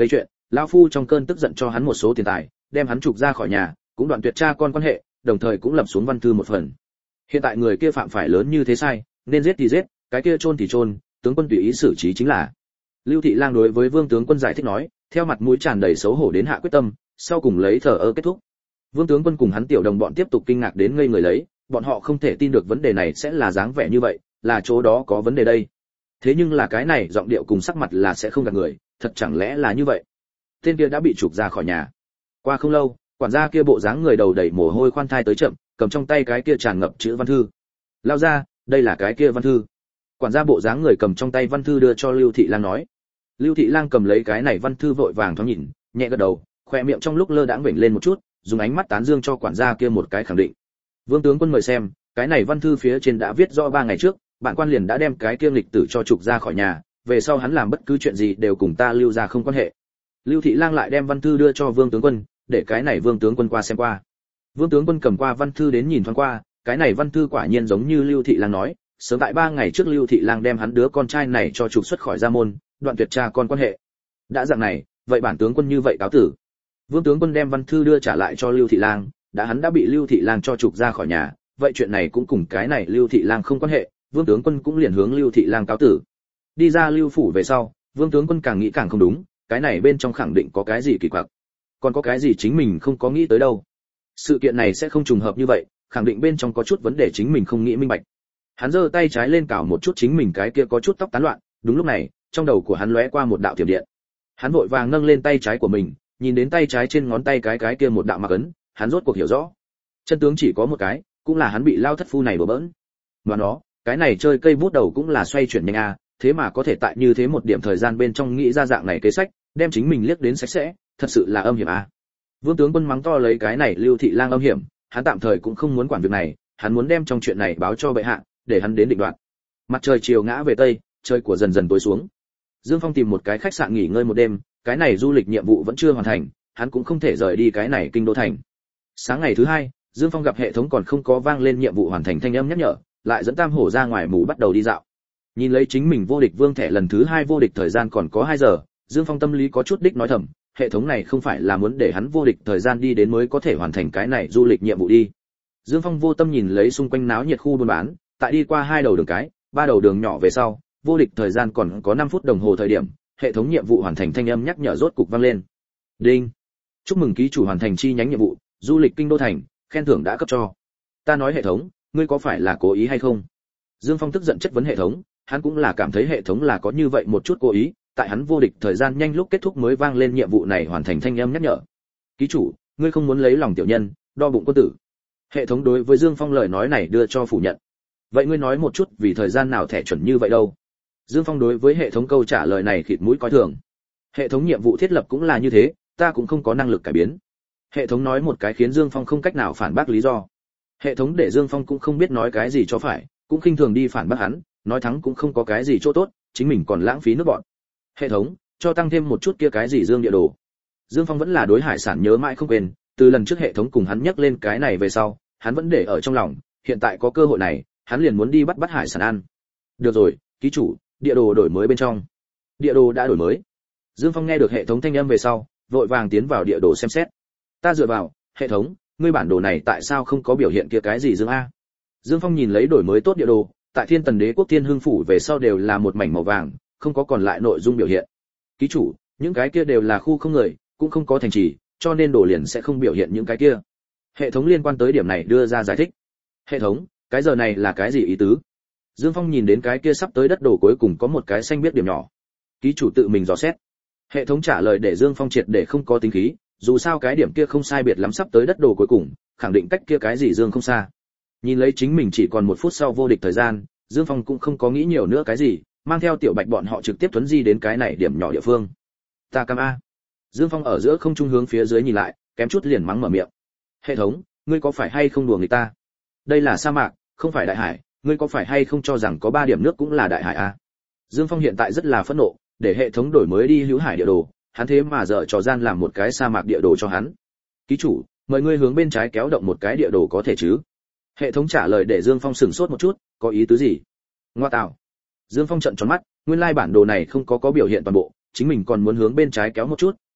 [SPEAKER 1] lão phu trong cơn tức giận cho hắn một số tiền tài, đem hắn trục ra khỏi nhà, cũng đoạn tuyệt cha con quan hệ, đồng thời cũng lập xuống văn thư một phần. Hiện tại người kia phạm phải lớn như thế sai, nên giết thì giết, cái kia chôn thì chôn, tướng quân tùy ý xử trí chính là. Lưu Thị Lang đối với Vương tướng quân giải thích nói, theo mặt mũi tràn đầy xấu hổ đến hạ quyết tâm, sau cùng lấy thờ ơ kết thúc. Vương tướng quân cùng hắn tiểu đồng bọn tiếp tục kinh ngạc đến ngây người lấy, bọn họ không thể tin được vấn đề này sẽ là dáng vẻ như vậy, là chỗ đó có vấn đề đây. Thế nhưng là cái này giọng điệu cùng sắc mặt là sẽ không gạt người, thật chẳng lẽ là như vậy? Tên kia đã bị trục ra khỏi nhà. Qua không lâu, quản gia kia bộ dáng người đầu đầy mồ hôi khoan thai tới chậm, cầm trong tay cái kia tràn ngập chữ văn thư. Lao ra, đây là cái kia văn thư. Quản gia bộ dáng người cầm trong tay văn thư đưa cho Lưu Thị Lang nói. Lưu Thị Lang cầm lấy cái này văn thư vội vàng thoáng nhìn, nhẹ gật đầu, khoe miệng trong lúc lơ đãng vểnh lên một chút, dùng ánh mắt tán dương cho quản gia kia một cái khẳng định. Vương tướng quân mời xem, cái này văn thư phía trên đã viết rõ 3 ngày trước, bạn quan liền đã đem cái kia nghịch tử cho trục ra khỏi nhà, về sau hắn làm bất cứ chuyện gì đều cùng ta Lưu gia không quan hệ. Lưu Thị Lang lại đem văn thư đưa cho Vương tướng quân, để cái này Vương tướng quân qua xem qua. Vương tướng quân cầm qua văn thư đến nhìn thoáng qua, cái này văn thư quả nhiên giống như Lưu Thị Lang nói, sớm tại 3 ngày trước Lưu Thị Lang đem hắn đứa con trai này cho trục xuất khỏi gia môn, đoạn tuyệt cha con quan hệ. Đã dạng này, vậy bản tướng quân như vậy cáo tử. Vương tướng quân đem văn thư đưa trả lại cho Lưu Thị Lang, hắn đã bị Lưu Thị Lang cho trục ra khỏi nhà, vậy chuyện này cũng cùng cái này Lưu Thị Lang không quan hệ, Vương tướng quân cũng liền hướng Lưu Thị Lang cáo tử. Đi ra Lưu phủ về sau, Vương tướng quân càng nghĩ càng không đúng, cái này bên trong khẳng định có cái gì kỳ quặc. Còn có cái gì chính mình không có nghĩ tới đâu. Sự kiện này sẽ không trùng hợp như vậy, khẳng định bên trong có chút vấn đề chính mình không nghĩ minh bạch. Hắn giơ tay trái lên cào một chút chính mình cái kia có chút tóc tán loạn, đúng lúc này, trong đầu của hắn lóe qua một đạo thiểm điện. Hắn vội vàng nâng lên tay trái của mình, nhìn đến tay trái trên ngón tay cái kia một đạo mạc ấn, hắn rốt cuộc hiểu rõ. Chân tướng chỉ có một cái, cũng là hắn bị lao thất phu này đùa bỡn. Mà nó, cái này chơi cây bút đầu cũng là xoay chuyển nhanh a, thế mà có thể tại như thế một điểm thời gian bên trong nghĩ ra dạng này kế sách, đem chính mình liếc đến sạch sẽ, thật sự là âm hiểm a. Vương tướng quân mắng to lấy cái này Lưu Thị Lang âm hiểm, hắn tạm thời cũng không muốn quản việc này, hắn muốn đem trong chuyện này báo cho bệ hạ, để hắn đến định đoạt. Mặt trời chiều ngã về tây, trời của dần dần tối xuống. Dương Phong tìm một cái khách sạn nghỉ ngơi một đêm, cái này du lịch nhiệm vụ vẫn chưa hoàn thành, hắn cũng không thể rời đi cái này kinh đô thành. Sáng ngày thứ hai, Dương Phong gặp hệ thống còn không có vang lên nhiệm vụ hoàn thành thanh âm nhắc nhở, lại dẫn Tam Hổ ra ngoài mù bắt đầu đi dạo. Nhìn lấy chính mình vô địch vương thẻ lần thứ 2 vô địch thời gian còn có 2 giờ, Dương Phong tâm lý có chút đích nói thầm, hệ thống này không phải là muốn để hắn vô địch thời gian đi đến mới có thể hoàn thành cái này du lịch nhiệm vụ đi. Dương Phong vô tâm nhìn lấy xung quanh náo nhiệt khu buôn bán, tại đi qua 2 đầu đường cái, 3 đầu đường nhỏ về sau, vô địch thời gian còn có 5 phút đồng hồ thời điểm, hệ thống nhiệm vụ hoàn thành thanh âm nhắc nhở rốt cục vang lên. Đinh. Chúc mừng ký chủ hoàn thành chi nhánh nhiệm vụ, du lịch kinh đô thành, khen thưởng đã cấp cho. Ta nói hệ thống, ngươi có phải là cố ý hay không? Dương Phong tức giận chất vấn hệ thống, hắn cũng là cảm thấy hệ thống là có như vậy một chút cố ý, tại hắn vô địch thời gian nhanh lúc kết thúc mới vang lên nhiệm vụ này hoàn thành thanh âm nhắc nhở. Ký chủ, ngươi không muốn lấy lòng tiểu nhân, đo bụng quân tử. Hệ thống đối với Dương Phong lời nói này đưa cho phủ nhận. Vậy ngươi nói một chút vì thời gian nào thẻ chuẩn như vậy đâu? Dương Phong đối với hệ thống câu trả lời này khịt mũi coi thường. Hệ thống nhiệm vụ thiết lập cũng là như thế, ta cũng không có năng lực cải biến. Hệ thống nói một cái khiến Dương Phong không cách nào phản bác lý do. Hệ thống để Dương Phong cũng không biết nói cái gì cho phải, cũng khinh thường đi phản bác hắn, nói thắng cũng không có cái gì chỗ tốt, chính mình còn lãng phí nước bọn. Hệ thống, cho tăng thêm một chút kia cái gì dương địa đồ. Dương Phong vẫn là đối hải sản nhớ mãi không quên, từ lần trước hệ thống cùng hắn nhắc lên cái này về sau, hắn vẫn để ở trong lòng, hiện tại có cơ hội này, hắn liền muốn đi bắt hải sản ăn. Được rồi, ký chủ, địa đồ đổi mới bên trong. Địa đồ đã đổi mới. Dương Phong nghe được hệ thống thanh âm về sau, vội vàng tiến vào địa đồ xem xét. Ta dựa vào, hệ thống, ngươi bản đồ này tại sao không có biểu hiện kia cái gì dương a? Dương Phong nhìn lấy đổi mới tốt địa đồ, tại Thiên Tần Đế quốc Thiên Hưng phủ về sau đều là một mảnh màu vàng, không có còn lại nội dung biểu hiện. Ký chủ, những cái kia đều là khu không người, cũng không có thành trì, cho nên đồ liền sẽ không biểu hiện những cái kia. Hệ thống liên quan tới điểm này đưa ra giải thích. Hệ thống, cái giờ này là cái gì ý tứ? Dương Phong nhìn đến cái kia sắp tới đất đồ cuối cùng có một cái xanh biết điểm nhỏ. Ký chủ tự mình dò xét. Hệ thống trả lời để Dương Phong triệt để không có tính khí, dù sao cái điểm kia không sai biệt lắm sắp tới đất đồ cuối cùng, khẳng định cách kia cái gì Dương không xa. Nhìn lấy chính mình chỉ còn 1 phút sau vô địch thời gian, Dương Phong cũng không có nghĩ nhiều nữa cái gì, mang theo Tiểu Bạch bọn họ trực tiếp tuấn di đến cái này điểm nhỏ địa phương. Ta cam a. Dương Phong ở giữa không trung hướng phía dưới nhìn lại, kém chút liền mắng mở miệng. Hệ thống, ngươi có phải hay không đùa người ta? Đây là sa mạc, không phải đại hải, ngươi có phải hay không cho rằng có 3 điểm nước cũng là đại hải a? Dương Phong hiện tại rất là phẫn nộ, để hệ thống đổi mới đi hữu hải địa đồ, hắn thế mà dở trò gian làm một cái sa mạc địa đồ cho hắn. Ký chủ, mời ngươi hướng bên trái kéo động một cái địa đồ có thể chứ? Hệ thống trả lời để Dương Phong sửng sốt một chút, có ý tứ gì? Ngoa tạo. Dương Phong trợn tròn mắt, nguyên lai bản đồ này không có biểu hiện toàn bộ, chính mình còn muốn hướng bên trái kéo một chút,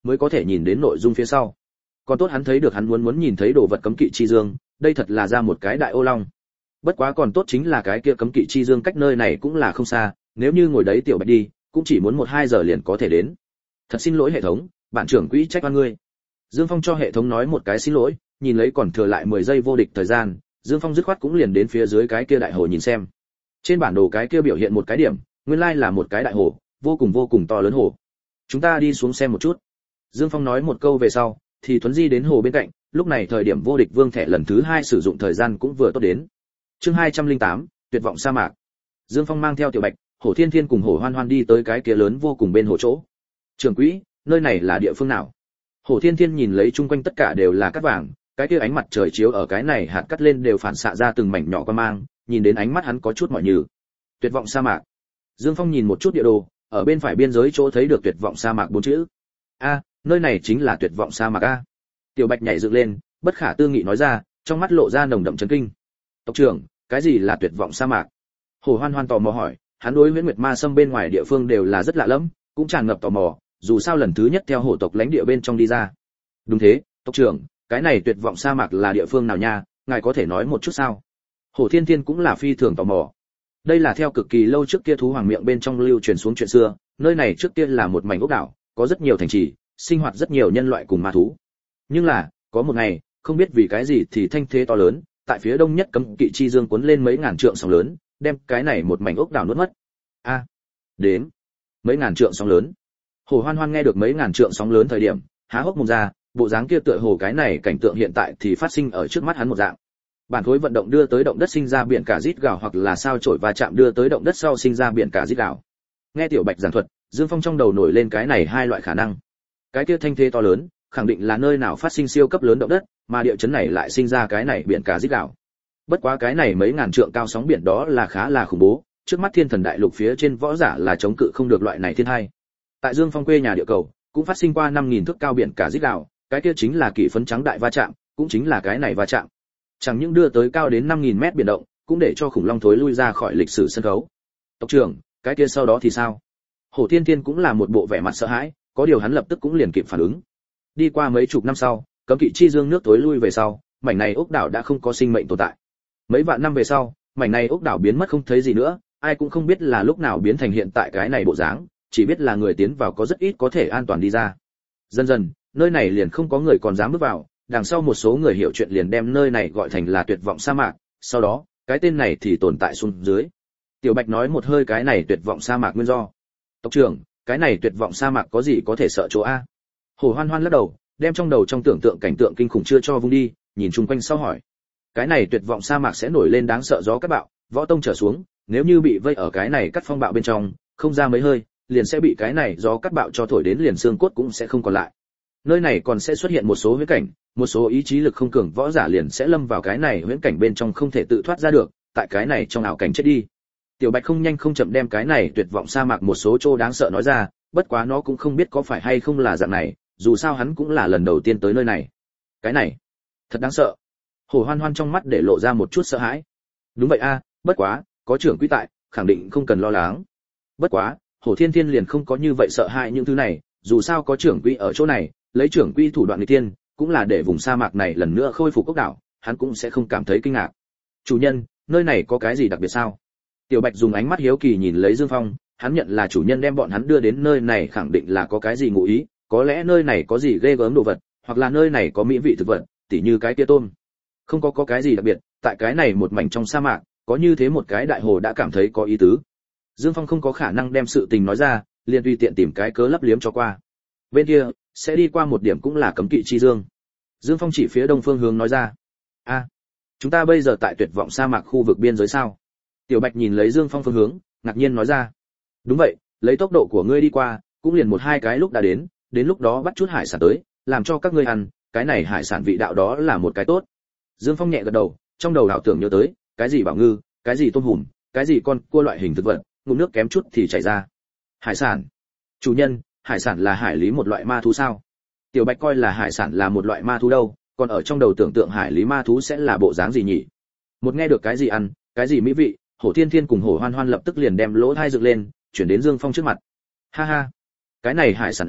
[SPEAKER 1] mới có thể nhìn đến nội dung phía sau. Còn tốt hắn thấy được hắn muốn nhìn thấy đồ vật cấm kỵ chi dương, đây thật là ra một cái đại ô long. Bất quá còn tốt chính là cái kia cấm kỵ chi dương cách nơi này cũng là không xa, nếu như ngồi đấy Tiểu Bạch đi, cũng chỉ muốn 1-2 giờ liền có thể đến. Thật xin lỗi hệ thống, bản trưởng quỹ trách oan ngươi. Dương Phong cho hệ thống nói một cái xin lỗi, nhìn lấy còn thừa lại 10 giây vô địch thời gian, Dương Phong dứt khoát cũng liền đến phía dưới cái kia đại hồ nhìn xem. Trên bản đồ cái kia biểu hiện một cái điểm, nguyên lai là một cái đại hồ, vô cùng to lớn hồ. Chúng ta đi xuống xem một chút. Dương Phong nói một câu về sau, thì thuấn di đến hồ bên cạnh, lúc này thời điểm vô địch vương thẻ lần thứ 2 sử dụng thời gian cũng vừa tốt đến. Chương 208, tuyệt vọng sa mạc. Dương Phong mang theo Tiểu Bạch, Hổ Thiên Thiên cùng Hổ Hoan Hoan đi tới cái kia lớn vô cùng bên hồ chỗ. Trưởng quỹ, nơi này là địa phương nào? Hổ Thiên Thiên nhìn lấy chung quanh tất cả đều là cát vàng, cái kia ánh mặt trời chiếu ở cái này hạt cát lên đều phản xạ ra từng mảnh nhỏ quang mang, nhìn đến ánh mắt hắn có chút mỏi nhừ. Tuyệt vọng sa mạc. Dương Phong nhìn một chút địa đồ, ở bên phải biên giới chỗ thấy được tuyệt vọng sa mạc 4 chữ. A, nơi này chính là tuyệt vọng sa mạc a. Tiểu Bạch nhảy dựng lên, bất khả tư nghị nói ra, trong mắt lộ ra nồng đậm chấn kinh. Tộc trưởng, cái gì là tuyệt vọng sa mạc? Hổ Hoan Hoan tò mò hỏi, hắn đối Huyễn Nguyệt Ma Sâm bên ngoài địa phương đều là rất lạ lẫm, cũng tràn ngập tò mò, dù sao lần thứ nhất theo hổ tộc lãnh địa bên trong đi ra. Đúng thế, tộc trưởng, cái này tuyệt vọng sa mạc là địa phương nào nha, ngài có thể nói một chút sao? Hổ Thiên Thiên cũng là phi thường tò mò. Đây là theo cực kỳ lâu trước kia thú hoàng miệng bên trong lưu truyền xuống chuyện xưa, nơi này trước kia là một mảnh ốc đảo, có rất nhiều thành trì, sinh hoạt rất nhiều nhân loại cùng ma thú. Nhưng là, có một ngày, không biết vì cái gì thì thanh thế to lớn, tại phía đông nhất cấm kỵ chi dương cuốn lên mấy ngàn trượng sóng lớn, đem cái này một mảnh ốc đảo nuốt mất. A, đến mấy ngàn trượng sóng lớn. Hổ Hoan Hoan nghe được mấy ngàn trượng sóng lớn thời điểm, há hốc mồm ra, bộ dáng kia tựa hồ cái này cảnh tượng hiện tại thì phát sinh ở trước mắt hắn một dạng. Bản khối vận động đưa tới động đất sinh ra biển cả rít gào, hoặc là sao chổi va chạm đưa tới động đất sau sinh ra biển cả rít gào. Nghe Tiểu Bạch giảng thuật, Dương Phong trong đầu nổi lên cái này hai loại khả năng. Cái kia thanh thế to lớn, khẳng định là nơi nào phát sinh siêu cấp lớn động đất, mà địa chấn này lại sinh ra cái này biển cả rít gào. Bất quá cái này mấy ngàn trượng cao sóng biển đó là khá là khủng bố, trước mắt Thiên Thần Đại Lục phía trên võ giả là chống cự không được loại này thiên hai. Tại Dương Phong quê nhà địa cầu, cũng phát sinh qua 5000 thước cao biển cả rít gào, cái kia chính là kỷ phấn trắng đại va chạm, cũng chính là cái này va chạm. Chẳng những đưa tới cao đến 5000 mét biển động, cũng để cho khủng long thối lui ra khỏi lịch sử sân khấu. Tộc trưởng, cái kia sau đó thì sao? Hổ Thiên Thiên cũng là một bộ vẻ mặt sợ hãi, có điều hắn lập tức cũng liền kịp phản ứng. Đi qua mấy chục năm sau, cấm kỵ chi dương nước tối lui về sau, mảnh này ốc đảo đã không có sinh mệnh tồn tại. Mấy vạn năm về sau, mảnh này ốc đảo biến mất không thấy gì nữa, ai cũng không biết là lúc nào biến thành hiện tại cái này bộ dáng, chỉ biết là người tiến vào có rất ít có thể an toàn đi ra. Dần dần, nơi này liền không có người còn dám bước vào, đằng sau một số người hiểu chuyện liền đem nơi này gọi thành là tuyệt vọng sa mạc, sau đó, cái tên này thì tồn tại xuống dưới. Tiểu Bạch nói một hơi cái này tuyệt vọng sa mạc nguyên do. Tộc trưởng, cái này tuyệt vọng sa mạc có gì có thể sợ chỗ a? Hổ Hoan Hoan lắc đầu, đem trong đầu trong tưởng tượng cảnh tượng kinh khủng chưa cho vung đi, nhìn chung quanh sau hỏi. Cái này tuyệt vọng sa mạc sẽ nổi lên đáng sợ gió cát bạo, võ tông trở xuống, nếu như bị vây ở cái này cắt phong bạo bên trong, không ra mấy hơi, liền sẽ bị cái này gió cát bạo cho thổi đến liền xương cốt cũng sẽ không còn lại. Nơi này còn sẽ xuất hiện một số huyễn cảnh, một số ý chí lực không cường võ giả liền sẽ lâm vào cái này huyễn cảnh bên trong không thể tự thoát ra được, tại cái này trong ảo cảnh chết đi. Tiểu Bạch không nhanh không chậm đem cái này tuyệt vọng sa mạc một số chỗ đáng sợ nói ra, bất quá nó cũng không biết có phải hay không là dạng này, dù sao hắn cũng là lần đầu tiên tới nơi này. Cái này, thật đáng sợ. Hổ Hoan Hoan trong mắt để lộ ra một chút sợ hãi. Đúng vậy a, bất quá, có trưởng quỹ tại, khẳng định không cần lo lắng. Bất quá, Hổ Thiên Thiên liền không có như vậy sợ hãi những thứ này, dù sao có trưởng quỹ ở chỗ này, lấy trưởng quỹ thủ đoạn nghịch tiên, cũng là để vùng sa mạc này lần nữa khôi phục ốc đảo, hắn cũng sẽ không cảm thấy kinh ngạc. Chủ nhân, nơi này có cái gì đặc biệt sao? Tiểu Bạch dùng ánh mắt hiếu kỳ nhìn lấy Dương Phong, hắn nhận là chủ nhân đem bọn hắn đưa đến nơi này khẳng định là có cái gì ngụ ý, có lẽ nơi này có gì ghê gớm đồ vật, hoặc là nơi này có mỹ vị thực vật, tỉ như cái kia tôm. Không có cái gì đặc biệt, tại cái này một mảnh trong sa mạc, có như thế một cái đại hồ đã cảm thấy có ý tứ. Dương Phong không có khả năng đem sự tình nói ra, liền tùy tiện tìm cái cớ lấp liếm cho qua. Bên kia, sẽ đi qua một điểm cũng là cấm kỵ chi dương. Dương Phong chỉ phía đông phương hướng nói ra. A, chúng ta bây giờ tại tuyệt vọng sa mạc khu vực biên giới sao? Tiểu Bạch nhìn lấy Dương Phong phương hướng, ngạc nhiên nói ra. Đúng vậy, lấy tốc độ của ngươi đi qua, cũng liền 1-2 cái lúc đã đến lúc đó bắt chút hải sản tới, làm cho các ngươi ăn, cái này hải sản vị đạo đó là một cái tốt. Dương Phong nhẹ gật đầu, trong đầu ảo tưởng nhớ tới, cái gì bảo ngư, cái gì tôm hùm, cái gì con cua loại hình thực vật, ngụm nước kém chút thì chảy ra. Hải sản. Chủ nhân, hải sản là hải lý một loại ma thú sao? Tiểu Bạch coi là hải sản là một loại ma thú đâu, còn ở trong đầu tưởng tượng hải lý ma thú sẽ là bộ dáng gì nhỉ? Một nghe được cái gì ăn, cái gì mỹ vị, Hổ Thiên Thiên cùng Hổ Hoan Hoan lập tức liền đem lỗ tai dựng lên, chuyển đến Dương Phong trước mặt. Ha ha, cái này hải sản a,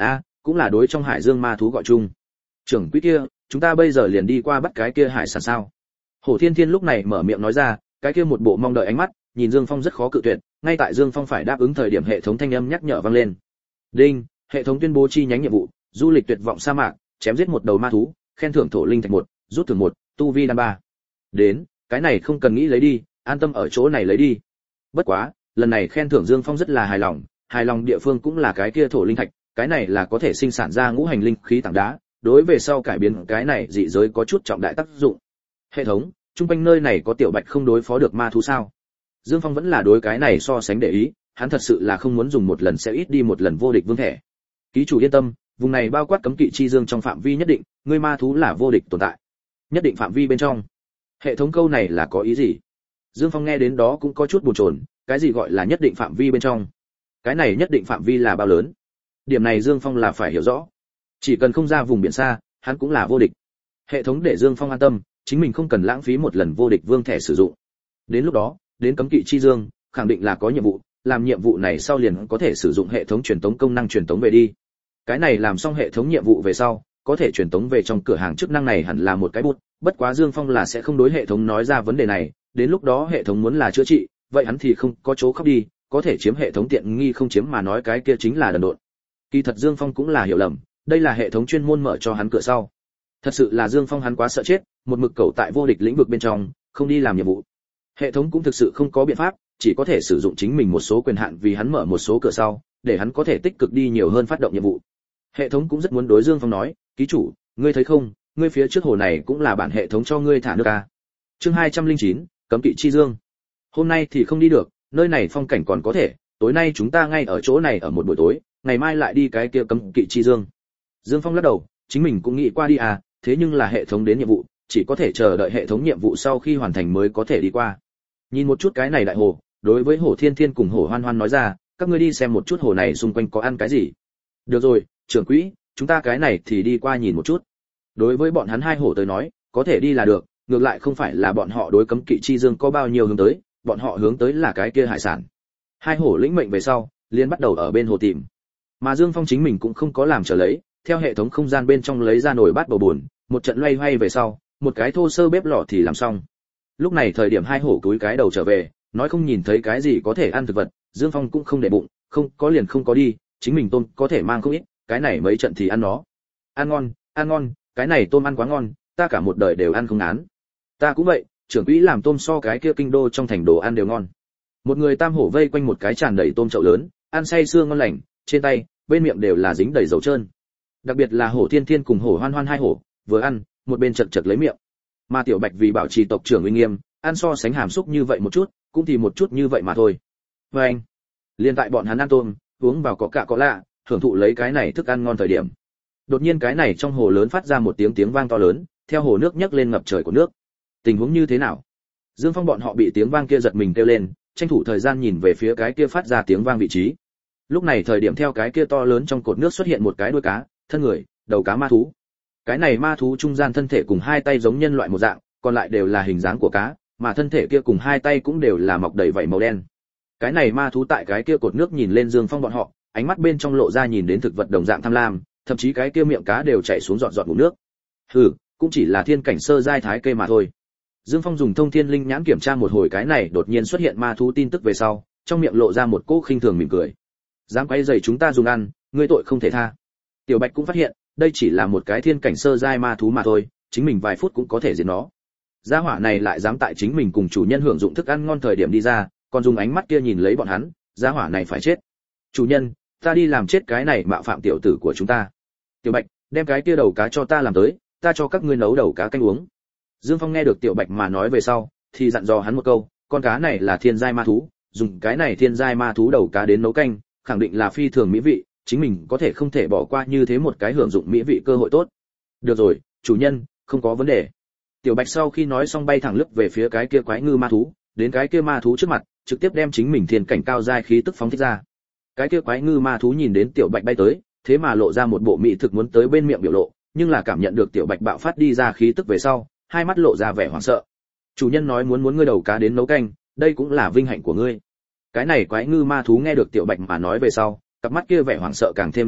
[SPEAKER 1] cũng là đối trong hải dương ma thú gọi chung. Trưởng quỹ kia, chúng ta bây giờ liền đi qua bắt cái kia hải sản sao? Hổ Thiên Thiên lúc này mở miệng nói ra, cái kia một bộ mong đợi ánh mắt, nhìn Dương Phong rất khó cự tuyệt, ngay tại Dương Phong phải đáp ứng thời điểm hệ thống thanh âm nhắc nhở vang lên. Đinh, hệ thống tuyên bố chi nhánh nhiệm vụ, du lịch tuyệt vọng sa mạc, chém giết một đầu ma thú, khen thưởng thổ linh thạch 1, rút thưởng 1, tu vi đan 3. Đến, cái này không cần nghĩ lấy đi, an tâm ở chỗ này lấy đi. Bất quá, lần này khen thưởng Dương Phong rất là hài lòng địa phương cũng là cái kia thổ linh thạch, cái này là có thể sinh sản ra ngũ hành linh khí tảng đá, đối về sau cải biến cái này dị giới có chút trọng đại tác dụng. Hệ thống, trung quanh nơi này có tiểu bạch không đối phó được ma thú sao? Dương Phong vẫn là đối cái này so sánh để ý, hắn thật sự là không muốn dùng một lần sẽ ít đi một lần vô địch vương thẻ. Ký chủ yên tâm, vùng này bao quát cấm kỵ chi dương trong phạm vi nhất định, ngươi ma thú là vô địch tồn tại. Nhất định phạm vi bên trong. Hệ thống câu này là có ý gì? Dương Phong nghe đến đó cũng có chút buồn chồn, cái gì gọi là nhất định phạm vi bên trong? Cái này nhất định phạm vi là bao lớn? Điểm này Dương Phong là phải hiểu rõ. Chỉ cần không ra vùng biển xa, hắn cũng là vô địch. Hệ thống để Dương Phong an tâm, chính mình không cần lãng phí một lần vô địch vương thẻ sử dụng. Đến lúc đó, đến cấm kỵ chi dương, khẳng định là có nhiệm vụ, làm nhiệm vụ này sau liền có thể sử dụng hệ thống truyền tống công năng truyền tống về đi. Cái này làm xong hệ thống nhiệm vụ về sau, có thể truyền tống về trong cửa hàng chức năng này hẳn là một cái bút, bất quá Dương Phong là sẽ không đối hệ thống nói ra vấn đề này, đến lúc đó hệ thống muốn là chữa trị, vậy hắn thì không có chỗ khóc đi, có thể chiếm hệ thống tiện nghi không chiếm mà nói cái kia chính là đần độn. Kỳ thật Dương Phong cũng là hiểu lầm, đây là hệ thống chuyên môn mở cho hắn cửa sau. Thật sự là Dương Phong hắn quá sợ chết, một mực cầu tại vô địch lĩnh vực bên trong, không đi làm nhiệm vụ. Hệ thống cũng thực sự không có biện pháp, chỉ có thể sử dụng chính mình một số quyền hạn vì hắn mở một số cửa sau, để hắn có thể tích cực đi nhiều hơn phát động nhiệm vụ. Hệ thống cũng rất muốn đối Dương Phong nói, ký chủ, ngươi thấy không, ngươi phía trước hồ này cũng là bản hệ thống cho ngươi thả nước à. Chương 209, cấm kỵ chi dương. Hôm nay thì không đi được, nơi này phong cảnh còn có thể, tối nay chúng ta ngay ở chỗ này ở một buổi tối, ngày mai lại đi cái kia cấm kỵ chi dương. Dương Phong lắc đầu, chính mình cũng nghĩ qua đi à, thế nhưng là hệ thống đến nhiệm vụ, chỉ có thể chờ đợi hệ thống nhiệm vụ sau khi hoàn thành mới có thể đi qua. Nhìn một chút cái này đại hồ, đối với Hổ Thiên Thiên cùng Hổ Hoan Hoan nói ra, các ngươi đi xem một chút hồ này xung quanh có ăn cái gì. Được rồi, trưởng quỹ, chúng ta cái này thì đi qua nhìn một chút. Đối với bọn hắn hai hổ tới nói, có thể đi là được, ngược lại không phải là bọn họ đối cấm kỵ chi dương có bao nhiêu hướng tới, bọn họ hướng tới là cái kia hải sản. Hai hổ lĩnh mệnh về sau, liền bắt đầu ở bên hồ tìm. Mà Dương Phong chính mình cũng không có làm trở lấy, theo hệ thống không gian bên trong lấy ra nồi bát bầu buồn, một trận loay hoay về sau, một cái thô sơ bếp lò thì làm xong. Lúc này thời điểm hai hổ túi cái đầu trở về, nói không nhìn thấy cái gì có thể ăn thực vật, Dương Phong cũng không để bụng, không có liền không có đi, chính mình tôm có thể mang không ít, cái này mấy trận thì ăn nó. Ăn ngon, cái này tôm ăn quá ngon, ta cả một đời đều ăn không ngán. Ta cũng vậy, trưởng quỹ làm tôm so cái kia kinh đô trong thành đồ ăn đều ngon. Một người tam hổ vây quanh một cái tràn đầy tôm chậu lớn, ăn say sưa ngon lành, trên tay, bên miệng đều là dính đầy dầu trơn. Đặc biệt là Hổ Thiên Thiên cùng Hổ Hoan Hoan hai hổ, vừa ăn, một bên chật chật lấy miệng. Mà Tiểu Bạch vì bảo trì tộc trưởng uy nghiêm, ăn so sánh hàm xúc như vậy một chút, cũng thì một chút như vậy mà thôi. Và anh, liên tại bọn hắn ăn tôm, uống vào có cạ có lạ, thưởng thụ lấy cái này thức ăn ngon thời điểm. Đột nhiên cái này trong hồ lớn phát ra một tiếng vang to lớn, theo hồ nước nhấc lên ngập trời của nước. Tình huống như thế nào? Dương Phong bọn họ bị tiếng vang kia giật mình kêu lên, tranh thủ thời gian nhìn về phía cái kia phát ra tiếng vang vị trí. Lúc này thời điểm theo cái kia to lớn trong cột nước xuất hiện một cái đuôi cá, thân người, đầu cá ma thú. Cái này ma thú trung gian thân thể cùng hai tay giống nhân loại một dạng, còn lại đều là hình dáng của cá, mà thân thể kia cùng hai tay cũng đều là mọc đầy vảy màu đen. Cái này ma thú tại cái kia cột nước nhìn lên Dương Phong bọn họ, ánh mắt bên trong lộ ra nhìn đến thực vật đồng dạng tham lam, thậm chí cái kia miệng cá đều chảy xuống giọt giọt ngụm nước. Hừ, cũng chỉ là thiên cảnh sơ giai thái kê mà thôi. Dương Phong dùng thông thiên linh nhãn kiểm tra một hồi cái này đột nhiên xuất hiện ma thú tin tức về sau, trong miệng lộ ra một cỗ khinh thường mỉm cười. Dám quấy rầy chúng ta dùng ăn, ngươi tội không thể tha. Tiểu Bạch cũng phát hiện, đây chỉ là một cái thiên cảnh sơ giai ma thú mà thôi, chính mình vài phút cũng có thể diệt nó. Gia hỏa này lại dám tại chính mình cùng chủ nhân hưởng dụng thức ăn ngon thời điểm đi ra, còn dùng ánh mắt kia nhìn lấy bọn hắn, gia hỏa này phải chết. Chủ nhân, ta đi làm chết cái này mạo phạm tiểu tử của chúng ta. Tiểu Bạch, đem cái kia đầu cá cho ta làm tới, ta cho các ngươi nấu đầu cá canh uống. Dương Phong nghe được Tiểu Bạch mà nói về sau, thì dặn dò hắn một câu, con cá này là thiên giai ma thú, dùng cái này thiên giai ma thú đầu cá đến nấu canh, khẳng định là phi thường mỹ vị, chính mình có thể không thể bỏ qua như thế một cái hưởng dụng mỹ vị cơ hội tốt. Được rồi, chủ nhân, không có vấn đề. Tiểu Bạch sau khi nói xong bay thẳng lướt về phía cái kia quái ngư ma thú, đến cái kia ma thú trước mặt, trực tiếp đem chính mình thiên cảnh cao giai khí tức phóng thích ra. Cái kia quái ngư ma thú nhìn đến Tiểu Bạch bay tới, thế mà lộ ra một bộ mỹ thực muốn tới bên miệng biểu lộ, nhưng là cảm nhận được Tiểu Bạch bạo phát đi ra khí tức về sau, hai mắt lộ ra vẻ hoảng sợ. Chủ nhân nói muốn ngươi đầu cá đến nấu canh, đây cũng là vinh hạnh của ngươi. Cái này quái ngư ma thú nghe được Tiểu Bạch mà nói về sau, cặp mắt kia vẻ hoảng sợ càng thêm nồng đậm,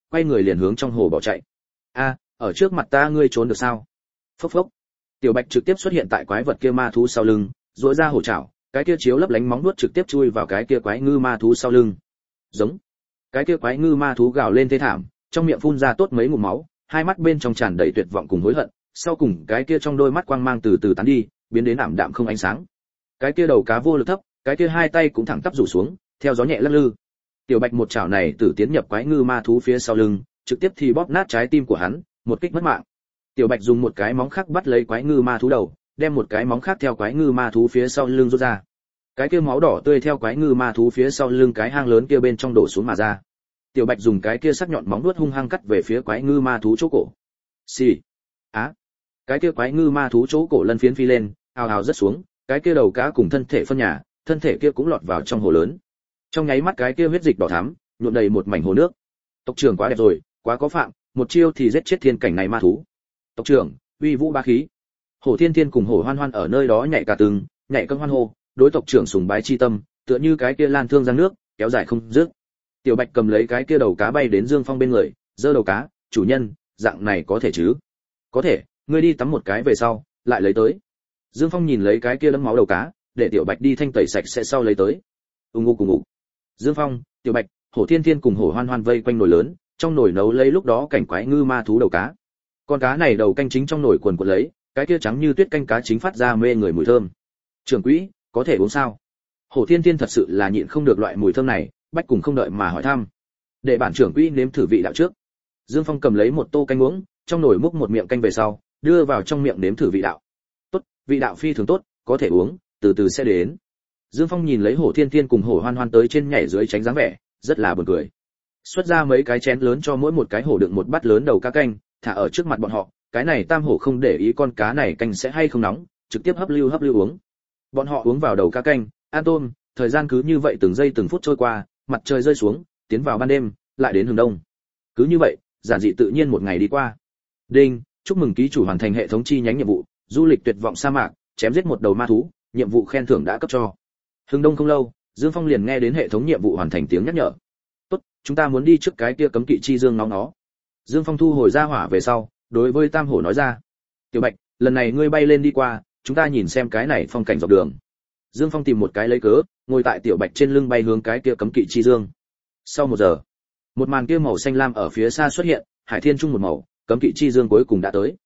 [SPEAKER 1] quay người liền hướng trong hồ bỏ chạy. A, ở trước mặt ta ngươi trốn được sao? Phốc phốc. Tiểu Bạch trực tiếp xuất hiện tại quái vật kia ma thú sau lưng, duỗi ra hổ chảo, cái kia chiếu lấp lánh móng vuốt trực tiếp chui vào cái kia quái ngư ma thú sau lưng. Giống. Cái kia quái ngư ma thú gào lên thê thảm, trong miệng phun ra tốt mấy ngụm máu, hai mắt bên trong tràn đầy tuyệt vọng cùng hối hận, sau cùng cái kia trong đôi mắt quang mang từ từ tán đi, biến đến ảm đạm không ánh sáng. Cái kia đầu cá vô lực thấp, cái kia hai tay cũng thẳng tắp rủ xuống, theo gió nhẹ lắc lư. Tiểu Bạch một chảo này tử tiến nhập quái ngư ma thú phía sau lưng, trực tiếp thì bóp nát trái tim của hắn, một kích mất mạng. Tiểu Bạch dùng một cái móng khác bắt lấy quái ngư ma thú đầu, đem một cái móng khác theo quái ngư ma thú phía sau lưng rút ra. Cái kia máu đỏ tươi theo quái ngư ma thú phía sau lưng cái hang lớn kia bên trong đổ xuống mà ra. Tiểu Bạch dùng cái kia sắc nhọn móng vuốt hung hăng cắt về phía quái ngư ma thú chỗ cổ. Xì. Á. Cái kia quái ngư ma thú chỗ cổ lân phiến phi lên, ào ào rất xuống, cái kia đầu cá cùng thân thể phân nhà, thân thể kia cũng lọt vào trong hồ lớn. Trong nháy mắt cái kia huyết dịch đỏ thắm, nhuộm đầy một mảnh hồ nước. Tộc trưởng quá đẹp rồi, quá có phạm, một chiêu thì giết chết thiên cảnh này ma thú. Tộc trưởng, uy vũ bá khí. Hổ Thiên Thiên cùng Hổ Hoan Hoan ở nơi đó nhảy cả từng, nhảy cân hoan hô, đối tộc trưởng sùng bái chi tâm, tựa như cái kia lan thương giang nước, kéo dài không dứt. Tiểu Bạch cầm lấy cái kia đầu cá bay đến Dương Phong bên người, giơ đầu cá, "Chủ nhân, dạng này có thể chứ?" "Có thể, ngươi đi tắm một cái về sau, lại lấy tới." Dương Phong nhìn lấy cái kia đẫm máu đầu cá, để Tiểu Bạch đi thanh tẩy sạch sẽ sau lấy tới. Ngủ cùng ngủ. Dương Phong, Tiểu Bạch, Hổ Thiên Thiên cùng Hổ Hoan Hoan vây quanh nồi lớn, trong nồi nấu lấy lúc đó cảnh quái ngư ma thú đầu cá. Con cá này đầu canh chính trong nồi quần quật lấy, cái kia trắng như tuyết canh cá chính phát ra mê người mùi thơm. "Trưởng quỹ, có thể uống sao?" Hổ Thiên Thiên thật sự là nhịn không được loại mùi thơm này, bách cùng không đợi mà hỏi thăm. "Để bản trưởng quỹ nếm thử vị đạo trước." Dương Phong cầm lấy một tô canh uống, trong nồi múc một miệng canh về sau, đưa vào trong miệng nếm thử vị đạo. "Tốt, vị đạo phi thường tốt, có thể uống, từ từ sẽ đến." Dương Phong nhìn lấy Hổ Thiên Thiên cùng Hổ Hoan Hoan tới trên nhảy dưới tránh dáng vẻ, rất là buồn cười. Xuất ra mấy cái chén lớn cho mỗi một cái hổ đựng một bát lớn đầu cá canh, thả ở trước mặt bọn họ, cái này tam hổ không để ý con cá này canh sẽ hay không nóng, trực tiếp hấp lưu uống. Bọn họ uống vào đầu cá canh, ăn tôm, thời gian cứ như vậy từng giây từng phút trôi qua, mặt trời rơi xuống, tiến vào ban đêm, lại đến hướng đông. Cứ như vậy, giản dị tự nhiên một ngày đi qua. Đinh, chúc mừng ký chủ hoàn thành hệ thống chi nhánh nhiệm vụ, du lịch tuyệt vọng sa mạc, chém giết một đầu ma thú, nhiệm vụ khen thưởng đã cấp cho. Hướng đông không lâu, Dương Phong liền nghe đến hệ thống nhiệm vụ hoàn thành tiếng nhắc nhở. Tốt, chúng ta muốn đi trước cái kia cấm kỵ chi dương nóng nó. Dương Phong thu hồi ra hỏa về sau, đối với Tam Hổ nói ra. Tiểu Bạch, lần này ngươi bay lên đi qua, chúng ta nhìn xem cái này phong cảnh dọc đường. Dương Phong tìm một cái lấy cớ, ngồi tại Tiểu Bạch trên lưng bay hướng cái kia cấm kỵ chi dương. Sau 1 giờ, một màn kia màu xanh lam ở phía xa xuất hiện, hải thiên trung một màu, cấm kỵ chi dương cuối cùng đã tới.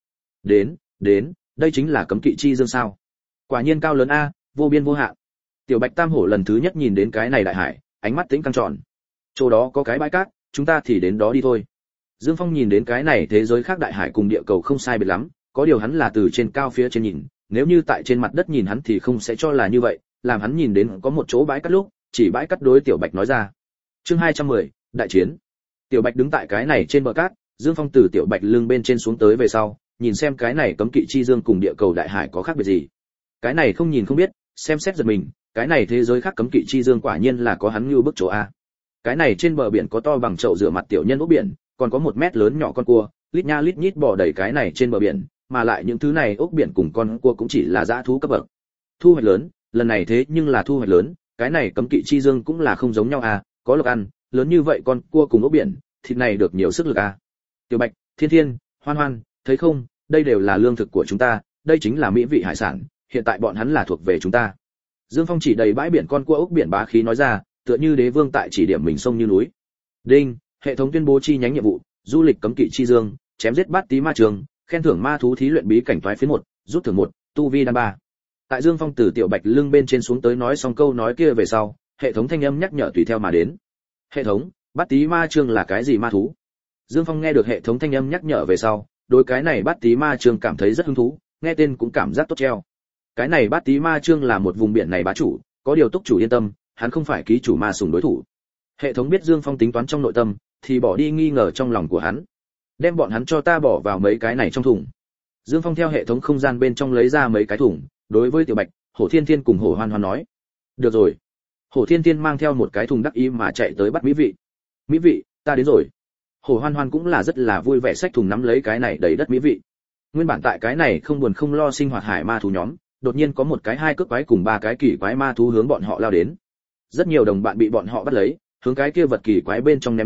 [SPEAKER 1] Đến, đây chính là cấm kỵ chi dương sao? Quả nhiên cao lớn a, vô biên vô hạn. Tiểu Bạch Tam Hổ lần thứ nhất nhìn đến cái này đại hải, ánh mắt tĩnh căng tròn. Chỗ đó có cái bãi cát, chúng ta thì đến đó đi thôi. Dương Phong nhìn đến cái này thế giới khác đại hải cùng địa cầu không sai biệt lắm, có điều hắn là từ trên cao phía trên nhìn, nếu như tại trên mặt đất nhìn hắn thì không sẽ cho là như vậy, làm hắn nhìn đến có một chỗ bãi cát lúc, chỉ bãi cát đối Tiểu Bạch nói ra. Chương 210, đại chiến. Tiểu Bạch đứng tại cái này trên bờ cát, Dương Phong từ Tiểu Bạch lưng bên trên xuống tới về sau, nhìn xem cái này cấm kỵ chi dương cùng địa cầu đại hải có khác biệt gì. Cái này không nhìn không biết, xem xét giật mình, cái này thế giới khác cấm kỵ chi dương quả nhiên là có hắn như bức chỗ a. Cái này trên bờ biển có to bằng chậu rửa mặt tiểu nhân ốc biển, còn có 1 mét lớn nhỏ con cua, lít nha lít nhít bò đầy cái này trên bờ biển, mà lại những thứ này ốc biển cùng con cua cũng chỉ là dã thú cấp bậc. Thu hoạch lớn, lần này thế nhưng là thu hoạch lớn, cái này cấm kỵ chi dương cũng là không giống nhau à, có lộc ăn, lớn như vậy con cua cùng ốc biển, thịt này được nhiều sức lực à. Tiểu Bạch, Thiên Thiên, Hoan Hoan, thấy không, đây đều là lương thực của chúng ta, đây chính là mỹ vị hải sản, hiện tại bọn hắn là thuộc về chúng ta. Dương Phong chỉ đầy bãi biển con cua ốc biển bá khí nói ra, tựa như đế vương tại chỉ điểm mình sông như núi. Đinh, hệ thống tuyên bố chi nhánh nhiệm vụ, du lịch cấm kỵ chi dương, chém giết bát tí ma trường, khen thưởng ma thú thí luyện bí cảnh thoái phiến 1, rút thưởng 1, tu vi đan 3. Tại Dương Phong từ Tiểu Bạch lưng bên trên xuống tới nói xong câu nói kia về sau, hệ thống thanh âm nhắc nhở tùy theo mà đến. Hệ thống, bát tí ma trường là cái gì ma thú? Dương Phong nghe được hệ thống thanh âm nhắc nhở về sau, đối cái này bát tí ma trường cảm thấy rất hứng thú, nghe tên cũng cảm giác tốt treo. Cái này bát tí ma trương là một vùng biển này bá chủ, có điều túc chủ yên tâm, hắn không phải ký chủ ma sùng đối thủ. Hệ thống biết Dương Phong tính toán trong nội tâm, thì bỏ đi nghi ngờ trong lòng của hắn. Đem bọn hắn cho ta bỏ vào mấy cái này trong thùng. Dương Phong theo hệ thống không gian bên trong lấy ra mấy cái thùng, đối với Tiểu Bạch, Hổ Thiên Thiên cùng Hổ Hoan Hoan nói. Được rồi. Hổ Thiên Thiên mang theo một cái thùng đắc ý mà chạy tới bắt mỹ vị. Mỹ vị, ta đến rồi. Hổ Hoan Hoan cũng là rất là vui vẻ xách thùng nắm lấy cái này đầy đất mỹ vị. Nguyên bản tại cái này không buồn không lo sinh hoạt hải ma thú nhóm, đột nhiên có một cái 2 cước quái cùng 3 cái kỳ quái ma thú hướng bọn họ lao đến. Rất nhiều đồng bạn bị bọn họ bắt lấy, hướng cái kia vật kỳ quái bên trong ném đi,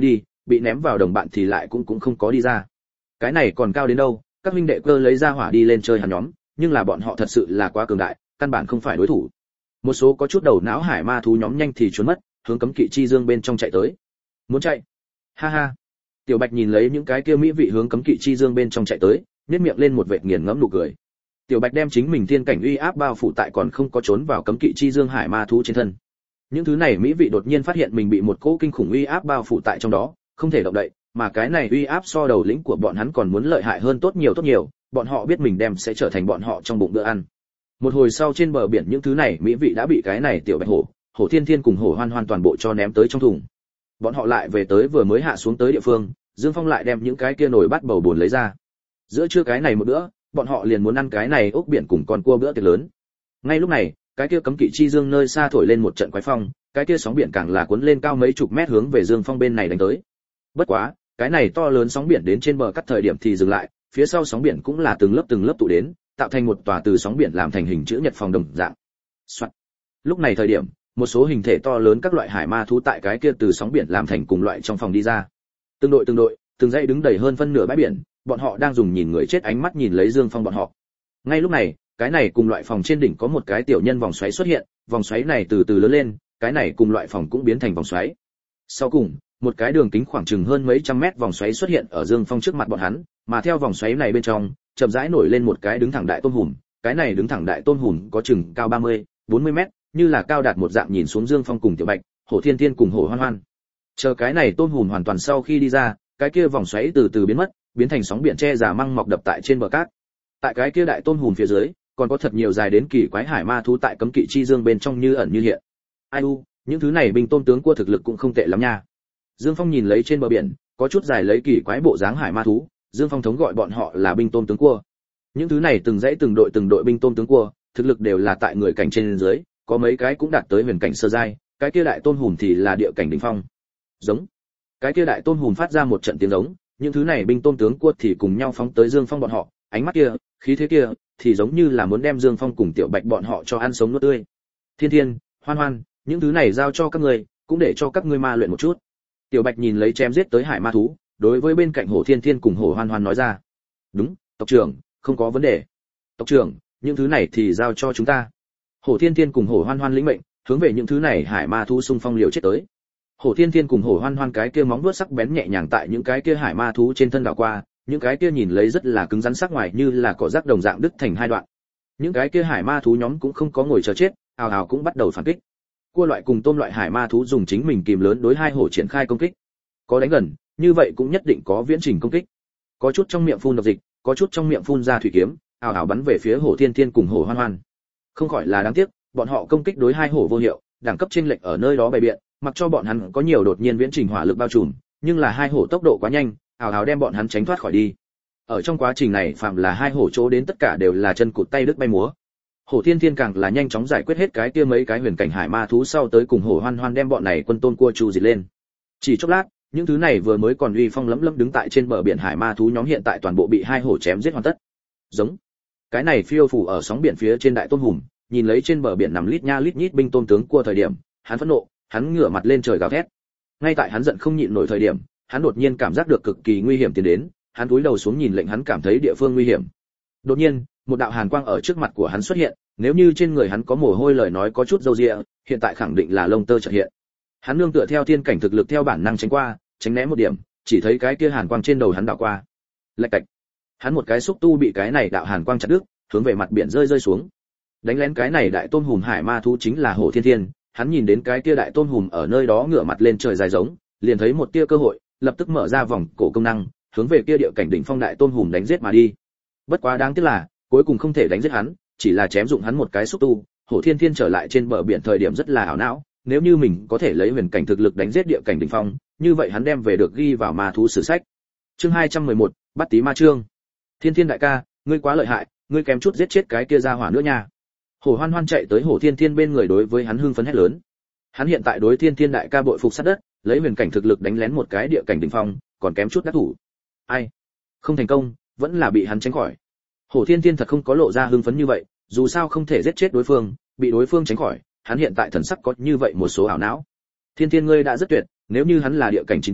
[SPEAKER 1] bị ném vào đồng bạn thì lại cũng không có đi ra. Cái này còn cao đến đâu, các huynh đệ cơ lấy ra hỏa đi lên chơi hắn nhóm, nhưng là bọn họ thật sự là quá cường đại, căn bản không phải đối thủ. Một số có chút đầu não hải ma thú nhóm nhanh thì trốn mất, hướng cấm kỵ chi dương bên trong chạy tới. Muốn chạy? Ha ha. Tiểu Bạch nhìn lấy những cái kia mỹ vị hướng cấm kỵ chi dương bên trong chạy tới, nhếch miệng lên một vệt nghiền ngẫm nụ cười. Tiểu Bạch đem chính mình thiên cảnh uy áp bao phủ tại còn không có trốn vào cấm kỵ chi dương hải ma thú trên thân. Những thứ này mỹ vị đột nhiên phát hiện mình bị một cỗ kinh khủng uy áp bao phủ tại trong đó, không thể động đậy, mà cái này uy áp so đầu lĩnh của bọn hắn còn muốn lợi hại hơn tốt nhiều, bọn họ biết mình đem sẽ trở thành bọn họ trong bụng bữa ăn. Một hồi sau trên bờ biển những thứ này mỹ vị đã bị cái này tiểu bạch hổ thiên thiên cùng hổ hoan hoan toàn bộ cho ném tới trong thùng. Bọn họ lại về tới vừa mới hạ xuống tới địa phương, Dương Phong lại đem những cái kia nồi bát bầu bồn lấy ra. Giữa trưa cái này một bữa, bọn họ liền muốn ăn cái này ốc biển cùng con cua bữa tiệc lớn. Ngay lúc này, cái kia cấm kỵ chi dương nơi xa thổi lên một trận quái phong, cái kia sóng biển càng là cuốn lên cao mấy chục mét hướng về Dương Phong bên này đánh tới. Bất quá, cái này to lớn sóng biển đến trên bờ cắt thời điểm thì dừng lại, phía sau sóng biển cũng là từng lớp tụ đến, tạo thành một tòa từ sóng biển làm thành hình chữ nhật phòng đồng dạng. Soạn. Lúc này thời điểm, một số hình thể to lớn các loại hải ma thú tại cái kia từ sóng biển làm thành cùng loại trong phòng đi ra. Từng đội, từng dãy đứng đầy hơn phân nửa bãi biển, bọn họ đang dùng nhìn người chết ánh mắt nhìn lấy Dương Phong bọn họ. Ngay lúc này, cái này cùng loại phòng trên đỉnh có một cái tiểu nhân vòng xoáy xuất hiện, vòng xoáy này từ từ lớn lên, cái này cùng loại phòng cũng biến thành vòng xoáy. Sau cùng, một cái đường kính khoảng chừng hơn mấy trăm mét vòng xoáy xuất hiện ở Dương Phong trước mặt bọn hắn, mà theo vòng xoáy này bên trong, chậm rãi nổi lên một cái đứng thẳng đại tôm hùm, cái này đứng thẳng đại tôm hùm có chừng cao 30-40 mét, như là cao đạt một dạng nhìn xuống Dương Phong cùng Tiểu Bạch, Hổ Thiên Thiên cùng Hổ Hoan Hoan. Chờ cái này tôm hùm hoàn toàn sau khi đi ra, cái kia vòng xoáy từ từ biến mất, biến thành sóng biển che giả măng mọc đập tại trên bờ cát. Tại cái kia đại tôm hùm phía dưới, còn có thật nhiều dài đến kỳ quái hải ma thú tại cấm kỵ chi dương bên trong như ẩn như hiện. Ai u, những thứ này binh tôm tướng cua thực lực cũng không tệ lắm nha. Dương Phong nhìn lấy trên bờ biển, có chút dài lấy kỳ quái bộ dáng hải ma thú, Dương Phong thống gọi bọn họ là binh tôm tướng cua. Những thứ này từng dãy từng đội binh tôm tướng cua, thực lực đều là tại người cảnh trên dưới, có mấy cái cũng đạt tới huyền cảnh sơ giai, cái kia đại tôn hùm thì là địa cảnh đỉnh phong. Giống. Cái kia đại tôn hùm phát ra một trận tiếng giống, những thứ này binh tôm tướng cua thì cùng nhau phóng tới Dương Phong bọn họ, ánh mắt kia, khí thế kia, thì giống như là muốn đem Dương Phong cùng Tiểu Bạch bọn họ cho ăn sống nuốt tươi. Thiên Thiên, Hoan Hoan, những thứ này giao cho các ngươi, cũng để cho các ngươi ma luyện một chút. Tiểu Bạch nhìn lấy chém giết tới hải ma thú, đối với bên cạnh Hổ Thiên Thiên cùng Hổ Hoan Hoan nói ra. Đúng, tộc trưởng, không có vấn đề. Tộc trưởng, những thứ này thì giao cho chúng ta. Hổ Thiên Thiên cùng Hổ Hoan Hoan lĩnh mệnh, hướng về những thứ này hải ma thú xung phong liều chết tới. Hổ Thiên Thiên cùng Hổ Hoan Hoan cái kia móng vuốt sắc bén nhẹ nhàng tại những cái kia hải ma thú trên thân đảo qua, những cái kia nhìn lấy rất là cứng rắn sắc ngoài như là cỏ rác đồng dạng đứt thành hai đoạn. Những cái kia hải ma thú nhóm cũng không có ngồi chờ chết, ào ào cũng bắt đầu phản kích. Cua loại cùng tôm loại hải ma thú dùng chính mình kìm lớn đối hai hổ triển khai công kích. Có đánh gần, như vậy cũng nhất định có viễn trình công kích. Có chút trong miệng phun độc dịch, có chút trong miệng phun ra thủy kiếm, ào ào bắn về phía Hổ Thiên Thiên cùng Hổ Hoan Hoan. Không khỏi là đáng tiếc, bọn họ công kích đối hai hổ vô hiệu, đẳng cấp chênh lệch ở nơi đó bày biện, mặc cho bọn hắn có nhiều đột nhiên viễn trình hỏa lực bao trùm, nhưng là hai hổ tốc độ quá nhanh, ào ào đem bọn hắn tránh thoát khỏi đi. Ở trong quá trình này phạm là hai hổ chỗ đến tất cả đều là chân cụt tay đứt bay múa. Hổ Thiên Thiên càng là nhanh chóng giải quyết hết cái kia mấy cái huyền cảnh hải ma thú sau tới cùng Hổ Hoan Hoan đem bọn này quân tôn cua chu diệt lên. Chỉ chốc lát, những thứ này vừa mới còn uy phong lẫm lẫm đứng tại trên bờ biển hải ma thú nhóm hiện tại toàn bộ bị hai hổ chém giết hoàn tất. Giống. Cái này phiêu phù ở sóng biển phía trên đại tôn hùm, nhìn lấy trên bờ biển nằm lít nha lít nhít binh tôm tướng cua thời điểm, hắn phẫn nộ, hắn ngửa mặt lên trời gào thét. Ngay tại hắn giận không nhịn nổi thời điểm, hắn đột nhiên cảm giác được cực kỳ nguy hiểm tiến đến, hắn cúi đầu xuống nhìn lệnh hắn cảm thấy địa phương nguy hiểm. Đột nhiên, một đạo hàn quang ở trước mặt của hắn xuất hiện, nếu như trên người hắn có mồ hôi lời nói có chút râu ria, hiện tại khẳng định là lông tơ chợt hiện. Hắn nương tựa theo thiên cảnh thực lực theo bản năng tránh qua, tránh né một điểm, chỉ thấy cái kia hàn quang trên đầu hắn đảo qua. Lạch cạch. Hắn một cái xúc tu bị cái này đạo hàn quang chặt đứt, hướng về mặt biển rơi xuống. Đánh lén cái này đại tôn hùm hải ma thú chính là Hổ Thiên Thiên, hắn nhìn đến cái kia đại tôn hùm ở nơi đó ngửa mặt lên trời dài giống, liền thấy một tia cơ hội, lập tức mở ra vòng cổ công năng, hướng về kia địa cảnh đỉnh phong đại tôn hùm đánh giết mà đi. Bất quá đáng tiếc là, cuối cùng không thể đánh giết hắn, chỉ là chém dụng hắn một cái xúc tu. Hổ Thiên Thiên trở lại trên bờ biển thời điểm rất là ảo não, nếu như mình có thể lấy huyền cảnh thực lực đánh giết địa cảnh đỉnh phong, như vậy hắn đem về được ghi vào ma thú sử sách. Chương 211, Bắt tí ma chương. Thiên Thiên đại ca, ngươi quá lợi hại, ngươi kém chút giết chết cái kia ra hỏa nữa nha. Hổ Hoan Hoan chạy tới Hổ Thiên Thiên bên người đối với hắn hưng phấn hét lớn. Hắn hiện tại đối Thiên Thiên đại ca bội phục sát đất, lấy huyền cảnh thực lực đánh lén một cái địa cảnh đỉnh phong, còn kém chút đắc thủ. Ai? Không thành công, vẫn là bị hắn tránh khỏi. Hổ Thiên Thiên thật không có lộ ra hưng phấn như vậy, dù sao không thể giết chết đối phương, bị đối phương tránh khỏi, hắn hiện tại thần sắc có như vậy một số ảo não. Thiên Thiên ngươi đã rất tuyệt, nếu như hắn là địa cảnh chính cấp,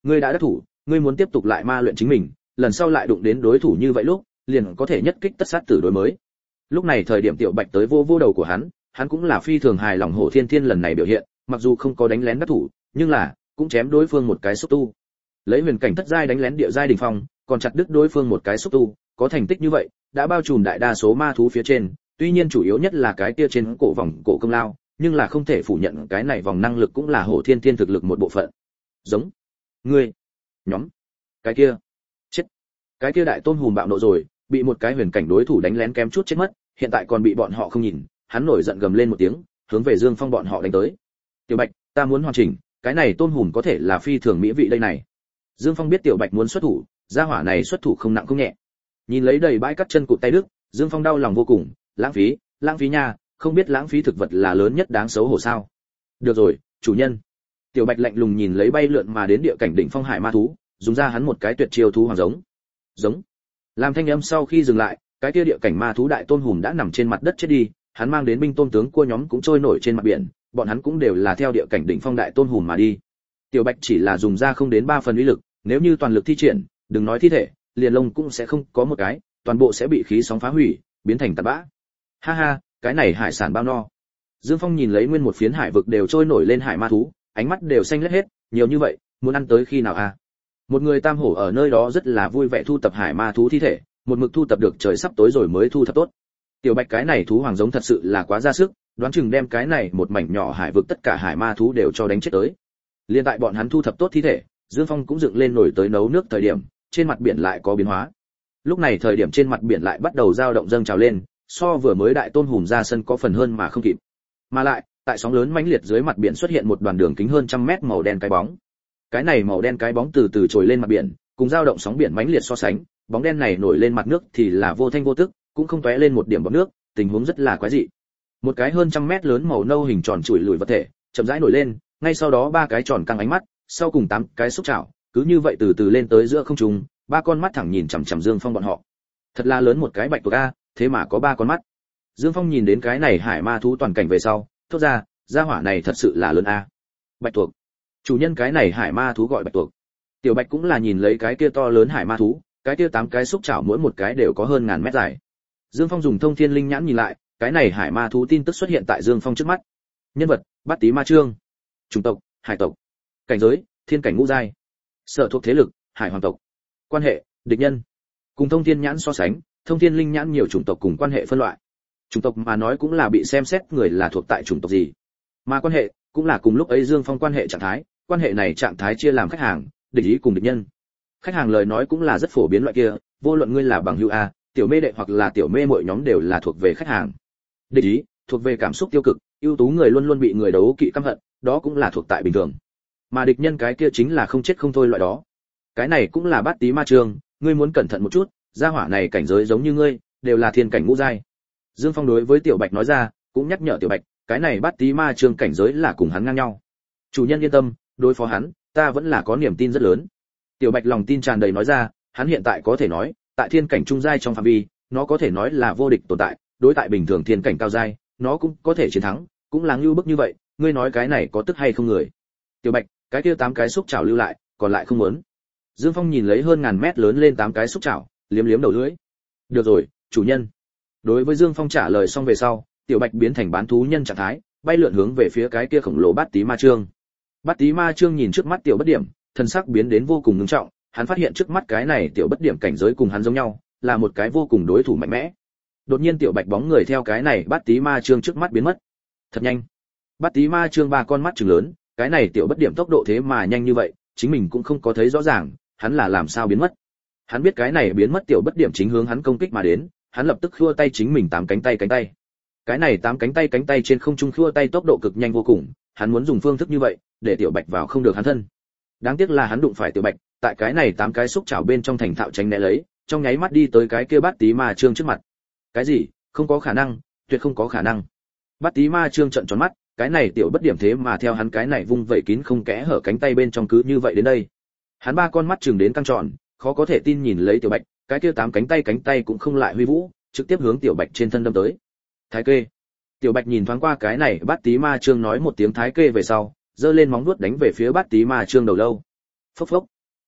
[SPEAKER 1] ngươi đã đắc thủ, ngươi muốn tiếp tục lại ma luyện chính mình, lần sau lại đụng đến đối thủ như vậy lúc, liền có thể nhất kích tất sát tử đối mới. Lúc này thời điểm Tiểu Bạch tới vô vô đầu của hắn cũng là phi thường hài lòng Hổ Thiên Thiên lần này biểu hiện, mặc dù không có đánh lén đắc thủ, nhưng là cũng chém đối phương một cái xúc tu. Lấy huyền cảnh thất giai đánh lén địa giai đỉnh phong, còn chặt đứt đối phương một cái xúc tu, có thành tích như vậy, đã bao trùm đại đa số ma thú phía trên, tuy nhiên chủ yếu nhất là cái kia trên cổ vòng cổ công lao, nhưng là không thể phủ nhận cái này vòng năng lực cũng là Hổ Thiên Thiên thực lực một bộ phận. Giống ngươi, nhóm, cái kia, chết. Cái kia đại tôn hùm bạo nộ rồi, bị một cái huyền cảnh đối thủ đánh lén kém chút chết mất, hiện tại còn bị bọn họ không nhìn, hắn nổi giận gầm lên một tiếng, hướng về Dương Phong bọn họ đánh tới. Tiểu Bạch, ta muốn hoàn chỉnh, cái này tôn hùm có thể là phi thường mỹ vị đây này. Dương Phong biết Tiểu Bạch muốn xuất thủ, gia hỏa này xuất thủ không nặng không nhẹ. Nhìn lấy đầy bãi cắt chân cụt tay đức, Dương Phong đau lòng vô cùng, lãng phí nha, không biết lãng phí thực vật là lớn nhất đáng xấu hổ sao? Được rồi, chủ nhân. Tiểu Bạch lạnh lùng nhìn lấy bay lượn mà đến địa cảnh đỉnh phong hải ma thú, dùng ra hắn một cái tuyệt chiêu thú hoàng giống. Giống. Làm thanh âm sau khi dừng lại, cái kia địa cảnh ma thú đại tôn hùm đã nằm trên mặt đất chết đi, hắn mang đến binh tôn tướng cua nhóm cũng trôi nổi trên mặt biển, bọn hắn cũng đều là theo địa cảnh đỉnh phong đại tôn hùm mà đi. Tiểu Bạch chỉ là dùng ra không đến 3 phần uy lực, nếu như toàn lực thi triển, đừng nói thi thể, liền lông cũng sẽ không có một cái, toàn bộ sẽ bị khí sóng phá hủy, biến thành tạt bã. Ha ha, cái này hải sản bao no. Dương Phong nhìn lấy nguyên một phiến hải vực đều trôi nổi lên hải ma thú, ánh mắt đều xanh lét hết, nhiều như vậy, muốn ăn tới khi nào à? Một người tam hổ ở nơi đó rất là vui vẻ thu tập hải ma thú thi thể, một mực thu tập được trời sắp tối rồi mới thu thập tốt. Tiểu Bạch cái này thú hoàng giống thật sự là quá ra sức, đoán chừng đem cái này một mảnh nhỏ hải vực tất cả hải ma thú đều cho đánh chết tới. Liên tại bọn hắn thu thập tốt thi thể, Dương Phong cũng dựng lên nổi tới nấu nước thời điểm, trên mặt biển lại có biến hóa. Lúc này thời điểm trên mặt biển lại bắt đầu dao động dâng trào lên, so vừa mới đại tôn hùm ra sân có phần hơn mà không kịp. Mà lại, tại sóng lớn mãnh liệt dưới mặt biển xuất hiện một đoàn đường kính hơn 100 mét màu đen cái bóng. Cái này màu đen cái bóng từ từ trồi lên mặt biển, cùng dao động sóng biển mãnh liệt so sánh, bóng đen này nổi lên mặt nước thì là vô thanh vô tức, cũng không tóe lên một điểm bọt nước, tình huống rất là quái dị. Một cái hơn 100 mét lớn màu nâu hình tròn chùi lùi vật thể, chậm rãi nổi lên, ngay sau đó 3 cái tròn căng ánh mắt, sau cùng 8 cái xúc chảo, cứ như vậy từ từ lên tới giữa không trung, 3 con mắt thẳng nhìn chằm chằm Dương Phong bọn họ. Thật là lớn một cái bạch tuộc a, thế mà có 3 con mắt. Dương Phong nhìn đến cái này hải ma thú toàn cảnh về sau, thốt ra, gia hỏa này thật sự là lớn a. Bạch tuộc. Chủ nhân cái này hải ma thú gọi bạch tuộc. Tiểu Bạch cũng là nhìn lấy cái kia to lớn hải ma thú, cái kia 8 cái xúc chảo mỗi một cái đều có hơn 1000 mét dài. Dương Phong dùng thông thiên linh nhãn nhìn lại, cái này hải ma thú tin tức xuất hiện tại Dương Phong trước mắt. Nhân vật: Bát Tý Ma Chương. Chủng tộc: Hải tộc. Cảnh giới: Thiên cảnh ngũ giai. Sở thuộc thế lực: Hải hoàng tộc. Quan hệ: Địch nhân. Cùng thông thiên nhãn so sánh, thông thiên linh nhãn nhiều chủng tộc cùng quan hệ phân loại. Chủng tộc mà nói cũng là bị xem xét người là thuộc tại chủng tộc gì. Mà quan hệ cũng là cùng lúc ấy Dương Phong quan hệ trạng thái, quan hệ này trạng thái chia làm khách hàng, địch ý cùng địch nhân. Khách hàng lời nói cũng là rất phổ biến loại kia, vô luận ngươi là bằng hữu a, tiểu mê đệ hoặc là tiểu mê mọi nhóm đều là thuộc về khách hàng. Địch ý thuộc về cảm xúc tiêu cực, ưu tú người luôn luôn bị người đấu kỵ căm hận, đó cũng là thuộc tại bình thường. Mà địch nhân cái kia chính là không chết không thôi loại đó. Cái này cũng là Bát Tý Ma Chương, ngươi muốn cẩn thận một chút, gia hỏa này cảnh giới giống như ngươi, đều là thiên cảnh ngũ giai. Dương Phong đối với Tiểu Bạch nói ra, cũng nhắc nhở Tiểu Bạch, cái này Bát Tý Ma Chương cảnh giới là cùng hắn ngang nhau. Chủ nhân yên tâm, đối phó hắn, ta vẫn là có niềm tin rất lớn. Tiểu Bạch lòng tin tràn đầy nói ra, hắn hiện tại có thể nói, tại thiên cảnh trung giai trong phạm vi, nó có thể nói là vô địch tồn tại, đối tại bình thường thiên cảnh cao giai, nó cũng có thể chiến thắng, cũng là như bức như vậy, ngươi nói cái này có tức hay không người? Tiểu Bạch, cái kia 8 cái xúc chảo lưu lại, còn lại không muốn. Dương Phong nhìn lấy hơn 1000 mét lớn lên 8 cái xúc chảo, liếm liếm đầu lưỡi. Được rồi, chủ nhân. Đối với Dương Phong trả lời xong về sau, Tiểu Bạch biến thành bán thú nhân trạng thái, bay lượn hướng về phía cái kia khổng lồ Bát Tý Ma Chương. Bát Tý Ma Chương nhìn trước mắt Tiểu Bất Điểm, thân sắc biến đến vô cùng nghiêm trọng, hắn phát hiện trước mắt cái này Tiểu Bất Điểm cảnh giới cùng hắn giống nhau, là một cái vô cùng đối thủ mạnh mẽ. Đột nhiên Tiểu Bạch bóng người theo cái này Bát Tý Ma Chương trước mắt biến mất. Thật nhanh. Bát Tý Ma Chương 3 con mắt trừng lớn, cái này Tiểu Bất Điểm tốc độ thế mà nhanh như vậy, chính mình cũng không có thấy rõ ràng, hắn là làm sao biến mất. Hắn biết cái này biến mất Tiểu Bất Điểm chính hướng hắn công kích mà đến, hắn lập tức khua tay chính mình 8 cánh tay. Cái này 8 cánh tay trên không trung khua tay tốc độ cực nhanh vô cùng, hắn muốn dùng phương thức như vậy để Tiểu Bạch vào không được hắn thân. Đáng tiếc là hắn đụng phải Tiểu Bạch, tại cái này 8 cái xúc chảo bên trong thành thạo tránh né lấy, trong nháy mắt đi tới cái kia Bát Tý Ma Chương trước mặt. Cái gì? Không có khả năng, tuyệt không có khả năng. Bát Tý Ma Chương trợn tròn mắt, cái này Tiểu Bất Điểm thế mà theo hắn cái này vung vẩy kín không kẽ hở cánh tay bên trong cứ như vậy đến đây. Hắn 3 con mắt trừng đến căng tròn, khó có thể tin nhìn lấy Tiểu Bạch, cái kia 8 cánh tay cũng không lại huy vũ, trực tiếp hướng Tiểu Bạch trên thân đâm tới. Thái kê. Tiểu Bạch nhìn thoáng qua cái này Bát Tý Ma Chương nói một tiếng thái kê về sau, giơ lên móng vuốt đánh về phía Bát Tý Ma Chương đầu lâu. Phốc phốc.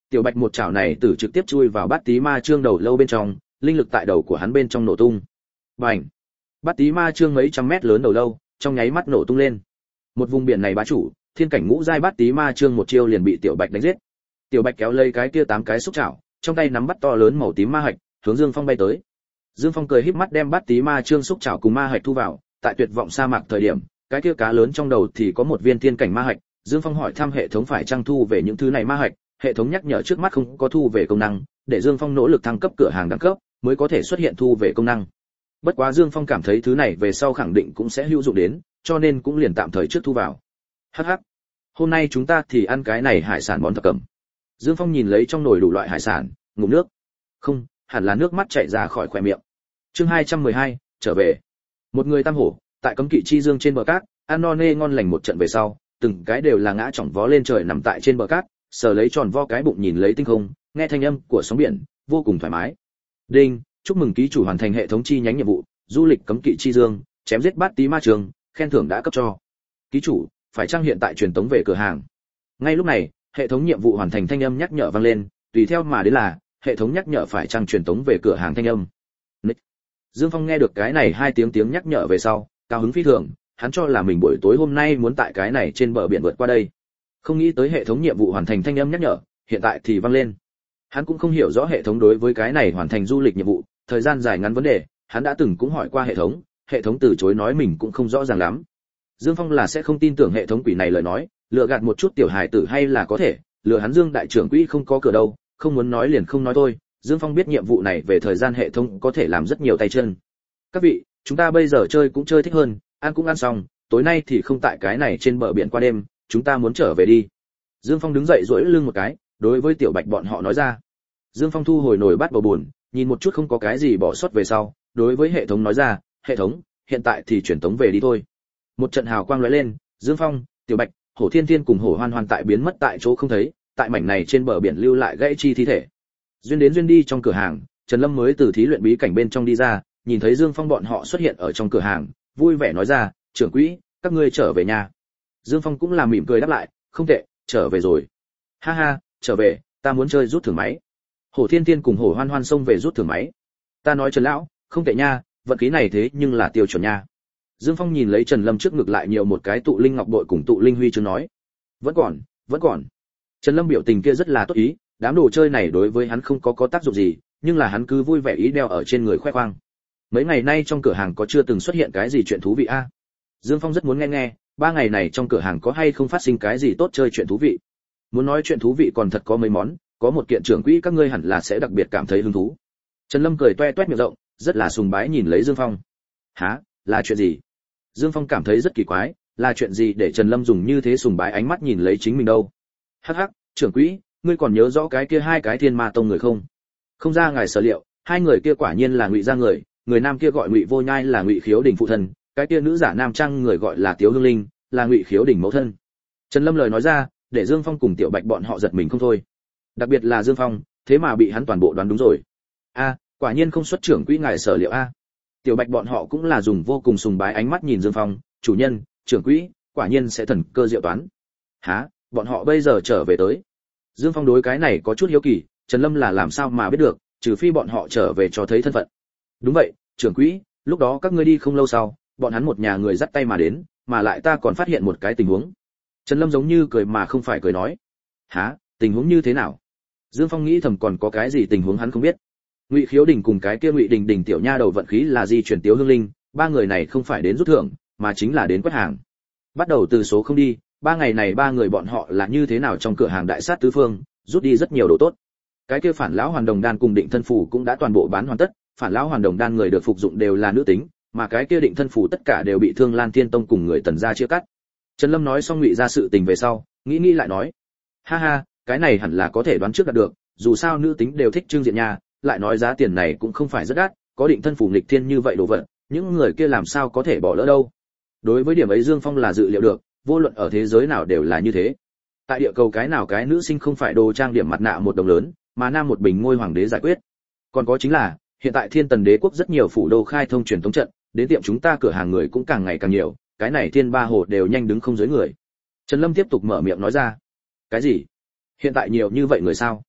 [SPEAKER 1] Tiểu Bạch một chảo này tử trực tiếp chui vào Bát Tí Ma Trương đầu lâu bên trong, linh lực tại đầu của hắn bên trong nổ tung. Bành! Bát Tí Ma Trương mấy trăm mét lớn đầu lâu, trong nháy mắt nổ tung lên. Một vùng biển này bá chủ, thiên cảnh ngũ giai Bát Tí Ma Trương một chiêu liền bị Tiểu Bạch đánh giết. Tiểu Bạch kéo lấy cái kia 8 cái xúc chảo, trong tay nắm bắt to lớn màu tím ma hạch, hướng Dương Phong bay tới. Dương Phong cười híp mắt đem Bát Tí Ma Trương xúc chảo cùng ma hạch thu vào, tại tuyệt vọng sa mạc thời điểm, cái kia cá lớn trong đầu thì có một viên thiên cảnh ma hạch. Dương Phong hỏi thăm hệ thống phải trang thu về những thứ này ma hạch, hệ thống nhắc nhở trước mắt không có thu về công năng, để Dương Phong nỗ lực thăng cấp cửa hàng đẳng cấp mới có thể xuất hiện thu về công năng. Bất quá Dương Phong cảm thấy thứ này về sau khẳng định cũng sẽ hữu dụng đến, cho nên cũng liền tạm thời trước thu vào. Hắc hắc, hôm nay chúng ta thì ăn cái này hải sản món thập cẩm. Dương Phong nhìn lấy trong nồi đủ loại hải sản, ngụm nước. Không, hẳn là nước mắt chảy ra khỏi khóe miệng. Chương 212, trở về. Một người tam hổ, tại cấm kỵ chi dương trên bờ cát, ăn no nê ngon lành một trận về sau, từng cái đều là ngã chỏng vó lên trời nằm tại trên bờ cát, sờ lấy tròn vo cái bụng nhìn lấy tinh không, nghe thanh âm của sóng biển, vô cùng thoải mái. Đinh, chúc mừng ký chủ hoàn thành hệ thống chi nhánh nhiệm vụ, du lịch cấm kỵ chi dương, chém giết Bát Tí Ma Trương, khen thưởng đã cấp cho. Ký chủ, phải chăng hiện tại truyền tống về cửa hàng? Ngay lúc này, hệ thống nhiệm vụ hoàn thành thanh âm nhắc nhở vang lên, tùy theo mà đến là hệ thống nhắc nhở phải chăng truyền tống về cửa hàng thanh âm. Nick. Dương Phong nghe được cái này hai tiếng nhắc nhở về sau, cao hứng phi thường, hắn cho là mình buổi tối hôm nay muốn tại cái này trên bờ biển vượt qua đây. Không nghĩ tới hệ thống nhiệm vụ hoàn thành thanh âm nhắc nhở, hiện tại thì vang lên. Hắn cũng không hiểu rõ hệ thống đối với cái này hoàn thành du lịch nhiệm vụ, thời gian dài ngắn vấn đề, hắn đã từng cũng hỏi qua hệ thống từ chối nói mình cũng không rõ ràng lắm. Dương Phong là sẽ không tin tưởng hệ thống quỷ này lời nói, lừa gạt một chút tiểu hài tử hay là có thể, lừa hắn Dương đại trưởng quỹ không có cửa đâu, không muốn nói liền không nói thôi. Dương Phong biết nhiệm vụ này về thời gian hệ thống có thể làm rất nhiều tay chân. Các vị, chúng ta bây giờ chơi cũng chơi thích hơn, ăn cũng ăn xong, tối nay thì không tại cái này trên bờ biển qua đêm, chúng ta muốn trở về đi. Dương Phong đứng dậy duỗi lưng một cái, đối với Tiểu Bạch bọn họ nói ra. Dương Phong thu hồi nồi bát bầu buồn, nhìn một chút không có cái gì bỏ sót về sau, đối với hệ thống nói ra, hệ thống, hiện tại thì chuyển tống về đi thôi. Một trận hào quang lóe lên, Dương Phong, Tiểu Bạch, Hổ Thiên Thiên cùng Hổ Hoan Hoan tại biến mất tại chỗ không thấy, tại mảnh này trên bờ biển lưu lại gãy chi thi thể. Duyên đến duyên đi trong cửa hàng, Trần Lâm mới từ thí luyện bí cảnh bên trong đi ra, nhìn thấy Dương Phong bọn họ xuất hiện ở trong cửa hàng, vui vẻ nói ra, trưởng quỹ, các ngươi trở về nhà. Dương Phong cũng là mỉm cười đáp lại, không tệ, trở về rồi. Ha ha, trở về, ta muốn chơi rút thưởng máy. Hổ Thiên Thiên cùng Hổ Hoan Hoan xông về rút thưởng máy. Ta nói Trần lão, không tệ nha, vận khí này thế nhưng là tiêu chuẩn nha. Dương Phong nhìn lấy Trần Lâm trước ngực lại nhiều một cái tụ linh ngọc bội cùng tụ linh huy chương nói, vẫn còn. Trần Lâm biểu tình kia rất là tốt ý, đám đồ chơi này đối với hắn không có tác dụng gì, nhưng là hắn cứ vui vẻ ý đeo ở trên người khoe khoang. Mấy ngày nay trong cửa hàng có chưa từng xuất hiện cái gì chuyện thú vị a? Dương Phong rất muốn nghe, 3 ngày này trong cửa hàng có hay không phát sinh cái gì tốt chơi chuyện thú vị. Muốn nói chuyện thú vị còn thật có mấy món, có một kiện trưởng quỹ các ngươi hẳn là sẽ đặc biệt cảm thấy hứng thú. Trần Lâm cười toe toét miệng rộng, rất là sùng bái nhìn lấy Dương Phong. Hả, là chuyện gì? Dương Phong cảm thấy rất kỳ quái, là chuyện gì để Trần Lâm dùng như thế sùng bái ánh mắt nhìn lấy chính mình đâu? Hắc hắc, trưởng quỹ, ngươi còn nhớ rõ cái kia hai cái Thiên Ma Tông người không? Không ra ngài sở liệu, hai người kia quả nhiên là Ngụy gia người, người nam kia gọi Ngụy Vô Nhai là Ngụy Khiếu Đình phụ thân, cái kia nữ giả nam trang người gọi là Tiếu Hương Linh, là Ngụy Khiếu Đình mẫu thân. Trần Lâm lời nói ra, để Dương Phong cùng Tiểu Bạch bọn họ giật mình không thôi. Đặc biệt là Dương Phong, thế mà bị hắn toàn bộ đoán đúng rồi. A, quả nhiên không xuất trưởng quỹ ngài sở liệu a. Tiểu Bạch bọn họ cũng là dùng vô cùng sùng bái ánh mắt nhìn Dương Phong, chủ nhân, trưởng quỹ, quả nhiên sẽ thần cơ diệu toán. Hả, bọn họ bây giờ trở về tới. Dương Phong đối cái này có chút hiếu kỳ, Trần Lâm là làm sao mà biết được, trừ phi bọn họ trở về cho thấy thân phận. Đúng vậy, trưởng quỹ, lúc đó các ngươi đi không lâu sau, bọn hắn một nhà người dắt tay mà đến, mà lại ta còn phát hiện một cái tình huống. Trần Lâm giống như cười mà không phải cười nói. Hả, tình huống như thế nào? Dương Phong nghĩ thầm còn có cái gì tình huống hắn không biết. Ngụy Khiếu Đình cùng cái kia Ngụy Đình Đình tiểu nha đầu vận khí là di chuyển Tiếu Hương Linh, ba người này không phải đến rút thưởng, mà chính là đến quét hàng. Bắt đầu từ số không đi, 3 ngày này ba người bọn họ là như thế nào trong cửa hàng đại sát tứ phương, rút đi rất nhiều đồ tốt. Cái kia Phản lão hoàn đồng đan cùng định thân phù cũng đã toàn bộ bán hoàn tất, Phản lão hoàn đồng đan người được phục dụng đều là nữ tính, mà cái kia định thân phù tất cả đều bị Thương Lan Thiên Tông cùng người Tần gia chia cắt. Trần Lâm nói xong Ngụy gia sự tình về sau, nghĩ lại nói, ha ha, cái này hẳn là có thể đoán trước được, dù sao nữ tính đều thích trương diện nha, lại nói giá tiền này cũng không phải rất đắt, có định thân phù nghịch thiên như vậy đồ vật, những người kia làm sao có thể bỏ lỡ đâu. Đối với điểm ấy Dương Phong là dự liệu được, vô luận ở thế giới nào đều là như thế. Tại địa cầu cái nào cái nữ sinh không phải đồ trang điểm mặt nạ một đồng lớn, mà nam một bình ngôi hoàng đế giải quyết. Còn có chính là, hiện tại Thiên Tần Đế quốc rất nhiều phủ đô khai thông truyền thống trận, đến tiệm chúng ta cửa hàng người cũng càng ngày càng nhiều, cái này Thiên Ba Hồ đều nhanh đứng không dưới người. Trần Lâm tiếp tục mở miệng nói ra. Cái gì? Hiện tại nhiều như vậy người sao?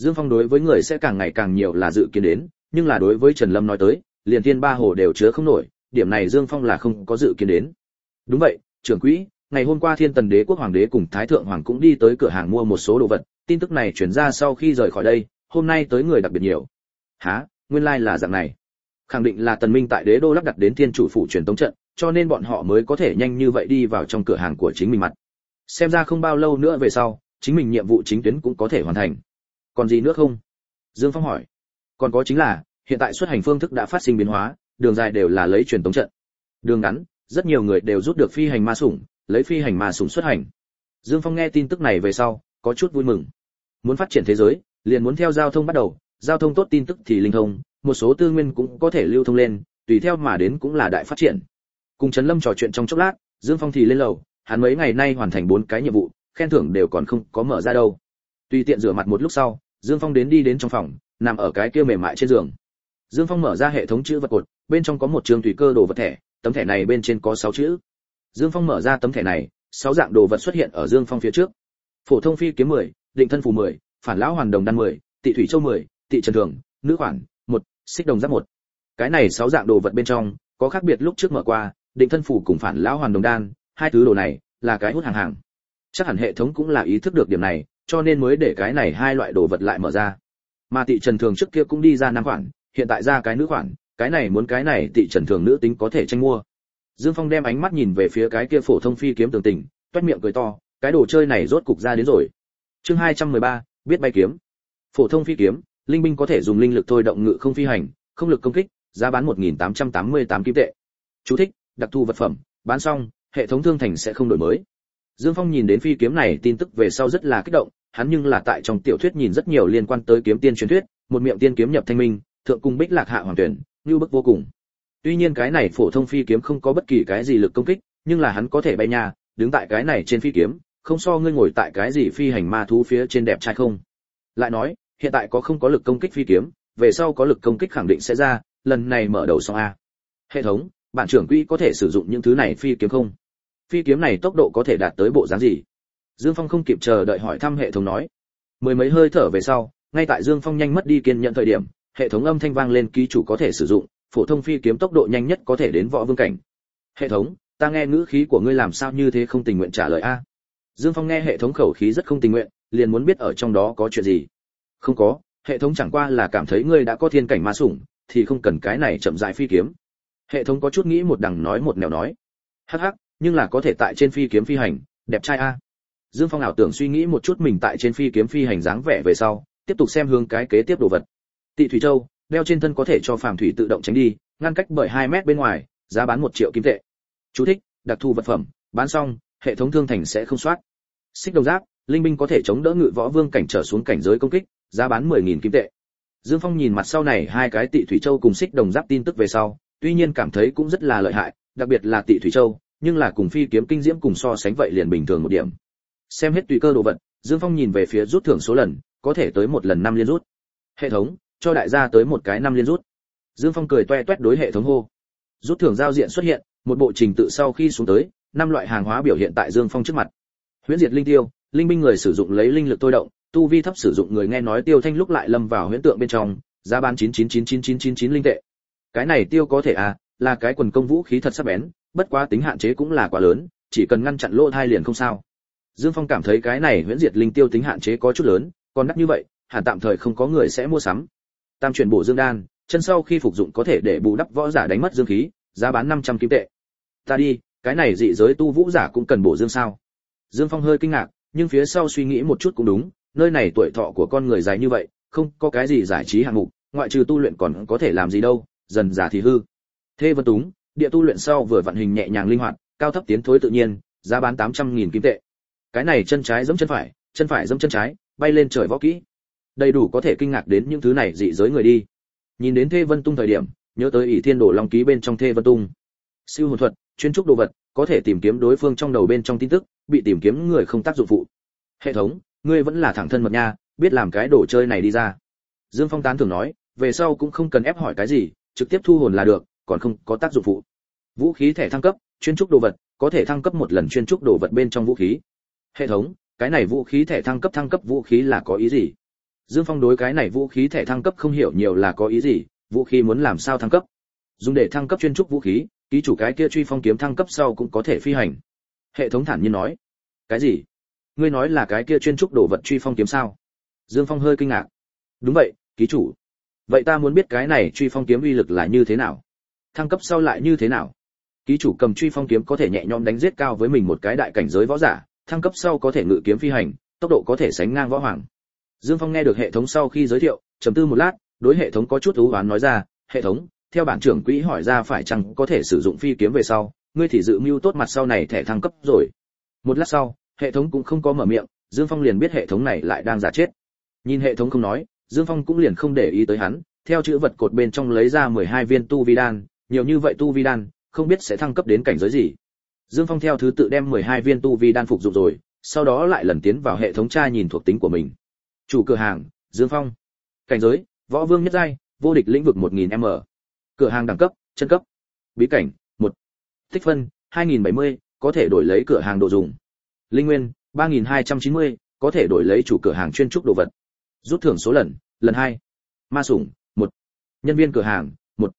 [SPEAKER 1] Dương Phong đối với người sẽ càng ngày càng nhiều là dự kiến đến, nhưng là đối với Trần Lâm nói tới, liền Thiên Ba Hồ đều chứa không nổi, điểm này Dương Phong là không có dự kiến đến. Đúng vậy, trưởng quỹ, ngày hôm qua Thiên Tần Đế quốc hoàng đế cùng Thái thượng hoàng cũng đi tới cửa hàng mua một số đồ vật, tin tức này truyền ra sau khi rời khỏi đây, hôm nay tới người đặc biệt nhiều. Hả, nguyên lai là dạng này. Khẳng định là Tần Minh tại Đế đô lắp đặt đến Thiên chủ phủ truyền tống trận, cho nên bọn họ mới có thể nhanh như vậy đi vào trong cửa hàng của chính mình mặt. Xem ra không bao lâu nữa về sau, chính mình nhiệm vụ chính tuyến cũng có thể hoàn thành. Còn gì nữa không? Dương Phong hỏi. Còn có chính là, hiện tại xuất hành phương thức đã phát sinh biến hóa, đường dài đều là lấy truyền tống trận. Đường ngắn, rất nhiều người đều rút được phi hành ma sủng, lấy phi hành ma sủng xuất hành. Dương Phong nghe tin tức này về sau, có chút vui mừng. Muốn phát triển thế giới, liền muốn theo giao thông bắt đầu, giao thông tốt tin tức thì linh thông, một số tư nguyên cũng có thể lưu thông lên, tùy theo mà đến cũng là đại phát triển. Cùng Trần Lâm trò chuyện trong chốc lát, Dương Phong thì lên lầu, hắn mấy ngày nay hoàn thành 4 cái nhiệm vụ, khen thưởng đều còn không có mở ra đâu. Tùy tiện rửa mặt một lúc sau, Dương Phong đi đến trong phòng, nằm ở cái kia mềm mại trên giường. Dương Phong mở ra hệ thống chữ vật cột, bên trong có một trường tùy cơ đồ vật thẻ, tấm thẻ này bên trên có 6 chữ. Dương Phong mở ra tấm thẻ này, 6 dạng đồ vật xuất hiện ở Dương Phong phía trước. Phổ thông phi kiếm 10, định thân phù 10, phản lão hoàn đồng đan 10, tị thủy châu 10, tị trần thường, nữ khoản 1, xích đồng giáp 1. Cái này 6 dạng đồ vật bên trong có khác biệt lúc trước mở qua, định thân phù cùng phản lão hoàn đồng đan, hai thứ đồ này là cái hút hàng. Chắc hẳn hệ thống cũng là ý thức được điểm này, cho nên mới để cái này hai loại đồ vật lại mở ra. Mà tị trần thường trước kia cũng đi ra 5 khoản, hiện tại ra cái nữ khoản, cái này muốn cái này tị trần thường nữ tính có thể tranh mua. Dương Phong đem ánh mắt nhìn về phía cái kia phổ thông phi kiếm tường tình, toét miệng cười to, cái đồ chơi này rốt cục ra đến rồi. Chương 213, biết bay kiếm. Phổ thông phi kiếm, linh binh có thể dùng linh lực thôi động ngự không phi hành, không lực công kích, giá bán 1888 kim tệ. Chú thích: đặc thù vật phẩm, bán xong, hệ thống thương thành sẽ không đổi mới. Dương Phong nhìn đến phi kiếm này tin tức về sau rất là kích động, hắn nhưng là tại trong tiểu thuyết nhìn rất nhiều liên quan tới kiếm tiên truyền thuyết, một miệng tiên kiếm nhập thanh minh, thượng cung bích lạc hạ hoàng tuyển, như bức vô cùng. Tuy nhiên cái này phổ thông phi kiếm không có bất kỳ cái gì lực công kích, nhưng là hắn có thể bay nha, đứng tại cái này trên phi kiếm, không so ngươi ngồi tại cái gì phi hành ma thú phía trên đẹp trai không. Lại nói, hiện tại có không có lực công kích phi kiếm, về sau có lực công kích khẳng định sẽ ra, lần này mở đầu xong a. Hệ thống, bản trưởng quỹ có thể sử dụng những thứ này phi kiếm không? Phi kiếm này tốc độ có thể đạt tới bộ dáng gì? Dương Phong không kịp chờ đợi hỏi thăm hệ thống nói. Mười mấy hơi thở về sau, ngay tại Dương Phong nhanh mất đi kiên nhẫn thời điểm, hệ thống âm thanh vang lên, ký chủ có thể sử dụng phổ thông phi kiếm tốc độ nhanh nhất có thể đến võ vương cảnh. Hệ thống, ta nghe ngữ khí của ngươi làm sao như thế không tình nguyện trả lời a? Dương Phong nghe hệ thống khẩu khí rất không tình nguyện, liền muốn biết ở trong đó có chuyện gì. Không có, hệ thống chẳng qua là cảm thấy ngươi đã có thiên cảnh ma sủng, thì không cần cái này chậm rãi phi kiếm. Hệ thống có chút nghĩ một đằng nói một nẻo nói. Hắc hắc, nhưng là có thể tại trên phi kiếm phi hành, đẹp trai a. Dương Phong ảo tưởng suy nghĩ một chút mình tại trên phi kiếm phi hành dáng vẻ về sau, tiếp tục xem hướng cái kế tiếp đồ vật. Tị thủy châu, đeo trên thân có thể cho phàm thủy tự động tránh đi, ngăn cách bởi 2 mét bên ngoài, giá bán 1 triệu kim tệ. Chú thích: đặc thù vật phẩm, bán xong, hệ thống thương thành sẽ không soát. Xích đồng giáp, linh binh có thể chống đỡ ngự võ vương cảnh trở xuống cảnh giới công kích, giá bán 10.000 kim tệ. Dương Phong nhìn mặt sau này hai cái tị thủy châu cùng xích đồng giáp tin tức về sau, tuy nhiên cảm thấy cũng rất là lợi hại, đặc biệt là tị thủy châu, nhưng là cùng phi kiếm kinh diễm cùng so sánh vậy liền bình thường một điểm. Xem hết tùy cơ đồ vật, Dương Phong nhìn về phía rút thưởng số lần, có thể tới 1 lần 5 liên rút. Hệ thống, cho đại gia tới 1 cái 5 liên rút. Dương Phong cười toe toét đối hệ thống hô. Rút thưởng giao diện xuất hiện, một bộ trình tự sau khi xuống tới, 5 loại hàng hóa biểu hiện tại Dương Phong trước mặt. Huyễn diệt linh tiêu, linh binh người sử dụng lấy linh lực thôi động, tu vi thấp sử dụng người nghe nói tiêu thanh lúc lại lâm vào huyễn tượng bên trong, giá bán 9999999 linh tệ. Cái này tiêu có thể à, là cái quần công vũ khí thật sắc bén, bất quá tính hạn chế cũng là quá lớn, chỉ cần ngăn chặn lỗ thai liền không sao. Dương Phong cảm thấy cái này huyễn diệt linh tiêu tính hạn chế có chút lớn, còn đắt như vậy, hẳn tạm thời không có người sẽ mua sắm. Tam chuyển bổ dương đan, chân sau khi phục dụng có thể để bù đắp võ giả đánh mất dương khí, giá bán 500 kim tệ. Ta đi, cái này dị giới tu vũ giả cũng cần bổ dương sao? Dương Phong hơi kinh ngạc, nhưng phía sau suy nghĩ một chút cũng đúng, nơi này tuổi thọ của con người dài như vậy, không có cái gì giải trí hạng mục, ngoại trừ tu luyện còn có thể làm gì đâu, dần già thì hư. Thê Vân Túng, địa tu luyện sau vừa vận hình nhẹ nhàng linh hoạt, cao thấp tiến thối tự nhiên, giá bán 800.000 kim tệ. Cái này chân trái giẫm chân phải giẫm chân trái, bay lên trời võ kỹ. Đầy đủ có thể kinh ngạc đến những thứ này dị giới người đi. Nhìn đến Thê Vân Tung thời điểm, nhớ tới ỷ thiên đổ long ký bên trong Thê Vân Tung. Siêu hồn thuật, chuyên trúc đồ vật, có thể tìm kiếm đối phương trong đầu bên trong tin tức, bị tìm kiếm người không tác dụng phụ. Hệ thống, ngươi vẫn là thẳng thân mật nha, biết làm cái đồ chơi này đi ra. Dương Phong tán thưởng nói, về sau cũng không cần ép hỏi cái gì, trực tiếp thu hồn là được, còn không có tác dụng phụ. Vũ khí thẻ thăng cấp, chuyên trúc đồ vật, có thể thăng cấp 1 lần chuyên trúc đồ vật bên trong vũ khí. Hệ thống, cái này vũ khí thẻ thăng cấp vũ khí là có ý gì? Dương Phong đối cái này vũ khí thẻ thăng cấp không hiểu nhiều là có ý gì, vũ khí muốn làm sao thăng cấp? Dùng để thăng cấp chuyên trúc vũ khí, ký chủ cái kia truy phong kiếm thăng cấp sau cũng có thể phi hành. Hệ thống thản nhiên nói. Cái gì? Ngươi nói là cái kia chuyên trúc đồ vật truy phong kiếm sao? Dương Phong hơi kinh ngạc. Đúng vậy, ký chủ. Vậy ta muốn biết cái này truy phong kiếm uy lực là như thế nào? Thăng cấp sau lại như thế nào? Ký chủ cầm truy phong kiếm có thể nhẹ nhõm đánh giết cao với mình một cái đại cảnh giới võ giả, thăng cấp sau có thể ngự kiếm phi hành, tốc độ có thể sánh ngang võ hoàng. Dương Phong nghe được hệ thống sau khi giới thiệu, trầm tư một lát, đối hệ thống có chút ú oán nói ra, hệ thống, theo bản trưởng quỹ hỏi ra phải chăng có thể sử dụng phi kiếm về sau, ngươi thì dự mưu tốt mặt sau này thẻ thăng cấp rồi. Một lát sau, hệ thống cũng không có mở miệng, Dương Phong liền biết hệ thống này lại đang giả chết. Nhìn hệ thống không nói, Dương Phong cũng liền không để ý tới hắn, theo chữ vật cột bên trong lấy ra 12 viên tu vi đan, nhiều như vậy tu vi đan, không biết sẽ thăng cấp đến cảnh giới gì. Dương Phong theo thứ tự đem 12 viên tu vi đan phục dụng rồi, sau đó lại lần tiến vào hệ thống tra nhìn thuộc tính của mình. Chủ cửa hàng, Dương Phong. Cảnh giới, võ vương nhất giai, vô địch lĩnh vực 1000m. Cửa hàng đẳng cấp, chân cấp. Bí cảnh, 1. Tích phân, 2070, có thể đổi lấy cửa hàng đồ dùng. Linh nguyên, 3290, có thể đổi lấy chủ cửa hàng chuyên trúc đồ vật. Rút thưởng số lần, lần 2. Ma sủng, 1. Nhân viên cửa hàng, 1.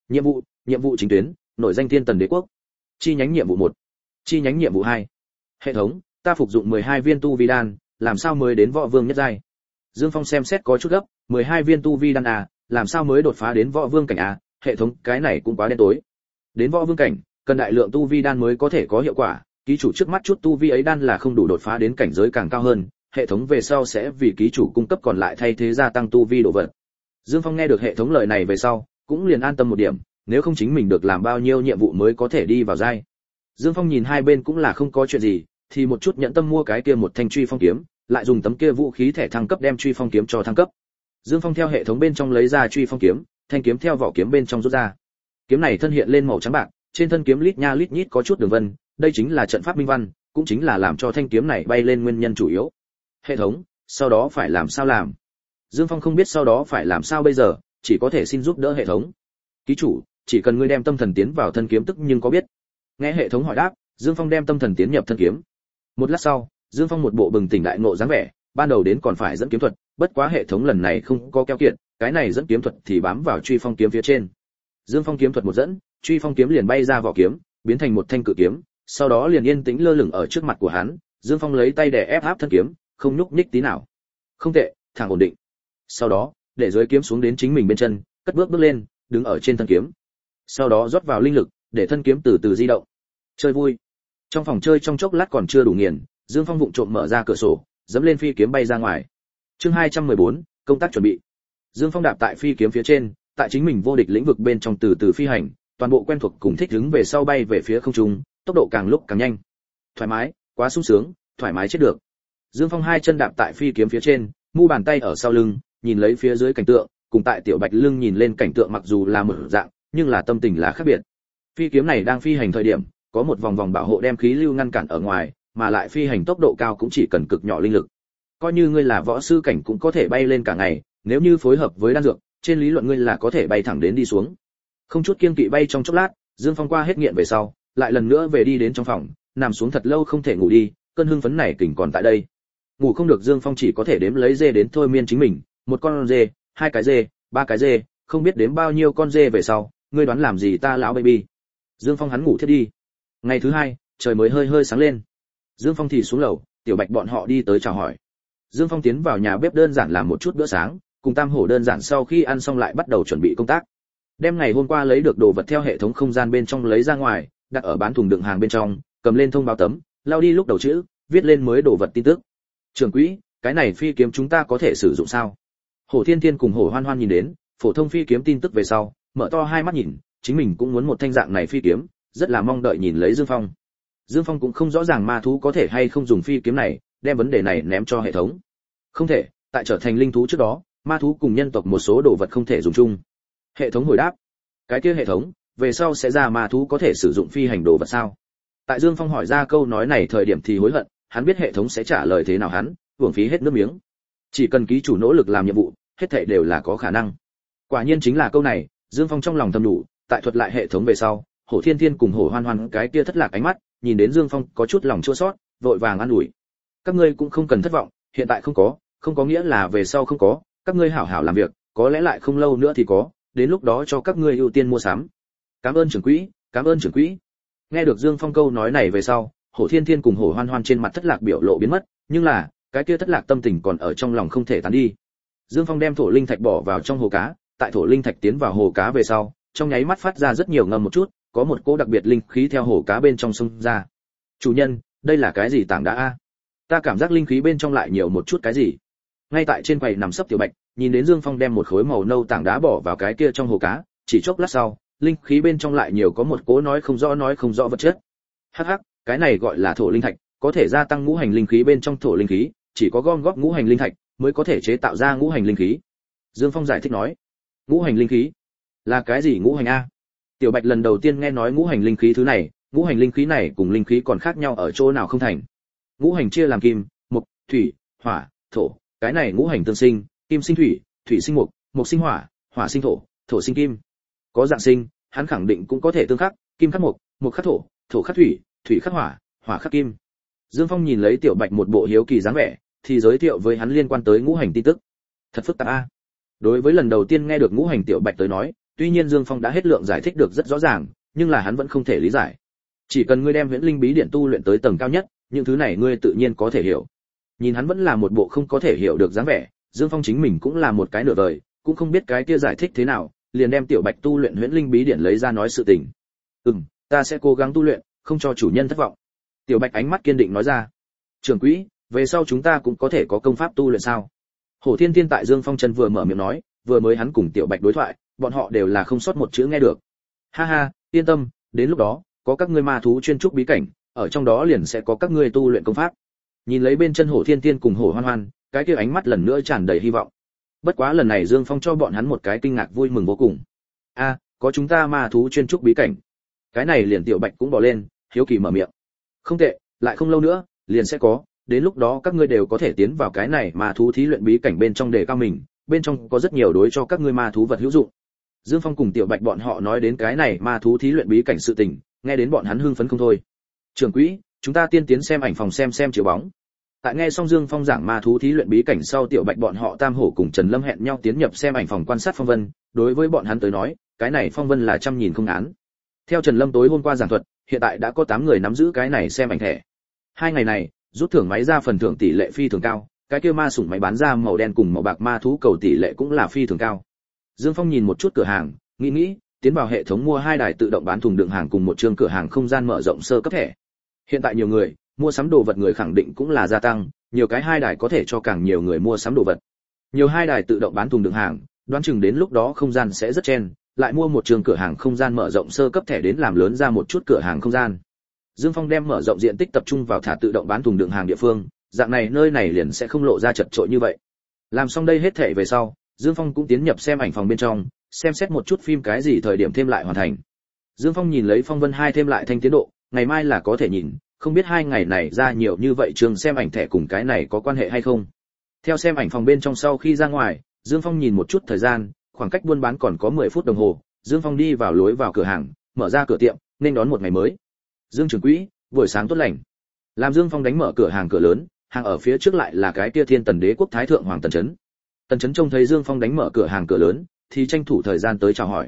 [SPEAKER 1] Nhiệm vụ chính tuyến, nổi danh Thiên Tần Đế quốc. Chi nhánh nhiệm vụ 1. Chi nhánh nhiệm vụ 2. Hệ thống, ta phục dụng 12 viên tu vi đan, làm sao mới đến võ vương nhất giai? Dương Phong xem xét có chút gấp, 12 viên tu vi đan à, làm sao mới đột phá đến võ vương cảnh à? Hệ thống, cái này cũng quá đen tối. Đến võ vương cảnh, cần đại lượng tu vi đan mới có thể có hiệu quả, ký chủ trước mắt chút tu vi ấy đan là không đủ đột phá đến cảnh giới càng cao hơn, hệ thống về sau sẽ vì ký chủ cung cấp còn lại thay thế gia tăng tu vi độ vật. Dương Phong nghe được hệ thống lời này về sau, cũng liền an tâm một điểm, nếu không chính mình được làm bao nhiêu nhiệm vụ mới có thể đi vào giai. Dương Phong nhìn hai bên cũng là không có chuyện gì, thì một chút nhẫn tâm mua cái kia một thanh truy phong kiếm, lại dùng tấm kia vũ khí thẻ thăng cấp đem truy phong kiếm cho thăng cấp. Dương Phong theo hệ thống bên trong lấy ra truy phong kiếm, thanh kiếm theo vỏ kiếm bên trong rút ra. Kiếm này thân hiện lên màu trắng bạc, trên thân kiếm lít nha lít nhít có chút đường vân, đây chính là trận pháp minh văn, cũng chính là làm cho thanh kiếm này bay lên nguyên nhân chủ yếu. Hệ thống, sau đó phải làm sao làm? Dương Phong không biết sau đó phải làm sao bây giờ, chỉ có thể xin giúp đỡ hệ thống. Ký chủ, chỉ cần ngươi đem tâm thần tiến vào thân kiếm tức nhưng có biết. Nghe hệ thống hỏi đáp, Dương Phong đem tâm thần tiến nhập thân kiếm. Một lát sau, Dương Phong một bộ bừng tỉnh đại ngộ dáng vẻ, ban đầu đến còn phải dẫn kiếm thuật, bất quá hệ thống lần này không có keo kiệt, cái này dẫn kiếm thuật thì bám vào truy phong kiếm phía trên. Dương Phong kiếm thuật một dẫn, truy phong kiếm liền bay ra vỏ kiếm, biến thành một thanh cự kiếm, sau đó liền yên tĩnh lơ lửng ở trước mặt của hắn. Dương Phong lấy tay đè ép áp thân kiếm, không nhúc nhích tí nào. Không tệ, thẳng ổn định. Sau đó, để dưới kiếm xuống đến chính mình bên chân, cất bước lên, đứng ở trên thân kiếm. Sau đó rót vào linh lực, để thân kiếm từ từ di động. Chơi vui. Trong phòng chơi trong chốc lát còn chưa đủ nghiền, Dương Phong vụng trộm mở ra cửa sổ, dẫm lên phi kiếm bay ra ngoài. Chương 214, công tác chuẩn bị. Dương Phong đạp tại phi kiếm phía trên, tại chính mình vô địch lĩnh vực bên trong từ từ phi hành, toàn bộ quen thuộc cùng thích ứng về sau bay về phía không trung, tốc độ càng lúc càng nhanh. Thoải mái, quá sung sướng, thoải mái chết được. Dương Phong hai chân đạp tại phi kiếm phía trên, mu bàn tay ở sau lưng, nhìn lấy phía dưới cảnh tượng, cùng tại tiểu Bạch lưng nhìn lên cảnh tượng mặc dù là một dạng, nhưng là tâm tình là khác biệt. Phi kiếm này đang phi hành thời điểm, có một vòng vòng bảo hộ đem khí lưu ngăn cản ở ngoài, mà lại phi hành tốc độ cao cũng chỉ cần cực nhỏ linh lực. Coi như ngươi là võ sư cảnh cũng có thể bay lên cả ngày, nếu như phối hợp với đan dược, trên lý luận ngươi là có thể bay thẳng đến đi xuống. Không chút kiêng kỵ bay trong chốc lát, Dương Phong qua hết nghiện về sau, lại lần nữa về đi đến trong phòng, nằm xuống thật lâu không thể ngủ đi, cơn hưng phấn này kỉnh còn tại đây. Ngủ không được Dương Phong chỉ có thể đếm lấy dê đến thôi miên chính mình, một con dê, hai cái dê, ba cái dê, không biết đếm bao nhiêu con dê về sau, ngươi đoán làm gì ta lão baby. Dương Phong hắn ngủ thiết đi. Ngày thứ hai, trời mới hơi hơi sáng lên. Dương Phong thì xuống lầu, tiểu Bạch bọn họ đi tới chào hỏi. Dương Phong tiến vào nhà bếp đơn giản làm một chút bữa sáng, cùng Tam Hổ đơn giản sau khi ăn xong lại bắt đầu chuẩn bị công tác. Đem ngày hôm qua lấy được đồ vật theo hệ thống không gian bên trong lấy ra ngoài, đặt ở bán thùng đựng hàng bên trong, cầm lên thông báo tấm, lao đi lúc đầu chữ, viết lên mới đồ vật tin tức. Trưởng quỹ, cái này phi kiếm chúng ta có thể sử dụng sao? Hổ Thiên Thiên cùng Hổ Hoan Hoan nhìn đến phổ thông phi kiếm tin tức về sau, mở to hai mắt nhìn, chính mình cũng muốn một thanh dạng này phi kiếm, rất là mong đợi nhìn lấy Dương Phong. Dương Phong cũng không rõ ràng ma thú có thể hay không dùng phi kiếm này, đem vấn đề này ném cho hệ thống. Không thể, tại trở thành linh thú trước đó, ma thú cùng nhân tộc một số đồ vật không thể dùng chung. Hệ thống hồi đáp. Cái kia hệ thống, về sau sẽ ra ma thú có thể sử dụng phi hành đồ vật sao? Tại Dương Phong hỏi ra câu nói này thời điểm thì hối hận, hắn biết hệ thống sẽ trả lời thế nào hắn, uổng phí hết nước miếng. Chỉ cần ký chủ nỗ lực làm nhiệm vụ, hết thảy đều là có khả năng. Quả nhiên chính là câu này, Dương Phong trong lòng thầm đủ, tại thuật lại hệ thống về sau, Hổ Thiên Thiên cùng Hổ Hoan Hoan cái kia thất lạc ánh mắt, nhìn đến Dương Phong có chút lòng chua xót, vội vàng an ủi. Các ngươi cũng không cần thất vọng, hiện tại không có nghĩa là về sau không có, các ngươi hảo hảo làm việc, có lẽ lại không lâu nữa thì có, đến lúc đó cho các ngươi ưu tiên mua sắm. Cảm ơn trưởng quỹ, cảm ơn trưởng quỹ. Nghe được Dương Phong câu nói này về sau, Hổ Thiên Thiên cùng Hổ Hoan Hoan trên mặt thất lạc biểu lộ biến mất, nhưng là, cái kia thất lạc tâm tình còn ở trong lòng không thể tán đi. Dương Phong đem thổ linh thạch bỏ vào trong hồ cá, tại thổ linh thạch tiến vào hồ cá về sau, trong nháy mắt phát ra rất nhiều ngầm một chút, có một cỗ đặc biệt linh khí theo hồ cá bên trong xông ra. Chủ nhân, đây là cái gì tảng đá a? Ta cảm giác linh khí bên trong lại nhiều một chút cái gì. Ngay tại trên quầy nằm sấp Tiểu Bạch, nhìn đến Dương Phong đem một khối màu nâu tảng đá bỏ vào cái kia trong hồ cá, chỉ chốc lát sau, linh khí bên trong lại nhiều có một cỗ nói không rõ vật chất. Hắc hắc, cái này gọi là thổ linh thạch, có thể gia tăng ngũ hành linh khí bên trong thổ linh khí, chỉ có gom góp ngũ hành linh thạch mới có thể chế tạo ra ngũ hành linh khí. Dương Phong giải thích nói, ngũ hành linh khí là cái gì? Ngũ hành a? Tiểu Bạch lần đầu tiên nghe nói ngũ hành linh khí thứ này, ngũ hành linh khí này cùng linh khí còn khác nhau ở chỗ nào không thành? Ngũ hành chia làm kim, mộc, thủy, hỏa, thổ, cái này ngũ hành tương sinh, kim sinh thủy, thủy sinh mộc, mộc sinh hỏa, hỏa sinh thổ, thổ sinh kim. Có dạng sinh, hắn khẳng định cũng có thể tương khắc, kim khắc mộc, mộc khắc thổ, thổ khắc thủy, thủy khắc hỏa, hỏa khắc kim. Dương Phong nhìn lấy Tiểu Bạch một bộ hiếu kỳ dáng vẻ, thì giới thiệu với hắn liên quan tới ngũ hành tin tức. Thật phức tạp a. Đối với lần đầu tiên nghe được ngũ hành Tiểu Bạch tới nói, tuy nhiên Dương Phong đã hết lượng giải thích được rất rõ ràng, nhưng là hắn vẫn không thể lý giải. Chỉ cần ngươi đem Huyễn Linh Bí Điển tu luyện tới tầng cao nhất, những thứ này ngươi tự nhiên có thể hiểu. Nhìn hắn vẫn là một bộ không có thể hiểu được dáng vẻ, Dương Phong chính mình cũng là một cái nửa vời, cũng không biết cái kia giải thích thế nào, liền đem Tiểu Bạch tu luyện Huyễn Linh Bí Điển lấy ra nói sự tình. Ta sẽ cố gắng tu luyện, không cho chủ nhân thất vọng. Tiểu Bạch ánh mắt kiên định nói ra. Trưởng quỹ, về sau chúng ta cũng có thể có công pháp tu luyện sao? Hổ Thiên Thiên tại Dương Phong chân vừa mở miệng nói, vừa mới hắn cùng Tiểu Bạch đối thoại, bọn họ đều là không sót một chữ nghe được. Ha ha, yên tâm, đến lúc đó, có các ngươi ma thú chuyên trúc bí cảnh, ở trong đó liền sẽ có các ngươi tu luyện công pháp. Nhìn lấy bên chân Hổ Thiên Thiên cùng Hổ Hoan Hoan, cái kia ánh mắt lần nữa tràn đầy hy vọng. Bất quá lần này Dương Phong cho bọn hắn một cái kinh ngạc vui mừng vô cùng. A, có chúng ta ma thú chuyên trúc bí cảnh. Cái này liền Tiểu Bạch cũng bỏ lên, hiếu kỳ mở miệng. Không tệ, lại không lâu nữa, liền sẽ có, đến lúc đó các ngươi đều có thể tiến vào cái này ma thú thí luyện bí cảnh bên trong để cao mình, bên trong có rất nhiều đối cho các ngươi ma thú vật hữu dụng. Dương Phong cùng Tiểu Bạch bọn họ nói đến cái này ma thú thí luyện bí cảnh sự tình, nghe đến bọn hắn hưng phấn không thôi. Trưởng quỹ, chúng ta tiên tiến xem ảnh phòng xem chiếu bóng. Tại nghe xong Dương Phong giảng ma thú thí luyện bí cảnh sau, Tiểu Bạch bọn họ Tam Hổ cùng Trần Lâm hẹn nhau tiến nhập xem ảnh phòng quan sát phong vân, đối với bọn hắn tới nói, cái này phong vân là trăm nhìn không án. Theo Trần Lâm tối hôm qua giảng thuật, hiện tại đã có 8 người nắm giữ cái này xem ảnh thẻ. 2 ngày này, rút thưởng máy ra phần thưởng tỷ lệ phi thường cao, cái kia ma sủng máy bán ra màu đen cùng màu bạc ma thú cầu tỷ lệ cũng là phi thường cao. Dương Phong nhìn một chút cửa hàng, nghĩ, tiến vào hệ thống mua 2 đài tự động bán thùng đựng hàng cùng một trường cửa hàng không gian mở rộng sơ cấp thẻ. Hiện tại nhiều người, mua sắm đồ vật người khẳng định cũng là gia tăng, nhiều cái 2 đài có thể cho càng nhiều người mua sắm đồ vật. Nhiều 2 đài tự động bán thùng đựng hàng, đoán chừng đến lúc đó không gian sẽ rất chen, lại mua một trường cửa hàng không gian mở rộng sơ cấp thẻ đến làm lớn ra một chút cửa hàng không gian. Dương Phong đem mở rộng diện tích tập trung vào thả tự động bán thùng đựng hàng địa phương, dạng này nơi này liền sẽ không lộ ra chật chội như vậy. Làm xong đây hết thảy về sau, Dương Phong cũng tiến nhập xem ảnh phòng bên trong, xem xét một chút phim cái gì thời điểm thêm lại hoàn thành. Dương Phong nhìn lấy Phong Vân 2 thêm lại thanh tiến độ, ngày mai là có thể nhìn, không biết 2 ngày này ra nhiều như vậy trường xem ảnh thẻ cùng cái này có quan hệ hay không. Theo xem ảnh phòng bên trong sau khi ra ngoài, Dương Phong nhìn một chút thời gian, khoảng cách buôn bán còn có 10 phút đồng hồ, Dương Phong đi vào lối vào cửa hàng, mở ra cửa tiệm, nên đón một ngày mới. Dương trưởng quỹ, buổi sáng tốt lành. Làm Dương Phong đánh mở cửa hàng cửa lớn, hàng ở phía trước lại là cái kia Thiên Tần Đế quốc Thái thượng hoàng Tần Chấn. Tần Chấn trông thấy Dương Phong đánh mở cửa hàng cửa lớn, thì tranh thủ thời gian tới chào hỏi.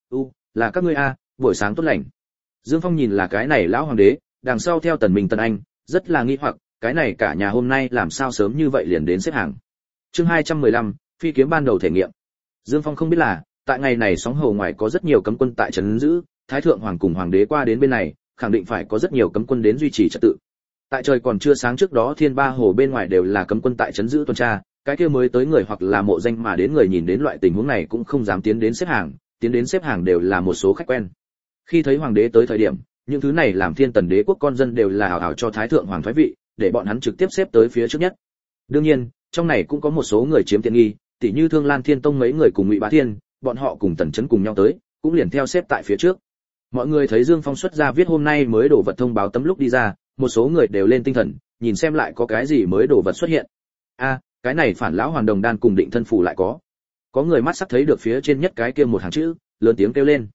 [SPEAKER 1] Là các ngươi a, buổi sáng tốt lành. Dương Phong nhìn là cái này lão hoàng đế, đằng sau theo Tần Minh Tần Anh, rất là nghi hoặc, cái này cả nhà hôm nay làm sao sớm như vậy liền đến xếp hàng. Chương 215, phi kiếm ban đầu thể nghiệm. Dương Phong không biết là, tại ngày này sóng hồ ngoài có rất nhiều cấm quân tại trấn giữ, Thái thượng hoàng cùng hoàng đế qua đến bên này, khẳng định phải có rất nhiều cấm quân đến duy trì trật tự. Tại trời còn chưa sáng trước đó Thiên Ba Hồ bên ngoài đều là cấm quân tại trấn giữ tuần tra, cái kia mới tới người hoặc là mộ danh mà đến người nhìn đến loại tình huống này cũng không dám tiến đến xếp hàng, tiến đến xếp hàng đều là một số khách quen. Khi thấy hoàng đế tới thời điểm, những thứ này làm Thiên Tần Đế quốc con dân đều là hào hào cho Thái thượng hoàng thoái vị, để bọn hắn trực tiếp xếp tới phía trước nhất. Đương nhiên, trong này cũng có một số người chiếm tiện nghi, tỉ như Thương Lan Thiên Tông mấy người cùng Ngụy Bá Thiên, bọn họ cùng Tần Chấn cùng nhau tới, cũng liền theo xếp tại phía trước. Mọi người thấy Dương Phong xuất ra viết hôm nay mới đổ vật thông báo tấm lúc đi ra, một số người đều lên tinh thần, nhìn xem lại có cái gì mới đổ vật xuất hiện. Cái này Phản lão hoàn đồng đan cùng định thân phù lại có. Có người mắt sắc thấy được phía trên nhất cái kia một hàng chữ, lớn tiếng kêu lên.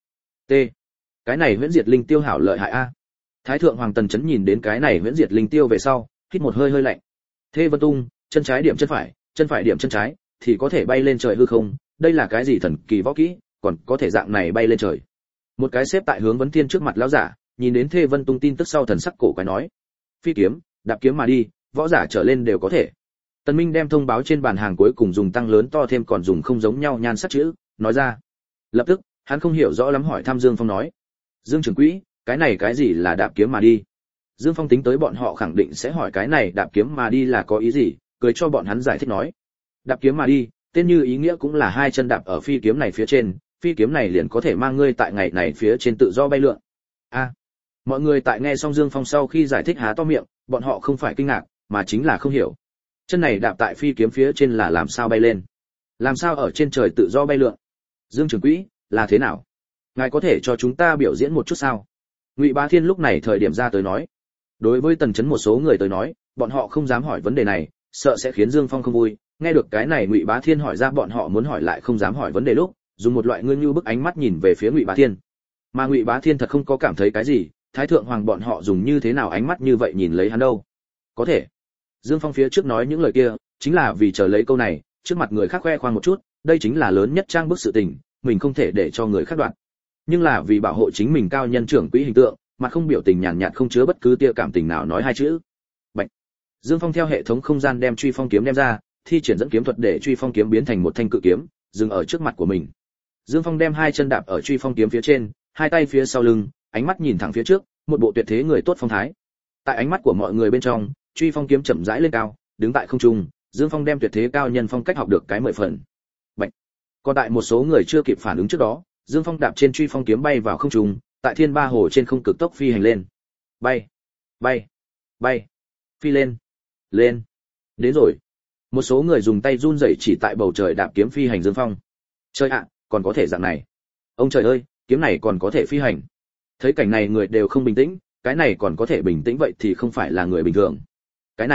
[SPEAKER 1] Cái này Huyễn Diệt Linh Tiêu hảo lợi hại a. Thái thượng hoàng Tần Chấn nhìn đến cái này Huyễn Diệt Linh Tiêu về sau, hít một hơi lạnh. Thê Vân Tung, chân trái điểm chân phải điểm chân trái, thì có thể bay lên trời hư không, đây là cái gì thần kỳ võ kỹ, còn có thể dạng này bay lên trời. Một cái xếp tại Hướng Vấn Thiên trước mặt lão giả, nhìn đến Thê Vân Tung tin tức sau thần sắc cổ quái nói: "Phi kiếm, đạp kiếm mà đi, võ giả trở lên đều có thể." Tần Minh đem thông báo trên bàn hàng cuối cùng dùng tăng lớn to thêm còn dùng không giống nhau nhan sắc chữ, nói ra. Lập tức, hắn không hiểu rõ lắm hỏi thăm Dương Phong nói: "Dương trưởng quỹ, cái này cái gì là đạp kiếm mà đi?" Dương Phong tính tới bọn họ khẳng định sẽ hỏi cái này đạp kiếm mà đi là có ý gì, cười cho bọn hắn giải thích nói: "Đạp kiếm mà đi, tên như ý nghĩa cũng là hai chân đạp ở phi kiếm này phía trên, phi kiếm này liền có thể mang ngươi tại ngày này phía trên tự do bay lượn." A. Mọi người tại nghe xong Dương Phong sau khi giải thích há to miệng, bọn họ không phải kinh ngạc, mà chính là không hiểu. Chân này đạp tại phi kiếm phía trên là làm sao bay lên? Làm sao ở trên trời tự do bay lượn? Dương trưởng quỹ, là thế nào? Ngài có thể cho chúng ta biểu diễn một chút sao? Ngụy Bá Thiên lúc này thời điểm ra tới nói. Đối với Tần Chấn một số người tới nói, bọn họ không dám hỏi vấn đề này, sợ sẽ khiến Dương Phong không vui. Nghe được cái này Ngụy Bá Thiên hỏi ra bọn họ muốn hỏi lại không dám hỏi vấn đề lúc, dùng một loại ngưng như bức ánh mắt nhìn về phía Ngụy Bá Thiên. Mà Ngụy Bá Thiên thật không có cảm thấy cái gì, Thái thượng hoàng bọn họ dùng như thế nào ánh mắt như vậy nhìn lấy hắn đâu? Có thể. Dương Phong phía trước nói những lời kia, chính là vì chờ lấy câu này, trước mặt người khác khoe khoang một chút, đây chính là lớn nhất trang bức sự tình, mình không thể để cho người khác đoạt. Nhưng là vì bảo hộ chính mình cao nhân trưởng quỹ hình tượng, mà không biểu tình nhàn nhạt không chứa bất cứ tia cảm tình nào nói hai chữ. Bạch. Dương Phong theo hệ thống không gian đem truy phong kiếm đem ra, thi triển dẫn kiếm thuật để truy phong kiếm biến thành một thanh cự kiếm, dừng ở trước mặt của mình. Dương Phong đem hai chân đạp ở truy phong kiếm phía trên, hai tay phía sau lưng, ánh mắt nhìn thẳng phía trước, một bộ tuyệt thế người tốt phong thái. Tại ánh mắt của mọi người bên trong, truy phong kiếm chậm rãi lên cao, đứng tại không trung, Dương Phong đem tuyệt thế cao nhân phong cách học được cái 10 phần. Bạch. Còn tại một số người chưa kịp phản ứng trước đó, Dương Phong đạp trên truy phong kiếm bay vào không trung, tại Thiên Ba Hồ trên không cực tốc phi hành lên. Bay, bay, bay, phi lên, lên. Đến rồi. Một số người dùng tay run rẩy chỉ tại bầu trời đạp kiếm phi hành Dương Phong. Trời ạ, còn có thể dạng này. Ông trời ơi, kiếm này còn có thể phi hành. Thấy cảnh này người đều không bình tĩnh, cái này còn có thể bình tĩnh vậy thì không phải là người bình thường. Cái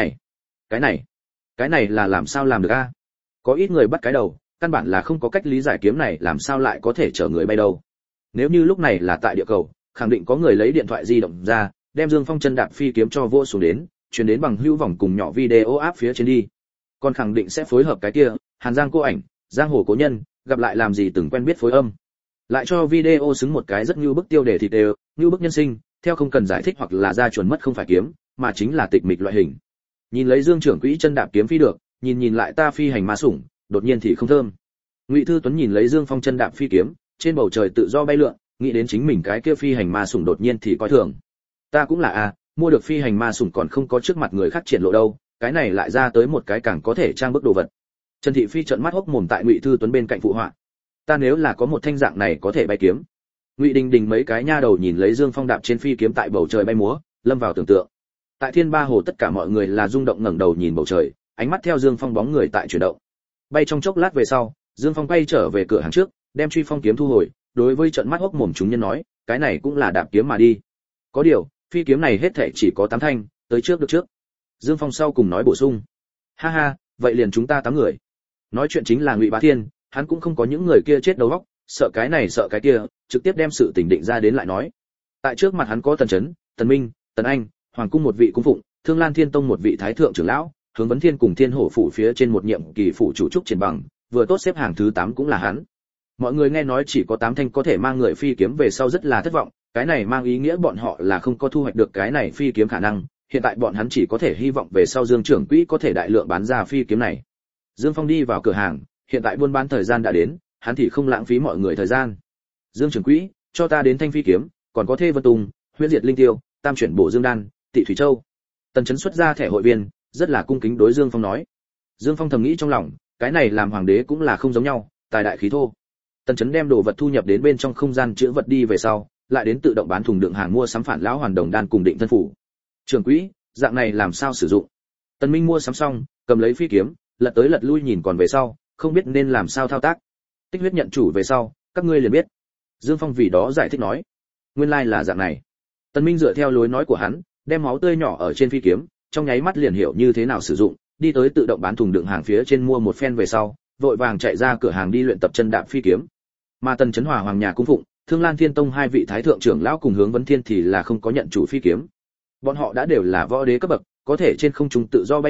[SPEAKER 1] này là làm sao làm được a? Có ít người bắt cái đầu, căn bản là không có cách lý giải kiếm này làm sao lại có thể chở người bay đâu. Nếu như lúc này là tại địa cầu, khẳng định có người lấy điện thoại di động ra, đem Dương Phong chân đạp phi kiếm cho vô xuống đến, truyền đến bằng hữu vòng cùng nhỏ video áp phía trên đi. Còn khẳng định sẽ phối hợp cái kia, Hàn Giang cô ảnh, giang hồ cố nhân, gặp lại làm gì từng quen biết phối âm. Lại cho video xứng một cái rất như bức tiêu đề thịt đều, như bức nhân sinh, theo không cần giải thích hoặc là ra chuẩn mất không phải kiếm, mà chính là tịch mịch loại hình. Nhìn lấy Dương trưởng quỹ chân đạp kiếm phi được, nhìn lại ta phi hành ma sủng, đột nhiên thì không thơm. Ngụy Thư Tuấn nhìn lấy Dương Phong chân đạp phi kiếm, trên bầu trời tự do bay lượn, nghĩ đến chính mình cái kia phi hành ma sủng đột nhiên thì coi thường. Ta cũng là mua được phi hành ma sủng còn không có trước mặt người khác triển lộ đâu, cái này lại ra tới một cái càng có thể trang bức đồ vật. Trần Thị Phi trợn mắt hốc mồm tại Ngụy Thư Tuấn bên cạnh phụ họa. Ta nếu là có một thanh dạng này có thể bay kiếm. Ngụy Đình Đình mấy cái nha đầu nhìn lấy Dương Phong đạp trên phi kiếm tại bầu trời bay múa, lâm vào tưởng tượng. Tại Thiên Ba Hồ tất cả mọi người là rung động ngẩng đầu nhìn bầu trời, ánh mắt theo Dương Phong bóng người tại chuyển động. Bay trong chốc lát về sau, Dương Phong quay trở về cửa hàng trước, đem truy phong kiếm thu hồi, đối với trận mắt hốc mồm chúng nhân nói, cái này cũng là đạp kiếm mà đi. Có điều, phi kiếm này hết thảy chỉ có 8 thanh, tới trước được trước. Dương Phong sau cùng nói bổ sung. Ha ha, vậy liền chúng ta 8 người. Nói chuyện chính là Ngụy Bá Thiên, hắn cũng không có những người kia chết đầu óc, sợ cái này sợ cái kia, trực tiếp đem sự tình định ra đến lại nói. Tại trước mặt hắn có Tần Chấn, Tần Minh, Tần Anh, Hoàng cung một vị cung phụng, Thương Lan Thiên Tông một vị thái thượng trưởng lão, Hướng Vấn Thiên cùng Thiên Hổ phủ phía trên một nhiệm kỳ phủ chủ trúc triển bằng, vừa tốt xếp hàng thứ 8 cũng là hắn. Mọi người nghe nói chỉ có 8 thanh có thể mang người phi kiếm về sau rất là thất vọng, cái này mang ý nghĩa bọn họ là không có thu hoạch được cái này phi kiếm khả năng, hiện tại bọn hắn chỉ có thể hy vọng về sau Dương trưởng quỹ có thể đại lượng bán ra phi kiếm này. Dương Phong đi vào cửa hàng, hiện tại buôn bán thời gian đã đến, hắn thì không lãng phí mọi người thời gian. Dương trưởng quỹ, cho ta đến thanh phi kiếm, còn có Thê Vân Tùng, Huyễn Diệt Linh Tiêu, Tam chuyển bổ Dương đan, Tị Thủy Châu. Tần Chấn xuất ra thẻ hội viên, rất là cung kính đối Dương Phong nói. Dương Phong thầm nghĩ trong lòng, cái này làm hoàng đế cũng là không giống nhau, tài đại khí thô. Tần Chấn đem đồ vật thu nhập đến bên trong không gian chứa vật đi về sau, lại đến tự động bán thùng đựng hàng mua sắm phản lão hoàn đồng đan cùng định thân phủ. Trưởng quỹ, dạng này làm sao sử dụng? Tần Minh mua sắm xong, cầm lấy phi kiếm, lật tới lật lui nhìn còn về sau, không biết nên làm sao thao tác. Tích huyết nhận chủ về sau, các ngươi liền biết. Dương Phong vì đó giải thích nói, nguyên lai là dạng này. Tần Minh dựa theo lối nói của hắn, đem máu tươi nhỏ ở trên phi kiếm, trong nháy mắt liền hiểu như thế nào sử dụng, đi tới tự động bán thùng đựng hàng phía trên mua một phen về sau, vội vàng chạy ra cửa hàng đi luyện tập chân đạp phi kiếm. Mà Tần Chấn Hòa hoàng nhà cung phụng, Thương Lan Thiên Tông hai vị thái thượng trưởng lão cùng Hướng Vấn Thiên thì là không có nhận chủ phi kiếm. Bọn họ đã đều là võ đế cấp bậc, có thể trên không trung tự do bay lượn,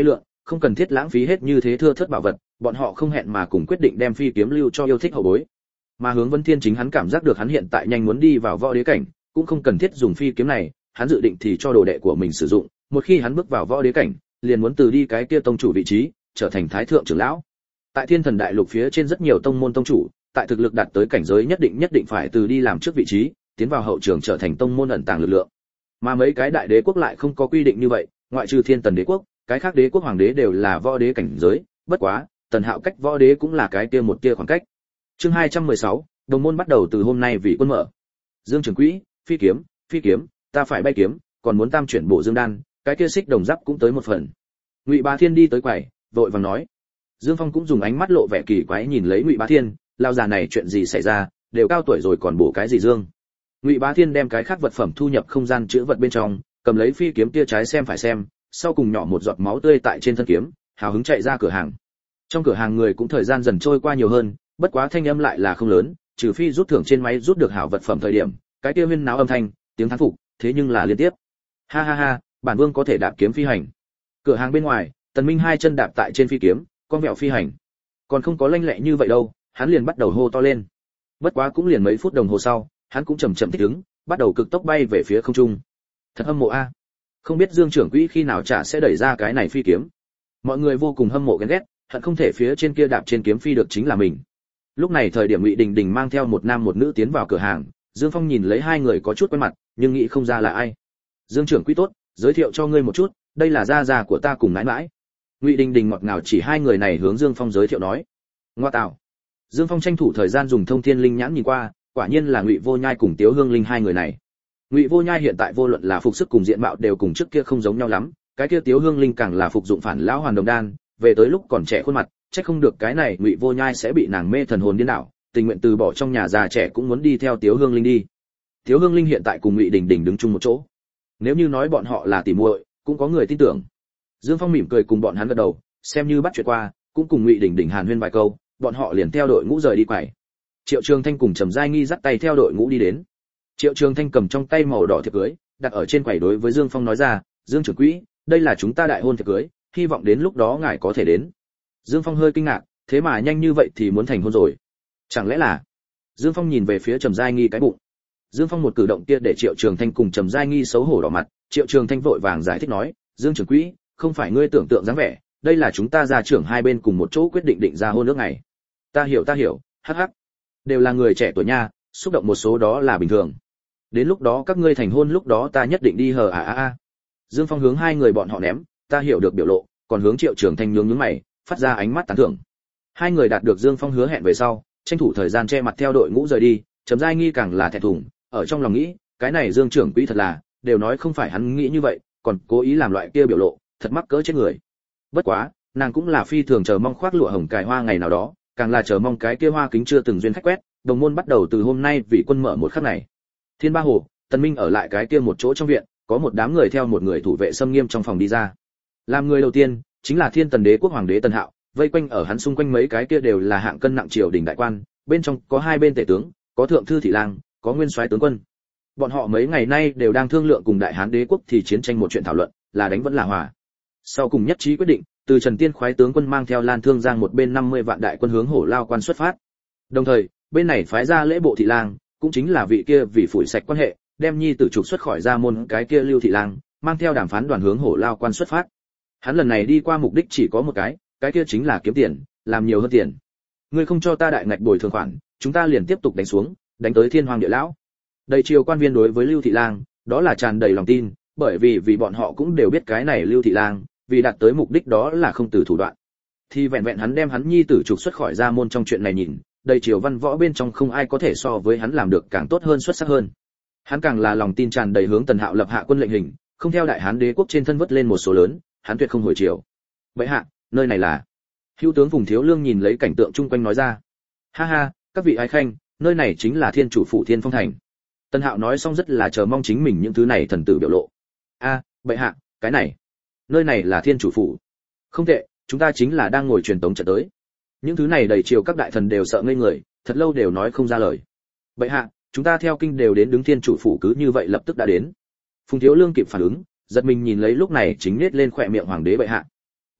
[SPEAKER 1] không cần thiết lãng phí hết như thế thưa thớt bảo vật, bọn họ không hẹn mà cùng quyết định đem phi kiếm lưu cho yêu thích hậu bối. Mà Hướng Vân Thiên chính hắn cảm giác được hắn hiện tại nhanh muốn đi vào võ đế cảnh, cũng không cần thiết dùng phi kiếm này, hắn dự định thì cho đồ đệ của mình sử dụng, một khi hắn bước vào võ đế cảnh, liền muốn từ đi cái kia tông chủ vị trí, trở thành thái thượng trưởng lão. Tại Thiên Thần Đại Lục phía trên rất nhiều tông môn tông chủ, tại thực lực đạt tới cảnh giới nhất định phải từ đi làm trước vị trí, tiến vào hậu trường trở thành tông môn ẩn tàng lực lượng. Mà mấy cái đại đế quốc lại không có quy định như vậy, ngoại trừ Thiên Tần Đế quốc, cái khác đế quốc hoàng đế đều là võ đế cảnh giới, bất quá, Tần Hạo cách võ đế cũng là cái kia một tia khoảng cách. Chương 216, đồng môn bắt đầu từ hôm nay vì quân mở. Dương Trường Quỹ, phi kiếm, ta phải bay kiếm, còn muốn tam chuyển bộ dương đan, cái kia xích đồng giáp cũng tới một phần. Ngụy Bá Thiên đi tới quầy, vội vàng nói. Dương Phong cũng dùng ánh mắt lộ vẻ kỳ quái nhìn lấy Ngụy Bá Thiên, lao già này chuyện gì xảy ra, đều cao tuổi rồi còn bổ cái gì dương. Ngụy Bá Thiên đem cái khác vật phẩm thu nhập không gian chứa vật bên trong, cầm lấy phi kiếm kia trái xem phải xem, sau cùng nhỏ một giọt máu tươi tại trên thân kiếm, hào hứng chạy ra cửa hàng. Trong cửa hàng người cũng thời gian dần trôi qua nhiều hơn, bất quá thanh âm lại là không lớn, trừ phi rút thưởng trên máy rút được hảo vật phẩm thời điểm, cái kia huyên náo âm thanh, tiếng thán phục, thế nhưng là liên tiếp. Ha ha ha, bản vương có thể đạp kiếm phi hành. Cửa hàng bên ngoài, Tần Minh hai chân đạp tại trên phi kiếm, con mèo phi hành. Còn không có lanh lẹ như vậy đâu, hắn liền bắt đầu hô to lên. Bất quá cũng liền mấy phút đồng hồ sau, hắn cũng chậm chậm thích ứng, bắt đầu cực tốc bay về phía không trung. Thật hâm mộ a. Không biết Dương trưởng quỹ khi nào trả sẽ đẩy ra cái này phi kiếm. Mọi người vô cùng hâm mộ ghen ghét, hận không thể phía trên kia đạp trên kiếm phi được chính là mình. Lúc này thời điểm Ngụy Đình Đình mang theo một nam một nữ tiến vào cửa hàng, Dương Phong nhìn lấy hai người có chút quen mặt, nhưng nghĩ không ra là ai. Dương trưởng quỹ tốt, giới thiệu cho ngươi một chút, đây là gia gia của ta cùng nãi nãi. Ngụy Đình Đình ngọt ngào chỉ hai người này hướng Dương Phong giới thiệu nói. Ngoa tạo. Dương Phong tranh thủ thời gian dùng thông thiên linh nhãn nhìn qua, quả nhiên là Ngụy Vô Nhai cùng Tiếu Hương Linh hai người này. Ngụy Vô Nhai hiện tại vô luận là phục sức cùng diện mạo đều cùng trước kia không giống nhau lắm, cái kia Tiếu Hương Linh càng là phục dụng phản lão hoàn đồng đan, về tới lúc còn trẻ khuôn mặt, chắc không được cái này Ngụy Vô Nhai sẽ bị nàng mê thần hồn điên đảo, tình nguyện từ bỏ trong nhà già trẻ cũng muốn đi theo Tiếu Hương Linh đi. Tiếu Hương Linh hiện tại cùng Ngụy Đình Đình đứng chung một chỗ. Nếu như nói bọn họ là tỉ muội, cũng có người tin tưởng. Dương Phong mỉm cười cùng bọn hắn gật đầu, xem như bắt chuyện qua, cũng cùng Ngụy Đình Đình hàn huyên vài câu, bọn họ liền theo đội ngũ rời đi quầy. Triệu Trường Thanh cùng Trầm Giai Nghi dắt tay theo đội ngũ đi đến. Triệu Trường Thanh cầm trong tay màu đỏ thiệp cưới, đặt ở trên quầy đối với Dương Phong nói ra, "Dương trưởng quỹ, đây là chúng ta đại hôn thiệp cưới, hy vọng đến lúc đó ngài có thể đến." Dương Phong hơi kinh ngạc, thế mà nhanh như vậy thì muốn thành hôn rồi? Chẳng lẽ là? Dương Phong nhìn về phía Trầm Giai Nghi cái bụng. Dương Phong một cử động kia để Triệu Trường Thanh cùng Trầm Giai Nghi xấu hổ đỏ mặt, Triệu Trường Thanh vội vàng giải thích nói, "Dương trưởng quỹ, không phải ngươi tưởng tượng dáng vẻ, đây là chúng ta gia trưởng hai bên cùng một chỗ quyết định định ra hôn ước ngày." Ta hiểu, hắc hắc. Đều là người trẻ tuổi nha, xúc động một số đó là bình thường. Đến lúc đó các ngươi thành hôn lúc đó ta nhất định đi hờ à. Dương Phong hướng hai người bọn họ ném, ta hiểu được biểu lộ, còn hướng Triệu Trường Thanh nhướng mày, phát ra ánh mắt tán thưởng. Hai người đạt được Dương Phong hứa hẹn về sau, tranh thủ thời gian che mặt theo đội ngũ rời đi, Trầm Giai Nghi càng là thẹn thùng, ở trong lòng nghĩ, cái này Dương trưởng quỹ thật là, đều nói không phải hắn nghĩ như vậy, còn cố ý làm loại kia biểu lộ, thật mắc cỡ chết người. Bất quá, nàng cũng là phi thường chờ mong khoác lụa hồng cài hoa ngày nào đó, càng là chờ mong cái kia hoa kính chưa từng duyên khách quét, đồng môn bắt đầu từ hôm nay vì quân mở một khắc này. Thiên Ba Hồ, Tần Minh ở lại cái kia một chỗ trong viện, có một đám người theo một người thủ vệ xâm nghiêm trong phòng đi ra. Làm người đầu tiên chính là Thiên Tần Đế quốc hoàng đế Tần Hạo, vây quanh ở hắn xung quanh mấy cái kia đều là hạng cân nặng triều đình đại quan, bên trong có hai bên tể tướng, có thượng thư thị lang, có nguyên soái tướng quân. Bọn họ mấy ngày nay đều đang thương lượng cùng Đại Hán Đế quốc thì chiến tranh một chuyện thảo luận, là đánh vẫn là hòa. Sau cùng nhất trí quyết định, từ Trần Tiên khoái tướng quân mang theo Lan Thương Giang một bên 50 vạn đại quân hướng Hổ Lao quan xuất phát. Đồng thời, bên này phái ra lễ bộ thị lang, cũng chính là vị kia vì phủi sạch quan hệ, đem nhi tử trục xuất khỏi gia môn cái kia Lưu thị lang, mang theo đàm phán đoàn hướng Hổ Lao quan xuất phát. Hắn lần này đi qua mục đích chỉ có một cái kia chính là kiếm tiền, làm nhiều hơn tiền. Ngươi không cho ta đại ngạch bồi thường khoản, chúng ta liền tiếp tục đánh xuống, đánh tới thiên hoàng địa lão. Đầy triều quan viên đối với Lưu thị lang, đó là tràn đầy lòng tin, bởi vì bọn họ cũng đều biết cái này Lưu thị lang, vì đạt tới mục đích đó là không từ thủ đoạn. Thì vẹn vẹn hắn đem hắn nhi tử trục xuất khỏi gia môn trong chuyện này nhìn, đầy triều văn võ bên trong không ai có thể so với hắn làm được càng tốt hơn xuất sắc hơn. Hắn càng là lòng tin tràn đầy hướng Tần Hạo lập hạ quân lệnh hình, không theo Đại Hán Đế quốc trên thân vất lên một số lớn, hắn tuyệt không hồi triều. Vậy hạ, nơi này là? Hữu tướng Phùng Thiếu Lương nhìn lấy cảnh tượng chung quanh nói ra. Ha ha, các vị ái khanh, nơi này chính là Thiên Chủ phủ Thiên Phong thành. Tần Hạo nói xong rất là chờ mong chính mình những thứ này thần tử biểu lộ. A, vậy hạ, cái này, nơi này là Thiên Chủ phủ. Không tệ, chúng ta chính là đang ngồi truyền tống trận tới. Những thứ này đầy triều các đại thần đều sợ ngây người, thật lâu đều nói không ra lời. Vậy hạ, chúng ta theo kinh đều đến đứng Thiên Chủ phủ cứ như vậy lập tức đã đến. Phùng Thiếu Lương kịp phản ứng, giật mình nhìn lấy lúc này chính nết lên khỏe miệng hoàng đế bệ hạ.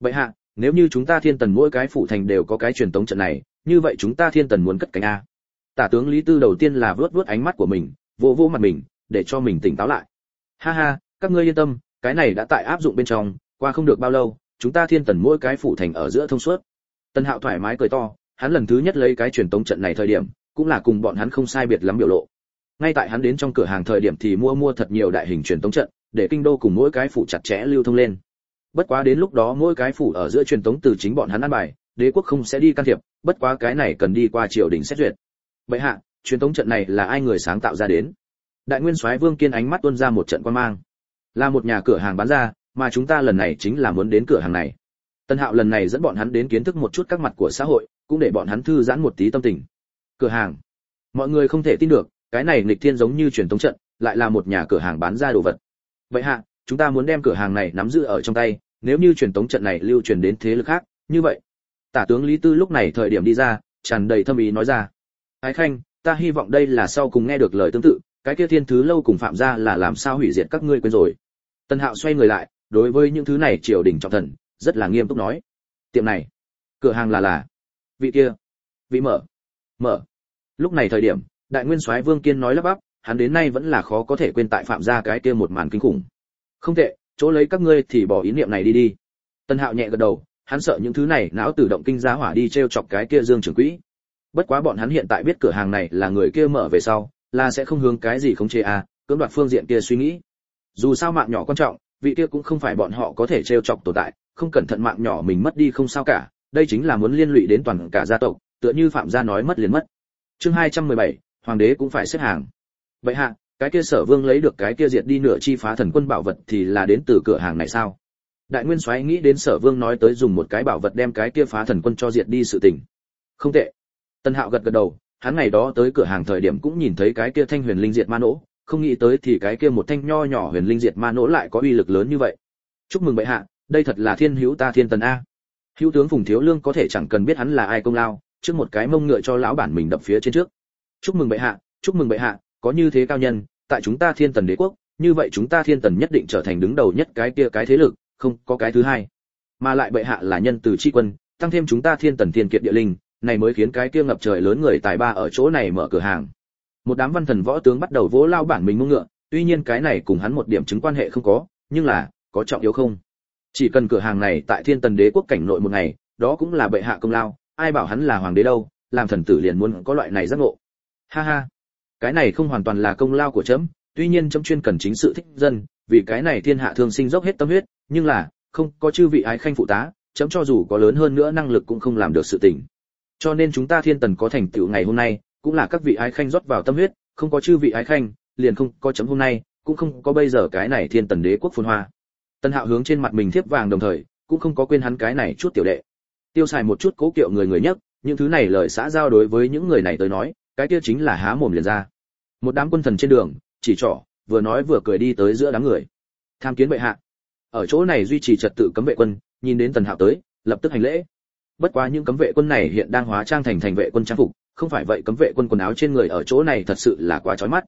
[SPEAKER 1] Bệ hạ, nếu như chúng ta Thiên Tần mỗi cái phủ thành đều có cái truyền tống trận này, như vậy chúng ta Thiên Tần muốn cất cánh a. Tả tướng Lý Tư đầu tiên là vớt ánh mắt của mình, vỗ vỗ mặt mình, để cho mình tỉnh táo lại. Ha ha, các ngươi yên tâm, cái này đã tại áp dụng bên trong, qua không được bao lâu, chúng ta Thiên Tần mỗi cái phủ thành ở giữa thông suốt. Tân Hạo thoải mái cười to, hắn lần thứ nhất lấy cái truyền tống trận này thời điểm, cũng là cùng bọn hắn không sai biệt lắm biểu lộ. Ngay tại hắn đến trong cửa hàng thời điểm thì mua thật nhiều đại hình truyền tống trận, để kinh đô cùng mỗi cái phủ chặt chẽ lưu thông lên. Bất quá đến lúc đó mỗi cái phủ ở giữa truyền tống từ chính bọn hắn ăn bài, đế quốc không sẽ đi can thiệp, bất quá cái này cần đi qua triều đình xét duyệt. Bệ hạ, truyền tống trận này là ai người sáng tạo ra đến? Đại nguyên soái Vương Kiên ánh mắt tuôn ra một trận quan mang. Là một nhà cửa hàng bán ra, mà chúng ta lần này chính là muốn đến cửa hàng này. Tân Hạo lần này dẫn bọn hắn đến kiến thức một chút các mặt của xã hội, cũng để bọn hắn thư giãn một tí tâm tình. Cửa hàng? Mọi người không thể tin được, cái này nghịch thiên giống như truyền tống trận, lại là một nhà cửa hàng bán ra đồ vật. Vậy hạ, chúng ta muốn đem cửa hàng này nắm giữ ở trong tay, nếu như truyền tống trận này lưu truyền đến thế lực khác, như vậy. Tả tướng Lý Tư lúc này thời điểm đi ra, tràn đầy thâm ý nói ra. Ái Khanh, ta hy vọng đây là sau cùng nghe được lời tương tự, cái kia Thiên Thứ lâu cùng Phạm gia là làm sao hủy diệt các ngươi quên rồi. Tân Hạo xoay người lại, đối với những thứ này triều đình trọng thần, rất là nghiêm túc nói. Tiệm này, cửa hàng là vị kia, vị mở. Lúc này thời điểm, đại nguyên soái Vương Kiên nói lắp bắp, hắn đến nay vẫn là khó có thể quên tại Phạm gia cái kia một màn kinh khủng. Không tệ, chỗ lấy các ngươi thì bỏ ý niệm này đi đi. Tân Hạo nhẹ gật đầu, hắn sợ những thứ này não tự động kinh giá hỏa đi treo chọc cái kia Dương trưởng quỹ. Bất quá bọn hắn hiện tại biết cửa hàng này là người kia mở về sau, là sẽ không hướng cái gì không chế cưỡng đoạt phương diện kia suy nghĩ. Dù sao mạng nhỏ quan trọng, vị kia cũng không phải bọn họ có thể treo chọc tồn tại, không cẩn thận mạng nhỏ mình mất đi không sao cả, đây chính là muốn liên lụy đến toàn cả gia tộc, tựa như Phạm gia nói mất liền mất. Chương 217, hoàng đế cũng phải xếp hàng. Vậy hạ, cái kia Sở Vương lấy được cái kia diệt đi nửa chi phá thần quân bảo vật thì là đến từ cửa hàng này sao? Đại nguyên soái nghĩ đến Sở Vương nói tới dùng một cái bảo vật đem cái kia phá thần quân cho diệt đi sự tình. Không tệ. Tân Hạo gật gật đầu, hắn ngày đó tới cửa hàng thời điểm cũng nhìn thấy cái kia thanh huyền linh diệt ma nỗ, không nghĩ tới thì cái kia một thanh nho nhỏ huyền linh diệt ma nỗ lại có uy lực lớn như vậy. Chúc mừng bệ hạ, đây thật là thiên hữu ta Thiên Tần a. Hữu tướng Phùng Thiếu Lương có thể chẳng cần biết hắn là ai công lao, trước một cái mông ngựa cho lão bản mình đập phía trên trước. Chúc mừng bệ hạ, có như thế cao nhân, tại chúng ta Thiên Tần đế quốc, như vậy chúng ta Thiên Tần nhất định trở thành đứng đầu nhất cái kia cái thế lực, không có cái thứ hai. Mà lại bệ hạ là nhân từ chi quân, tăng thêm chúng ta Thiên Tần thiên kiệt địa linh, này mới khiến cái kia ngập trời lớn người tài ba ở chỗ này mở cửa hàng. Một đám văn thần võ tướng bắt đầu vỗ lao bản mình mông ngựa, tuy nhiên cái này cùng hắn một điểm chứng quan hệ không có, nhưng là có trọng yếu không? Chỉ cần cửa hàng này tại Thiên Tần đế quốc cảnh nội một ngày, đó cũng là bệ hạ công lao, ai bảo hắn là hoàng đế đâu, làm thần tử liền muốn có loại này giác ngộ. Ha ha, cái này không hoàn toàn là công lao của chấm, tuy nhiên chấm chuyên cần chính sự thích dân, vì cái này thiên hạ thường sinh dốc hết tâm huyết, nhưng là không có chư vị ái khanh phụ tá, chấm cho dù có lớn hơn nữa năng lực cũng không làm được sự tình. Cho nên chúng ta Thiên Tần có thành tựu ngày hôm nay, cũng là các vị ái khanh rót vào tâm huyết, không có chư vị ái khanh, liền không có chấm hôm nay, cũng không có bây giờ cái này Thiên Tần đế quốc phồn hoa. Tân Hạo hướng trên mặt mình thiếp vàng đồng thời, cũng không có quên hắn cái này chút tiểu đệ. Tiêu xài một chút cố kiệu người nhất, những thứ này lời xã giao đối với những người này tới nói, cái kia chính là há mồm liền ra. Một đám quân thần trên đường, chỉ trỏ, vừa nói vừa cười đi tới giữa đám người. Tham kiến bệ hạ. Ở chỗ này duy trì trật tự cấm vệ quân, nhìn đến Tần Hạo tới, lập tức hành lễ. Bất quá những cấm vệ quân này hiện đang hóa trang thành vệ quân trang phục, không phải vậy cấm vệ quân quần áo trên người ở chỗ này thật sự là quá chói mắt.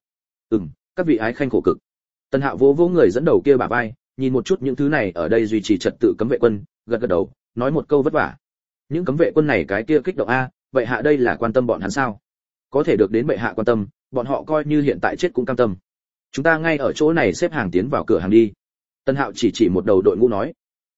[SPEAKER 1] Các vị ái khanh khổ cực. Tần Hạo vỗ người dẫn đầu kia bả vai, nhìn một chút những thứ này ở đây duy trì trật tự cấm vệ quân, gật gật đầu, nói một câu vất vả. Những cấm vệ quân này cái kia kích động vậy hạ đây là quan tâm bọn hắn sao? Có thể được đến bệ hạ quan tâm, bọn họ coi như hiện tại chết cũng cam tâm. Chúng ta ngay ở chỗ này xếp hàng tiến vào cửa hàng đi. Tân Hạo chỉ một đầu đội ngũ nói.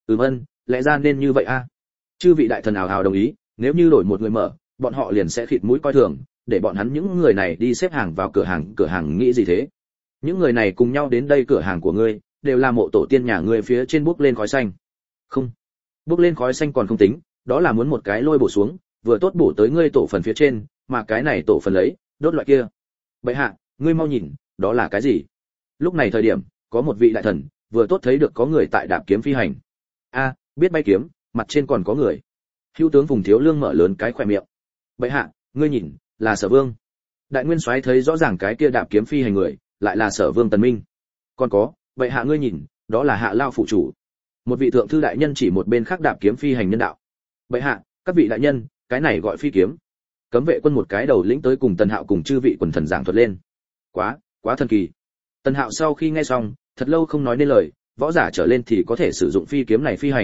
[SPEAKER 1] Lẽ ra nên như vậy Chư vị đại thần ào ào đồng ý, nếu như đổi một người mở, bọn họ liền sẽ khịt mũi coi thường, để bọn hắn những người này đi xếp hàng vào cửa hàng nghĩ gì thế? Những người này cùng nhau đến đây cửa hàng của ngươi, đều là mộ tổ tiên nhà ngươi phía trên bốc lên khói xanh. Không, bốc lên khói xanh còn không tính, đó là muốn một cái lôi bổ xuống, vừa tốt bổ tới ngươi tổ phần phía trên, mà cái này tổ phần lấy, đốt loại kia. Bệ hạ, ngươi mau nhìn, đó là cái gì? Lúc này thời điểm, có một vị đại thần, vừa tốt thấy được có người tại đạp kiếm phi hành. Biết bay kiếm, mặt trên còn có người. Hữu tướng Phùng Thiếu Lương mở lớn cái khóe miệng. Bệ hạ, ngươi nhìn, là Sở Vương. Đại nguyên soái thấy rõ ràng cái kia đạp kiếm phi hành người, lại là Sở Vương Tần Minh. Còn có, bệ hạ ngươi nhìn, đó là Hạ Lao phụ chủ. Một vị thượng thư đại nhân chỉ một bên khác đạp kiếm phi hành nhân đạo. Bệ hạ, các vị đại nhân, cái này gọi phi kiếm. Cấm vệ quân một cái đầu lĩnh tới cùng Tần Hạo cùng chư vị quần thần giảng thuật lên. Quá thần kỳ. Tần Hạo sau khi nghe xong, thật lâu không nói nên lời, võ giả trở lên thì có thể sử dụng phi kiếm này phi hành,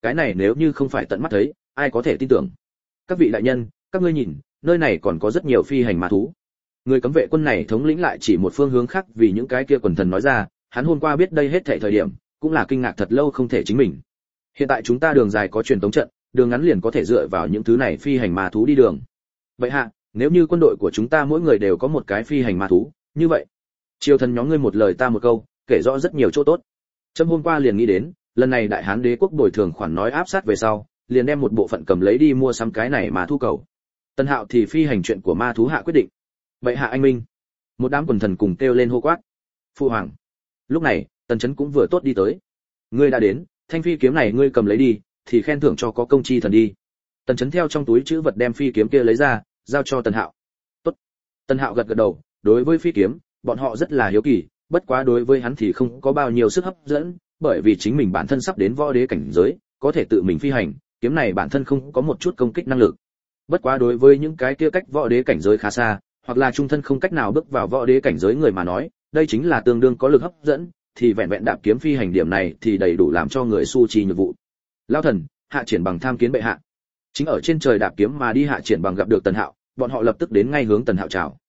[SPEAKER 1] cái này nếu như không phải tận mắt thấy, ai có thể tin tưởng. Các vị đại nhân, các ngươi nhìn, nơi này còn có rất nhiều phi hành ma thú. Người cấm vệ quân này thống lĩnh lại chỉ một phương hướng khác vì những cái kia quần thần nói ra, hắn hôm qua biết đây hết thảy thời điểm, cũng là kinh ngạc thật lâu không thể chính mình. Hiện tại chúng ta đường dài có truyền tống trận, đường ngắn liền có thể dựa vào những thứ này phi hành ma thú đi đường. Vậy hạ, nếu như quân đội của chúng ta mỗi người đều có một cái phi hành ma thú, như vậy, triều thần nhóm ngươi một lời ta một câu, kể rõ rất nhiều chỗ tốt. Trâm hôm qua liền nghĩ đến, lần này đại hán đế quốc bồi thường khoản nói áp sát về sau, liền đem một bộ phận cầm lấy đi mua sắm cái này mà thu cầu. Tân Hạo thì phi hành chuyện của ma thú hạ quyết định. Vậy hạ anh minh. Một đám quần thần cùng kêu lên hô quát. Phu hoàng. Lúc này, Tần Chấn cũng vừa tốt đi tới. Ngươi đã đến, thanh phi kiếm này ngươi cầm lấy đi, thì khen thưởng cho có công chi thần đi. Tần Chấn theo trong túi trữ vật đem phi kiếm kia lấy ra, giao cho Tần Hạo. Tốt. Tần Hạo gật gật đầu, đối với phi kiếm, bọn họ rất là hiếu kỳ, bất quá đối với hắn thì không có bao nhiêu sức hấp dẫn, bởi vì chính mình bản thân sắp đến võ đế cảnh giới, có thể tự mình phi hành, kiếm này bản thân không có một chút công kích năng lực. Bất quá đối với những cái kia cách võ đế cảnh giới khá xa, hoặc là trung thân không cách nào bước vào võ đế cảnh giới người mà nói, đây chính là tương đương có lực hấp dẫn, thì vẹn vẹn đạp kiếm phi hành điểm này thì đầy đủ làm cho người su trì nhược vụ. Lão thần, Hạ Triển Bằng tham kiến bệ hạ. Chính ở trên trời đạp kiếm mà đi Hạ Triển Bằng gặp được Tần Hạo, bọn họ lập tức đến ngay hướng Tần Hạo chào.